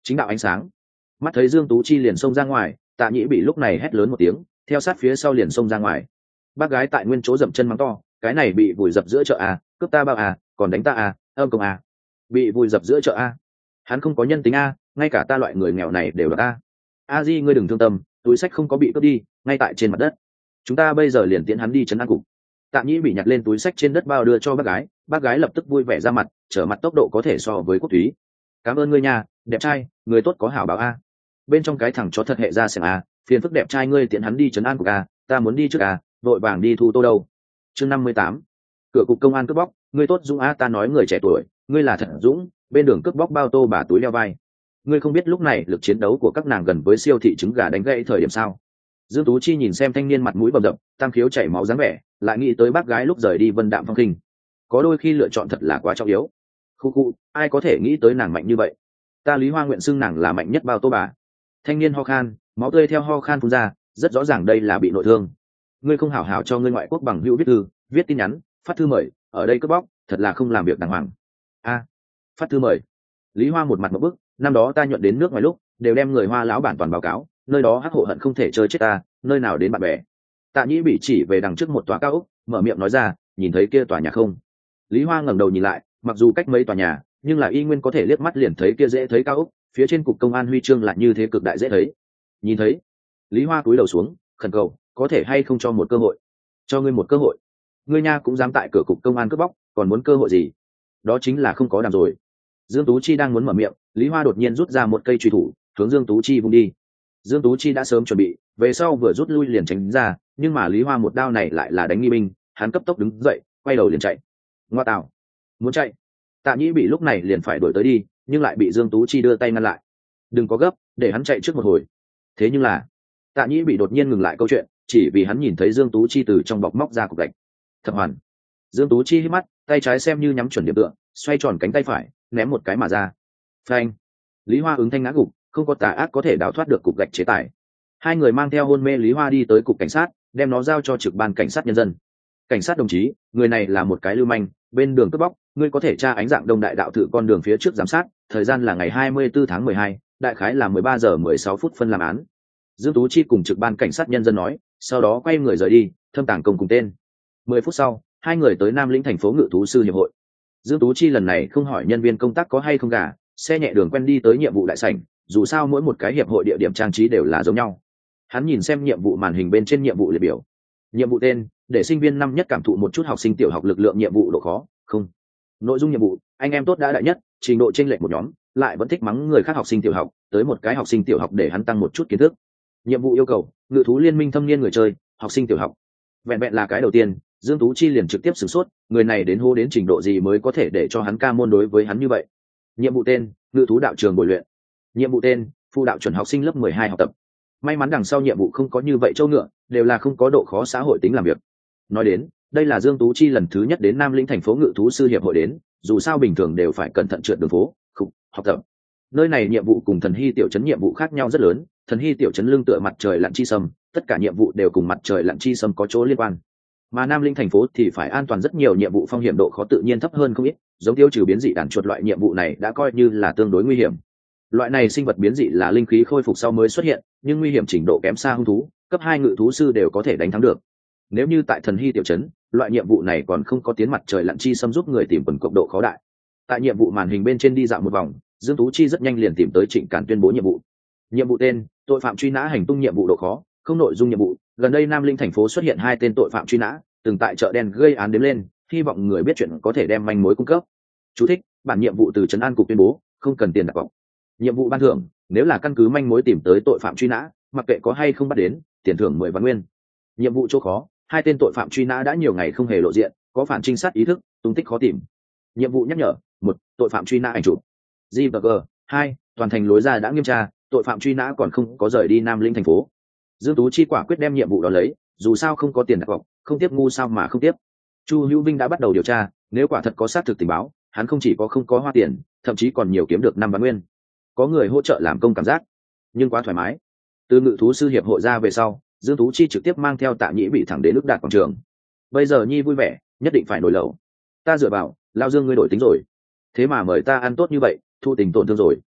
chính đạo ánh sáng. Mắt thấy Dương Tú Chi liền xông ra ngoài, Tạ Nhĩ bị lúc này hét lớn một tiếng, theo sát phía sau liền xông ra ngoài. Bác gái tại nguyên chỗ dậm chân mắng to, cái này bị vùi dập giữa chợ à, cướp ta bao à, còn đánh ta à, âm công à. Bị vùi dập giữa chợ à. Hắn không có nhân tính à, ngay cả ta loại người nghèo này đều là ta. A Di ngươi đừng thương tâm, túi sách không có bị cướp đi, ngay tại trên mặt đất. Chúng ta bây giờ liền tiễn hắn đi trấn an cục. Tạ Nhĩ bị nhặt lên túi sách trên đất bao đưa cho bác gái lập tức vui vẻ ra mặt, trở mặt tốc độ có thể so với Quốc Thúy. Cảm ơn ngươi nha, đẹp trai, người tốt có hảo báo a. Bên trong cái thằng chó thật hệ ra xem a, phiền phức đẹp trai ngươi tiện hắn đi trấn an cục a, ta muốn đi trước a, vội vàng đi thu tô đâu. Chương 58. Cửa cục công an cướp bóc, ngươi tốt Dũng a, ta nói người trẻ tuổi, ngươi là thật Dũng, bên đường cướp bóc bao tô bà túi leo vai. Ngươi không biết lúc này lực chiến đấu của các nàng gần với siêu thị trứng gà đánh gãy thời điểm sao? Dương Tú Chi nhìn xem thanh niên mặt mũi bầm dập, tam khiếu chảy máu dáng vẻ, lại nghĩ tới bác gái lúc rời đi vân đạm phong khinh. Có đôi khi lựa chọn thật là quá trọng yếu. Khu, ai có thể nghĩ tới nàng mạnh như vậy? Ta Lý Hoa nguyện xưng nàng là mạnh nhất bao tô bà. Thanh niên ho khan, máu tươi theo ho khan phun ra, rất rõ ràng đây là bị nội thương. Ngươi không hảo hảo cho ngươi ngoại quốc bằng hữu viết thư, viết tin nhắn, phát thư mời, ở đây cướp bóc, thật là không làm việc đàng hoàng. A, phát thư mời. Lý Hoa một mặt một bức, năm đó ta nhuận đến nước ngoài lúc, đều đem người Hoa lão bản toàn báo cáo, nơi đó hắc hộ hận không thể chơi chết ta, nơi nào đến bạn bè. Tạ Nhĩ bị chỉ về đằng trước một tòa cao ốc, mở miệng nói ra, nhìn thấy kia tòa nhà không? Lý Hoa ngẩng đầu nhìn lại, mặc dù cách mấy tòa nhà, nhưng là y nguyên có thể liếc mắt liền thấy kia dễ thấy cao ốc, phía trên cục công an huy chương lại như thế cực đại dễ thấy. Nhìn thấy? Lý Hoa cúi đầu xuống, khẩn cầu, có thể hay không cho một cơ hội? Cho ngươi một cơ hội. Ngươi nha cũng dám tại cửa cục công an cướp bóc, còn muốn cơ hội gì? Đó chính là không có đàm rồi. Dương Tú Chi đang muốn mở miệng, Lý Hoa đột nhiên rút ra một cây chùy thủ, hướng Dương Tú Chi vung đi. Dương Tú Chi đã sớm chuẩn bị, về sau vừa rút lui liền tránh ra, nhưng mà Lý Hoa một đao này lại là đánh nghi binh, hắn cấp tốc đứng dậy, quay đầu liền chạy. Ngoa tạo, muốn chạy. Tạ Nhĩ bị lúc này liền phải đuổi tới đi, nhưng lại bị Dương Tú Chi đưa tay ngăn lại. Đừng có gấp, để hắn chạy trước một hồi. Thế nhưng là, Tạ Nhĩ bị đột nhiên ngừng lại câu chuyện, chỉ vì hắn nhìn thấy Dương Tú Chi từ trong bọc móc ra cục gạch. Thập hoàn. Dương Tú Chi hít mắt, tay trái xem như nhắm chuẩn điểm tựa, xoay tròn cánh tay phải, ném một cái mà ra. Phanh. Lý Hoa ứng thanh ngã gục, không có tà ác có thể đào thoát được cục gạch chế tài. Hai người mang theo hôn mê Lý Hoa đi tới cục cảnh sát, đem nó giao cho trực ban cảnh sát nhân dân. Cảnh sát đồng chí, người này là một cái lưu manh, bên đường cướp bóc, ngươi có thể tra ánh dạng đông đại đạo thự con đường phía trước giám sát, thời gian là ngày 24 tháng 12, đại khái là 13 giờ 16 phút phân làm án. Dương Tú Chi cùng trực ban cảnh sát nhân dân nói, sau đó quay người rời đi, thâm tàng công cùng tên. 10 phút sau, hai người tới Nam Lĩnh thành phố ngự thú sư hiệp hội. Dương Tú Chi lần này không hỏi nhân viên công tác có hay không gà, xe nhẹ đường quen đi tới nhiệm vụ đại sảnh, dù sao mỗi một cái hiệp hội địa điểm trang trí đều là giống nhau. Hắn nhìn xem nhiệm vụ màn hình bên trên nhiệm vụ liệt biểu. Nhiệm vụ tên, để sinh viên năm nhất cảm thụ một chút học sinh tiểu học lực lượng nhiệm vụ độ khó, không. Nội dung nhiệm vụ, anh em tốt đã đại nhất, trình độ chênh lệch một nhóm, lại vẫn thích mắng người khác học sinh tiểu học, tới một cái học sinh tiểu học để hắn tăng một chút kiến thức. Nhiệm vụ yêu cầu, ngự thú liên minh thâm niên người chơi, học sinh tiểu học. Vẹn vẹn là cái đầu tiên, Dương Tú Chi liền trực tiếp sửng sốt, người này đến hô đến trình độ gì mới có thể để cho hắn ca môn đối với hắn như vậy. Nhiệm vụ tên, ngự thú đạo trường bồi luyện. Nhiệm vụ tên, phụ đạo chuẩn học sinh lớp 12 học tập. May mắn đằng sau nhiệm vụ không có như vậy châu ngựa, đều là không có độ khó xã hội tính làm việc. Nói đến, đây là Dương Tú Chi lần thứ nhất đến Nam Lĩnh thành phố ngự thú sư hiệp hội đến, dù sao bình thường đều phải cẩn thận trượt đường phố, học tập. Nơi này nhiệm vụ cùng Thần Hy tiểu trấn nhiệm vụ khác nhau rất lớn, Thần Hy tiểu trấn lưng tựa mặt trời lặn chi sâm, tất cả nhiệm vụ đều cùng mặt trời lặn chi sâm có chỗ liên quan. Mà Nam Lĩnh thành phố thì phải an toàn rất nhiều, nhiệm vụ phong hiểm độ khó tự nhiên thấp hơn không ít, giống tiêu trừ biến dị đàn chuột loại nhiệm vụ này đã coi như là tương đối nguy hiểm. Loại này sinh vật biến dị là linh khí khôi phục sau mới xuất hiện, nhưng nguy hiểm trình độ kém xa hung thú, cấp 2 ngự thú sư đều có thể đánh thắng được. Nếu như tại Thần Hy tiểu trấn, loại nhiệm vụ này còn không có tiến mặt trời lặn chi xâm giúp người tìm quần cộng độ khó đại. Tại nhiệm vụ màn hình bên trên đi dạo một vòng, Dương Tú Chi rất nhanh liền tìm tới Trịnh Cản tuyên bố nhiệm vụ. Nhiệm vụ tên, tội phạm truy nã hành tung nhiệm vụ độ khó, không nội dung nhiệm vụ, gần đây Nam Linh thành phố xuất hiện 2 tên tội phạm truy nã, từng tại chợ đen gây án đếm lên, hy vọng người biết chuyện có thể đem manh mối cung cấp. Chú thích, bản nhiệm vụ từ trấn an cục tuyên bố, không cần tiền đặt cọc. Nhiệm vụ ban thưởng, nếu là căn cứ manh mối tìm tới tội phạm truy nã, mặc kệ có hay không bắt đến, tiền thưởng 10 vạn nguyên. Nhiệm vụ chỗ khó, 2 tên tội phạm truy nã đã nhiều ngày không hề lộ diện, có phản trinh sát ý thức, tung tích khó tìm. Nhiệm vụ nhắc nhở, 1, tội phạm truy nã ảnh chụp. G&G, 2, toàn thành lối ra đã nghiêm tra, tội phạm truy nã còn không có rời đi Nam Lĩnh thành phố. Dương Tú Chi quả quyết đem nhiệm vụ đó lấy, dù sao không có tiền đặt cọc, không tiếp ngu sao mà không tiếp. Chu Hữu Vinh đã bắt đầu điều tra, nếu quả thật có xác thực tình báo, hắn không chỉ có không có hoa tiền, thậm chí còn nhiều kiếm được 5 vạn nguyên. Có người hỗ trợ làm công cảm giác, nhưng quá thoải mái. Từ ngự thú sư hiệp hội ra về sau, Dương Tú Chi trực tiếp mang theo Tạ Nhĩ bị thẳng đến nước đạt quảng trường. Bây giờ Nhi vui vẻ, nhất định phải nổi lẩu. Ta dựa vào, lao Dương ngươi đổi tính rồi. Thế mà mời ta ăn tốt như vậy, thu tình tổn thương rồi.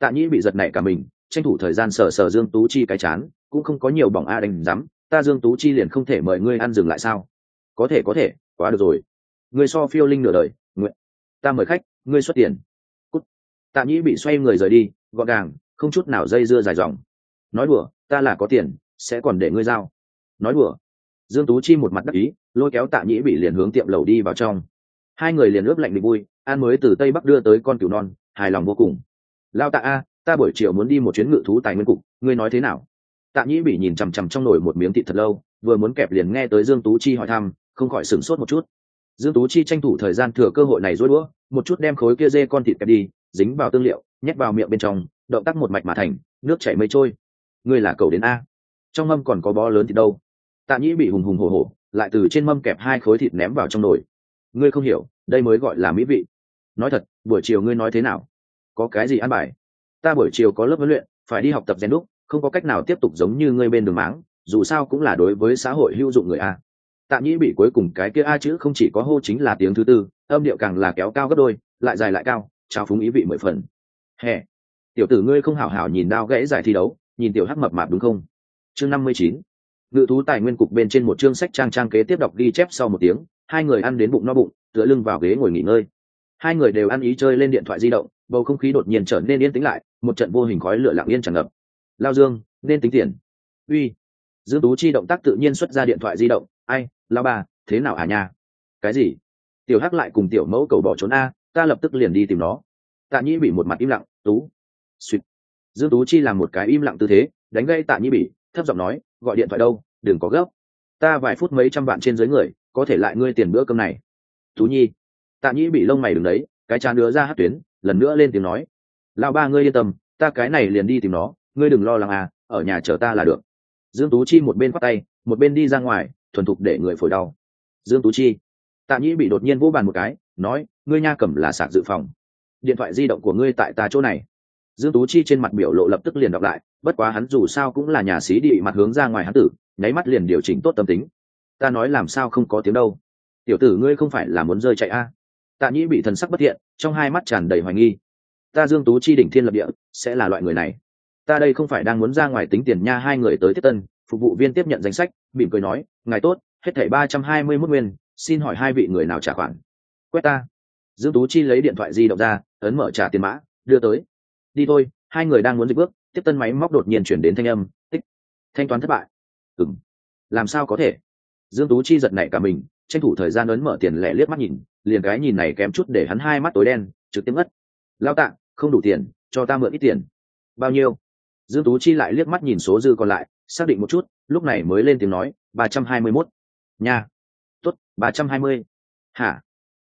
Tạ Nhĩ bị giật nảy cả mình, tranh thủ thời gian sờ sờ Dương Tú Chi cái chán, cũng không có nhiều bỏng a đánh rắm, ta Dương Tú Chi liền không thể mời ngươi ăn dừng lại sao? Có thể, quá được rồi. Ngươi so Phiêu Linh nửa đời, nguyện. Ta mời khách, ngươi xuất tiền. Cút. Tạ Nhĩ bị xoay người rời đi, gọn gàng, không chút nào dây dưa dài dòng. Nói đùa, ta là có tiền, sẽ còn để ngươi giao. Nói đùa. Dương Tú Chi một mặt đắc ý, lôi kéo Tạ Nhĩ bị liền hướng tiệm lẩu đi vào trong. Hai người liền ướp lạnh định vui, ăn mới từ Tây Bắc đưa tới con cừu non, hài lòng vô cùng. Lao Tạ a, ta buổi chiều muốn đi một chuyến ngự thú tài nguyên cục, ngươi nói thế nào? Tạ Nhĩ bị nhìn chằm chằm trong nồi một miếng thịt thật lâu, vừa muốn kẹp liền nghe tới Dương Tú Chi hỏi thăm, không khỏi sửng sốt một chút. Dương Tú Chi tranh thủ thời gian thừa cơ hội này rối đũa, một chút đem khối kia dê con thịt kẹp đi, dính vào tương liệu, nhét vào miệng bên trong, động tác một mạch mà thành, nước chảy mây trôi. Ngươi là cậu đến a? Trong mâm còn có bó lớn thịt đâu? Tạ Nhĩ bị hùng hùng hổ hổ, lại từ trên mâm kẹp hai khối thịt ném vào trong nồi. Ngươi không hiểu, đây mới gọi là mỹ vị. Nói thật, buổi chiều ngươi nói thế nào? Có cái gì ăn bài? Ta buổi chiều có lớp huấn luyện, phải đi học tập rèn đúc, không có cách nào tiếp tục giống như ngươi bên đường máng, dù sao cũng là đối với xã hội hữu dụng người a. Tạ Nhĩ bị cuối cùng cái kia a chữ không chỉ có hô chính là tiếng thứ tư, âm điệu càng là kéo cao gấp đôi, lại dài lại cao, trao phúng ý vị mười phần. Hè, tiểu tử ngươi không hảo hảo nhìn đao gãy giải thi đấu, nhìn tiểu hắc mập mạp đúng không? Chương 59. Ngự thú tài nguyên cục bên trên một chương sách trang kế tiếp đọc ghi chép sau một tiếng, hai người ăn đến bụng no bụng, tựa lưng vào ghế ngồi nghỉ ngơi. Hai người đều ăn ý chơi lên điện thoại di động, bầu không khí đột nhiên trở nên yên tĩnh lại, một trận vô hình khói lửa lặng yên tràn ngập. Lao Dương, nên tính tiền. Uy. Dương Tú Chi động tác tự nhiên xuất ra điện thoại di động, ai, Lao Ba, thế nào à nha? Cái gì? Tiểu Hắc lại cùng tiểu mẫu cầu bỏ trốn a, ta lập tức liền đi tìm nó. Tạ Nhĩ bị một mặt im lặng, Tú. Xuyệt. Dương Tú Chi làm một cái im lặng tư thế, đánh gây Tạ Nhĩ bị, thấp giọng nói, gọi điện thoại đâu, đừng có gấp. Ta vài phút mấy trăm vạn trên dưới người, có thể lại ngươi tiền bữa cơm này. Tú Nhi. Tạ Nhĩ bị lông mày đứng đấy, cái trán đứa ra hát tuyến, lần nữa lên tiếng nói, Lao Ba ngươi yên tâm, ta cái này liền đi tìm nó, ngươi đừng lo lắng à, ở nhà chờ ta là được. Dương Tú Chi một bên khoác tay, một bên đi ra ngoài, thuần thục để người phổi đau. Dương Tú Chi. Tạ Nhĩ bị đột nhiên vỗ bàn một cái, nói, ngươi nha cầm là sạc dự phòng. Điện thoại di động của ngươi tại ta chỗ này. Dương Tú Chi trên mặt biểu lộ lập tức liền đọc lại, bất quá hắn dù sao cũng là nhà sĩ địa mặt hướng ra ngoài hắn tử, nháy mắt liền điều chỉnh tốt tâm tính. Ta nói làm sao không có tiếng đâu. Tiểu tử ngươi không phải là muốn rơi chạy a? Tạ Nhĩ bị thần sắc bất thiện, trong hai mắt tràn đầy hoài nghi. Ta Dương Tú Chi đỉnh thiên lập địa, sẽ là loại người này. Ta đây không phải đang muốn ra ngoài tính tiền nha. Hai người tới tiếp tân, phục vụ viên tiếp nhận danh sách, mỉm cười nói, ngài tốt, hết thảy 321 nguyên, xin hỏi hai vị người nào trả khoản. Quét ta. Dương Tú Chi lấy điện thoại di động ra, ấn mở trả tiền mã, đưa tới. Đi thôi. Hai người đang muốn dịch bước, tiếp tân máy móc đột nhiên chuyển đến thanh âm, tích. Thanh toán thất bại. Ừm. Làm sao có thể? Dương Tú Chi giật nảy cả mình, tranh thủ thời gian ấn mở tiền lẻ liếc mắt nhìn, liền cái nhìn này kém chút để hắn hai mắt tối đen, trực tiếp ngất. Lao Tạ, không đủ tiền, cho ta mượn ít tiền. Bao nhiêu? Dương Tú Chi lại liếc mắt nhìn số dư còn lại, xác định một chút, lúc này mới lên tiếng nói, 321. Nha. Tốt, 320. Hả?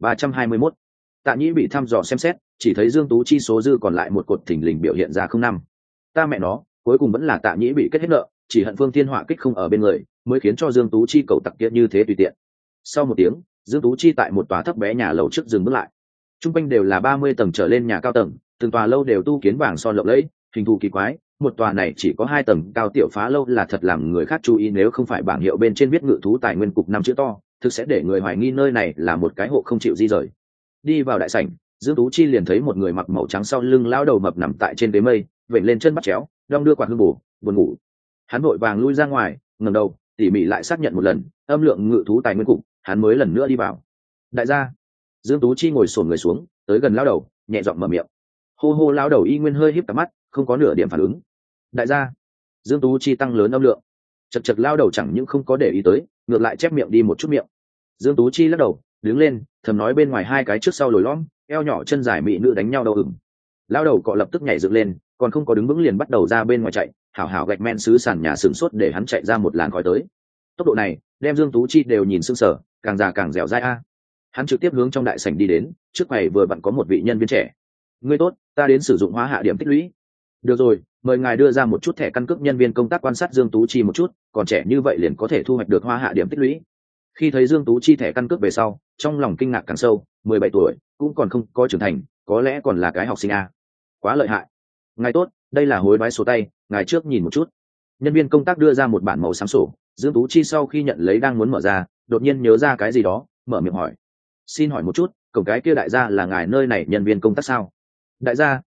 321. Tạ Nhĩ bị thăm dò xem xét, chỉ thấy Dương Tú Chi số dư còn lại một cột thỉnh lình biểu hiện ra 05. Ta mẹ nó, cuối cùng vẫn là Tạ Nhĩ bị kết hết nợ, chỉ hận Phương Thiên Họa kích không ở bên người, mới khiến cho Dương Tú Chi cầu tặc kia như thế tùy tiện. Sau một tiếng, Dương Tú Chi tại một tòa thấp bé nhà lầu trước dừng bước lại. Trung quanh đều là 30 tầng trở lên nhà cao tầng, từng tòa lâu đều tu kiến vàng son lộng lẫy, hình thù kỳ quái, một tòa này chỉ có 2 tầng cao tiểu phá lâu là thật làm người khác chú ý, nếu không phải bảng hiệu bên trên viết ngự thú tài nguyên cục 5 chữ to, thực sẽ để người hoài nghi nơi này là một cái hộ không chịu di rời. Đi vào đại sảnh, Dương Tú Chi liền thấy một người mặc màu trắng sau lưng lão đầu mập nằm tại trên ghế mây, vểnh lên chân bắt chéo, đong đưa quạt hương bù, buồn ngủ. Hắn vội vàng lui ra ngoài, ngẩng đầu, tỉ mỉ lại xác nhận một lần, âm lượng ngự thú tài nguyên cục, hắn mới lần nữa đi vào. Đại gia. Dương Tú Chi ngồi xổm người xuống, tới gần lão đầu, nhẹ giọng mở miệng. Hô hô, lão đầu y nguyên hơi híp cả mắt, không có nửa điểm phản ứng. Đại gia. Dương Tú Chi tăng lớn âm lượng. Chật chật, lão đầu chẳng những không có để ý tới, ngược lại chép miệng đi một chút miệng. Dương Tú Chi lắc đầu, đứng lên, thầm nói bên ngoài hai cái trước sau lồi lõm, eo nhỏ chân dài mỹ nữ đánh nhau đâu ửng. Lão đầu cọ lập tức nhảy dựng lên, còn không có đứng vững liền bắt đầu ra bên ngoài chạy, hảo hảo gạch men xứ sàn nhà sừng sốt để hắn chạy ra một làn khói tới. Tốc độ này đem Dương Tú Chi đều nhìn sưng sở, càng già càng dẻo dai a. Hắn trực tiếp hướng trong đại sảnh đi đến, trước quầy vừa vặn có một vị nhân viên trẻ. Ngươi tốt, ta đến sử dụng hóa hạ điểm tích lũy. Được rồi, mời ngài đưa ra một chút thẻ căn cước. Nhân viên công tác quan sát Dương Tú Chi một chút, còn trẻ như vậy liền có thể thu hoạch được hóa hạ điểm tích lũy. Khi thấy Dương Tú Chi thẻ căn cước về sau, trong lòng kinh ngạc càng sâu, 17 tuổi, cũng còn không có trưởng thành, có lẽ còn là cái học sinh a. Quá lợi hại. Ngài tốt, đây là hối đoái số tay, ngài trước nhìn một chút. Nhân viên công tác đưa ra một bản màu xám sổ, Dương Tú Chi sau khi nhận lấy đang muốn mở ra, đột nhiên nhớ ra cái gì đó, mở miệng hỏi. Xin hỏi một chút, cổng cái kia đại gia là ngài nơi này nhân viên công tác sao? Đại gia,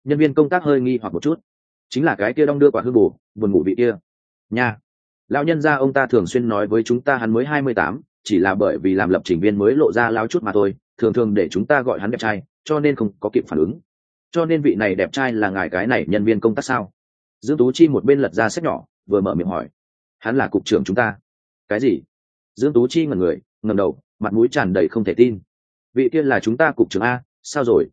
nhân viên công tác hơi nghi hoặc một chút. Chính là cái kia đong đưa quả hư bổ buồn ngủ vị kia nha. Lão nhân gia ông ta thường xuyên nói với chúng ta hắn mới 28, chỉ là bởi vì làm lập trình viên mới lộ ra láo chút mà thôi, thường thường để chúng ta gọi hắn đẹp trai, cho nên không có kịp phản ứng. Cho nên vị này đẹp trai là ngài cái này nhân viên công tác sao? Dương Tú Chi một bên lật ra sách nhỏ, vừa mở miệng hỏi. Hắn là cục trưởng chúng ta. Cái gì? Dương Tú Chi ngẩn người, ngẩng đầu, mặt mũi tràn đầy không thể tin. Vị kia là chúng ta cục trưởng a? Sao rồi?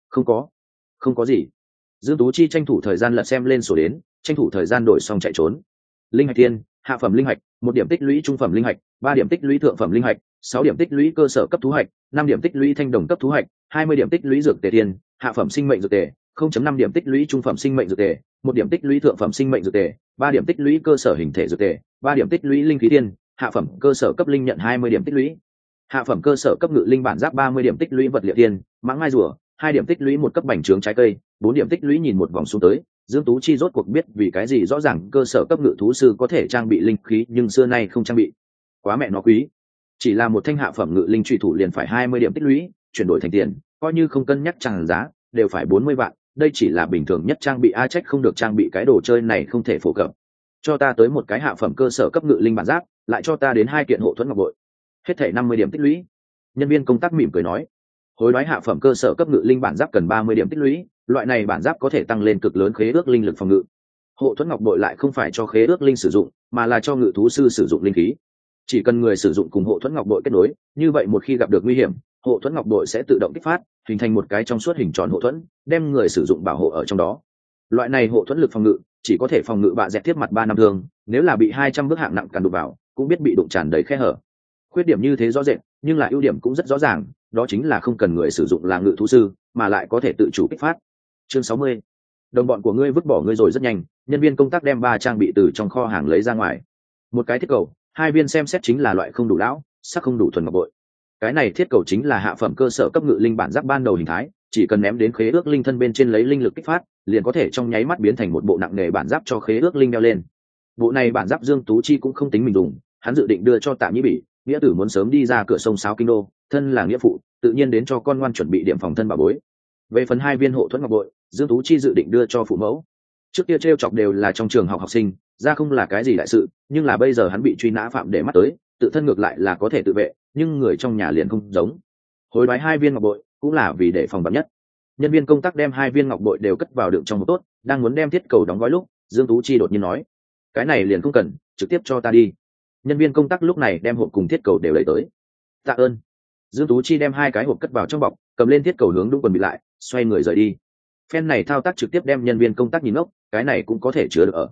Không có gì. Dương Tú Chi tranh thủ thời gian lật xem lên sổ đến, tranh thủ thời gian đổi xong chạy trốn. Linh hạch tiên, hạ phẩm linh hạch, 1 điểm tích lũy trung phẩm linh hạch, 3 điểm tích lũy thượng phẩm linh hạch, 6 điểm tích lũy cơ sở cấp thú hạch, 5 điểm tích lũy thanh đồng cấp thú hạch, 20 điểm tích lũy dược tề tiền, hạ phẩm sinh mệnh dược tề, 0.5 điểm tích lũy trung phẩm sinh mệnh dược tề, 1 điểm tích lũy thượng phẩm sinh mệnh dược tề, 3 điểm tích lũy cơ sở hình thể dược tề, 3 điểm tích lũy linh khí tiên, hạ phẩm cơ sở cấp linh nhận 20 điểm tích lũy. Hạ phẩm cơ sở cấp ngự linh bản giáp 30 điểm tích lũy vật liệu tiên, mãng mai rùa, 2 điểm tích lũy một cấp bành trướng trái cây, 4 điểm tích lũy nhìn một vòng xuống tới. Dương Tú Chi rốt cuộc biết vì cái gì rõ ràng cơ sở cấp ngự thú sư có thể trang bị linh khí nhưng xưa nay không trang bị. Quá mẹ nó quý. Chỉ là một thanh hạ phẩm ngự linh truy thủ liền phải 20 điểm tích lũy, chuyển đổi thành tiền, coi như không cân nhắc chẳng giá, đều phải 40 vạn, đây chỉ là bình thường nhất trang bị, a trách không được trang bị cái đồ chơi này không thể phổ cập. Cho ta tới một cái hạ phẩm cơ sở cấp ngự linh bản giáp, lại cho ta đến 2 kiện hộ thuẫn ngọc bội. Hết thảy 50 điểm tích lũy. Nhân viên công tác mỉm cười nói, hối đoái hạ phẩm cơ sở cấp ngự linh bản giáp cần 30 điểm tích lũy, loại này bản giáp có thể tăng lên cực lớn khế ước linh lực phòng ngự. Hộ thuẫn ngọc bội lại không phải cho khế ước linh sử dụng, mà là cho ngự thú sư sử dụng linh khí. Chỉ cần người sử dụng cùng hộ thuẫn ngọc bội kết nối, như vậy một khi gặp được nguy hiểm, hộ thuẫn ngọc bội sẽ tự động kích phát, hình thành một cái trong suốt hình tròn hộ thuẫn, đem người sử dụng bảo hộ ở trong đó. Loại này hộ thuẫn lực phòng ngự chỉ có thể phòng ngự bạ dẹt tiếp mặt 3 năm thương, nếu là bị 200 bước hạng nặng càn đụng vào, cũng biết bị đụng tràn đầy khe hở. Khuyết điểm như thế rõ rệt, nhưng là ưu điểm cũng rất rõ ràng, đó chính là không cần người sử dụng là ngự thú sư, mà lại có thể tự chủ kích phát. Chương 60. Đồng bọn của ngươi vứt bỏ ngươi rồi rất nhanh, nhân viên công tác đem 3 trang bị từ trong kho hàng lấy ra ngoài. Một cái thiết cầu, 2 viên xem xét chính là loại không đủ lão, sắc không đủ thuần ngọc bội. Cái này thiết cầu chính là hạ phẩm cơ sở cấp ngự linh bản giáp ban đầu hình thái, chỉ cần ném đến khế ước linh thân bên trên lấy linh lực kích phát, liền có thể trong nháy mắt biến thành một bộ nặng nề bản giáp cho khế ước linh đeo lên. Bộ này bản giáp Dương Tú Chi cũng không tính mình dùng, hắn dự định đưa cho Tạ Nhĩ Bỉ, nghĩa tử muốn sớm đi ra cửa sông Sáo kinh đô, thân là nghĩa phụ, tự nhiên đến cho con ngoan chuẩn bị điểm phòng thân bảo bối. Về phần 2 viên hộ thuẫn ngọc bội, Dương Tú Chi dự định đưa cho phụ mẫu. Trước kia trêu chọc đều là trong trường học học sinh, ra không là cái gì đại sự, nhưng là bây giờ hắn bị truy nã phạm để mắt tới, tự thân ngược lại là có thể tự vệ, nhưng người trong nhà liền không giống. Hối đoái 2 viên ngọc bội cũng là vì để phòng vạn nhất. Nhân viên công tác đem 2 viên ngọc bội đều cất vào đựng trong hộp tốt, đang muốn đem thiết cầu đóng gói lúc, Dương Tú Chi đột nhiên nói: "Cái này liền không cần, trực tiếp cho ta đi." Nhân viên công tác lúc này đem hộp cùng thiết cầu đều lấy tới. "Tạ ơn." Dương Tú Chi đem 2 cái hộp cất vào trong bọc, cầm lên thiết cầu hướng đúng quần bị lại, xoay người rời đi. Phen này thao tác trực tiếp đem nhân viên công tác nhìn ngốc, cái này cũng có thể chứa được ở.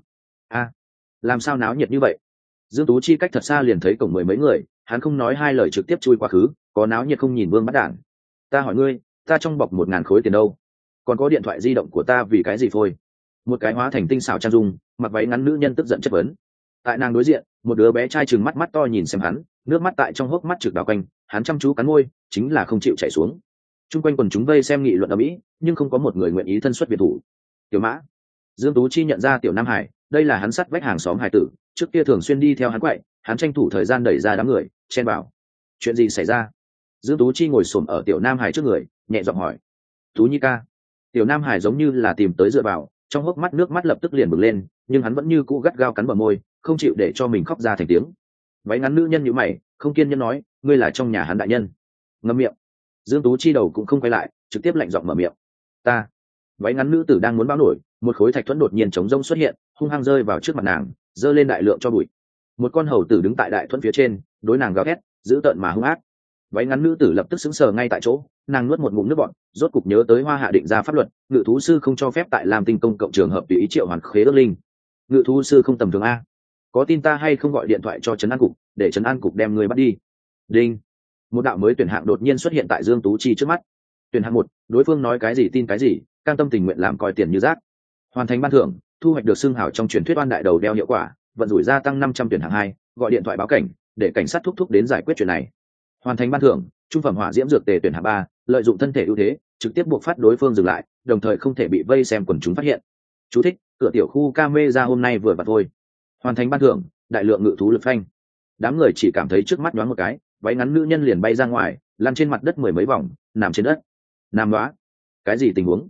Làm sao náo nhiệt như vậy? Dương Tú Chi cách thật xa liền thấy cổng 10 mấy người, hắn không nói 2 lời trực tiếp chui quá khứ, có náo nhiệt không nhìn Vương bắt đản. "Ta hỏi ngươi, ta trong bọc 1000 khối tiền đâu? Còn có điện thoại di động của ta vì cái gì phôi?" Một cái hóa thành tinh xảo trang dung, mặc váy ngắn nữ nhân tức giận chất vấn. Tại nàng đối diện, một đứa bé trai trừng mắt mắt to nhìn xem hắn, nước mắt tại trong hốc mắt trực đảo quanh, hắn chăm chú cắn môi, chính là không chịu chảy xuống. Trung quanh quần chúng vây xem nghị luận ầm ĩ, nhưng không có một người nguyện ý thân xuất biệt thủ. Tiểu Mã. Dương Tú Chi nhận ra Tiểu Nam Hải, đây là hắn sắt vách hàng xóm hải tử, trước kia thường xuyên đi theo hắn quậy, hắn tranh thủ thời gian đẩy ra đám người, chen vào. Chuyện gì xảy ra? Dương Tú Chi ngồi xổm ở Tiểu Nam Hải trước người, nhẹ giọng hỏi. Tú Nhi ca. Tiểu Nam Hải giống như là tìm tới dựa vào, trong hốc mắt nước mắt lập tức liền bừng lên, nhưng hắn vẫn như cũ gắt gao cắn bờ môi, không chịu để cho mình khóc ra thành tiếng. Váy ngắn nữ nhân nhíu mày, không kiên nhẫn nói, ngươi là trong nhà hắn đại nhân. Ngậm miệng. Dương Tú Chi đầu cũng không quay lại, trực tiếp lạnh giọng mở miệng. Ta. Váy ngắn nữ tử đang muốn báo nổi, một khối thạch thuẫn đột nhiên chống rông xuất hiện, hung hăng rơi vào trước mặt nàng, giơ lên đại lượng cho bụi. Một con hầu tử đứng tại đại thuẫn phía trên, đối nàng gào thét, dữ tợn mà hung ác. Váy ngắn nữ tử lập tức sững sờ ngay tại chỗ, nàng nuốt một ngụm nước bọt, rốt cục nhớ tới Hoa Hạ định ra pháp luật, ngự thú sư không cho phép tại Lam Tinh công cộng trường hợp tùy ý triệu hoàn khế ước linh. Ngự thú sư không tầm thường a. Có tin ta hay không gọi điện thoại cho trấn an cục, để trấn an cục đem người bắt đi. Đinh. Một đạo mới tuyển hạng đột nhiên xuất hiện tại Dương Tú Chi trước mắt. Tuyển hạng 1, đối phương nói cái gì tin cái gì, cam tâm tình nguyện làm coi tiền như rác. Hoàn thành ban thưởng, thu hoạch được xưng hảo trong truyền thuyết oan đại đầu đeo hiệu quả, vận rủi gia tăng 500 tuyển hạng 2, gọi điện thoại báo cảnh, để cảnh sát thúc đến giải quyết chuyện này. Hoàn thành ban thưởng, trung phẩm hỏa diễm dược tề tuyển hạng 3, lợi dụng thân thể ưu thế, trực tiếp buộc phát đối phương dừng lại, đồng thời không thể bị vây xem quần chúng phát hiện. Chú thích: cửa tiểu khu camera hôm nay vừa vặn thôi. Hoàn thành ban thưởng, đại lượng ngự thú lực phanh. Đám người chỉ cảm thấy trước mắt nhoáng một cái, váy ngắn nữ nhân liền bay ra ngoài, lăn trên mặt đất 10 mấy vòng, nằm trên đất. Nam Nóa, cái gì tình huống?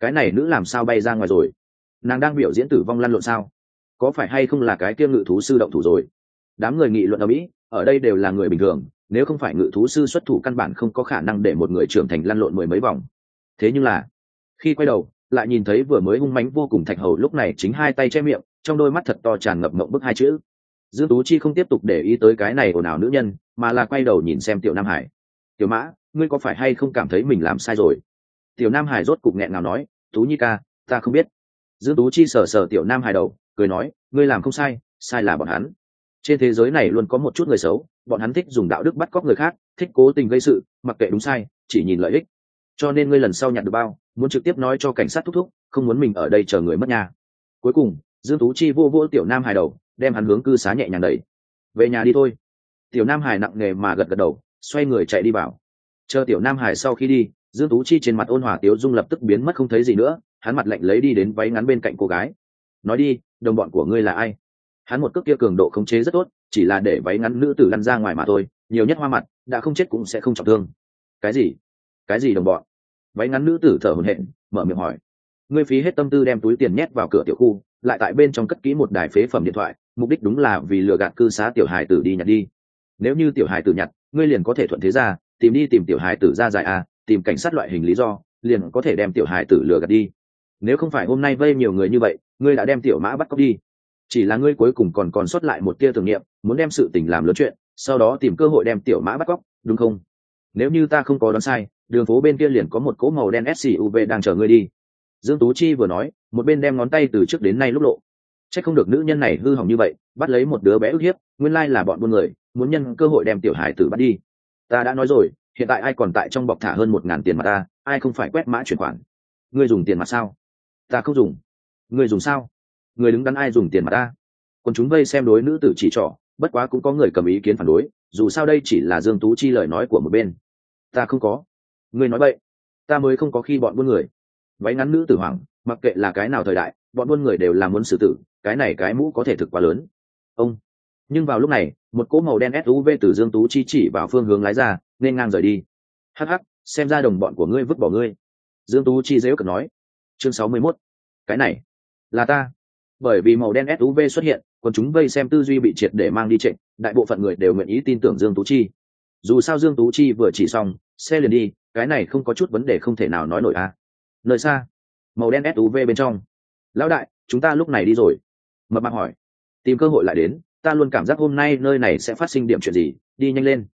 cái này nữ làm sao bay ra ngoài rồi? Nàng đang biểu diễn tử vong lăn lộn sao? Có phải hay không là cái kia ngự thú sư động thủ rồi? Đám người nghị luận ở mỹ, ở đây đều là người bình thường, nếu không phải ngự thú sư xuất thủ căn bản không có khả năng để một người trưởng thành lăn lộn mười mấy vòng. Thế nhưng là khi quay đầu lại nhìn thấy vừa mới hung mãnh vô cùng Thạch Hầu lúc này chính hai tay che miệng, trong đôi mắt thật to tràn ngập mộng bức hai chữ. Dương Tú Chi không tiếp tục để ý tới cái này ồn ào nữ nhân, mà là quay đầu nhìn xem Tiểu Nam Hải. Tiểu Mã, ngươi có phải hay không cảm thấy mình làm sai rồi? Tiểu Nam Hải rốt cục nghẹn ngào nói, Tú Nhi ca, ta không biết. Dương Tú Chi sờ sờ Tiểu Nam Hải đầu, cười nói, ngươi làm không sai, sai là bọn hắn. Trên thế giới này luôn có một chút người xấu, bọn hắn thích dùng đạo đức bắt cóc người khác, thích cố tình gây sự, mặc kệ đúng sai, chỉ nhìn lợi ích. Cho nên ngươi lần sau nhặt được bao, muốn trực tiếp nói cho cảnh sát thúc thúc, không muốn mình ở đây chờ người mất nhà. Cuối cùng, Dương Tú Chi vô vô Tiểu Nam Hải đầu, đem hắn hướng cư xá nhẹ nhàng đẩy. Về nhà đi thôi. Tiểu Nam Hải nặng nề mà gật gật đầu, xoay người chạy đi vào. Chờ Tiểu Nam Hải sau khi đi, Dương Tú Chi trên mặt ôn hòa tiếu dung lập tức biến mất không thấy gì nữa, hắn mặt lạnh lấy đi đến váy ngắn bên cạnh cô gái. Nói đi, đồng bọn của ngươi là ai? Hắn một cước kia cường độ khống chế rất tốt, chỉ là để váy ngắn nữ tử lăn ra ngoài mà thôi, nhiều nhất hoa mặt, đã không chết cũng sẽ không trọng thương. Cái gì? Cái gì đồng bọn? Váy ngắn nữ tử thở hổn hển, mở miệng hỏi. Ngươi phí hết tâm tư đem túi tiền nhét vào cửa tiểu khu, lại tại bên trong cất kỹ một đài phế phẩm điện thoại, mục đích đúng là vì lừa gạt cư xá tiểu hài tử đi nhặt đi. Nếu như tiểu hài tử nhặt, ngươi liền có thể thuận thế ra, tìm tiểu hài tử ra giải a, tìm cảnh sát loại hình lý do, liền có thể đem tiểu hài tử lừa gạt đi. Nếu không phải hôm nay vây nhiều người như vậy, ngươi đã đem tiểu mã bắt cóc đi. Chỉ là ngươi cuối cùng còn sót lại một tia tưởng niệm, muốn đem sự tình làm lớn chuyện, sau đó tìm cơ hội đem tiểu mã bắt cóc, đúng không? Nếu như ta không có đoán sai, đường phố bên kia liền có một cỗ màu đen SUV đang chờ ngươi đi. Dương Tú Chi vừa nói, một bên đem ngón tay từ trước đến nay lúc lộ. Chắc không được nữ nhân này hư hỏng như vậy, bắt lấy một đứa bé ức hiếp, nguyên lai là bọn buôn người, muốn nhân cơ hội đem tiểu hải tử bắt đi. Ta đã nói rồi, hiện tại ai còn tại trong bọc thả hơn 1.000 tiền mặt ta, ai không phải quét mã chuyển khoản. Ngươi dùng tiền mặt sao? Ta không dùng. Ngươi dùng sao? Người đứng đắn ai dùng tiền mặt ta? Còn chúng vây xem đối nữ tử chỉ trỏ, bất quá cũng có người cầm ý kiến phản đối, dù sao đây chỉ là Dương Tú Chi lời nói của một bên. Ta không có. Ngươi nói bậy. Ta mới không có khi bọn buôn người. Váy ngắn nữ tử hoảng, mặc kệ là cái nào thời đại, bọn buôn người đều là muốn xử tử, cái này cái mũ có thể thực quá lớn. Ông. Nhưng vào lúc này, một cỗ màu đen SUV từ Dương Tú Chi chỉ vào phương hướng lái ra, nên ngang rời đi. Hắc hắc, xem ra đồng bọn của ngươi vứt bỏ ngươi. Dương Tú Chi giễu cợt nói. Chương 61. Cái này là ta. Bởi vì màu đen SUV xuất hiện, còn chúng vây xem tư duy bị triệt để mang đi trịnh, đại bộ phận người đều nguyện ý tin tưởng Dương Tú Chi. Dù sao Dương Tú Chi vừa chỉ xong, xe liền đi, cái này không có chút vấn đề không thể nào nói nổi a. Nơi xa, màu đen SUV bên trong. Lão đại, chúng ta lúc này đi rồi. Mập mạp hỏi. Tìm cơ hội lại đến, ta luôn cảm giác hôm nay nơi này sẽ phát sinh điểm chuyện gì, đi nhanh lên.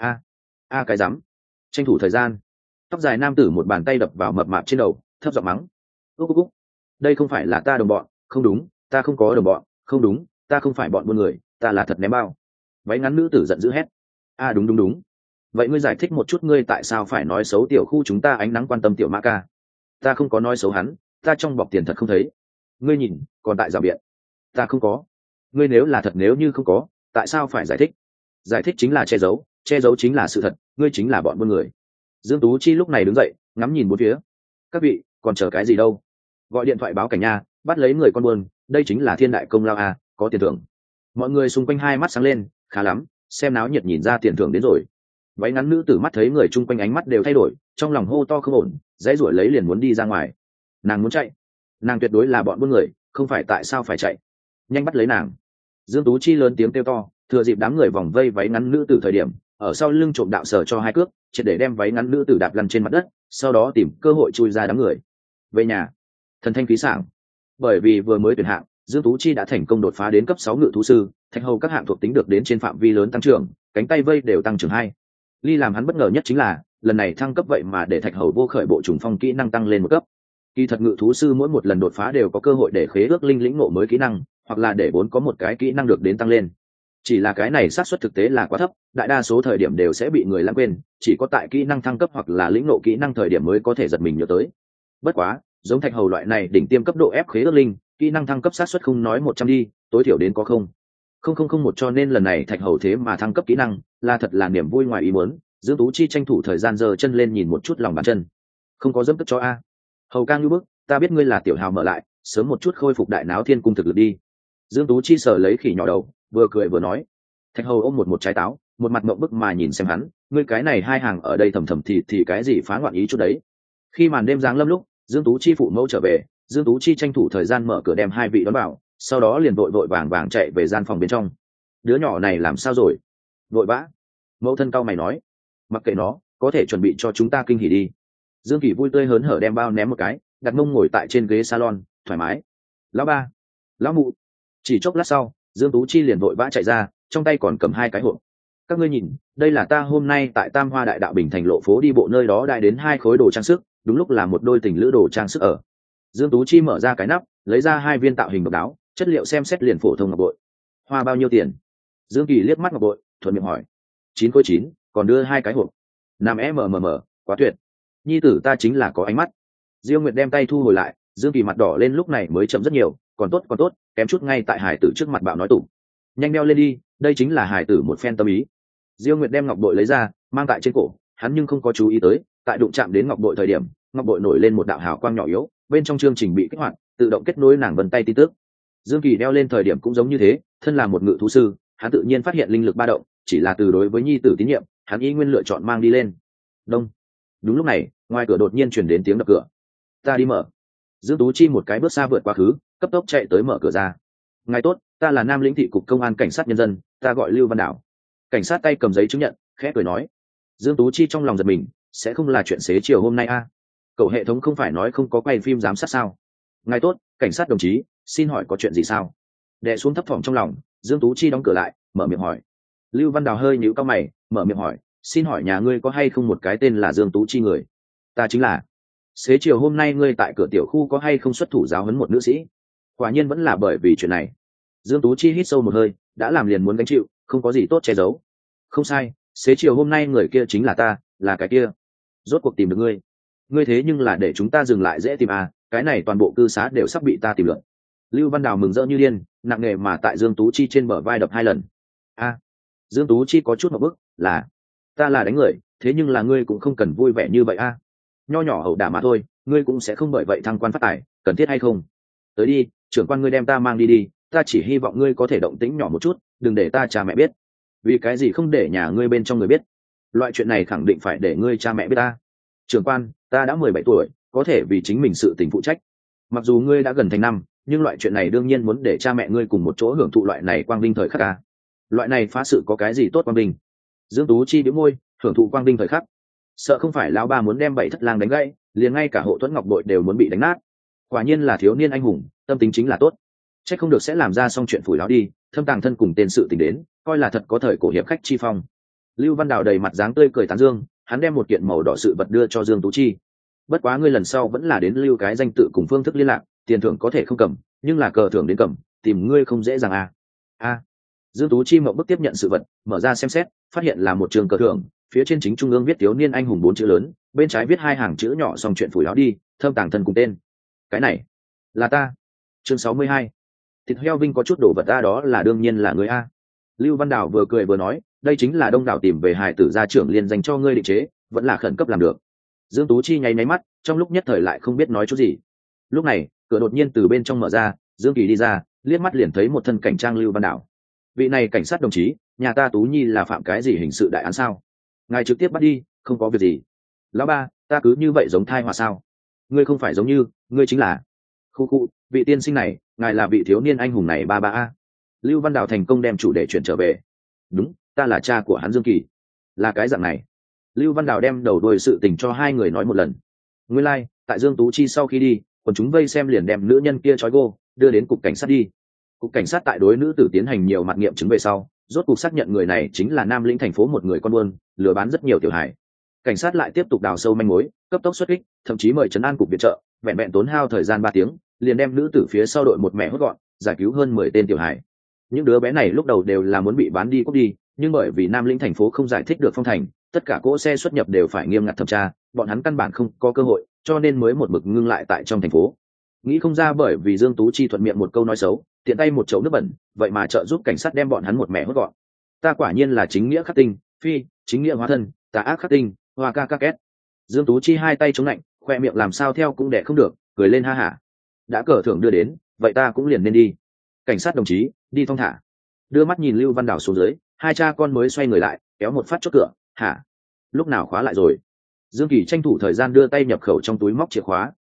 A cái rắm. Tranh thủ thời gian. Tóc dài nam tử một bàn tay đập vào mập mạp trên đầu, thấp giọng mắng. Úc. Đây không phải là ta đồng bọn, không đúng, ta không có đồng bọn, không đúng, ta không phải bọn buôn người, ta là thật ném bao. Váy ngắn nữ tử giận dữ hét. Đúng. Vậy ngươi giải thích một chút ngươi tại sao phải nói xấu tiểu khu chúng ta ánh nắng quan tâm tiểu mã ca. Ta không có nói xấu hắn, ta trong bọc tiền thật không thấy. Ngươi nhìn, còn tại rào biện. Ta không có. Ngươi nếu là thật nếu như không có, tại sao phải giải thích? Giải thích chính là che giấu chính là sự thật, ngươi chính là bọn buôn người. Dương Tú Chi lúc này đứng dậy, ngắm nhìn bốn phía. Các vị, còn chờ cái gì đâu? Gọi điện thoại báo cảnh nha, bắt lấy người con buôn, đây chính là thiên đại công lao a, có tiền thưởng. Mọi người xung quanh hai mắt sáng lên, khá lắm, xem náo nhiệt nhìn ra tiền thưởng đến rồi. Váy ngắn nữ tử mắt thấy người chung quanh ánh mắt đều thay đổi, trong lòng hô to không ổn, dãy rủi lấy liền muốn đi ra ngoài. Nàng muốn chạy, nàng tuyệt đối là bọn buôn người, không phải tại sao phải chạy. Nhanh bắt lấy nàng. Dương Tú Chi lớn tiếng kêu to, thừa dịp đám người vòng vây váy ngắn nữ tử thời điểm, ở sau lưng trộm đạo sở cho hai cước, triệt để đem váy ngắn nữ tử đạp lăn trên mặt đất, sau đó tìm cơ hội chui ra đám người. Về nhà. Thần thanh khí sảng. Bởi vì vừa mới tuyển hạng, Dương Tú Chi đã thành công đột phá đến cấp 6 ngự thú sư, Thạch Hầu các hạng thuộc tính được đến trên phạm vi lớn tăng trưởng, cánh tay vây đều tăng trưởng 2. Ly làm hắn bất ngờ nhất chính là, lần này thăng cấp vậy mà để Thạch Hầu vô khởi bộ trùng phong kỹ năng tăng lên một cấp. Kỳ thật ngự thú sư mỗi một lần đột phá đều có cơ hội để khế ước linh lĩnh ngộ mới kỹ năng, hoặc là để vốn có một cái kỹ năng được đến tăng lên. Chỉ là cái này xác suất thực tế là quá thấp, đại đa số thời điểm đều sẽ bị người lãng quên, chỉ có tại kỹ năng thăng cấp hoặc là lĩnh ngộ kỹ năng thời điểm mới có thể giật mình nhớ tới. Bất quá, giống Thạch Hầu loại này đỉnh tiêm cấp độ ép khế ước linh, kỹ năng thăng cấp xác suất không nói 100 đi, tối thiểu đến có 0,0001, cho nên lần này Thạch Hầu thế mà thăng cấp kỹ năng, là thật là niềm vui ngoài ý muốn. Dương Tú Chi tranh thủ thời gian giơ chân lên nhìn một chút lòng bàn chân. Không có dẫm tức cho a. Hầu ca như bức, ta biết ngươi là tiểu hào mở lại, sớm một chút khôi phục đại náo thiên cung thực lực đi. Dương Tú Chi sờ lấy khỉ nhỏ đầu, vừa cười vừa nói. Thạch Hầu ôm một trái táo, một mặt ngậm bức mà nhìn xem hắn, ngươi cái này hai hàng ở đây thầm thì cái gì phá loạn ý chút đấy. Khi màn đêm giáng lâm lúc, Dương Tú Chi phụ mẫu trở về, Dương Tú Chi tranh thủ thời gian mở cửa đem hai vị đón vào, sau đó liền vội vội vàng vàng chạy về gian phòng bên trong. Đứa nhỏ này làm sao rồi? Vội vã. Mẫu thân cau mày nói, mặc kệ nó, có thể chuẩn bị cho chúng ta kinh hỉ đi. Dương Kỳ vui tươi hớn hở đem bao ném một cái, đặt mông ngồi tại trên ghế salon, thoải mái. Lão ba, lão mụ. Chỉ chốc lát sau, Dương Tú Chi liền vội vã chạy ra, trong tay còn cầm hai cái hộp. Các ngươi nhìn, đây là ta hôm nay tại Tam Hoa Đại Đạo Bình thành lộ phố đi bộ nơi đó đại đến hai khối đồ trang sức, đúng lúc là một đôi tình lữ đồ trang sức ở. Dương Tú Chi mở ra cái nắp, lấy ra hai viên tạo hình độc đáo, chất liệu xem xét liền phổ thông ngọc bội. Hoa bao nhiêu tiền? Dương Kỳ liếc mắt ngọc bội, thuận miệng hỏi. 9 khối 9, còn đưa hai cái hộp. Nam mmm, quá tuyệt. Nhi tử ta chính là có ánh mắt. Diêu Nguyệt đem tay thu hồi lại, Dương Kỳ mặt đỏ lên lúc này mới chậm rất nhiều, còn tốt, kém chút ngay tại hải tử trước mặt bạo nói tủ. Nhanh đeo lên đi, đây chính là hải tử một phen tâm ý. Diêu Nguyệt đem ngọc bội lấy ra, mang tại trên cổ, hắn nhưng không có chú ý tới, tại đụng chạm đến ngọc bội thời điểm, ngọc bội nổi lên một đạo hào quang nhỏ yếu, bên trong chương trình bị kích hoạt, tự động kết nối nàng vân tay tin tức. Dương Kỳ đeo lên thời điểm cũng giống như thế, thân là một ngự thú sư, hắn tự nhiên phát hiện linh lực ba động, chỉ là từ đối với nhi tử tín nhiệm, hắn ý nguyên lựa chọn mang đi lên. Đông. Đúng lúc này, ngoài cửa đột nhiên truyền đến tiếng đập cửa. Ta đi mở. Dương Tú Chi một cái bước xa vượt quá khứ, cấp tốc chạy tới mở cửa ra. Ngài tốt, ta là Nam Lĩnh thị cục công an cảnh sát nhân dân, ta gọi Lưu Văn Đảo. Cảnh sát tay cầm giấy chứng nhận, khẽ cười nói. Dương Tú Chi trong lòng giật mình, sẽ không là chuyện xế chiều hôm nay a? Cậu hệ thống không phải nói không có quay phim giám sát sao? Ngài tốt, cảnh sát đồng chí, xin hỏi có chuyện gì sao? Đè xuống thấp thỏm trong lòng, Dương Tú Chi đóng cửa lại, mở miệng hỏi. Lưu Văn Đào hơi nhíu cau mày, mở miệng hỏi, xin hỏi nhà ngươi có hay không một cái tên là Dương Tú Chi người? Ta chính là. Xế chiều hôm nay ngươi tại cửa tiểu khu có hay không xuất thủ giáo huấn một nữ sĩ? Quả nhiên vẫn là bởi vì chuyện này. Dương Tú Chi hít sâu một hơi, đã làm liền muốn gánh chịu, không có gì tốt che giấu. Không sai, xế chiều hôm nay người kia chính là ta, là cái kia. Rốt cuộc tìm được ngươi. Ngươi thế nhưng là để chúng ta dừng lại dễ tìm à, cái này toàn bộ cư xá đều sắp bị ta tìm lượn. Lưu Văn Đào mừng rỡ như điên, nặng nề mà tại Dương Tú Chi trên bờ vai đập 2 lần. A. Dương Tú Chi có chút một bức, là ta là đánh người, thế nhưng là ngươi cũng không cần vui vẻ như vậy a. Nho nhỏ ẩu đả mà thôi, ngươi cũng sẽ không bởi vậy thăng quan phát tài, cần thiết hay không? Tới đi, trưởng quan ngươi đem ta mang đi đi, ta chỉ hy vọng ngươi có thể động tĩnh nhỏ một chút, đừng để ta cha mẹ biết. Vì cái gì không để nhà ngươi bên trong người biết? Loại chuyện này khẳng định phải để ngươi cha mẹ biết ta. Trưởng quan, ta đã 17 tuổi, có thể vì chính mình sự tình phụ trách. Mặc dù ngươi đã gần thành năm, nhưng loại chuyện này đương nhiên muốn để cha mẹ ngươi cùng một chỗ hưởng thụ loại này quang vinh thời khắc a. Loại này phá sự có cái gì tốt quang vinh? Dương Tú Chi bĩu môi, hưởng thụ quang vinh thời khắc. Sợ không phải lão ba muốn đem 7 thất lang đánh gãy, liền ngay cả hộ thuẫn ngọc bội đều muốn bị đánh nát. Quả nhiên là thiếu niên anh hùng, tâm tính chính là tốt. Chắc không được sẽ làm ra xong chuyện phủi láo đi, thâm tàng thân cùng tên sự tình đến, coi là thật có thời cổ hiệp khách chi phong. Lưu Văn Đào đầy mặt dáng tươi cười tán dương, hắn đem một kiện màu đỏ sự vật đưa cho Dương Tú Chi. Bất quá ngươi lần sau vẫn là đến lưu cái danh tự cùng phương thức liên lạc, tiền thưởng có thể không cầm, nhưng là cờ thưởng đến cầm, tìm ngươi không dễ dàng a. Dương Tú Chi mộng bức tiếp nhận sự vật, mở ra xem xét, phát hiện là một trường cờ thưởng, phía trên chính trung ương viết thiếu niên anh hùng 4 chữ lớn, bên trái viết 2 hàng chữ nhỏ xong chuyện phủi láo đi, thâm tàng thân cùng tên. Cái này là ta. Chương 62. Thịt heo vinh có chút đổ vật ta đó là đương nhiên là người a. Lưu Văn Đào vừa cười vừa nói, đây chính là đông đảo tìm về hài tử gia trưởng liên dành cho ngươi định chế, vẫn là khẩn cấp làm được. Dương Tú Chi nháy mắt, trong lúc nhất thời lại không biết nói chút gì. Lúc này, cửa đột nhiên từ bên trong mở ra, Dương Kỳ đi ra, liếc mắt liền thấy một thân cảnh trang Lưu Văn Đào. Vị này cảnh sát đồng chí, nhà ta Tú Nhi là phạm cái gì hình sự đại án sao? Ngài trực tiếp bắt đi, không có việc gì. Lão ba, ta cứ như vậy giống thai họa sao? Ngươi không phải giống như, ngươi chính là. Khu, vị tiên sinh này, ngài là vị thiếu niên anh hùng này ba a. Lưu Văn Đào thành công đem chủ đề chuyển trở về. Đúng, ta là cha của hắn Dương Kỳ. Là cái dạng này. Lưu Văn Đào đem đầu đuôi sự tình cho hai người nói một lần. Nguyên lai, tại Dương Tú Chi sau khi đi, còn chúng vây xem liền đem nữ nhân kia trói gô, đưa đến cục cảnh sát đi. Cục cảnh sát tại đối nữ tử tiến hành nhiều mặt nghiệm chứng về sau, rốt cuộc xác nhận người này chính là Nam Lĩnh thành phố một người con buôn, lừa bán rất nhiều tiểu hài. Cảnh sát lại tiếp tục đào sâu manh mối, cấp tốc xuất kích, thậm chí mời trấn an cục viện trợ, vẹn vẹn tốn hao thời gian 3 tiếng, liền đem nữ tử phía sau đội một mẹ hốt gọn, giải cứu hơn 10 tên tiểu hài. Những đứa bé này lúc đầu đều là muốn bị bán đi cút đi, nhưng bởi vì Nam Lĩnh thành phố không giải thích được phong thành, tất cả cỗ xe xuất nhập đều phải nghiêm ngặt thẩm tra, bọn hắn căn bản không có cơ hội, cho nên mới một mực ngưng lại tại trong thành phố. Nghĩ không ra bởi vì Dương Tú Chi thuận miệng một câu nói xấu, tiện tay một chậu nước bẩn, vậy mà trợ giúp cảnh sát đem bọn hắn một mẹ hốt gọn. Ta quả nhiên là chính nghĩa khắc tinh, phi, chính nghĩa hóa thân, tà ác khắc tinh, hoa ca két. Dương Tú Chi hai tay chống lạnh, khoe miệng làm sao theo cũng đẻ không được, cười lên ha hả. Đã cờ thưởng đưa đến, vậy ta cũng liền nên đi. Cảnh sát đồng chí, đi thong thả. Đưa mắt nhìn Lưu Văn Đảo xuống dưới, hai cha con mới xoay người lại, kéo một phát chốt cửa, hả? Lúc nào khóa lại rồi? Dương Kỳ tranh thủ thời gian đưa tay nhập khẩu trong túi móc chìa khóa,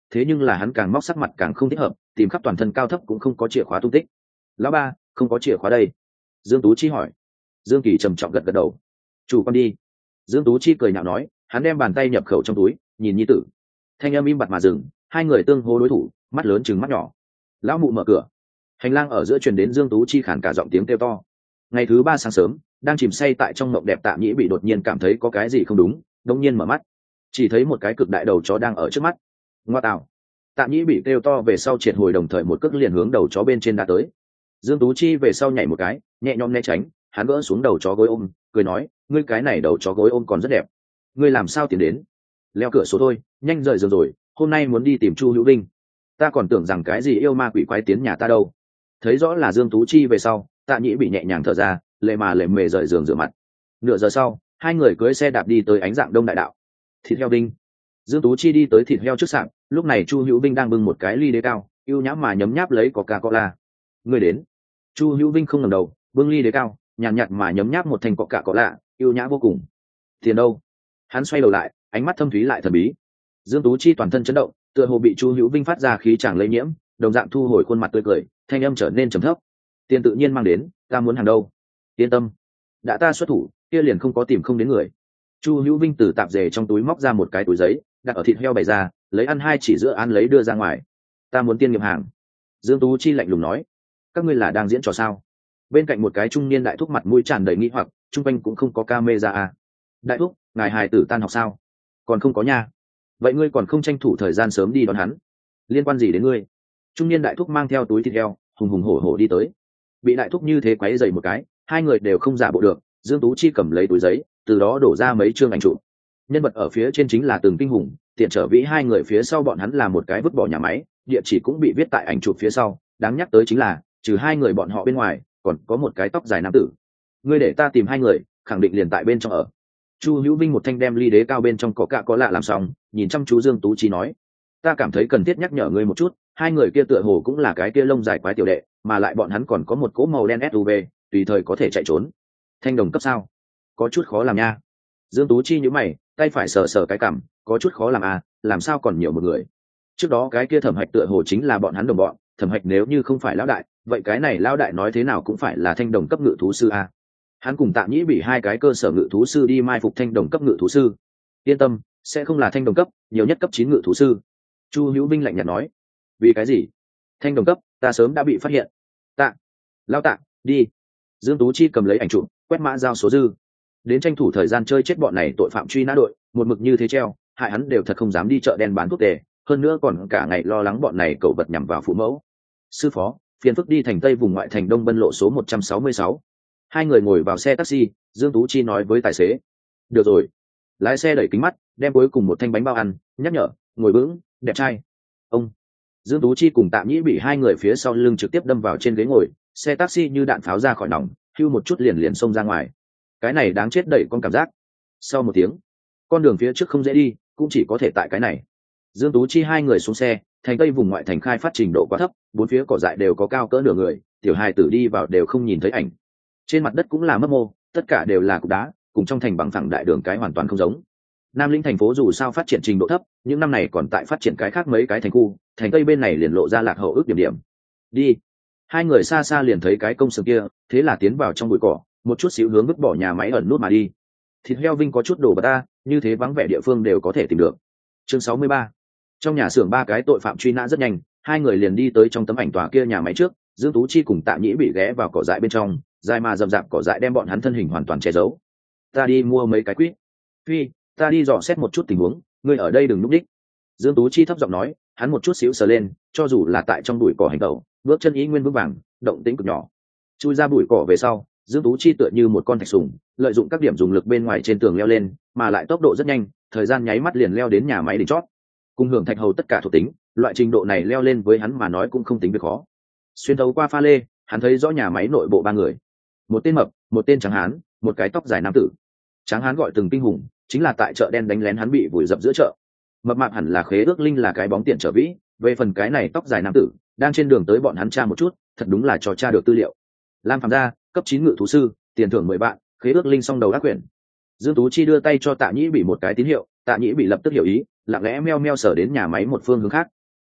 thế nhưng là hắn càng móc sắc mặt càng không thích hợp, tìm khắp toàn thân cao thấp cũng không có chìa khóa tung tích. Lão ba, không có chìa khóa đây. Dương Tú Chi hỏi. Dương Kỳ trầm trọng gật gật đầu. Chủ con đi. Dương Tú Chi cười nhạo nói, hắn đem bàn tay nhập khẩu trong túi, nhìn nhi tử. Thanh âm im bặt mà dừng, hai người tương hô đối thủ, mắt lớn trừng mắt nhỏ. Lão mụ mở cửa. Hành lang ở giữa truyền đến Dương Tú Chi khản cả giọng tiếng kêu to. Ngày thứ ba sáng sớm, đang chìm say tại trong mộng đẹp Tạ Nhĩ bị đột nhiên cảm thấy có cái gì không đúng, đột nhiên mở mắt, chỉ thấy một cái cực đại đầu chó đang ở trước mắt. Ngoa tạo. Tạ Nhĩ bị kêu to về sau triệt hồi, đồng thời một cước liền hướng đầu chó bên trên đã tới. Dương Tú Chi về sau nhảy một cái, nhẹ nhõm né tránh, hắn gỡ xuống đầu chó gối ôm, cười nói, ngươi cái này đầu chó gối ôm còn rất đẹp, ngươi làm sao tiến đến? Leo cửa số thôi, nhanh rời giường rồi, hôm nay muốn đi tìm Chu Hữu Vinh. Ta còn tưởng rằng cái gì yêu ma quỷ quái tiến nhà ta đâu. Thấy rõ là Dương Tú Chi về sau, Tạ Nhĩ bị nhẹ nhàng thở ra, lệ mề rời giường rửa mặt. Nửa giờ sau, hai người cưỡi xe đạp đi tới Ánh Dạng Đông đại đạo. Thịt heo đinh. Dương Tú Chi đi tới thịt heo trước sạp, lúc này Chu Hữu Vinh đang bưng một cái ly đế cao, ưu nhã mà nhấm nháp lấy Coca-Cola. Người đến. Chu Hữu Vinh không ngẩng đầu, bưng ly đế cao, nhàn nhạt mà nhấm nháp một thành Coca-Cola, ưu nhã vô cùng. Tiền đâu? Hắn xoay đầu lại, ánh mắt thâm thúy lại thần bí. Dương Tú Chi toàn thân chấn động, tựa hồ bị Chu Hữu Vinh phát ra khí chàng lây nhiễm, đồng dạng thu hồi khuôn mặt tươi cười, thanh âm trở nên trầm thấp. Tiền tự nhiên mang đến, ta muốn hàng đâu. Yên tâm, đã ta xuất thủ, kia liền không có tìm không đến người. Chu Hữu Vinh từ tạp dề trong túi móc ra một cái túi giấy, đặt ở thịt heo bày ra, lấy ăn hai chỉ giữa ăn lấy đưa ra ngoài. Ta muốn tiên nghiệp hàng. Dương Tú Chi lạnh lùng nói, các ngươi là đang diễn trò sao? Bên cạnh một cái trung niên đại thúc mặt mũi tràn đầy nghi hoặc, chung quanh cũng không có camera à. Đại thúc, ngài hài tử tan học sao? Còn không có nha. Vậy ngươi còn không tranh thủ thời gian sớm đi đón hắn? Liên quan gì đến ngươi? Trung niên đại thúc mang theo túi thịt heo, hùng hùng hổ hổ đi tới. Bị đại thúc như thế quấy rầy một cái, hai người đều không giả bộ được. Dương Tú Chi cầm lấy túi giấy, từ đó đổ ra mấy chương ảnh chụp. Nhân vật ở phía trên chính là Từng Kinh Hùng, tiện trở vĩ hai người phía sau bọn hắn là một cái vứt bỏ nhà máy, địa chỉ cũng bị viết tại ảnh chụp phía sau. Đáng nhắc tới chính là, trừ hai người bọn họ bên ngoài, còn có một cái tóc dài nam tử. Ngươi để ta tìm hai người, khẳng định liền tại bên trong ở. Chu Hữu Vinh một thanh đem ly đế cao bên trong có lạ làm xong, nhìn chăm chú Dương Tú Chi nói, ta cảm thấy cần thiết nhắc nhở ngươi một chút, hai người kia tựa hồ cũng là cái kia lông dài quái tiểu đệ, mà lại bọn hắn còn có một cỗ màu đen SUV, tùy thời có thể chạy trốn. Thanh đồng cấp sao? Có chút khó làm nha. Dương Tú Chi nhíu mày, tay phải sờ sờ cái cằm, có chút khó làm à, làm sao còn nhiều một người. Trước đó cái kia Thẩm Hạch tựa hồ chính là bọn hắn đồng bọn, Thẩm Hạch nếu như không phải lão đại, vậy cái này lão đại nói thế nào cũng phải là thanh đồng cấp ngự thú sư a. Hắn cùng Tạ Nhĩ bị hai cái cơ sở ngự thú sư đi mai phục thanh đồng cấp ngự thú sư. Yên tâm, sẽ không là thanh đồng cấp, nhiều nhất cấp 9 ngự thú sư. Chu Hữu Vinh lạnh nhạt nói. Vì cái gì? Thanh đồng cấp, ta sớm đã bị phát hiện. Tạ, lão Tạ, đi. Dương Tú Chi cầm lấy ảnh chụp, quét mã giao số dư. Đến tranh thủ thời gian chơi chết bọn này tội phạm truy nã đội, một mực như thế treo, hại hắn đều thật không dám đi chợ đen bán thuốc tề, hơn nữa còn cả ngày lo lắng bọn này cẩu vật nhằm vào phụ mẫu. Sư phó, phiền phức đi thành Tây vùng ngoại thành Đông Bân lộ số 166. Hai người ngồi vào xe taxi, Dương Tú Chi nói với tài xế. Được rồi. Lái xe đẩy kính mắt, đem cuối cùng một thanh bánh bao ăn, nhắc nhở, ngồi vững, đẹp trai. Ông. Dương Tú Chi cùng Tạ Nhĩ bị hai người phía sau lưng trực tiếp đâm vào trên ghế ngồi, xe taxi như đạn pháo ra khỏi nòng, hưu một chút liền xông ra ngoài. Cái này đáng chết đẩy con cảm giác. Sau một tiếng, con đường phía trước không dễ đi, cũng chỉ có thể tại cái này. Dương Tú Chi hai người xuống xe, thành Tây vùng ngoại thành khai phát trình độ quá thấp, bốn phía cỏ dại đều có cao cỡ nửa người, tiểu hài tử đi vào đều không nhìn thấy ảnh. Trên mặt đất cũng là mấp mô, tất cả đều là cục đá, cùng trong thành bằng phẳng đại đường cái hoàn toàn không giống. Nam Lĩnh thành phố dù sao phát triển trình độ thấp, những năm này còn tại phát triển cái khác mấy cái thành khu, thành Tây bên này liền lộ ra lạc hậu ước điểm. Đi. Hai người xa xa liền thấy cái công xưởng kia, thế là tiến vào trong bụi cỏ, một chút xíu hướng vứt bỏ nhà máy ẩn nút mà đi. Thịt heo Vinh có chút đồ vật ta, như thế vắng vẻ địa phương đều có thể tìm được. Chương 63. Trong nhà xưởng ba cái tội phạm truy nã rất nhanh, hai người liền đi tới trong tấm ảnh tòa kia nhà máy trước. Dương Tú Chi cùng Tạ Nhĩ bị ghé vào cỏ dại bên trong, dài mà rậm rạp cỏ dại đem bọn hắn thân hình hoàn toàn che giấu. Ta đi mua mấy cái quýt. Phi, ta đi dò xét một chút tình huống, ngươi ở đây đừng núp đích. Dương Tú Chi thấp giọng nói, hắn một chút xíu sờ lên, cho dù là tại trong bụi cỏ hành tẩu, bước chân ý nguyên vững vàng, động tĩnh cực nhỏ. Chui ra bụi cỏ về sau, Dương Tú Chi tựa như một con thạch sùng, lợi dụng các điểm dùng lực bên ngoài trên tường leo lên, mà lại tốc độ rất nhanh, thời gian nháy mắt liền leo đến nhà máy đỉnh chót. Cùng hưởng thạch hầu tất cả thuộc tính, loại trình độ này leo lên với hắn mà nói cũng không tính việc khó. Xuyên thấu qua pha lê, hắn thấy rõ nhà máy nội bộ ba người, một tên mập, một tên trắng hán, một cái tóc dài nam tử. Trắng hán gọi Từng Kinh Hùng, chính là tại chợ đen đánh lén hắn bị vùi dập giữa chợ. Mập mạp hẳn là Khế Ước Linh là cái bóng tiền trở vĩ, về phần cái này tóc dài nam tử, đang trên đường tới bọn hắn tra một chút, thật đúng là cho tra được tư liệu. Lam Phạm gia, cấp 9 ngự thú sư, tiền thưởng 10 vạn, Khế Ước Linh song đầu ác quyển. Dương Tú Chi đưa tay cho Tạ Nhĩ bị một cái tín hiệu, Tạ Nhĩ bị lập tức hiểu ý, lặng lẽ meo meo sở đến nhà máy một phương hướng khác,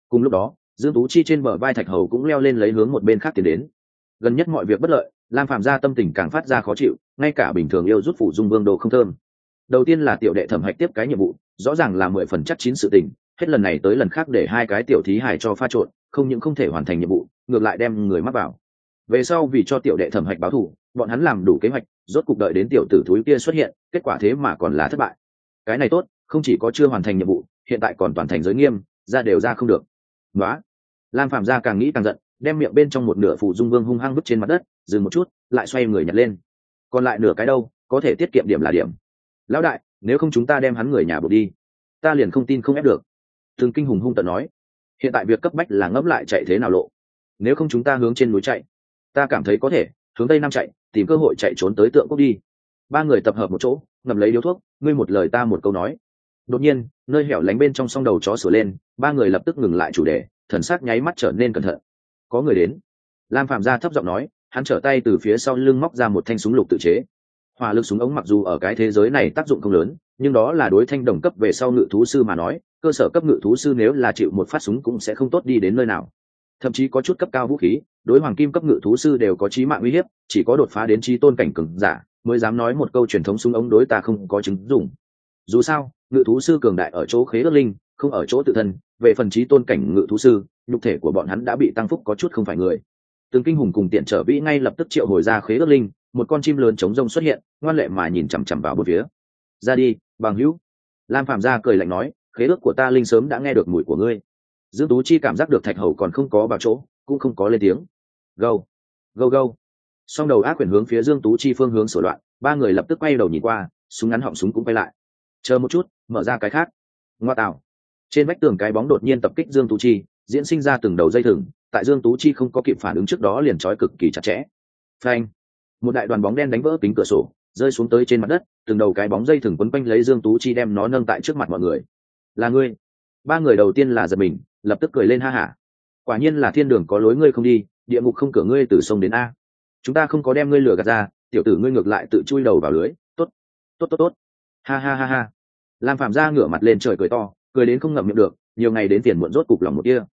Cùng lúc đó Dương Tú Chi trên bờ vai Thạch Hầu cũng leo lên lấy hướng một bên khác tiến đến. Gần nhất mọi việc bất lợi, Lam Phàm gia tâm tình càng phát ra khó chịu, ngay cả bình thường yêu rút phủ dung vương đồ không thơm. Đầu tiên là tiểu đệ thẩm hạch tiếp cái nhiệm vụ, rõ ràng là 10 phần chắc chín sự tình, hết lần này tới lần khác để hai cái tiểu thí hài cho pha trộn, không những không thể hoàn thành nhiệm vụ, ngược lại đem người mắc vào. Về sau vì cho tiểu đệ thẩm hạch báo thù, bọn hắn làm đủ kế hoạch, rốt cục đợi đến tiểu tử thúi kia xuất hiện, kết quả thế mà còn là thất bại. Cái này tốt, không chỉ có chưa hoàn thành nhiệm vụ, hiện tại còn toàn thành giới nghiêm, ra đều ra không được. Nóa. Lam Phàm gia càng nghĩ càng giận, đem miệng bên trong một nửa phủ dung vương hung hăng vứt trên mặt đất, dừng một chút, lại xoay người nhặt lên. Còn lại nửa cái đâu, có thể tiết kiệm điểm là điểm. Lão đại, nếu không chúng ta đem hắn người nhà buộc đi, ta liền không tin không ép được. Thường Kinh Hùng hung tợn nói, hiện tại việc cấp bách là ngẫm lại chạy thế nào lộ. Nếu không chúng ta hướng trên núi chạy, ta cảm thấy có thể hướng tây nam chạy, tìm cơ hội chạy trốn tới Tượng Quốc đi. Ba người tập hợp một chỗ, ngậm lấy điếu thuốc, ngươi một lời ta một câu nói. Đột nhiên nơi hẻo lánh bên trong song đầu chó sủa lên, ba người lập tức ngừng lại chủ đề, thần sắc nháy mắt trở nên cẩn thận. Có người đến. Lam Phạm gia thấp giọng nói, hắn trở tay từ phía sau lưng móc ra một thanh súng lục tự chế. Hỏa lực súng ống mặc dù ở cái thế giới này tác dụng không lớn, nhưng đó là đối thanh đồng cấp về sau ngự thú sư mà nói, cơ sở cấp ngự thú sư nếu là chịu một phát súng cũng sẽ không tốt đi đến nơi nào. Thậm chí có chút cấp cao vũ khí, đối hoàng kim cấp ngự thú sư đều có chí mạng uy hiếp, chỉ có đột phá đến chí tôn cảnh cường giả mới dám nói một câu truyền thống súng ống đối ta không có chứng dụng. Dù sao, ngự thú sư cường đại ở chỗ khế ước linh, không ở chỗ tự thân, về phần chí tôn cảnh ngự thú sư, nhục thể của bọn hắn đã bị tăng phúc có chút không phải người. Từng Kinh Hùng cùng Tiện Trở Vĩ ngay lập tức triệu hồi ra khế ước linh, một con chim lớn chống rông xuất hiện, ngoan lệ mà nhìn chằm chằm vào bốn phía. Ra đi, bằng hữu. Lam Phạm gia cười lạnh nói, khế ước của ta linh sớm đã nghe được mùi của ngươi. Dương Tú Chi cảm giác được Thạch Hầu còn không có vào chỗ, cũng không có lên tiếng. Go, go go. Song đầu ác quyển hướng phía Dương Tú Chi phương hướng sổ loạn, ba người lập tức quay đầu nhìn qua, súng ngắn họng súng cũng quay lại. Chờ một chút, mở ra cái khác. Ngoa tạo. Trên vách tường cái bóng đột nhiên tập kích Dương Tú Chi, diễn sinh ra từng đầu dây thừng, tại Dương Tú Chi không có kịp phản ứng trước đó liền trói cực kỳ chặt chẽ. Phanh. Một đại đoàn bóng đen đánh vỡ kính cửa sổ, rơi xuống tới trên mặt đất, từng đầu cái bóng dây thừng quấn quanh lấy Dương Tú Chi đem nó nâng tại trước mặt mọi người. Là ngươi? Ba người đầu tiên là giật mình, lập tức cười lên ha hả. Quả nhiên là thiên đường có lối ngươi không đi, địa ngục không cửa ngươi từ sông đến a. Chúng ta không có đem ngươi lừa gạt ra, tiểu tử ngươi ngược lại tự chui đầu vào lưới. Tốt, tốt tốt tốt. Ha ha ha ha. Lam Phạm gia ngửa mặt lên trời cười to, cười đến không ngậm miệng được, nhiều ngày đến tiền muộn rốt cục lòng một kia.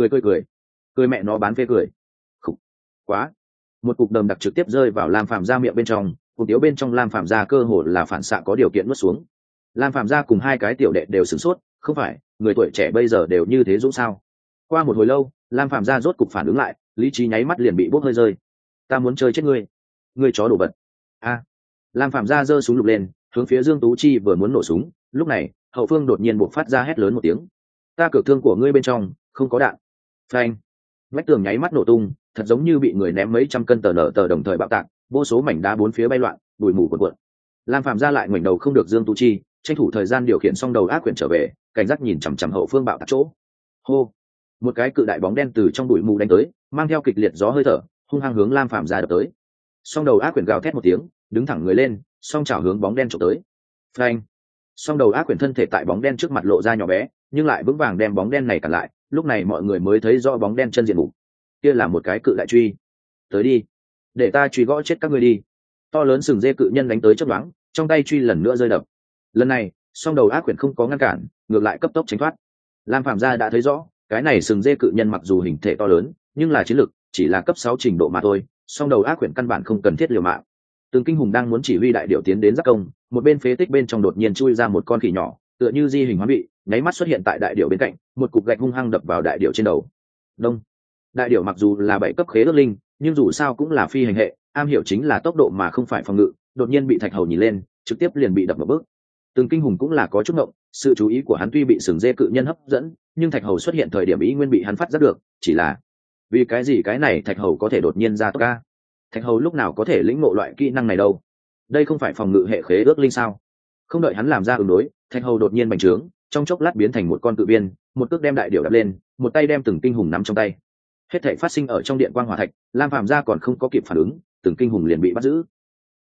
Cười mẹ nó bán phê cười. Khủ. Quá. Một cục đờm đặc trực tiếp rơi vào Lam Phạm gia miệng bên trong, cục tiếu bên trong Lam Phạm gia cơ hồ là phản xạ có điều kiện nuốt xuống. Lam Phạm gia cùng hai cái tiểu đệ đều sửng sốt, không phải, người tuổi trẻ bây giờ đều như thế dũng sao? Qua một hồi lâu, Lam Phạm gia rốt cục phản ứng lại, lý trí nháy mắt liền bị bốc hơi rơi. Ta muốn chơi chết ngươi, ngươi chó đồ vật. A. Lam Phạm gia giơ súng lục lên, hướng phía Dương Tú Chi vừa muốn nổ súng, lúc này, hậu phương đột nhiên bộc phát ra hét lớn một tiếng. Ta cược thương của ngươi bên trong không có đạn. Phanh. Vách tường nháy mắt nổ tung, thật giống như bị người ném mấy trăm cân tờ nở tờ đồng thời bạo tạc, vô số mảnh đá bốn phía bay loạn, bụi mù cuộn cuộn. Lam Phạm gia lại ngoảnh đầu không được Dương Tú Chi, tranh thủ thời gian điều khiển xong đầu ác quyển trở về, cảnh giác nhìn chằm chằm hậu phương bạo tạc chỗ. Hô. Một cái cự đại bóng đen từ trong bụi mù đánh tới, mang theo kịch liệt gió hơi thở, hung hăng hướng Lam Phạm gia đập tới. Song đầu ác quyển gào thét một tiếng, đứng thẳng người lên, song chảo hướng bóng đen chụp tới. Phanh. Song đầu ác quyển thân thể tại bóng đen trước mặt lộ ra nhỏ bé, nhưng lại vững vàng đem bóng đen này cản lại, lúc này mọi người mới thấy rõ bóng đen chân diện mục. Kia là một cái cự đại truy. Tới đi, để ta truy gõ chết các ngươi đi. To lớn sừng dê cự nhân đánh tới chớp nhoáng, trong tay truy lần nữa rơi đập. Lần này, song đầu ác quyển không có ngăn cản, ngược lại cấp tốc tránh thoát. Lam Phạm gia đã thấy rõ, cái này sừng dê cự nhân mặc dù hình thể to lớn, nhưng là chiến lực chỉ là cấp 6 trình độ mà thôi, song đầu ác quyển căn bản không cần thiết liều mạng. Từng Kinh Hùng đang muốn chỉ huy đại điểu tiến đến giáp công, một bên phế tích bên trong đột nhiên chui ra một con khỉ nhỏ, tựa như di hình hóa bị, nháy mắt xuất hiện tại đại điểu bên cạnh, một cục gạch hung hăng đập vào đại điểu trên đầu. Đông. Đại điểu mặc dù là 7 cấp khế ước linh, nhưng dù sao cũng là phi hành hệ, am hiểu chính là tốc độ mà không phải phòng ngự, đột nhiên bị Thạch Hầu nhìn lên, trực tiếp liền bị đập một bước. Từng Kinh Hùng cũng là có chút ngộng, sự chú ý của hắn tuy bị sừng dê cự nhân hấp dẫn, nhưng Thạch Hầu xuất hiện thời điểm ý nguyên bị hắn phát giác được, chỉ là vì cái gì cái này Thạch Hầu có thể đột nhiên ra tốc ca? Thạch Hầu lúc nào có thể lĩnh ngộ loại kỹ năng này đâu? Đây không phải phòng ngự hệ khế ước linh sao? Không đợi hắn làm ra ứng đối, Thạch Hầu đột nhiên bành trướng, trong chốc lát biến thành một con cự viên, một cước đem đại điểu đập lên, một tay đem Từng Kinh Hùng nắm trong tay. Hết thảy phát sinh ở trong điện quang hỏa thạch, Lam Phạm gia còn không có kịp phản ứng, Từng Kinh Hùng liền bị bắt giữ.